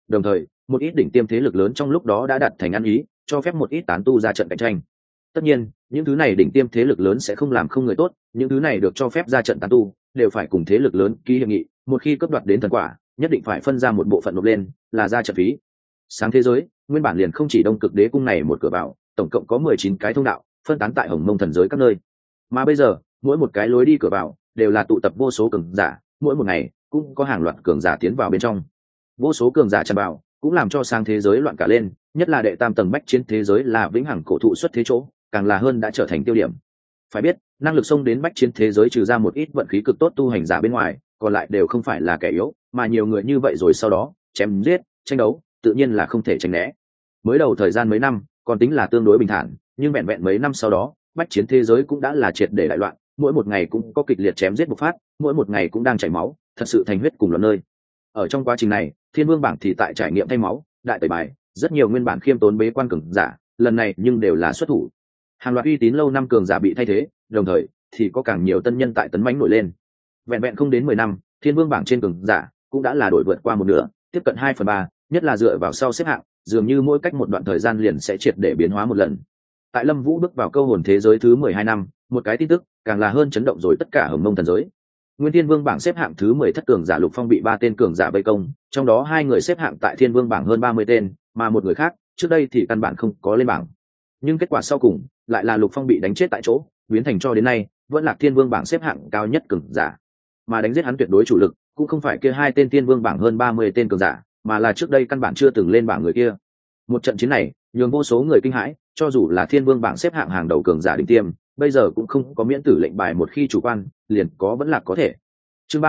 đồng thời một ít đỉnh tiêm thế lực lớn trong lúc đó đã đặt thành ăn ý cho phép một ít tán tu ra trận cạnh tranh. Tất nhiên những thứ này đỉnh tiêm thế lực lớn sẽ không làm không người tốt, những thứ này được cho phép ra trận tán tu đều phải cùng thế lực lớn ký hiệp nghị, một khi cướp đoạt đến thần quả nhất định phải phân ra một bộ phận nộp lên là ra trận phí. Sáng thế giới nguyên bản liền không chỉ Đông Cực Đế cung này một cửa vào, tổng cộng có 19 cái thông đạo phân tán tại Hồng Mông thần giới các nơi, mà bây giờ mỗi một cái lối đi cửa vào đều là tụ tập vô số cường giả, mỗi một ngày cũng có hàng loạt cường giả tiến vào bên trong. Vô số cường giả tràn vào cũng làm cho sáng thế giới loạn cả lên, nhất là đệ tam tầng bách chiến thế giới là vĩnh hằng cổ thụ xuất thế chỗ, càng là hơn đã trở thành tiêu điểm. Phải biết năng lực xông đến bách chiến thế giới trừ ra một ít vận khí cực tốt tu hành giả bên ngoài, còn lại đều không phải là kẻ yếu, mà nhiều người như vậy rồi sau đó chém giết tranh đấu tự nhiên là không thể tránh né. Mới đầu thời gian mấy năm còn tính là tương đối bình thản, nhưng vẹn vẹn mấy năm sau đó bách chiến thế giới cũng đã là triệt để đại loạn, mỗi một ngày cũng có kịch liệt chém giết bộc phát, mỗi một ngày cũng đang chảy máu, thật sự thành huyết cùng loạn nơi. Ở trong quá trình này Thiên Vương bảng thì tại trải nghiệm thay máu đại tẩy bài, rất nhiều nguyên bản khiêm tốn bế quan cường giả lần này nhưng đều là xuất thủ, hàng loạt uy tín lâu năm cường giả bị thay thế, đồng thời thì có càng nhiều tân nhân tại tấn mãnh nổi lên. Vẹn vẹn không đến 10 năm Thiên Vương bảng trên cường giả cũng đã là đổi vượt qua một nửa, tiếp cận 2/3, nhất là dựa vào sau xếp hạng dường như mỗi cách một đoạn thời gian liền sẽ triệt để biến hóa một lần. Tại Lâm Vũ bước vào câu hồn thế giới thứ 12 năm, một cái tin tức càng là hơn chấn động rồi tất cả Hồng Mông thần giới. Nguyên Thiên Vương bảng xếp hạng thứ 10 thất cường giả Lục Phong bị 3 tên cường giả vây công, trong đó 2 người xếp hạng tại Thiên Vương bảng hơn 30 tên, mà một người khác trước đây thì căn bản không có lên bảng. Nhưng kết quả sau cùng lại là Lục Phong bị đánh chết tại chỗ, biến thành cho đến nay vẫn là Thiên Vương bảng xếp hạng cao nhất cường giả. Mà đánh giết hắn tuyệt đối chủ lực cũng không phải kia 2 tên Thiên Vương bảng hơn 30 tên cường giả, mà là trước đây căn bản chưa từng lên bảng người kia. Một trận chiến này nhường vô số người kinh hãi, cho dù là Thiên Vương bảng xếp hạng hàng đầu cường giả đỉnh tiêm bây giờ cũng không có miễn tử lệnh bài, một khi chủ quan liền có vẫn là có thể. Chương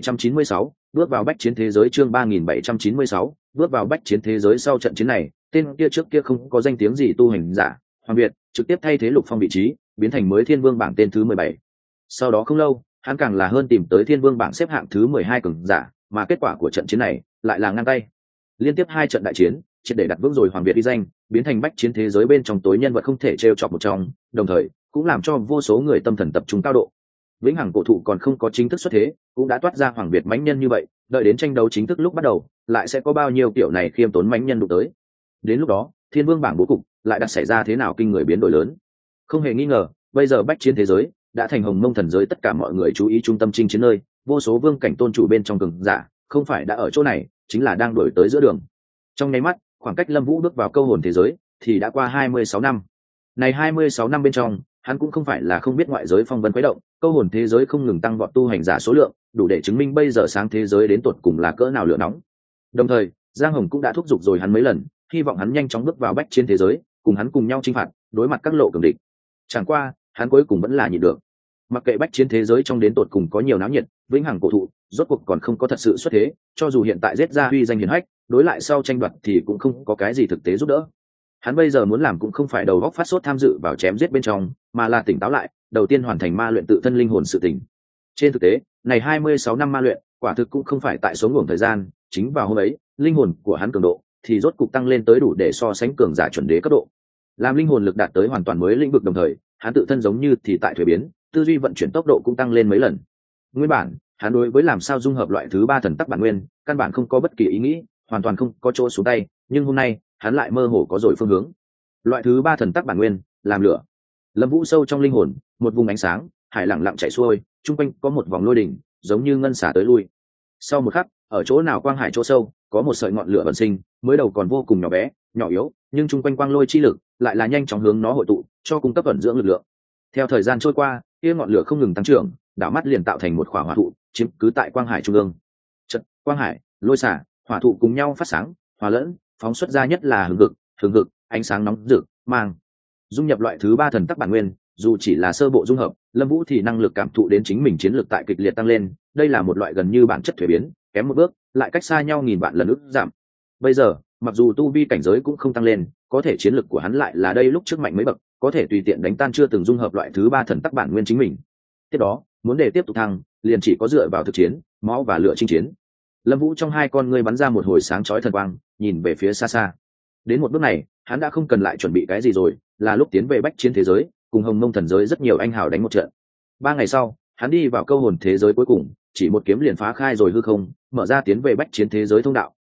3796 bước vào bách chiến thế giới. Chương 3796 bước vào bách chiến thế giới. Sau trận chiến này tên kia trước kia không có danh tiếng gì tu hành giả Hoàng Việt trực tiếp thay thế Lục Phong vị trí, biến thành mới Thiên Vương bảng tên thứ 17. Sau đó không lâu hắn càng là hơn tìm tới Thiên Vương bảng xếp hạng thứ 12 cường giả, mà kết quả của trận chiến này lại là ngang tay. Liên tiếp 2 trận đại chiến triệt để đặt vững rồi Hoàng Việt uy danh, biến thành bách chiến thế giới bên trong tối nhân vật không thể trêu chọc một trong, đồng thời cũng làm cho vô số người tâm thần tập trung cao độ. Vĩnh hằng cổ thụ còn không có chính thức xuất thế cũng đã toát ra Hoàng Việt mãnh nhân như vậy, đợi đến tranh đấu chính thức lúc bắt đầu lại sẽ có bao nhiêu kiểu này khiêm tốn mãnh nhân đụng tới. Đến lúc đó Thiên Vương bảng bố cục lại đặt xảy ra thế nào kinh người biến đổi lớn. Không hề nghi ngờ bây giờ bách chiến thế giới đã thành Hồng Mông thần giới tất cả mọi người chú ý trung tâm chinh chiến nơi, vô số vương cảnh tôn chủ bên trong cường giả không phải đã ở chỗ này chính là đang đổi tới giữa đường. Trong nháy mắt khoảng cách Lâm Vũ bước vào câu hồn thế giới thì đã qua 26 năm. Này 26 năm bên trong hắn cũng không phải là không biết ngoại giới phong vân khuấy động, câu hồn thế giới không ngừng tăng vọt tu hành giả số lượng, đủ để chứng minh bây giờ sáng thế giới đến tột cùng là cỡ nào lửa nóng. Đồng thời Giang Hồng cũng đã thúc giục rồi hắn mấy lần, hy vọng hắn nhanh chóng bước vào bách chiến thế giới, cùng hắn cùng nhau chinh phạt đối mặt các lộ cường địch. Chẳng qua hắn cuối cùng vẫn là nhịn được. Mặc kệ bách chiến thế giới trong đến tột cùng có nhiều náo nhiệt, vĩnh hằng cổ thụ rốt cuộc còn không có thật sự xuất thế, cho dù hiện tại giết ra uy danh hiển hách, đối lại sau tranh đoạt thì cũng không có cái gì thực tế giúp đỡ. Hắn bây giờ muốn làm cũng không phải đầu góc phát sốt tham dự vào chém giết bên trong, mà là tỉnh táo lại, đầu tiên hoàn thành ma luyện tự thân linh hồn sự tỉnh. Trên thực tế này 26 năm ma luyện quả thực cũng không phải tại số ngưỡng thời gian, chính vào hôm ấy linh hồn của hắn cường độ thì rốt cục tăng lên tới đủ để so sánh cường giả chuẩn đế cấp độ. Làm linh hồn lực đạt tới hoàn toàn mới lĩnh vực, đồng thời hắn tự thân giống như thì tại thuế biến, tư duy vận chuyển tốc độ cũng tăng lên mấy lần. Nguyên bản hắn đối với làm sao dung hợp loại thứ 3 thần tắc bản nguyên căn bản không có bất kỳ ý nghĩ, hoàn toàn không có chỗ xuống tay, nhưng hôm nay hắn lại mơ hồ có rồi phương hướng. Loại thứ 3 thần tắc bản nguyên làm lửa. Lâm Vũ sâu trong linh hồn một vùng ánh sáng hải lặng lặng chạy xuôi, chung quanh có một vòng lôi đỉnh giống như ngân xả tới lui. Sau một khắc ở chỗ nào quang hải chỗ sâu có một sợi ngọn lửa bẩm sinh, mới đầu còn vô cùng nhỏ bé nhỏ yếu, nhưng chung quanh quang lôi chi lực lại là nhanh chóng hướng nó hội tụ, cho cung cấp ẩn dưỡng lực lượng. Theo thời gian trôi qua kia ngọn lửa không ngừng tăng trưởng, đảo mắt liền tạo thành một khỏa hỏa thụ chiếm cứ tại quang hải trung ương. Chợt quang hải lôi xả hỏa thụ cùng nhau phát sáng hòa lẫn, phóng xuất ra nhất là hừng hực ánh sáng nóng rực mang dung nhập loại thứ 3 thần tắc bản nguyên. Dù chỉ là sơ bộ dung hợp, Lâm Vũ thì năng lực cảm thụ đến chính mình chiến lược tại kịch liệt tăng lên, đây là một loại gần như bản chất thuế biến, kém một bước lại cách xa nhau nghìn vạn lần ức giảm. Bây giờ mặc dù tu vi cảnh giới cũng không tăng lên, có thể chiến lược của hắn lại là đây lúc trước mạnh mấy bậc, có thể tùy tiện đánh tan chưa từng dung hợp loại thứ 3 thần tắc bản nguyên chính mình. Tiếp đó muốn để tiếp tục thăng liền chỉ có dựa vào thực chiến máu và lửa chinh chiến. Lâm Vũ trong hai con ngươi bắn ra một hồi sáng chói thần quang, nhìn về phía xa xa. Đến một bước này hắn đã không cần lại chuẩn bị cái gì rồi, là lúc tiến về bách chiến thế giới, cùng Hồng Mông thần giới rất nhiều anh hào đánh một trận. 3 ngày sau hắn đi vào câu hồn thế giới cuối cùng, chỉ một kiếm liền phá khai rồi hư không, mở ra tiến về bách chiến thế giới thông đạo,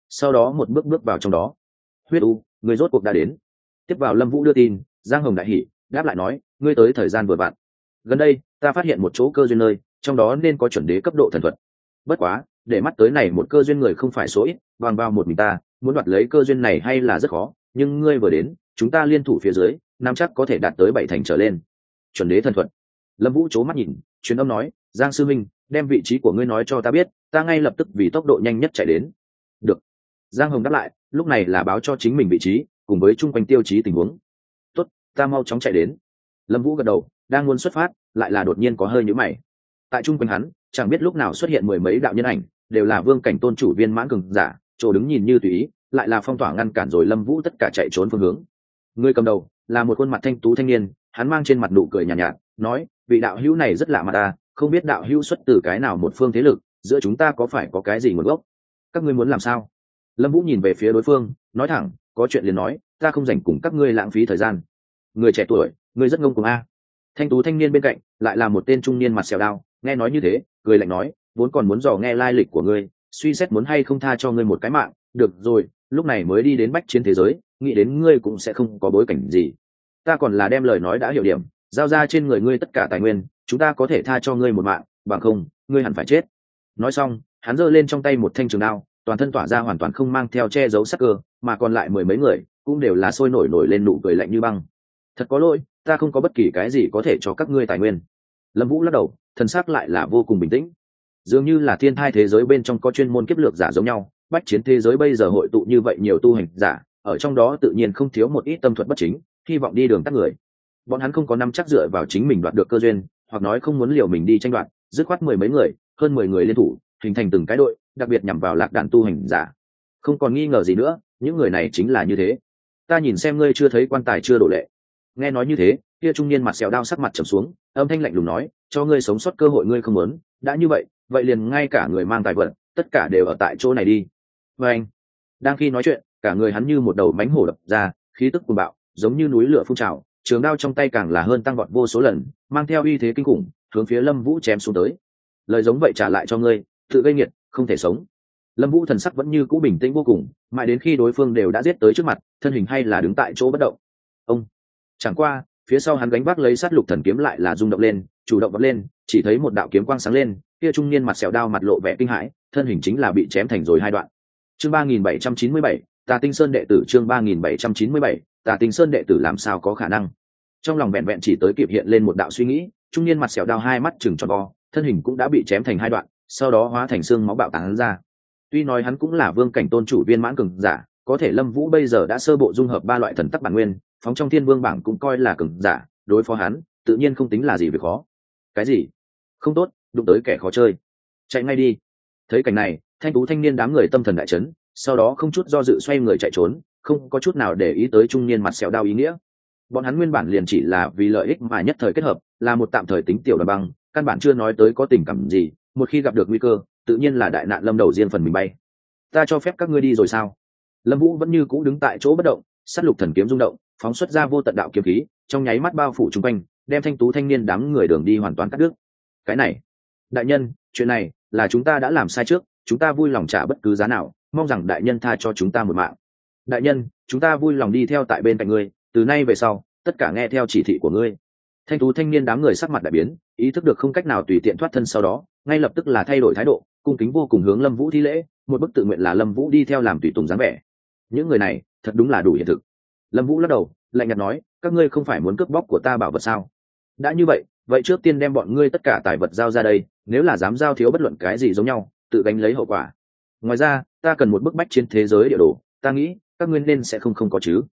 sau đó một bước bước vào trong đó. Huyết u, người rốt cuộc đã đến. Tiếp vào Lâm Vũ đưa tin, Giang Hồng đại hỉ đáp lại nói, ngươi tới thời gian vừa vặn. Gần đây ta phát hiện một chỗ cơ duyên nơi, trong đó nên có chuẩn đế cấp độ thần thuật. Bất quá để mắt tới này một cơ duyên người không phải số ít, bằng vào một mình ta muốn đoạt lấy cơ duyên này hay là rất khó, nhưng ngươi vừa đến, chúng ta liên thủ phía dưới, nắm chắc có thể đạt tới 7 thành trở lên. Chuẩn đế thần thuật. Lâm Vũ chố mắt nhìn, truyền âm nói, Giang sư minh, đem vị trí của ngươi nói cho ta biết, ta ngay lập tức vì tốc độ nhanh nhất chạy đến. Được. Giang Hồng đáp lại, lúc này là báo cho chính mình vị trí cùng với chung quanh tiêu chí tình huống. Tốt, ta mau chóng chạy đến. Lâm Vũ gật đầu, đang muốn xuất phát, lại là đột nhiên có hơi nhíu mày. Tại chung quanh hắn, chẳng biết lúc nào xuất hiện mười mấy đạo nhân ảnh, đều là vương cảnh tôn chủ viên mãn cường giả, chỗ đứng nhìn như tùy ý, lại là phong tỏa ngăn cản rồi Lâm Vũ tất cả chạy trốn phương hướng. Người cầm đầu là một khuôn mặt thanh tú thanh niên, hắn mang trên mặt nụ cười nhàn nhạt, nói, vị đạo hữu này rất lạ mặt ta, không biết đạo hữu xuất từ cái nào một phương thế lực, giữa chúng ta có phải có cái gì nguồn gốc? Các ngươi muốn làm sao? Lâm Vũ nhìn về phía đối phương, nói thẳng, có chuyện liền nói, ta không rảnh cùng các ngươi lãng phí thời gian. Người trẻ tuổi, ngươi rất ngông cuồng a. Thanh tú thanh niên bên cạnh lại là một tên trung niên mặt sẹo đao, nghe nói như thế, cười lạnh nói, vốn còn muốn dò nghe lai lịch của ngươi, suy xét muốn hay không tha cho ngươi một cái mạng, được rồi, lúc này mới đi đến bách chiến thế giới, nghĩ đến ngươi cũng sẽ không có bối cảnh gì. Ta còn là đem lời nói đã hiểu điểm, giao ra trên người ngươi tất cả tài nguyên, chúng ta có thể tha cho ngươi một mạng, bằng không, ngươi hẳn phải chết. Nói xong, hắn giơ lên trong tay một thanh trường đao, toàn thân tỏa ra hoàn toàn không mang theo che giấu sắc cơ, mà còn lại mười mấy người cũng đều là sôi nổi lên nụ cười lạnh như băng. Thật có lỗi, ta không có bất kỳ cái gì có thể cho các ngươi tài nguyên. Lâm Vũ lắc đầu, thần sắc lại là vô cùng bình tĩnh. Dường như là thiên thai thế giới bên trong có chuyên môn kiếp lược giả giống nhau, bách chiến thế giới bây giờ hội tụ như vậy nhiều tu hành giả, ở trong đó tự nhiên không thiếu một ít tâm thuật bất chính, hy vọng đi đường tắt người. Bọn hắn không có nắm chắc dựa vào chính mình đoạt được cơ duyên, hoặc nói không muốn liều mình đi tranh đoạt, dứt khoát mười mấy người, hơn 10 người liên thủ, hình thành từng cái đội, đặc biệt nhằm vào lạc đàn tu hành giả. Không còn nghi ngờ gì nữa, những người này chính là như thế. Ta nhìn xem ngươi chưa thấy quan tài chưa đổ lệ. Nghe nói như thế, kia trung niên mặt sẹo đao sắc mặt trầm xuống, âm thanh lạnh lùng nói, cho ngươi sống sót cơ hội ngươi không muốn, đã như vậy, vậy liền ngay cả người mang tài vật, tất cả đều ở tại chỗ này đi. Và anh, đang khi nói chuyện, cả người hắn như một đầu mánh hổ đập ra, khí tức cuồng bạo, giống như núi lửa phun trào, trường đao trong tay càng là hơn tăng vọt vô số lần, mang theo uy thế kinh khủng, hướng phía Lâm Vũ chém xuống tới. Lời giống vậy trả lại cho ngươi, tự gây nghiệt, không thể sống. Lâm Vũ thần sắc vẫn như cũ bình tĩnh vô cùng, mãi đến khi đối phương đều đã giết tới trước mặt, thân hình hay là đứng tại chỗ bất động. Ông, chẳng qua, phía sau hắn gánh vác lấy sát lục thần kiếm lại là rung động lên, chủ động vọt lên, chỉ thấy một đạo kiếm quang sáng lên, kia trung niên mặt sẹo đao mặt lộ vẻ kinh hãi, thân hình chính là bị chém thành rồi hai đoạn. Chương 3797, Tà Tinh Sơn đệ tử, chương 3797, Tà Tinh Sơn đệ tử làm sao có khả năng? Trong lòng vẹn vẹn chỉ tới kịp hiện lên một đạo suy nghĩ, trung niên mặt sẹo đao hai mắt trừng tròn vo, thân hình cũng đã bị chém thành hai đoạn, sau đó hóa thành xương máu bạo tán ra. Tuy nói hắn cũng là vương cảnh tôn chủ viên mãn cường giả, có thể Lâm Vũ bây giờ đã sơ bộ dung hợp ba loại thần tắc bản nguyên, phóng trong thiên vương bảng cũng coi là cường giả, đối phó hắn tự nhiên không tính là gì việc khó. Cái gì? Không tốt, đụng tới kẻ khó chơi, chạy ngay đi. Thấy cảnh này, thanh tú thanh niên đám người tâm thần đại chấn, sau đó không chút do dự xoay người chạy trốn, không có chút nào để ý tới trung niên mặt sẹo đao ý nghĩa. Bọn hắn nguyên bản liền chỉ là vì lợi ích mà nhất thời kết hợp, là một tạm thời tính tiểu đoàn băng, căn bản chưa nói tới có tình cảm gì, một khi gặp được nguy cơ, tự nhiên là đại nạn lâm đầu riêng phần mình bay. Ta cho phép các ngươi đi rồi sao? Lâm Vũ vẫn như cũ đứng tại chỗ bất động, sát lục thần kiếm rung động, phóng xuất ra vô tận đạo kiếm khí, trong nháy mắt bao phủ chung quanh, đem thanh tú thanh niên đám người đường đi hoàn toàn cắt đứt. Cái này, đại nhân, chuyện này là chúng ta đã làm sai trước, chúng ta vui lòng trả bất cứ giá nào, mong rằng đại nhân tha cho chúng ta một mạng. Đại nhân, chúng ta vui lòng đi theo tại bên cạnh ngươi, từ nay về sau, tất cả nghe theo chỉ thị của ngươi. Thanh tú thanh niên đám người sắc mặt đại biến, ý thức được không cách nào tùy tiện thoát thân, sau đó ngay lập tức là thay đổi thái độ, cung kính vô cùng hướng Lâm Vũ thi lễ, một bức tự nguyện là Lâm Vũ đi theo làm tùy tùng dáng vẻ. Những người này thật đúng là đủ hiện thực. Lâm Vũ lắc đầu, lạnh nhạt nói, các ngươi không phải muốn cướp bóc của ta bảo vật sao? Đã như vậy, vậy trước tiên đem bọn ngươi tất cả tài vật giao ra đây, nếu là dám giao thiếu bất luận cái gì giống nhau, tự gánh lấy hậu quả. Ngoài ra, ta cần một bức bách chiến thế giới địa đồ, ta nghĩ các ngươi nên sẽ không có chứ?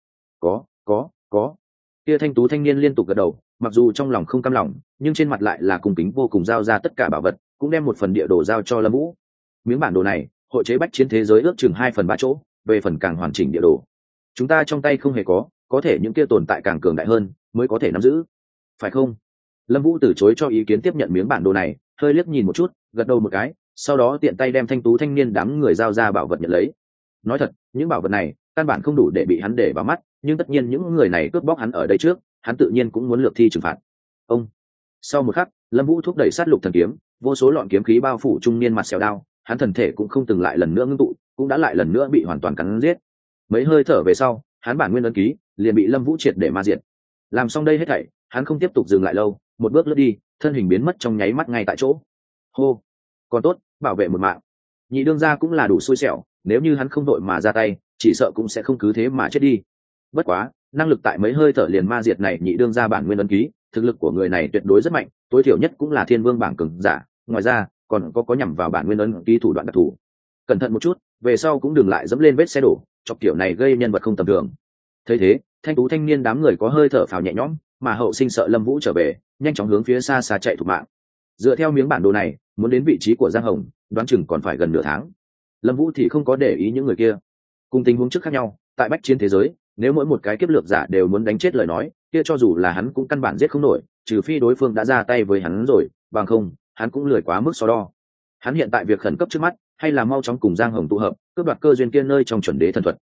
Có. Kia thanh tú thanh niên liên tục gật đầu, mặc dù trong lòng không cam lòng, nhưng trên mặt lại là cung kính vô cùng, giao ra tất cả bảo vật, cũng đem một phần địa đồ giao cho Lâm Vũ. Miếng bản đồ này, hội chế bách chiến thế giới ước chừng 2/3 chỗ, về phần càng hoàn chỉnh địa đồ, chúng ta trong tay không hề có thể những kia tồn tại càng cường đại hơn mới có thể nắm giữ, phải không? Lâm Vũ từ chối cho ý kiến, tiếp nhận miếng bản đồ này, hơi liếc nhìn một chút, gật đầu một cái, sau đó tiện tay đem thanh tú thanh niên đám người giao ra bảo vật nhận lấy. Nói thật, những bảo vật này căn bản không đủ để bị hắn để vào mắt, nhưng tất nhiên những người này cướp bóc hắn ở đây trước, hắn tự nhiên cũng muốn lược thi trừng phạt. Ông. Sau một khắc, Lâm Vũ thúc đẩy sát lục thần kiếm, vô số lọn kiếm khí bao phủ trung niên mặt sẹo đao, hắn thần thể cũng không từng lại lần nữa ngưng tụ, cũng đã lại lần nữa bị hoàn toàn cắn giết. Mấy hơi thở về sau, hắn bản nguyên ấn ký liền bị Lâm Vũ triệt để ma diệt. Làm xong đây hết thảy, hắn không tiếp tục dừng lại lâu, một bước lướt đi, thân hình biến mất trong nháy mắt ngay tại chỗ. Hô, còn tốt, bảo vệ một mạng. Nhị đương gia cũng là đủ xui xẻo, nếu như hắn không đội mà ra tay, chỉ sợ cũng sẽ không cứ thế mà chết đi. Bất quá, năng lực tại mấy hơi thở liền ma diệt này nhị đương gia bản nguyên ấn ký, thực lực của người này tuyệt đối rất mạnh, tối thiểu nhất cũng là thiên vương bảng cường giả, ngoài ra, còn có nhằm vào bản nguyên ấn ký thủ đoạn đặc thù. Cẩn thận một chút, về sau cũng đừng lại dẫm lên vết xe đổ, chọc kiểu này gây nhân vật không tầm thường. Thấy thế, thanh tú thanh niên đám người có hơi thở phào nhẹ nhõm, mà hậu sinh sợ Lâm Vũ trở về, nhanh chóng hướng phía xa xa chạy thục mạng. Dựa theo miếng bản đồ này, muốn đến vị trí của Giang Hồng, đoán chừng còn phải gần nửa tháng. Lâm Vũ thì không có để ý những người kia. Cùng tình huống trước khác nhau, tại bách chiến thế giới, nếu mỗi một cái kiếp lược giả đều muốn đánh chết lời nói, kia cho dù là hắn cũng căn bản giết không nổi, trừ phi đối phương đã ra tay với hắn rồi, bằng không, hắn cũng lười quá mức so đo. Hắn hiện tại việc khẩn cấp trước mắt, hay là mau chóng cùng Giang Hồng tụ hợp, cướp đoạt cơ duyên kia nơi trong chuẩn đế thần thuật.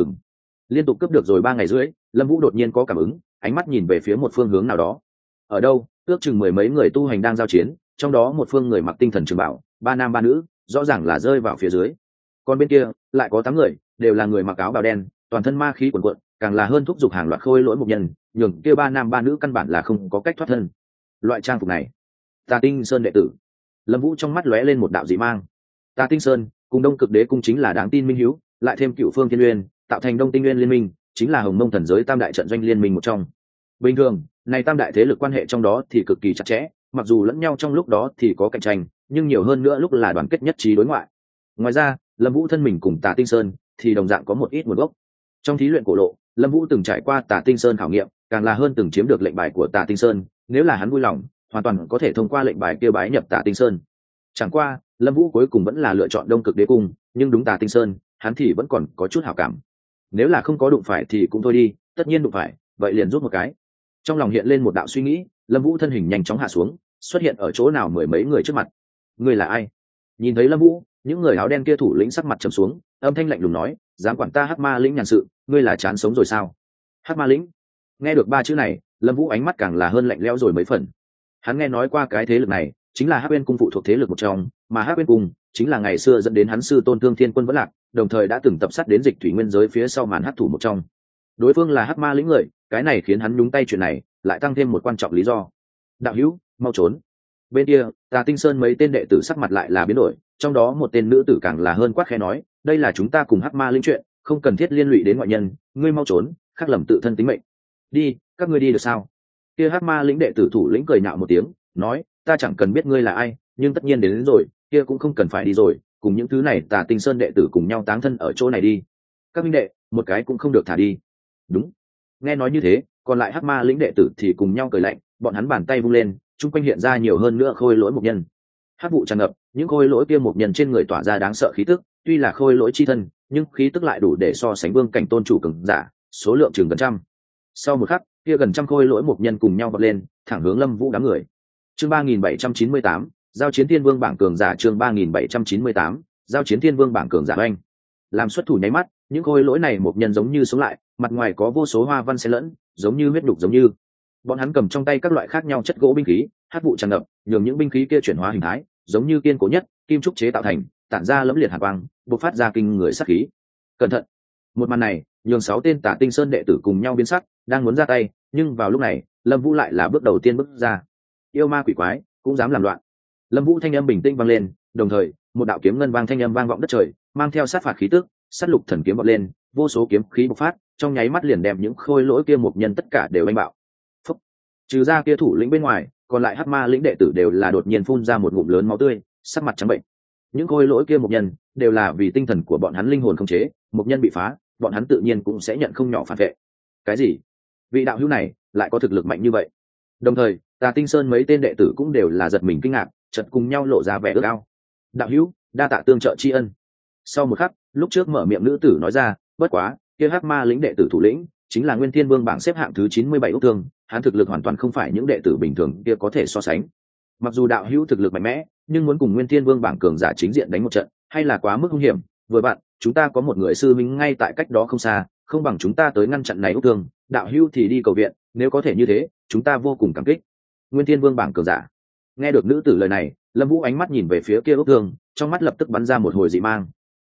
Liên tục cướp được rồi 3 ngày rưỡi, Lâm Vũ đột nhiên có cảm ứng, ánh mắt nhìn về phía một phương hướng nào đó. Ở đâu? Ước chừng mười mấy người tu hành đang giao chiến, trong đó một phương người mặc tinh thần trường bảo, 3 nam 3 nữ, rõ ràng là rơi vào phía dưới. Còn bên kia, lại có 8 người, đều là người mặc áo bào đen, toàn thân ma khí cuồn cuộn, càng là hơn thúc giục hàng loạt khôi lỗi mục nhân, nhường kia 3 nam 3 nữ căn bản là không có cách thoát thân. Loại trang phục này, Tà Tinh Sơn đệ tử. Lâm Vũ trong mắt lóe lên một đạo dị mang. Tà Tinh Sơn cùng Đông Cực Đế cung chính là đáng tin minh hiếu, lại thêm Cựu Phương Thiên Uyên, tạo thành Đông Tinh Nguyên liên minh, chính là Hồng Mông thần giới tam đại trận doanh liên minh một trong. Bình thường, này tam đại thế lực quan hệ trong đó thì cực kỳ chặt chẽ, mặc dù lẫn nhau trong lúc đó thì có cạnh tranh, nhưng nhiều hơn nữa lúc là đoàn kết nhất trí đối ngoại. Ngoài ra, Lâm Vũ thân mình cùng Tà Tinh Sơn thì đồng dạng có một ít nguồn gốc. Trong thí luyện cổ lộ, Lâm Vũ từng trải qua Tà Tinh Sơn khảo nghiệm, càng là hơn từng chiếm được lệnh bài của Tà Tinh Sơn, nếu là hắn vui lòng, hoàn toàn có thể thông qua lệnh bài kia bái nhập Tà Tinh Sơn. Chẳng qua, Lâm Vũ cuối cùng vẫn là lựa chọn Đông Cực Đế cung, nhưng đúng Tà Tinh Sơn, hắn thì vẫn còn có chút hảo cảm. Nếu là không có đụng phải thì cũng thôi đi, tất nhiên đụng phải, vậy liền rút một cái. Trong lòng hiện lên một đạo suy nghĩ, Lâm Vũ thân hình nhanh chóng hạ xuống, xuất hiện ở chỗ nào mười mấy người trước mặt. Ngươi là ai? Nhìn thấy Lâm Vũ, những người áo đen kia thủ lĩnh sắc mặt trầm xuống, âm thanh lạnh lùng nói, dám quản ta Hắc Ma lĩnh nhàn sự, ngươi là chán sống rồi sao? Hắc Ma lĩnh. Nghe được 3 chữ này, Lâm Vũ ánh mắt càng là hơn lạnh lẽo rồi mấy phần. Hắn nghe nói qua cái thế lực này, chính là Hắc Uyên cung phụ thuộc thế lực một trong, mà Hắc Uyên cung chính là ngày xưa dẫn đến hắn sư tôn Thương Thiên Quân vẫn lạc, đồng thời đã từng tập sát đến Dịch Thủy Nguyên giới phía sau màn hắc thủ một trong. Đối phương là Hắc Ma lĩnh người, cái này khiến hắn nhúng tay chuyện này, lại tăng thêm một quan trọng lý do. Đạo hữu, mau trốn. Bên kia, Tà Tinh Sơn mấy tên đệ tử sắc mặt lại là biến đổi, trong đó một tên nữ tử càng là hơn quát khẽ nói, đây là chúng ta cùng Hắc Ma lĩnh chuyện, không cần thiết liên lụy đến ngoại nhân, ngươi mau trốn, khắc lầm tự thân tính mệnh. Đi, các ngươi đi được sao? Kia Hắc Ma lĩnh đệ tử thủ lĩnh cười nhạo một tiếng, nói, ta chẳng cần biết ngươi là ai, nhưng tất nhiên đến rồi, kia cũng không cần phải đi rồi, cùng những thứ này Tà Tinh Sơn đệ tử cùng nhau táng thân ở chỗ này đi. Các minh đệ, một cái cũng không được thả đi. Đúng. Nghe nói như thế, còn lại Hắc Ma lĩnh đệ tử thì cùng nhau cười lạnh, bọn hắn bàn tay vung lên, chung quanh hiện ra nhiều hơn nữa khôi lỗi mục nhân. Hắc vụ tràn ngập, những khôi lỗi kia mục nhân trên người tỏa ra đáng sợ khí tức, tuy là khôi lỗi chi thân, nhưng khí tức lại đủ để so sánh vương cảnh tôn chủ cường giả, số lượng chừng gần trăm. Sau một khắc, kia gần trăm khôi lỗi mục nhân cùng nhau vọt lên, thẳng hướng Lâm Vũ đám người. Chương 3798, giao chiến thiên vương bảng cường giả. Chương 3798, giao chiến thiên vương bảng cường giả. Anh làm xuất thủ nháy mắt, những khôi lỗi này mục nhân giống như sống lại, mặt ngoài có vô số hoa văn xen lẫn, giống như huyết đục giống như. Bọn hắn cầm trong tay các loại khác nhau chất gỗ binh khí, hắc vụ tràn ngập, nhường những binh khí kia chuyển hóa hình thái, giống như kiên cố nhất kim trúc chế tạo thành, tản ra lẫm liệt hàn quang, bộc phát ra kinh người sát khí. Cẩn thận! Một màn này, nhường 6 tên Tà Tinh Sơn đệ tử cùng nhau biến sắc, đang muốn ra tay, nhưng vào lúc này, Lâm Vũ lại là bước đầu tiên bước ra. Yêu ma quỷ quái, cũng dám làm loạn. Lâm Vũ thanh âm bình tĩnh vang lên, đồng thời, một đạo kiếm ngân vang thanh âm vang vọng đất trời, mang theo sát phạt khí tức, sát lục thần kiếm vọt lên, vô số kiếm khí bộc phát, trong nháy mắt liền đem những khôi lỗi kia một nhân tất cả đều đánh bạo. Phúc. Trừ ra kia thủ lĩnh bên ngoài, còn lại Hắc Ma lĩnh đệ tử đều là đột nhiên phun ra một ngụm lớn máu tươi, sắc mặt trắng bệnh. Những khôi lỗi kia một nhân đều là vì tinh thần của bọn hắn linh hồn không chế, một nhân bị phá, bọn hắn tự nhiên cũng sẽ nhận không nhỏ phản vệ. Cái gì? Vị đạo hữu này lại có thực lực mạnh như vậy? Đồng thời, Tà Tinh Sơn mấy tên đệ tử cũng đều là giật mình kinh ngạc, chợt cùng nhau lộ ra vẻ ước ao. Đạo hữu, đa tạ tương trợ tri ân. Sau một khắc, lúc trước mở miệng nữ tử nói ra, bất quá, kia Hắc Ma lĩnh đệ tử thủ lĩnh chính là Nguyên Thiên Vương bảng xếp hạng thứ 97 Úc Thương, hắn thực lực hoàn toàn không phải những đệ tử bình thường kia có thể so sánh. Mặc dù đạo hữu thực lực mạnh mẽ, nhưng muốn cùng Nguyên Thiên Vương bảng cường giả chính diện đánh một trận, hay là quá mức nguy hiểm. Vừa bạn, chúng ta có một người sư minh ngay tại cách đó không xa, không bằng chúng ta tới ngăn chặn này Úc Thương, đạo hữu thì đi cầu viện, nếu có thể như thế, chúng ta vô cùng cảm kích. Nguyên Thiên Vương bảng cường giả. Nghe được nữ tử lời này, Lâm Vũ ánh mắt nhìn về phía kia Úc Thương, trong mắt lập tức bắn ra một hồi dị mang.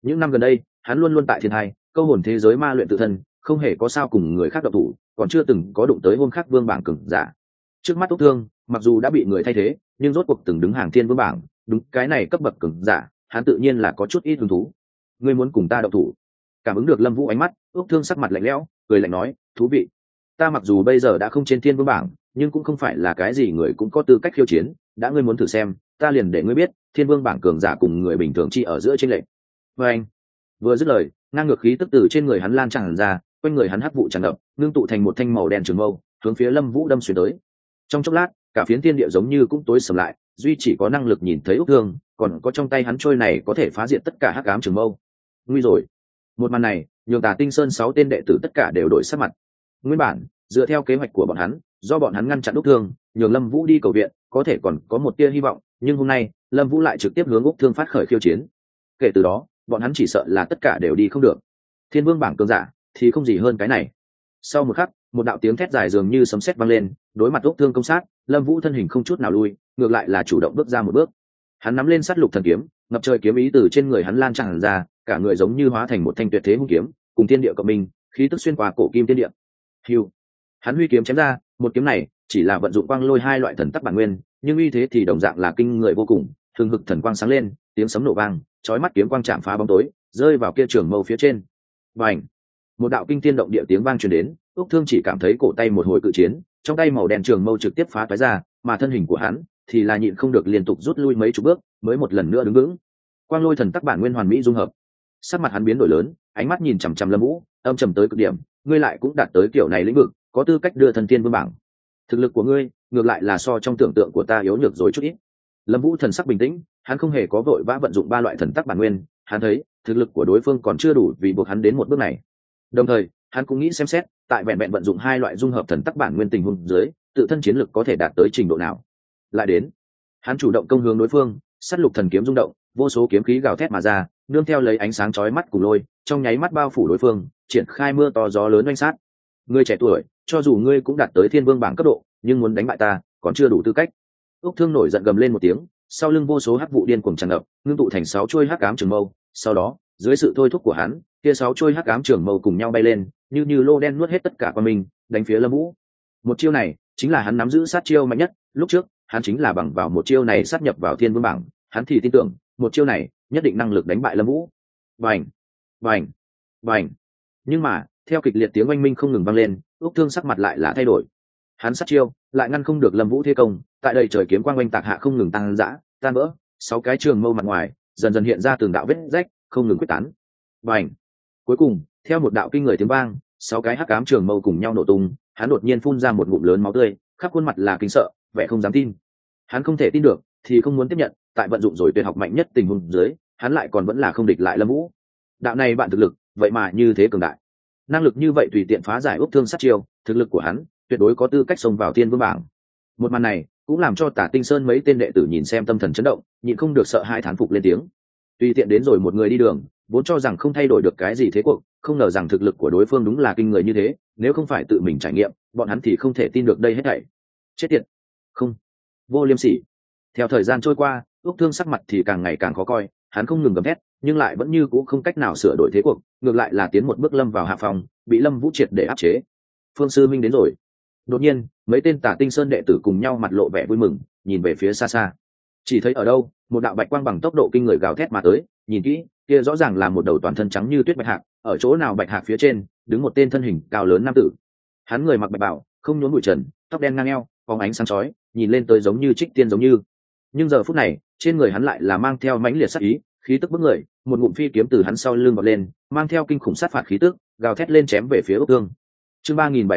Những năm gần đây hắn luôn luôn tại thiên hai câu hồn thế giới ma luyện tự thân, không hề có sao cùng người khác độc thủ, còn chưa từng có đụng tới hôm khác vương bảng cường giả. Trước mắt Úc Thương mặc dù đã bị người thay thế, nhưng rốt cuộc từng đứng hàng thiên vương bảng, đúng cái này cấp bậc cường giả hắn tự nhiên là có chút ít hứng thú. Ngươi muốn cùng ta độc thủ? Cảm ứng được Lâm Vũ ánh mắt, Úc Thương sắc mặt lạnh lẽo, cười lạnh nói, thú vị. Ta mặc dù bây giờ đã không trên thiên vương bảng, nhưng cũng không phải là cái gì người cũng có tư cách khiêu chiến, đã ngươi muốn thử xem, ta liền để ngươi biết thiên vương bảng cường giả cùng người bình thường chỉ ở giữa chênh lệch. Và anh vừa dứt lời, ngang ngược khí tức từ trên người hắn lan tràn ra, quanh người hắn hắc vụ tràn ngập, ngưng tụ thành một thanh màu đen trường mâu, hướng phía Lâm Vũ đâm xuyên tới. Trong chốc lát, cả phiến thiên địa giống như cũng tối sầm lại, duy chỉ có năng lực nhìn thấy Úc Thương, còn có trong tay hắn trôi này có thể phá diệt tất cả hắc ám trường mâu. Nguy rồi. Một màn này, nhường Tà Tinh Sơn 6 tên đệ tử tất cả đều đổi sắc mặt. Nguyên bản, dựa theo kế hoạch của bọn hắn, do bọn hắn ngăn chặn Úc Thương, nhường Lâm Vũ đi cầu viện, có thể còn có một tia hy vọng, nhưng hôm nay, Lâm Vũ lại trực tiếp hướng Úc Thương phát khởi khiêu chiến. Kể từ đó, bọn hắn chỉ sợ là tất cả đều đi không được. Thiên Vương bảng cường giả thì không gì hơn cái này. Sau một khắc, một đạo tiếng thét dài dường như sấm sét vang lên, đối mặt Úc Thương công sát, Lâm Vũ thân hình không chút nào lui, ngược lại là chủ động bước ra một bước. Hắn nắm lên sát lục thần kiếm, ngập trời kiếm ý từ trên người hắn lan tràn ra, cả người giống như hóa thành một thanh tuyệt thế hung kiếm, cùng thiên địa cộng minh, khí tức xuyên qua cổ kim thiên địa. Hưu. Hắn huy kiếm chém ra, một kiếm này chỉ là vận dụng quang lôi hai loại thần tắc bản nguyên, nhưng uy thế thì đồng dạng là kinh người vô cùng, thường hực thần quang sáng lên, tiếng sấm nổ vang, chói mắt kiếm quang chạm phá bóng tối, rơi vào kia trường mâu phía trên. Bành! Một đạo kinh thiên động địa tiếng vang truyền đến, Úc Thương chỉ cảm thấy cổ tay một hồi cự chiến, trong tay màu đen trường mâu trực tiếp phá toái ra, mà thân hình của hắn thì là nhịn không được liên tục rút lui mấy chục bước, mới một lần nữa đứng vững. Quang lôi thần tắc bản nguyên hoàn mỹ dung hợp. Sắc mặt hắn biến đổi lớn, ánh mắt nhìn chằm chằm Lâm Vũ, âm trầm tới cực điểm, ngươi lại cũng đạt tới kiểu này lĩnh vực, có tư cách đưa thần tiên vương bảng. Thực lực của ngươi, ngược lại là so trong tưởng tượng của ta yếu nhược rồi chút ít. Lâm Vũ thần sắc bình tĩnh, hắn không hề có vội vã vận dụng ba loại thần tắc bản nguyên, hắn thấy thực lực của đối phương còn chưa đủ vì buộc hắn đến một bước này. Đồng thời, hắn cũng nghĩ xem xét, tại vẹn vẹn vận dụng hai loại dung hợp thần tắc bản nguyên tình huống dưới, tự thân chiến lực có thể đạt tới trình độ nào. Lại đến, hắn chủ động công hướng đối phương, sát lục thần kiếm rung động, vô số kiếm khí gào thét mà ra, nương theo lấy ánh sáng chói mắt cùng lôi, trong nháy mắt bao phủ đối phương, triển khai mưa to gió lớn oanh sát. Ngươi trẻ tuổi, cho dù ngươi cũng đạt tới thiên vương bảng cấp độ, nhưng muốn đánh bại ta, còn chưa đủ tư cách. Úc Thương nổi giận gầm lên một tiếng, sau lưng vô số hắc vụ điên cuồng tràn ngập, ngưng tụ thành 6 chuôi hắc ám trường mâu, sau đó, dưới sự thôi thúc của hắn, kia 6 chuôi hắc ám trường mâu cùng nhau bay lên, như lô đen nuốt hết tất cả qua mình, đánh phía Lâm Vũ. Một chiêu này, chính là hắn nắm giữ sát chiêu mạnh nhất, lúc trước, hắn chính là bằng vào một chiêu này sát nhập vào thiên vương bảng, hắn thì tin tưởng, một chiêu này nhất định năng lực đánh bại Lâm Vũ. Bành, bành, bành. Nhưng mà, theo kịch liệt tiếng oanh minh không ngừng vang lên, Úc Thương sắc mặt lại là thay đổi. Hắn sát chiêu, lại ngăn không được Lâm Vũ thế công, tại đây trời kiếm quang oanh tạc hạ không ngừng tăng dã, tan vỡ, 6 cái trường mâu mặt ngoài dần dần hiện ra từng đạo vết rách, không ngừng quyết tán. Bành. Cuối cùng, theo một đạo kinh người tiếng vang, 6 cái hắc ám trường mâu cùng nhau nổ tung, hắn đột nhiên phun ra một ngụm lớn máu tươi, khắp khuôn mặt là kinh sợ, vẻ không dám tin. Hắn không thể tin được, thì không muốn tiếp nhận, tại vận dụng rồi tuyệt học mạnh nhất tình huống dưới, hắn lại còn vẫn là không địch lại Lâm Vũ. Đạo này bạn thực lực, vậy mà như thế cường đại. Năng lực như vậy tùy tiện phá giải Úc Thương sát chiêu, thực lực của hắn tuyệt đối có tư cách xông vào thiên vương bảng. Một màn này cũng làm cho Tả Tinh Sơn mấy tên đệ tử nhìn xem tâm thần chấn động, nhịn không được sợ hãi thán phục lên tiếng. Tùy tiện đến rồi một người đi đường, vốn cho rằng không thay đổi được cái gì thế cuộc, không ngờ rằng thực lực của đối phương đúng là kinh người như thế, nếu không phải tự mình trải nghiệm, bọn hắn thì không thể tin được đây hết thảy. Chết tiệt. Không. Vô liêm sỉ. Theo thời gian trôi qua, Úc Thương sắc mặt thì càng ngày càng khó coi, hắn không ngừng gầm thét, nhưng lại vẫn như cũ không cách nào sửa đổi thế cuộc, ngược lại là tiến một bước lâm vào hạ phòng, bị Lâm Vũ triệt để áp chế. Phương sư minh đến rồi. Đột nhiên, mấy tên Tả Tinh Sơn đệ tử cùng nhau mặt lộ vẻ vui mừng, nhìn về phía xa xa. Chỉ thấy ở đâu, một đạo bạch quang bằng tốc độ kinh người gào thét mà tới, nhìn kỹ, kia rõ ràng là một đầu toàn thân trắng như tuyết bạch hạc, ở chỗ nào bạch hạc phía trên, đứng một tên thân hình cao lớn nam tử. Hắn người mặc bạch bào, không nhốn bụi trần, tóc đen ngang eo, phóng ánh sáng chói, nhìn lên tới giống như trích tiên giống như. Nhưng giờ phút này, trên người hắn lại là mang theo mãnh liệt sát ý, khí tức bức người, một ngụm phi kiếm từ hắn sau lưng bật lên, mang theo kinh khủng sát phạt khí tức, gào thét lên chém về phía Úc Thương. Chương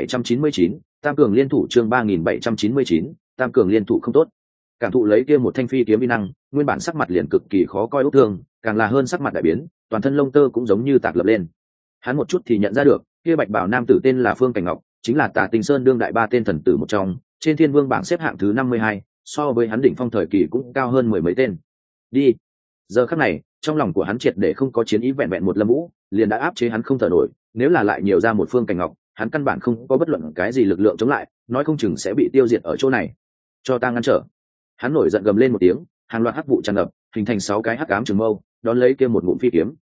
3799, Tam cường liên thủ, chương 3799, Tam cường liên thủ không tốt. Cảm thụ lấy kia một thanh phi kiếm uy năng, nguyên bản sắc mặt liền cực kỳ khó coi Úc Thương, càng là hơn sắc mặt đại biến, toàn thân lông tơ cũng giống như tạc lập lên. Hắn một chút thì nhận ra được, kia bạch bảo nam tử tên là Phương Cảnh Ngọc, chính là Tả Tinh Sơn đương đại 3 tên thần tử một trong, trên Thiên Vương bảng xếp hạng thứ 52, so với hắn đỉnh phong thời kỳ cũng cao hơn 10 mấy tên. Đi. Giờ khắc này, trong lòng của hắn triệt để không có chiến ý, vẹn vẹn một Lâm Vũ, liền đã áp chế hắn không thở nổi, nếu là lại nhiều ra một Phương Cảnh Ngọc, hắn căn bản không có bất luận cái gì lực lượng chống lại, nói không chừng sẽ bị tiêu diệt ở chỗ này. Cho ta ngăn trở. Hắn nổi giận gầm lên một tiếng, hàng loạt hắc vụ tràn ngập, hình thành 6 cái hắc ám trường mâu, đón lấy kia một ngụm phi kiếm.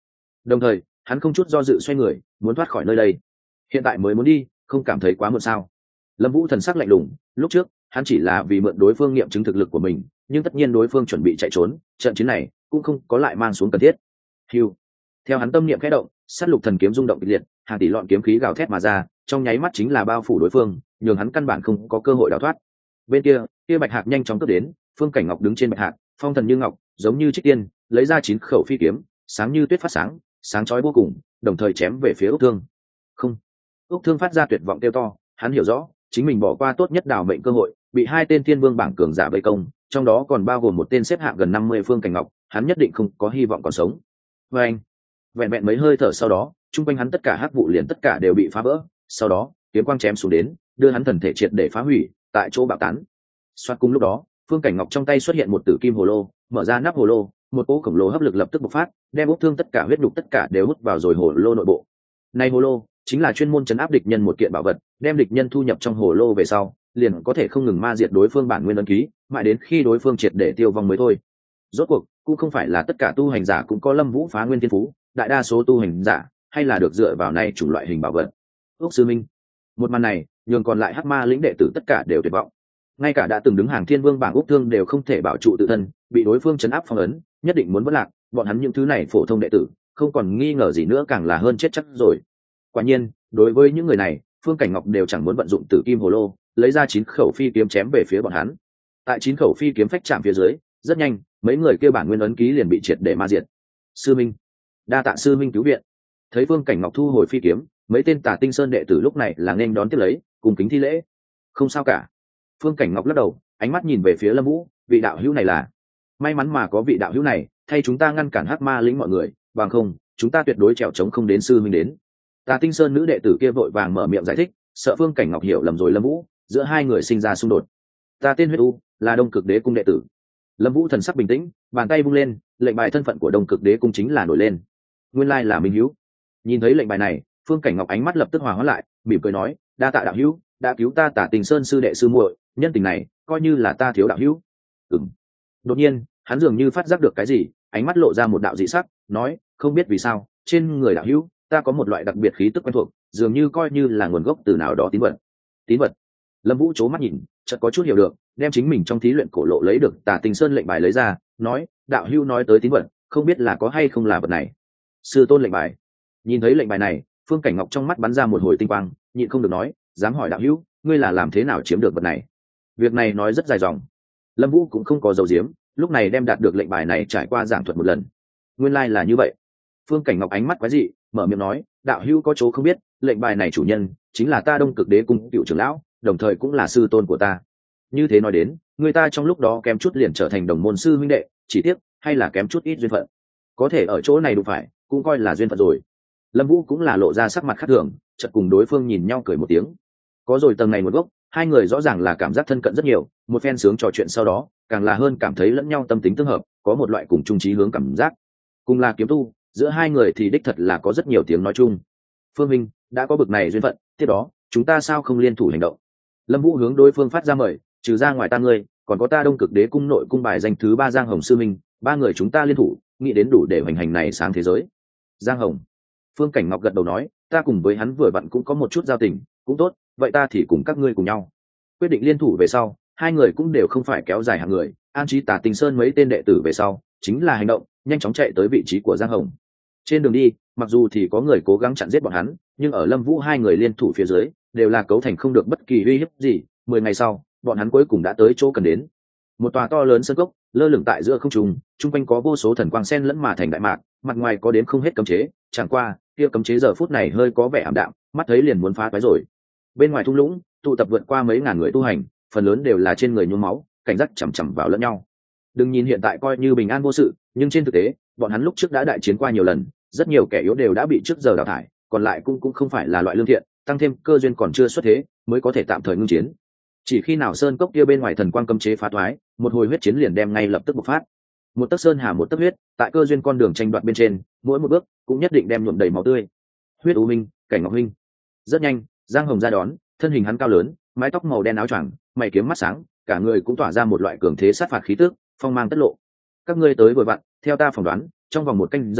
Đồng thời hắn không chút do dự xoay người muốn thoát khỏi nơi đây. Hiện tại mới muốn đi, không cảm thấy quá muộn sao? Lâm Vũ thần sắc lạnh lùng, lúc trước hắn chỉ là vì mượn đối phương nghiệm chứng thực lực của mình, nhưng tất nhiên đối phương chuẩn bị chạy trốn, trận chiến này cũng không có lại mang xuống cần thiết. Hưu. Theo hắn tâm niệm khẽ động, sát lục thần kiếm rung động kịch liệt, hàng tỷ lọn kiếm khí gào thét mà ra, trong nháy mắt chính là bao phủ đối phương, nhường hắn căn bản không có cơ hội đào thoát. Bên kia Bạch Hạc nhanh chóng cướp đến, Phương Cảnh Ngọc đứng trên Bạch Hạc, phong thần như ngọc, giống như trích tiên, lấy ra 9 khẩu phi kiếm, sáng như tuyết phát sáng, sáng chói vô cùng, đồng thời chém về phía Úc Thương. Không. Úc Thương phát ra tuyệt vọng kêu to, hắn hiểu rõ, chính mình bỏ qua tốt nhất đào mệnh cơ hội, bị 2 tên thiên vương bảng cường giả vây công, trong đó còn bao gồm một tên xếp hạng gần 50 Phương Cảnh Ngọc, hắn nhất định không có hy vọng còn sống. Và anh, vẹn vẹn mấy hơi thở sau đó, trung quanh hắn tất cả hắc vụ liền tất cả đều bị phá vỡ, sau đó, kiếm quang chém xuống đến, đưa hắn thần thể triệt để phá hủy, tại chỗ bạo tán. Soạt cùng lúc đó, Phương Cảnh Ngọc trong tay xuất hiện một tử kim hồ lô, mở ra nắp hồ lô, một cỗ khổng lồ hấp lực lập tức bộc phát, đem Úc Thương tất cả huyết nhục tất cả đều hút vào rồi hồ lô nội bộ. Này hồ lô chính là chuyên môn trấn áp địch nhân một kiện bảo vật, đem địch nhân thu nhập trong hồ lô về sau, liền có thể không ngừng ma diệt đối phương bản nguyên ấn ký, mãi đến khi đối phương triệt để tiêu vong mới thôi. Rốt cuộc, cũng không phải là tất cả tu hành giả cũng có Lâm Vũ phá nguyên thiên phú, đại đa số tu hành giả hay là được dựa vào này chủng loại hình bảo vật. Úc sư minh. Một màn này, nhường còn lại Hắc Ma lĩnh đệ tử tất cả đều tuyệt vọng. Ngay cả đã từng đứng hàng thiên vương bảng Úc Thương đều không thể bảo trụ tự thân, bị đối phương trấn áp phong ấn, nhất định muốn vỡ lạc, bọn hắn những thứ này phổ thông đệ tử, không còn nghi ngờ gì nữa, càng là hơn chết chắc rồi. Quả nhiên, đối với những người này, Phương Cảnh Ngọc đều chẳng muốn vận dụng tử kim hồ lô, lấy ra 9 khẩu phi kiếm chém về phía bọn hắn. Tại 9 khẩu phi kiếm phách chạm phía dưới, rất nhanh, mấy người kia bản nguyên ấn ký liền bị triệt để ma diệt. Sư minh, đa tạ sư minh cứu viện. Thấy Phương Cảnh Ngọc thu hồi phi kiếm, mấy tên Tà Tinh Sơn đệ tử lúc này là nên đón tiếp lấy, cùng kính thi lễ. Không sao cả. Phương Cảnh Ngọc lắc đầu, ánh mắt nhìn về phía Lâm Vũ, vị đạo hữu này là may mắn mà có vị đạo hữu này, thay chúng ta ngăn cản Hắc Ma lĩnh mọi người, bằng không, chúng ta tuyệt đối trèo chống không đến sư minh đến. Tà Tinh Sơn nữ đệ tử kia vội vàng mở miệng giải thích, sợ Phương Cảnh Ngọc hiểu lầm rồi Lâm Vũ, giữa hai người sinh ra xung đột. Ta tên Huyết U, là Đông Cực Đế cung đệ tử. Lâm Vũ thần sắc bình tĩnh, bàn tay vung lên, lệnh bài thân phận của Đông Cực Đế cung chính là nổi lên. Nguyên lai là Minh Hữu. Nhìn thấy lệnh bài này, Phương Cảnh Ngọc ánh mắt lập tức hòa hóa lại, mỉm cười nói, đa tạ đạo hữu, đã cứu ta Tà Tinh Sơn sư đệ sư muội, nhân tình này, coi như là ta thiếu đạo hữu. Ừm. Đột nhiên, hắn dường như phát giác được cái gì, ánh mắt lộ ra một đạo dị sắc, nói, không biết vì sao, trên người đạo hữu, ta có một loại đặc biệt khí tức quen thuộc, dường như coi như là nguồn gốc từ nào đó tín vật. Tín vật? Lâm Vũ chố mắt nhìn, chợt có chút hiểu được, đem chính mình trong thí luyện cổ lộ lấy được Tà Tinh Sơn lệnh bài lấy ra, nói, đạo hữu nói tới tín vật, không biết là có hay không là vật này. Sư tôn lệnh bài. Nhìn thấy lệnh bài này, Phương Cảnh Ngọc trong mắt bắn ra một hồi tinh quang, nhịn không được nói, dám hỏi đạo hữu, ngươi là làm thế nào chiếm được vật này? Việc này nói rất dài dòng. Lâm Vũ cũng không có dầu diếm, lúc này đem đạt được lệnh bài này trải qua giảng thuật một lần. Nguyên lai là như vậy. Phương Cảnh Ngọc ánh mắt quái dị, mở miệng nói, đạo hữu có chỗ không biết, lệnh bài này chủ nhân chính là ta Đông Cực Đế cung cựu trưởng lão, đồng thời cũng là sư tôn của ta. Như thế nói đến, người ta trong lúc đó kém chút liền trở thành đồng môn sư huynh đệ, chỉ tiếc hay là kém chút ít duyên phận. Có thể ở chỗ này đụng phải, cũng coi là duyên phận rồi. Lâm Vũ cũng là lộ ra sắc mặt khác thường, chợt cùng đối phương nhìn nhau cười một tiếng. Có rồi tầng này một gốc, hai người rõ ràng là cảm giác thân cận rất nhiều, một phen sướng trò chuyện sau đó, càng là hơn cảm thấy lẫn nhau tâm tính tương hợp, có một loại cùng chung chí hướng cảm giác. Cùng là kiếm tu, giữa hai người thì đích thật là có rất nhiều tiếng nói chung. Phương minh, đã có bực này duyên phận, tiếp đó, chúng ta sao không liên thủ hành động? Lâm Vũ hướng đối phương phát ra mời, trừ ra ngoài ta ngươi, còn có ta Đông Cực Đế cung nội cung bài danh thứ 3 Giang Hồng sư minh, ba người chúng ta liên thủ, nghĩ đến đủ để hoành hành này sáng thế giới. Giang Hồng. Phương Cảnh Ngọc gật đầu nói, ta cùng với hắn vừa vặn cũng có một chút giao tình, cũng tốt, vậy ta thì cùng các ngươi cùng nhau. Quyết định liên thủ về sau, hai người cũng đều không phải kéo dài hàng người, an trí Tà Tinh Sơn mấy tên đệ tử về sau, chính là hành động, nhanh chóng chạy tới vị trí của Giang Hồng. Trên đường đi, mặc dù thì có người cố gắng chặn giết bọn hắn, nhưng ở Lâm Vũ hai người liên thủ phía dưới, đều là cấu thành không được bất kỳ uy hiếp gì. 10 ngày sau, bọn hắn cuối cùng đã tới chỗ cần đến. Một tòa to lớn sơn cốc, lơ lửng tại giữa không trung, trung quanh có vô số thần quang xen lẫn mà thành đại mạc, mặt ngoài có đến không hết cấm chế, chẳng qua, kia cấm chế giờ phút này hơi có vẻ ảm đạm, mắt thấy liền muốn phá toái rồi. Bên ngoài thung lũng, tụ tập vượt qua mấy ngàn người tu hành, phần lớn đều là trên người nhuốm máu, cảnh giác chằm chằm vào lẫn nhau. Đừng nhìn hiện tại coi như bình an vô sự, nhưng trên thực tế, bọn hắn lúc trước đã đại chiến qua nhiều lần, rất nhiều kẻ yếu đều đã bị trước giờ đào thải, còn lại cũng không phải là loại lương thiện, tăng thêm cơ duyên còn chưa xuất thế, mới có thể tạm thời ngưng chiến. Chỉ khi nào sơn cốc kia bên ngoài thần quang cấm chế phá toái, một hồi huyết chiến liền đem ngay lập tức bộc phát. Một tấc sơn hà một tấc huyết, tại cơ duyên con đường tranh đoạt bên trên, mỗi một bước cũng nhất định đem nhuộm đầy máu tươi. Huyết U Minh, Cảnh Ngọc Minh. Rất nhanh, Giang Hồng ra đón, thân hình hắn cao lớn, mái tóc màu đen áo choàng, mày kiếm mắt sáng, cả người cũng tỏa ra một loại cường thế sát phạt khí tức, phong mang tất lộ. Các ngươi tới vừa vặn, theo ta phỏng đoán, trong vòng 1 canh giờ,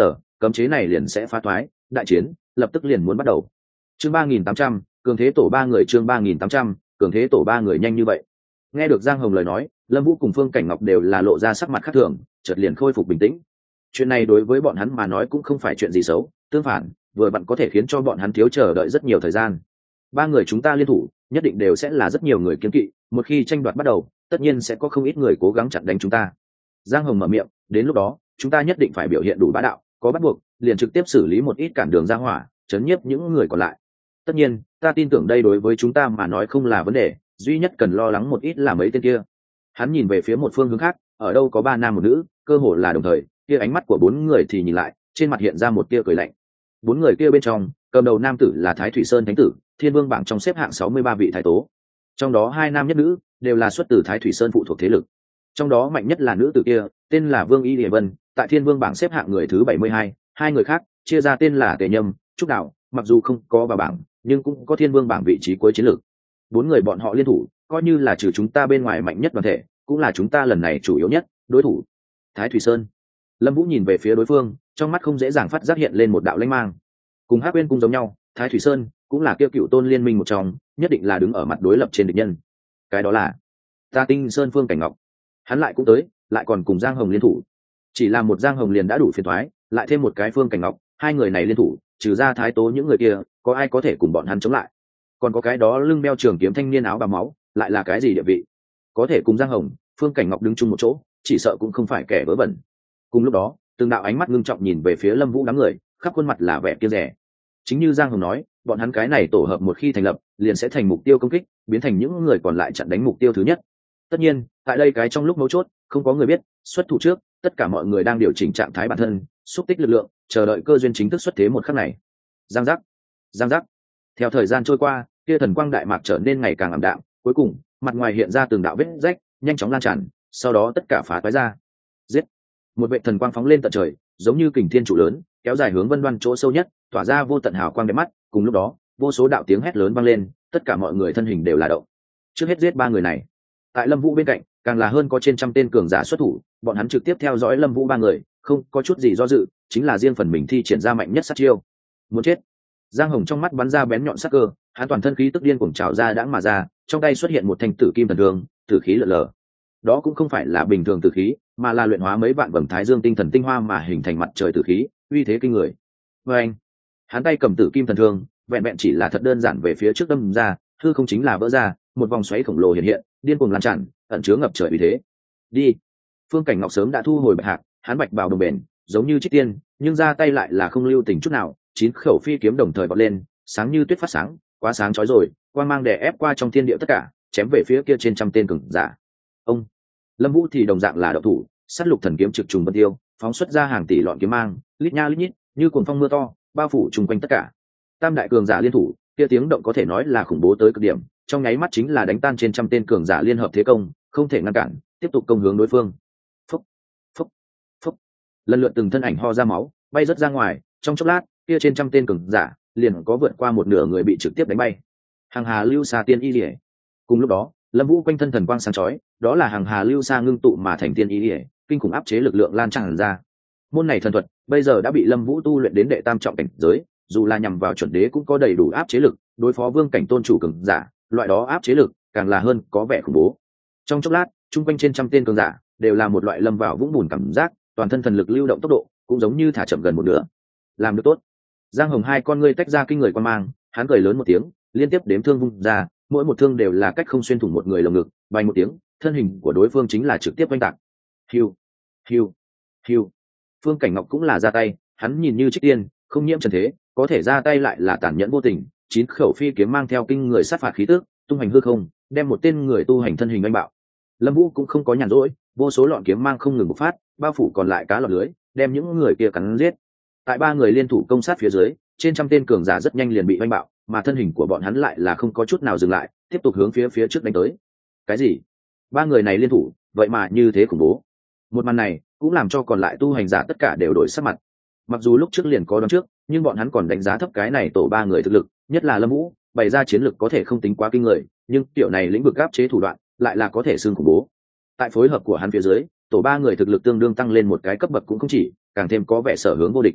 cấm chế này liền sẽ phá thoái, đại chiến lập tức liền muốn bắt đầu. Chương 3800, cường thế tổ ba người. Chương 3800, cường thế tổ ba người. Nhanh như vậy? Nghe được Giang Hồng lời nói, Lâm Vũ cùng Phương Cảnh Ngọc đều là lộ ra sắc mặt khác thường, chợt liền khôi phục bình tĩnh. Chuyện này đối với bọn hắn mà nói cũng không phải chuyện gì xấu, tương phản, vừa vặn có thể khiến cho bọn hắn thiếu chờ đợi rất nhiều thời gian. Ba người chúng ta liên thủ, nhất định đều sẽ là rất nhiều người kiêng kỵ, một khi tranh đoạt bắt đầu, tất nhiên sẽ có không ít người cố gắng chặn đánh chúng ta. Giang Hồng mở miệng, đến lúc đó, chúng ta nhất định phải biểu hiện đủ bá đạo, có bắt buộc, liền trực tiếp xử lý một ít cản đường ra hỏa, chấn nhiếp những người còn lại. Tất nhiên, ta tin tưởng đây đối với chúng ta mà nói không là vấn đề, duy nhất cần lo lắng một ít là mấy tên kia. Hắn nhìn về phía một phương hướng khác, ở đâu có ba nam một nữ, cơ hồ là đồng thời, kia ánh mắt của bốn người thì nhìn lại, trên mặt hiện ra một tia cười lạnh. Bốn người kia bên trong, cầm đầu nam tử là Thái Thủy Sơn Thánh tử, Thiên Vương bảng trong xếp hạng 63 vị thái tố. Trong đó hai nam nhất nữ đều là xuất từ Thái Thủy Sơn phụ thuộc thế lực. Trong đó mạnh nhất là nữ tử kia, tên là Vương Y Lệ Vân, tại Thiên Vương bảng xếp hạng người thứ 72, hai người khác chia ra tên là Tề Nhâm, Trúc Đạo, mặc dù không có vào bảng, nhưng cũng có Thiên Vương bảng vị trí cuối chiến lược. Bốn người bọn họ liên thủ, coi như là trừ chúng ta bên ngoài mạnh nhất đoàn thể, cũng là chúng ta lần này chủ yếu nhất đối thủ. Thái Thủy Sơn. Lâm Vũ nhìn về phía đối phương, trong mắt không dễ dàng phát giác hiện lên một đạo lãnh mang. Cùng Hắc Uyên cung giống nhau, Thái Thủy Sơn cũng là kêu cựu tôn liên minh một trong, nhất định là đứng ở mặt đối lập trên địch nhân. Cái đó là Ta Tinh Sơn Phương Cảnh Ngọc. Hắn lại cũng tới, lại còn cùng Giang Hồng liên thủ. Chỉ là một Giang Hồng liền đã đủ phiền toái, lại thêm một cái Phương Cảnh Ngọc, hai người này liên thủ, trừ ra thái tố những người kia, có ai có thể cùng bọn hắn chống lại? Còn có cái đó lưng đeo trường kiếm thanh niên áo bào máu, lại là cái gì địa vị? Có thể cùng Giang Hồng, Phương Cảnh Ngọc đứng chung một chỗ, chỉ sợ cũng không phải kẻ vớ vẩn. Cùng lúc đó, từng đạo ánh mắt ngưng trọng nhìn về phía Lâm Vũ đám người, khắp khuôn mặt là vẻ kiêng dè. Chính như Giang Hồng nói, bọn hắn cái này tổ hợp một khi thành lập, liền sẽ thành mục tiêu công kích, biến thành những người còn lại chặn đánh mục tiêu thứ nhất. Tất nhiên, tại đây cái trong lúc mấu chốt, không có người biết, xuất thủ trước, tất cả mọi người đang điều chỉnh trạng thái bản thân, xúc tích lực lượng, chờ đợi cơ duyên chính thức xuất thế một khắc này. Giang giác, giang giác. Theo thời gian trôi qua, kia thần quang đại mạc trở nên ngày càng ảm đạm, cuối cùng, mặt ngoài hiện ra từng đạo vết rách, nhanh chóng lan tràn, sau đó tất cả phá toái ra. Giết! Một vệ thần quang phóng lên tận trời, giống như kình thiên trụ lớn, kéo dài hướng Vân Đoan chỗ sâu nhất, tỏa ra vô tận hào quang đẹp mắt. Cùng lúc đó, vô số đạo tiếng hét lớn vang lên, tất cả mọi người thân hình đều là động. Trước hết giết ba người này. Tại Lâm Vũ bên cạnh, càng là hơn có trên trăm tên cường giả xuất thủ, bọn hắn trực tiếp theo dõi Lâm Vũ ba người, không có chút gì do dự, chính là riêng phần mình thi triển ra mạnh nhất sát chiêu. Muốn chết! Giang Hồng trong mắt bắn ra bén nhọn sắc cơ, hắn toàn thân khí tức điên cuồng trào ra đãng mà ra, trong tay xuất hiện một thanh tử kim thần thương, tử khí lở lờ. Đó cũng không phải là bình thường tử khí, mà là luyện hóa mấy vạn vầng thái dương tinh thần tinh hoa mà hình thành mặt trời tử khí, uy thế kinh người. Và anh, hắn tay cầm tử kim thần thương, vẹn vẹn chỉ là thật đơn giản về phía trước đâm ra, hư không chính là vỡ ra, một vòng xoáy khổng lồ hiện hiện, điên cuồng lan tràn, ẩn chứa ngập trời uy thế. Đi! Phương Cảnh Ngọc sớm đã thu hồi bạch hạc, hắn bạch bào đồng bền, giống như trích tiên, nhưng ra tay lại là không lưu tình chút nào, 9 khẩu phi kiếm đồng thời bật lên, sáng như tuyết phát sáng, quá sáng chói rồi, quang mang đè ép qua trong thiên địa tất cả, chém về phía kia trên trăm tên cường giả. Ông Lâm Vũ thì đồng dạng là đạo thủ, sát lục thần kiếm trực trùng vân tiêu, phóng xuất ra hàng tỷ lọn kiếm mang, lít nha lít nhít, như cuồng phong mưa to, bao phủ trùng quanh tất cả. Tam đại cường giả liên thủ, kia tiếng động có thể nói là khủng bố tới cực điểm, trong nháy mắt chính là đánh tan trên trăm tên cường giả liên hợp thế công, không thể ngăn cản, tiếp tục công hướng đối phương. Phốc, phốc, phốc. Lần lượt từng thân ảnh ho ra máu, bay rất ra ngoài, trong chốc lát, kia trên trăm tên cường giả, liền có vượt qua một nửa người bị trực tiếp đánh bay. Hàng Hà Lưu Sa Tiên Y Liễu. Cùng lúc đó, Lâm Vũ quanh thân thần quang sáng chói, đó là Hàng Hà Lưu Sa ngưng tụ mà thành Tiên Y Liễu, kinh khủng áp chế lực lượng lan tràn ra. Môn này thần thuật, bây giờ đã bị Lâm Vũ tu luyện đến đệ tam trọng cảnh giới, dù là nhằm vào chuẩn đế cũng có đầy đủ áp chế lực, đối phó vương cảnh tôn chủ cường giả, loại đó áp chế lực càng là hơn có vẻ khủng bố. Trong chốc lát, trung quanh trên trăm tên cường giả đều là một loại lâm vào vũng bùn cảm giác, toàn thân thần lực lưu động tốc độ cũng giống như thả chậm gần một nửa. Làm được tốt. Giang Hồng hai con ngươi tách ra kinh người quan mang, hắn cười lớn một tiếng, liên tiếp đếm thương vung ra, mỗi một thương đều là cách không xuyên thủng một người lồng ngực, vang một tiếng, thân hình của đối phương chính là trực tiếp oanh tạc. Hiu, hiu, hiu. Phương Cảnh Ngọc cũng là ra tay, hắn nhìn như trích tiên, không nhiễm trần thế, có thể ra tay lại là tàn nhẫn vô tình, 9 khẩu phi kiếm mang theo kinh người sát phạt khí tức, tung hành hư không, đem một tên người tu hành thân hình oanh bạo. Lâm Vũ cũng không có nhàn rỗi, vô số lọn kiếm mang không ngừng bộc phát, bao phủ còn lại cá lọt lưới, đem những người kia cắn giết. Tại ba người liên thủ công sát phía dưới, trên trăm tên cường giả rất nhanh liền bị oanh bạo, mà thân hình của bọn hắn lại là không có chút nào dừng lại, tiếp tục hướng phía trước đánh tới. Cái gì? Ba người này liên thủ, vậy mà như thế khủng bố. Một màn này cũng làm cho còn lại tu hành giả tất cả đều đổi sắc mặt. Mặc dù lúc trước liền có đoán trước, nhưng bọn hắn còn đánh giá thấp cái này tổ ba người thực lực, nhất là Lâm Vũ, bày ra chiến lực có thể không tính quá kinh người, nhưng tiểu này lĩnh vực áp chế thủ đoạn lại là có thể xương khủng bố. Tại phối hợp của hắn phía dưới, tổ ba người thực lực tương đương tăng lên một cái cấp bậc cũng không chỉ, càng thêm có vẻ sở hướng vô địch.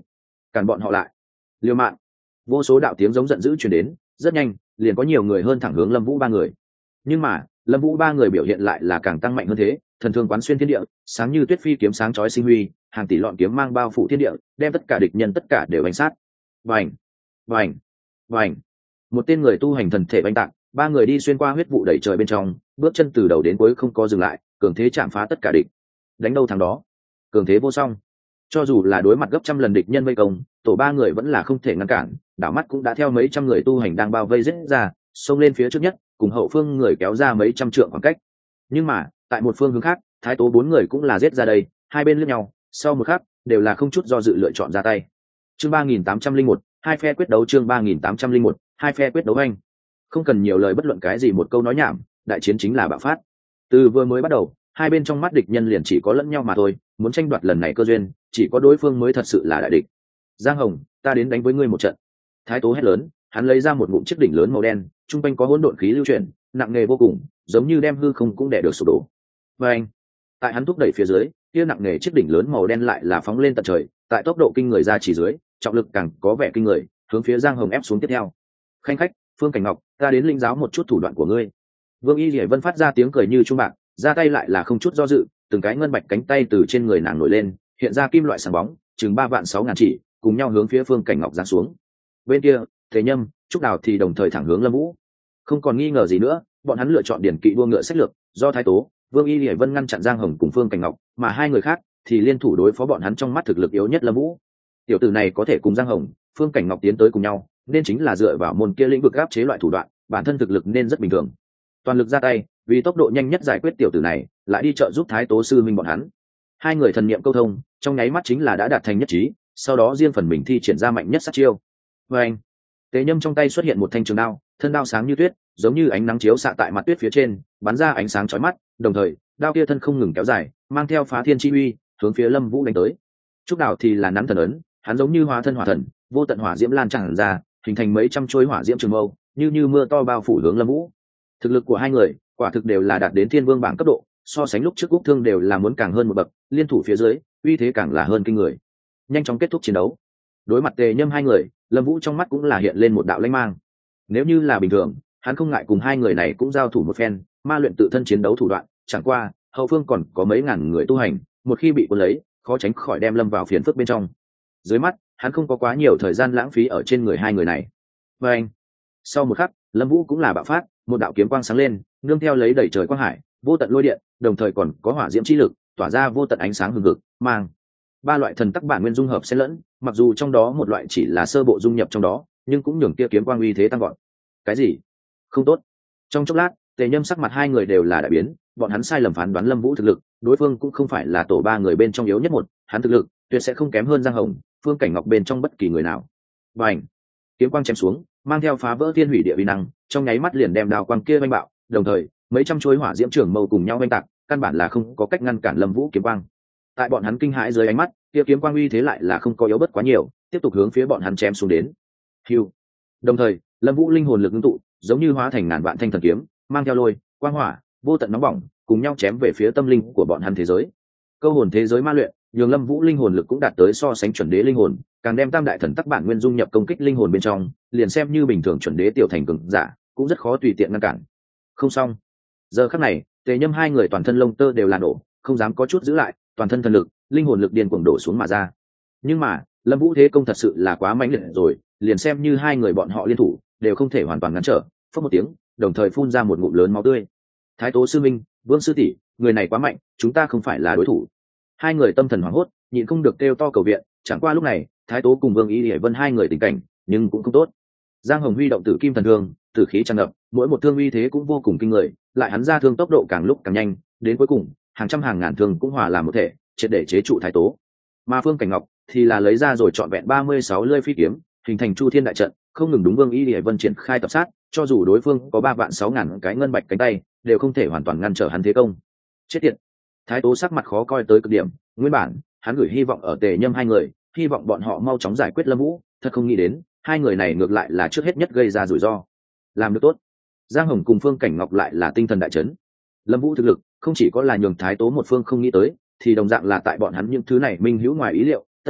cản bọn họ lại, liều mạng. Vô số đạo tiếng giống giận dữ truyền đến, rất nhanh liền có nhiều người hơn thẳng hướng Lâm Vũ ba người. Nhưng mà Lâm Vũ ba người biểu hiện lại là càng tăng mạnh hơn thế, thần thương quán xuyên thiên địa, sáng như tuyết phi kiếm sáng chói sinh huy, hàng tỷ lọn kiếm mang bao phủ thiên địa, đem tất cả địch nhân tất cả đều đánh sát. Vành, vành, vành. Một tên người tu hành thần thể oanh tạc, ba người đi xuyên qua huyết vụ đầy trời bên trong, bước chân từ đầu đến cuối không có dừng lại, cường thế chạm phá tất cả địch. Đánh đâu thắng đó, cường thế vô song. Cho dù là đối mặt gấp trăm lần địch nhân vây công, tổ ba người vẫn là không thể ngăn cản, đảo mắt cũng đã theo mấy trăm người tu hành đang bao vây giết ra, xông lên phía trước nhất, cùng hậu phương người kéo ra mấy trăm trượng khoảng cách. Nhưng mà tại một phương hướng khác, thái tố bốn người cũng là giết ra đây, hai bên liếc nhau, sau một khắc đều là không chút do dự lựa chọn ra tay. Chương 3801, hai phe quyết đấu. Chương 3801, hai phe quyết đấu. Anh không cần nhiều lời bất luận cái gì, một câu nói nhảm, đại chiến chính là bạo phát. Từ vừa mới bắt đầu, hai bên trong mắt địch nhân liền chỉ có lẫn nhau mà thôi, muốn tranh đoạt lần này cơ duyên, chỉ có đối phương mới thật sự là đại địch. Giang Hồng, ta đến đánh với ngươi một trận. Thái tố hét lớn, hắn lấy ra một ngụm chiếc đỉnh lớn màu đen, trung quanh có hỗn độn khí lưu chuyển, nặng nề vô cùng, giống như đem hư không cũng đè được sụp đổ. Và anh, tại hắn thúc đẩy phía dưới, kia nặng nề chiếc đỉnh lớn màu đen lại là phóng lên tận trời, tại tốc độ kinh người ra chỉ dưới, trọng lực càng có vẻ kinh người, hướng phía Giang Hồng ép xuống tiếp theo. Khanh khách, Phương Cảnh Ngọc, ta đến linh giáo một chút thủ đoạn của ngươi. Vương Y Liễu Vân phát ra tiếng cười như trung bạc, ra tay lại là không chút do dự, từng cái ngân bạch cánh tay từ trên người nàng nổi lên, hiện ra kim loại sáng bóng, chừng 3.600.000 chỉ, cùng nhau hướng phía Phương Cảnh Ngọc giáng xuống. Bên kia, Thế Nhâm, Trúc Đào thì đồng thời thẳng hướng Lâm Vũ. Không còn nghi ngờ gì nữa, bọn hắn lựa chọn điển kỵ đua ngựa sách lược, do Thái Tố, Vương Y Liễu Vân ngăn chặn Giang Hồng cùng Phương Cảnh Ngọc, mà hai người khác thì liên thủ đối phó bọn hắn trong mắt thực lực yếu nhất Lâm Vũ. Tiểu tử này có thể cùng Giang Hồng, Phương Cảnh Ngọc tiến tới cùng nhau, nên chính là dựa vào môn kia lĩnh vực áp chế loại thủ đoạn, bản thân thực lực nên rất bình thường. Toàn lực ra tay, vì tốc độ nhanh nhất giải quyết tiểu tử này, lại đi trợ giúp Thái Tố sư minh bọn hắn. Hai người thần niệm câu thông, trong nháy mắt chính là đã đạt thành nhất trí, sau đó riêng phần mình thi triển ra mạnh nhất sát chiêu. Và anh, Tế Nhâm trong tay xuất hiện một thanh trường đao, thân đao sáng như tuyết, giống như ánh nắng chiếu xạ tại mặt tuyết phía trên, bắn ra ánh sáng chói mắt, đồng thời, đao kia thân không ngừng kéo dài, mang theo phá thiên chi uy, hướng phía Lâm Vũ đánh tới. Trúc Đào thì là nắn thần ấn, hắn giống như hóa thân hỏa thần, vô tận hỏa diễm lan tràn ra, hình thành mấy trăm chuôi hỏa diễm trường mâu, như mưa to bao phủ hướng Lâm Vũ. Thực lực của hai người, quả thực đều là đạt đến thiên vương bảng cấp độ, so sánh lúc trước Úc Thương đều là muốn càng hơn một bậc, liên thủ phía dưới, uy thế càng là hơn kinh người. Nhanh chóng kết thúc chiến đấu. Đối mặt Tề Nhâm hai người, Lâm Vũ trong mắt cũng là hiện lên một đạo lãnh mang. Nếu như là bình thường, hắn không ngại cùng hai người này cũng giao thủ một phen, ma luyện tự thân chiến đấu thủ đoạn, chẳng qua, hậu phương còn có mấy ngàn người tu hành, một khi bị cuốn lấy, khó tránh khỏi đem lâm vào phiền phức bên trong. Dưới mắt, hắn không có quá nhiều thời gian lãng phí ở trên người hai người này. Và anh, sau một khắc, Lâm Vũ cũng là bạo phát, một đạo kiếm quang sáng lên, nương theo lấy đẩy trời quang hải, vô tận lôi điện, đồng thời còn có hỏa diễm chi lực, tỏa ra vô tận ánh sáng hừng hực, mang ba loại thần tắc bản nguyên dung hợp xen lẫn, mặc dù trong đó một loại chỉ là sơ bộ dung nhập trong đó, nhưng cũng nhường kia kiếm quang uy thế tăng gọn. Cái gì? Không tốt. Trong chốc lát, Tề Nhâm sắc mặt hai người đều là đại biến, bọn hắn sai lầm phán đoán Lâm Vũ thực lực, đối phương cũng không phải là tổ ba người bên trong yếu nhất một, hắn thực lực tuyệt sẽ không kém hơn Giang Hồng, Phương Cảnh Ngọc bên trong bất kỳ người nào. Bành! Kiếm quang chém xuống, mang theo phá vỡ thiên hủy địa uy năng, trong nháy mắt liền đem đao quang kia vênh bạo, đồng thời, mấy trăm chuôi hỏa diễm trường mâu cùng nhau vênh tạc, căn bản là không có cách ngăn cản Lâm Vũ kiếm quang. Tại bọn hắn kinh hãi dưới ánh mắt, kia kiếm quang uy thế lại là không có yếu bất quá nhiều, tiếp tục hướng phía bọn hắn chém xuống đến. Hưu. Đồng thời, Lâm Vũ linh hồn lực ngưng tụ, giống như hóa thành ngàn vạn thanh thần kiếm, mang theo lôi, quang hỏa, vô tận nóng bỏng, cùng nhau chém về phía tâm linh của bọn hắn thế giới. Câu hồn thế giới ma luyện, nhường Lâm Vũ linh hồn lực cũng đạt tới so sánh chuẩn đế linh hồn, càng đem tam đại thần tắc bản nguyên dung nhập công kích linh hồn bên trong, liền xem như bình thường chuẩn đế tiểu thành cường giả, cũng rất khó tùy tiện ngăn cản. Không xong. Giờ khắc này, Tề Nhâm hai người toàn thân lông tơ đều là nổ, không dám có chút giữ lại, toàn thân thần lực, linh hồn lực điên cuồng đổ xuống mà ra. Nhưng mà, Lâm Vũ thế công thật sự là quá mãnh liệt rồi, liền xem như hai người bọn họ liên thủ, đều không thể hoàn toàn ngăn trở. Phất một tiếng, đồng thời phun ra một ngụm lớn máu tươi. Thái Tố sư minh, Vương sư tỷ, người này quá mạnh, chúng ta không phải là đối thủ. Hai người tâm thần hoảng hốt, nhịn không được kêu to cầu viện. Chẳng qua lúc này, Thái Tố cùng Vương Y Liễu Vân hai người tình cảnh, nhưng cũng không tốt. Giang Hồng huy động tử kim thần thương, tử khí tràn ngập, mỗi một thương uy thế cũng vô cùng kinh người, lại hắn ra thương tốc độ càng lúc càng nhanh, đến cuối cùng, hàng trăm hàng ngàn thương cũng hòa làm một thể, triệt để chế trụ Thái Tố. Mà Phương Cảnh Ngọc thì là lấy ra rồi trọn vẹn 36 lưỡi phi kiếm, hình thành Chu Thiên đại trận, không ngừng đúng Vương Y Liễu Vân triển khai tập sát, cho dù đối phương có 3.600.000 cái ngân bạch cánh tay, đều không thể hoàn toàn ngăn trở hắn thế công. Chết tiệt! Thái Tố sắc mặt khó coi tới cực điểm, nguyên bản hắn gửi hy vọng ở Tề Nhâm hai người, hy vọng bọn họ mau chóng giải quyết Lâm Vũ, thật không nghĩ đến, hai người này ngược lại là trước hết nhất gây ra rủi ro. Làm được tốt. Giang Hồng cùng Phương Cảnh Ngọc lại là tinh thần đại chấn. Lâm Vũ thực lực không chỉ có là nhường Thái Tố một phương không nghĩ tới, thì đồng dạng là tại bọn hắn những thứ này minh hữu ngoài ý liệu, tất nhiên,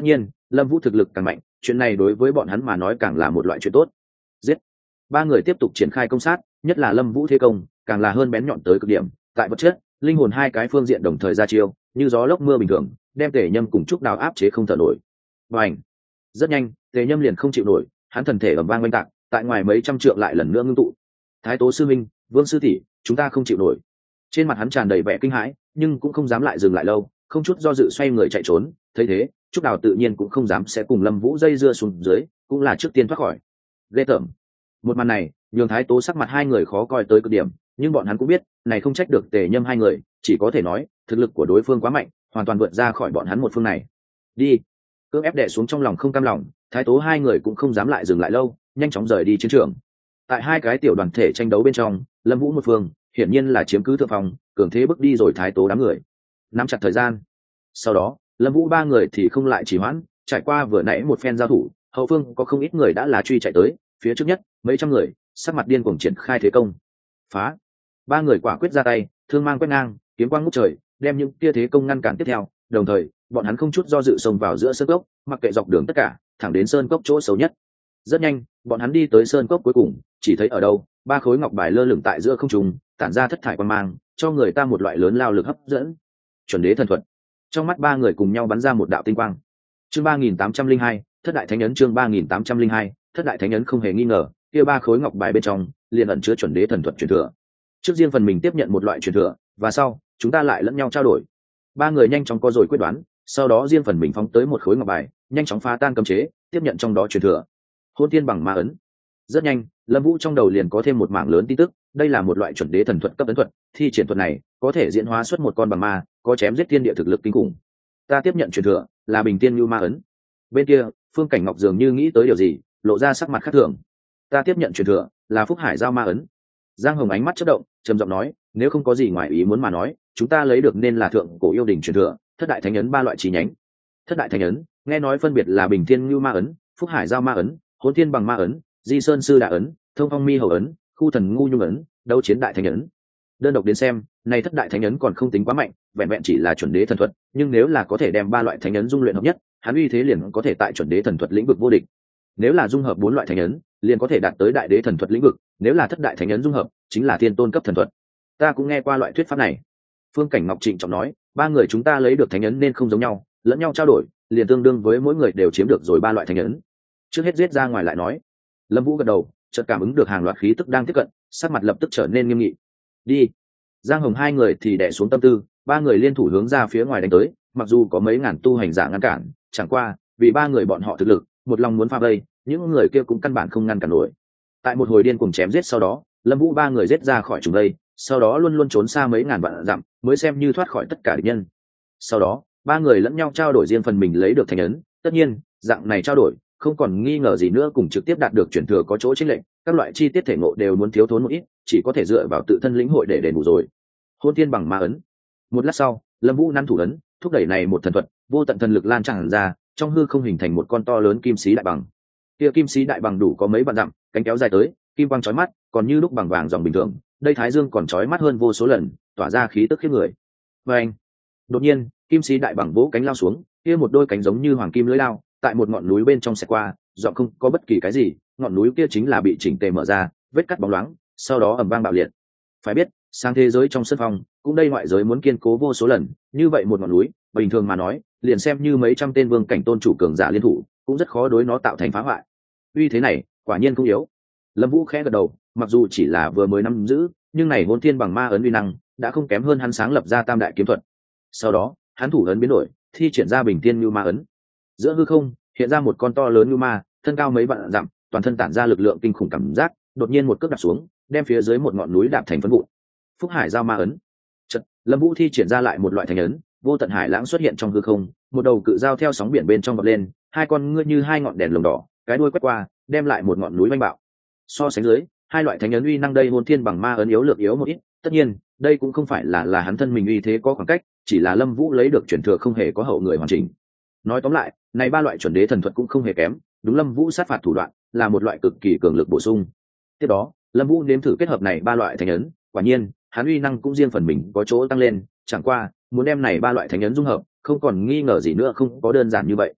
Lâm Vũ thực lực càng mạnh, chuyện này đối với bọn hắn mà nói càng là một loại chuyện tốt. Giết. Ba người tiếp tục triển khai công sát, nhất là Lâm Vũ thế công càng là hơn bén nhọn tới cực điểm, tại vật chất linh hồn hai cái phương diện đồng thời ra chiêu, như gió lốc mưa bình thường đem Tề Nhâm cùng Trúc Đào áp chế không thở nổi. Bành. Rất nhanh Tề Nhâm liền không chịu nổi, hắn thần thể ầm vang oanh tạc, tại ngoài mấy trăm trượng lại lần nữa ngưng tụ. Thái Tố sư minh, Vương sư tỷ, chúng ta không chịu nổi. Trên mặt hắn tràn đầy vẻ kinh hãi, nhưng cũng không dám lại dừng lại lâu, không chút do dự xoay người chạy trốn. Thấy thế, Trúc Đào tự nhiên cũng không dám sẽ cùng Lâm Vũ dây dưa xuống dưới, cũng là trước tiên thoát khỏi. Ghê tởm. Một màn này nhường Thái Tố sắc mặt hai người khó coi tới cực điểm, nhưng bọn hắn cũng biết này không trách được Tề Nhâm hai người, chỉ có thể nói thực lực của đối phương quá mạnh, hoàn toàn vượt ra khỏi bọn hắn một phương này. Đi. Cưỡng ép đè xuống trong lòng không cam lòng, Thái Tố hai người cũng không dám lại dừng lại lâu, nhanh chóng rời đi chiến trường. Tại hai cái tiểu đoàn thể tranh đấu bên trong, Lâm Vũ một phương hiển nhiên là chiếm cứ thượng phòng, cường thế bước đi rồi Thái Tố đám người nắm chặt thời gian. Sau đó Lâm Vũ ba người thì không lại trì hoãn, trải qua vừa nãy một phen giao thủ, hậu phương có không ít người đã là truy chạy tới, phía trước nhất mấy trăm người sắc mặt điên cuồng triển khai thế công. Phá. Ba người quả quyết ra tay, thương mang quét ngang, kiếm quang ngút trời, đem những tia thế công ngăn cản tiếp theo. Đồng thời bọn hắn không chút do dự xông vào giữa sơn cốc, mặc kệ dọc đường tất cả, thẳng đến sơn cốc chỗ xấu nhất. Rất nhanh bọn hắn đi tới sơn cốc cuối cùng, chỉ thấy ở đâu ba khối ngọc bài lơ lửng tại giữa không trung, tản ra thất thải quang mang, cho người ta một loại lớn lao lực hấp dẫn. Chuẩn đế thần thuật. Trong mắt ba người cùng nhau bắn ra một đạo tinh quang. Chương 3802, thất đại thánh ấn. Chương 3802, thất đại thánh ấn. Không hề nghi ngờ, kia ba khối ngọc bài bên trong liền ẩn chứa chuẩn đế thần thuật truyền thừa. Trước riêng phần mình tiếp nhận một loại truyền thừa, và sau chúng ta lại lẫn nhau trao đổi. Ba người nhanh chóng có rồi quyết đoán, sau đó riêng phần mình phóng tới một khối ngọc bài, nhanh chóng phá tan cấm chế, tiếp nhận trong đó truyền thừa. Hôn tiên bằng ma ấn. Rất nhanh Lâm Vũ trong đầu liền có thêm một mảng lớn tin tức. Đây là một loại chuẩn đế thần thuật cấp ấn thuật, thi triển thuật này có thể diễn hóa xuất một con bằng ma, có chém giết thiên địa thực lực kinh khủng. Ta tiếp nhận truyền thừa là Bình Tiên Nhu Ma ấn. Bên kia Phương Cảnh Ngọc dường như nghĩ tới điều gì, lộ ra sắc mặt khác thường. Ta tiếp nhận truyền thừa là Phúc Hải Giao Ma ấn. Giang Hồng ánh mắt chớp động, trầm giọng nói, nếu không có gì ngoài ý muốn mà nói, chúng ta lấy được nên là thượng cổ yêu đình truyền thừa, thất đại thánh ấn ba loại chi nhánh. Thất đại thánh ấn nghe nói phân biệt là Bình Thiên Nhu Ma ấn, Phúc Hải Giao Ma ấn, Hỗn Thiên Bằng Ma ấn, Di Sơn Sư Đà ấn, Thông Phong Mi Hầu ấn, Khu Thần Ngu Nhung ấn, Đấu Chiến Đại Thánh ấn. Đơn độc đến xem, này thất đại thánh ấn còn không tính quá mạnh, vẹn vẹn chỉ là chuẩn đế thần thuật, nhưng nếu là có thể đem ba loại thánh ấn dung luyện hợp nhất, hắn uy thế liền có thể tại chuẩn đế thần thuật lĩnh vực vô địch. Nếu là dung hợp bốn loại thánh ấn, liền có thể đạt tới đại đế thần thuật lĩnh vực, nếu là thất đại thánh ấn dung hợp, chính là thiên tôn cấp thần thuật. Ta cũng nghe qua loại thuyết pháp này. Phương Cảnh Ngọc trịnh trọng nói, ba người chúng ta lấy được thánh ấn nên không giống nhau, lẫn nhau trao đổi, liền tương đương với mỗi người đều chiếm được rồi ba loại thánh ấn. Trước hết giết ra ngoài lại nói. Lâm Vũ gật đầu, chợt cảm ứng được hàng loạt khí tức đang tiếp cận, sắc mặt lập tức trở nên nghiêm nghị. Đi. Giang Hồng hai người thì đè xuống tâm tư, ba người liên thủ hướng ra phía ngoài đánh tới, mặc dù có mấy ngàn tu hành giả ngăn cản, chẳng qua vì ba người bọn họ thực lực, một lòng muốn phá vây, những người kia cũng căn bản không ngăn cản nổi. Tại một hồi điên cuồng chém giết sau đó, Lâm Vũ ba người giết ra khỏi trùng vây, sau đó luôn luôn trốn xa mấy ngàn vạn dặm, mới xem như thoát khỏi tất cả địch nhân. Sau đó ba người lẫn nhau trao đổi riêng phần mình lấy được thánh ấn, tất nhiên dạng này trao đổi không còn nghi ngờ gì nữa cùng trực tiếp đạt được chuyển thừa có chỗ chênh lệch, các loại chi tiết thể ngộ đều muốn thiếu thốn một ít, chỉ có thể dựa vào tự thân lĩnh hội để đền bù rồi. Hôn Thiên Bằng Ma ấn. Một lát sau, Lâm Vũ nắn thủ ấn, thúc đẩy này một thần thuật, vô tận thần lực lan tràn ra, trong hư không hình thành một con to lớn kim sĩ đại bằng. Kia kim sĩ đại bằng đủ có mấy vạn dặm, cánh kéo dài tới, kim quang chói mắt, còn như lúc bằng vàng dòng bình thường, đây thái dương còn chói mắt hơn vô số lần, tỏa ra khí tức khiếp người. Oeng! Đột nhiên, kim sĩ đại bằng vỗ cánh lao xuống, kia một đôi cánh giống như hoàng kim lưỡi lao, tại một ngọn núi bên trong xẹt qua, dọn không có bất kỳ cái gì, ngọn núi kia chính là bị chỉnh tề mở ra, vết cắt bóng loáng, sau đó ầm vang bạo liệt. Phải biết, sang thế giới trong sân phong, cũng đây ngoại giới muốn kiên cố vô số lần, như vậy một ngọn núi, bình thường mà nói, liền xem như mấy trăm tên vương cảnh tôn chủ cường giả liên thủ, cũng rất khó đối nó tạo thành phá hoại. Uy thế này, quả nhiên không yếu. Lâm Vũ khẽ gật đầu, mặc dù chỉ là vừa mới nắm giữ, nhưng này Hôn Thiên Bằng Ma ấn uy năng, đã không kém hơn hắn sáng lập ra Tam đại kiếm thuật. Sau đó, hắn thủ ấn biến đổi, thi triển ra Bình Thiên Nhu Ma ấn. Giữa hư không, hiện ra một con to lớn như ma, thân cao mấy vạn dặm, toàn thân tản ra lực lượng kinh khủng cảm giác, đột nhiên một cước đạp xuống, đem phía dưới một ngọn núi đạp thành phấn vụn. Phúc Hải Giao Ma ấn. Chợt, Lâm Vũ thi triển ra lại một loại thánh ấn, vô tận hải lãng xuất hiện trong hư không, một đầu cự dao theo sóng biển bên trong vọt lên, hai con ngươi như hai ngọn đèn lồng đỏ, cái đuôi quét qua, đem lại một ngọn núi vanh bạo. So sánh dưới, hai loại thánh ấn uy năng đây Hôn Thiên Bằng Ma ấn yếu lược yếu một ít, tất nhiên, đây cũng không phải là hắn thân mình uy thế có khoảng cách, chỉ là Lâm Vũ lấy được truyền thừa không hề có hậu người hoàn chỉnh. Nói tóm lại, này ba loại chuẩn đế thần thuật cũng không hề kém, đúng Lâm Vũ sát phạt thủ đoạn, là một loại cực kỳ cường lực bổ sung. Tiếp đó, Lâm Vũ nếm thử kết hợp này ba loại thánh ấn, quả nhiên, hắn uy năng cũng riêng phần mình có chỗ tăng lên, chẳng qua, muốn đem này ba loại thánh ấn dung hợp, không còn nghi ngờ gì nữa không có đơn giản như vậy.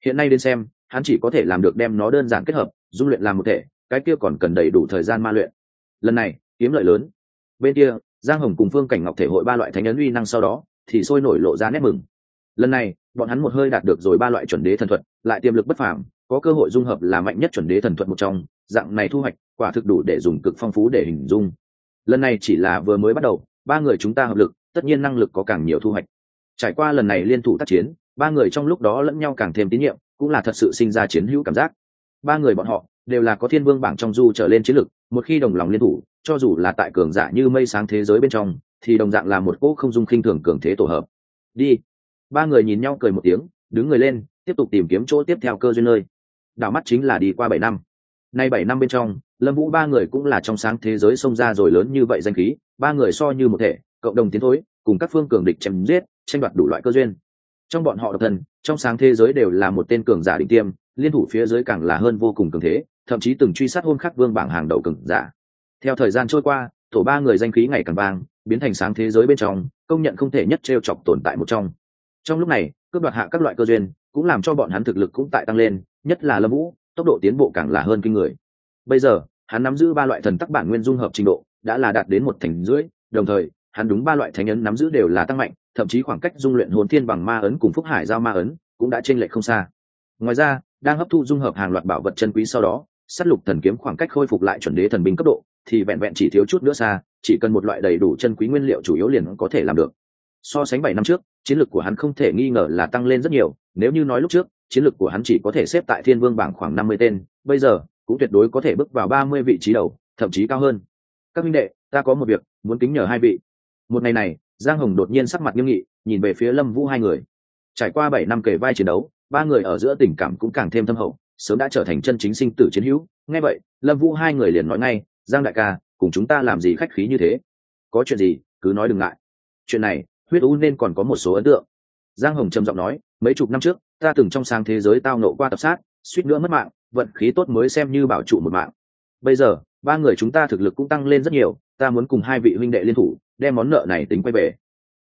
Hiện nay đến xem, hắn chỉ có thể làm được đem nó đơn giản kết hợp, dung luyện làm một thể, cái kia còn cần đầy đủ thời gian ma luyện. Lần này kiếm lợi lớn. Bên kia Giang Hồng cùng Phương Cảnh Ngọc thể hội ba loại thánh ấn uy năng sau đó thì sôi nổi lộ ra nét mừng. Lần này bọn hắn một hơi đạt được rồi ba loại chuẩn đế thần thuật, lại tiềm lực bất phàm, có cơ hội dung hợp là mạnh nhất chuẩn đế thần thuật một trong, dạng này thu hoạch quả thực đủ để dùng cực phong phú để hình dung. Lần này chỉ là vừa mới bắt đầu, ba người chúng ta hợp lực tất nhiên năng lực có càng nhiều thu hoạch. Trải qua lần này liên thủ tác chiến, ba người trong lúc đó lẫn nhau càng thêm tín nhiệm, cũng là thật sự sinh ra chiến hữu cảm giác. Ba người bọn họ đều là có thiên vương bảng trong du trở lên chiến lực, một khi đồng lòng liên thủ, cho dù là tại cường giả như mây sáng thế giới bên trong thì đồng dạng là một cỗ không dung khinh thường cường thế tổ hợp. Đi. Ba người nhìn nhau cười một tiếng, đứng người lên tiếp tục tìm kiếm chỗ tiếp theo cơ duyên nơi. Đảo mắt chính là đi qua 7 năm. Nay 7 năm bên trong, Lâm Vũ ba người cũng là trong sáng thế giới xông ra rồi lớn như vậy danh khí, ba người so như một thể, cộng đồng tiến thối, cùng các phương cường địch chém giết, tranh đoạt đủ loại cơ duyên. Trong bọn họ độc thân, trong sáng thế giới đều là một tên cường giả đỉnh tiêm, liên thủ phía dưới càng là hơn vô cùng cường thế, thậm chí từng truy sát Hôn Khắc Vương bảng hàng đầu cường giả. Theo thời gian trôi qua, tổ ba người danh khí ngày càng vang, biến thành sáng thế giới bên trong công nhận không thể nhất trêu chọc tồn tại một trong. Trong lúc này, cướp đoạt hạ các loại cơ duyên cũng làm cho bọn hắn thực lực cũng tại tăng lên, nhất là Lâm Vũ, tốc độ tiến bộ càng là hơn kinh người. Bây giờ, hắn nắm giữ ba loại thần tắc bản nguyên dung hợp trình độ, đã là đạt đến 1/2, đồng thời, hắn đúng ba loại thánh ấn nắm giữ đều là tăng mạnh, thậm chí khoảng cách dung luyện hồn thiên bằng ma ấn cùng phúc hải giao ma ấn cũng đã chênh lệch không xa. Ngoài ra, đang hấp thu dung hợp hàng loạt bảo vật chân quý sau đó, sát lục thần kiếm khoảng cách khôi phục lại chuẩn đế thần binh cấp độ thì vẹn vẹn chỉ thiếu chút nữa xa, chỉ cần một loại đầy đủ chân quý nguyên liệu chủ yếu liền có thể làm được. So sánh 7 năm trước, chiến lược của hắn không thể nghi ngờ là tăng lên rất nhiều, nếu như nói lúc trước, chiến lược của hắn chỉ có thể xếp tại Thiên Vương bảng khoảng 50 tên, bây giờ cũng tuyệt đối có thể bước vào 30 vị trí đầu, thậm chí cao hơn. Các huynh đệ, ta có một việc muốn kính nhờ hai vị. Một ngày này, Giang Hồng đột nhiên sắc mặt nghiêm nghị, nhìn về phía Lâm Vũ hai người. Trải qua 7 năm kề vai chiến đấu, ba người ở giữa tình cảm cũng càng thêm thâm hậu, sớm đã trở thành chân chính sinh tử chiến hữu. Nghe vậy, Lâm Vũ hai người liền nói ngay, Giang đại ca, cùng chúng ta làm gì khách khí như thế? Có chuyện gì, cứ nói đừng ngại. Chuyện này, huyết u nên còn có một số ấn tượng. Giang Hồng trầm giọng nói, mấy chục năm trước, ta từng trong sáng thế giới tao nộ qua tập sát, suýt nữa mất mạng, vận khí tốt mới xem như bảo trụ một mạng. Bây giờ, ba người chúng ta thực lực cũng tăng lên rất nhiều, ta muốn cùng hai vị huynh đệ liên thủ, đem món nợ này tính quay về.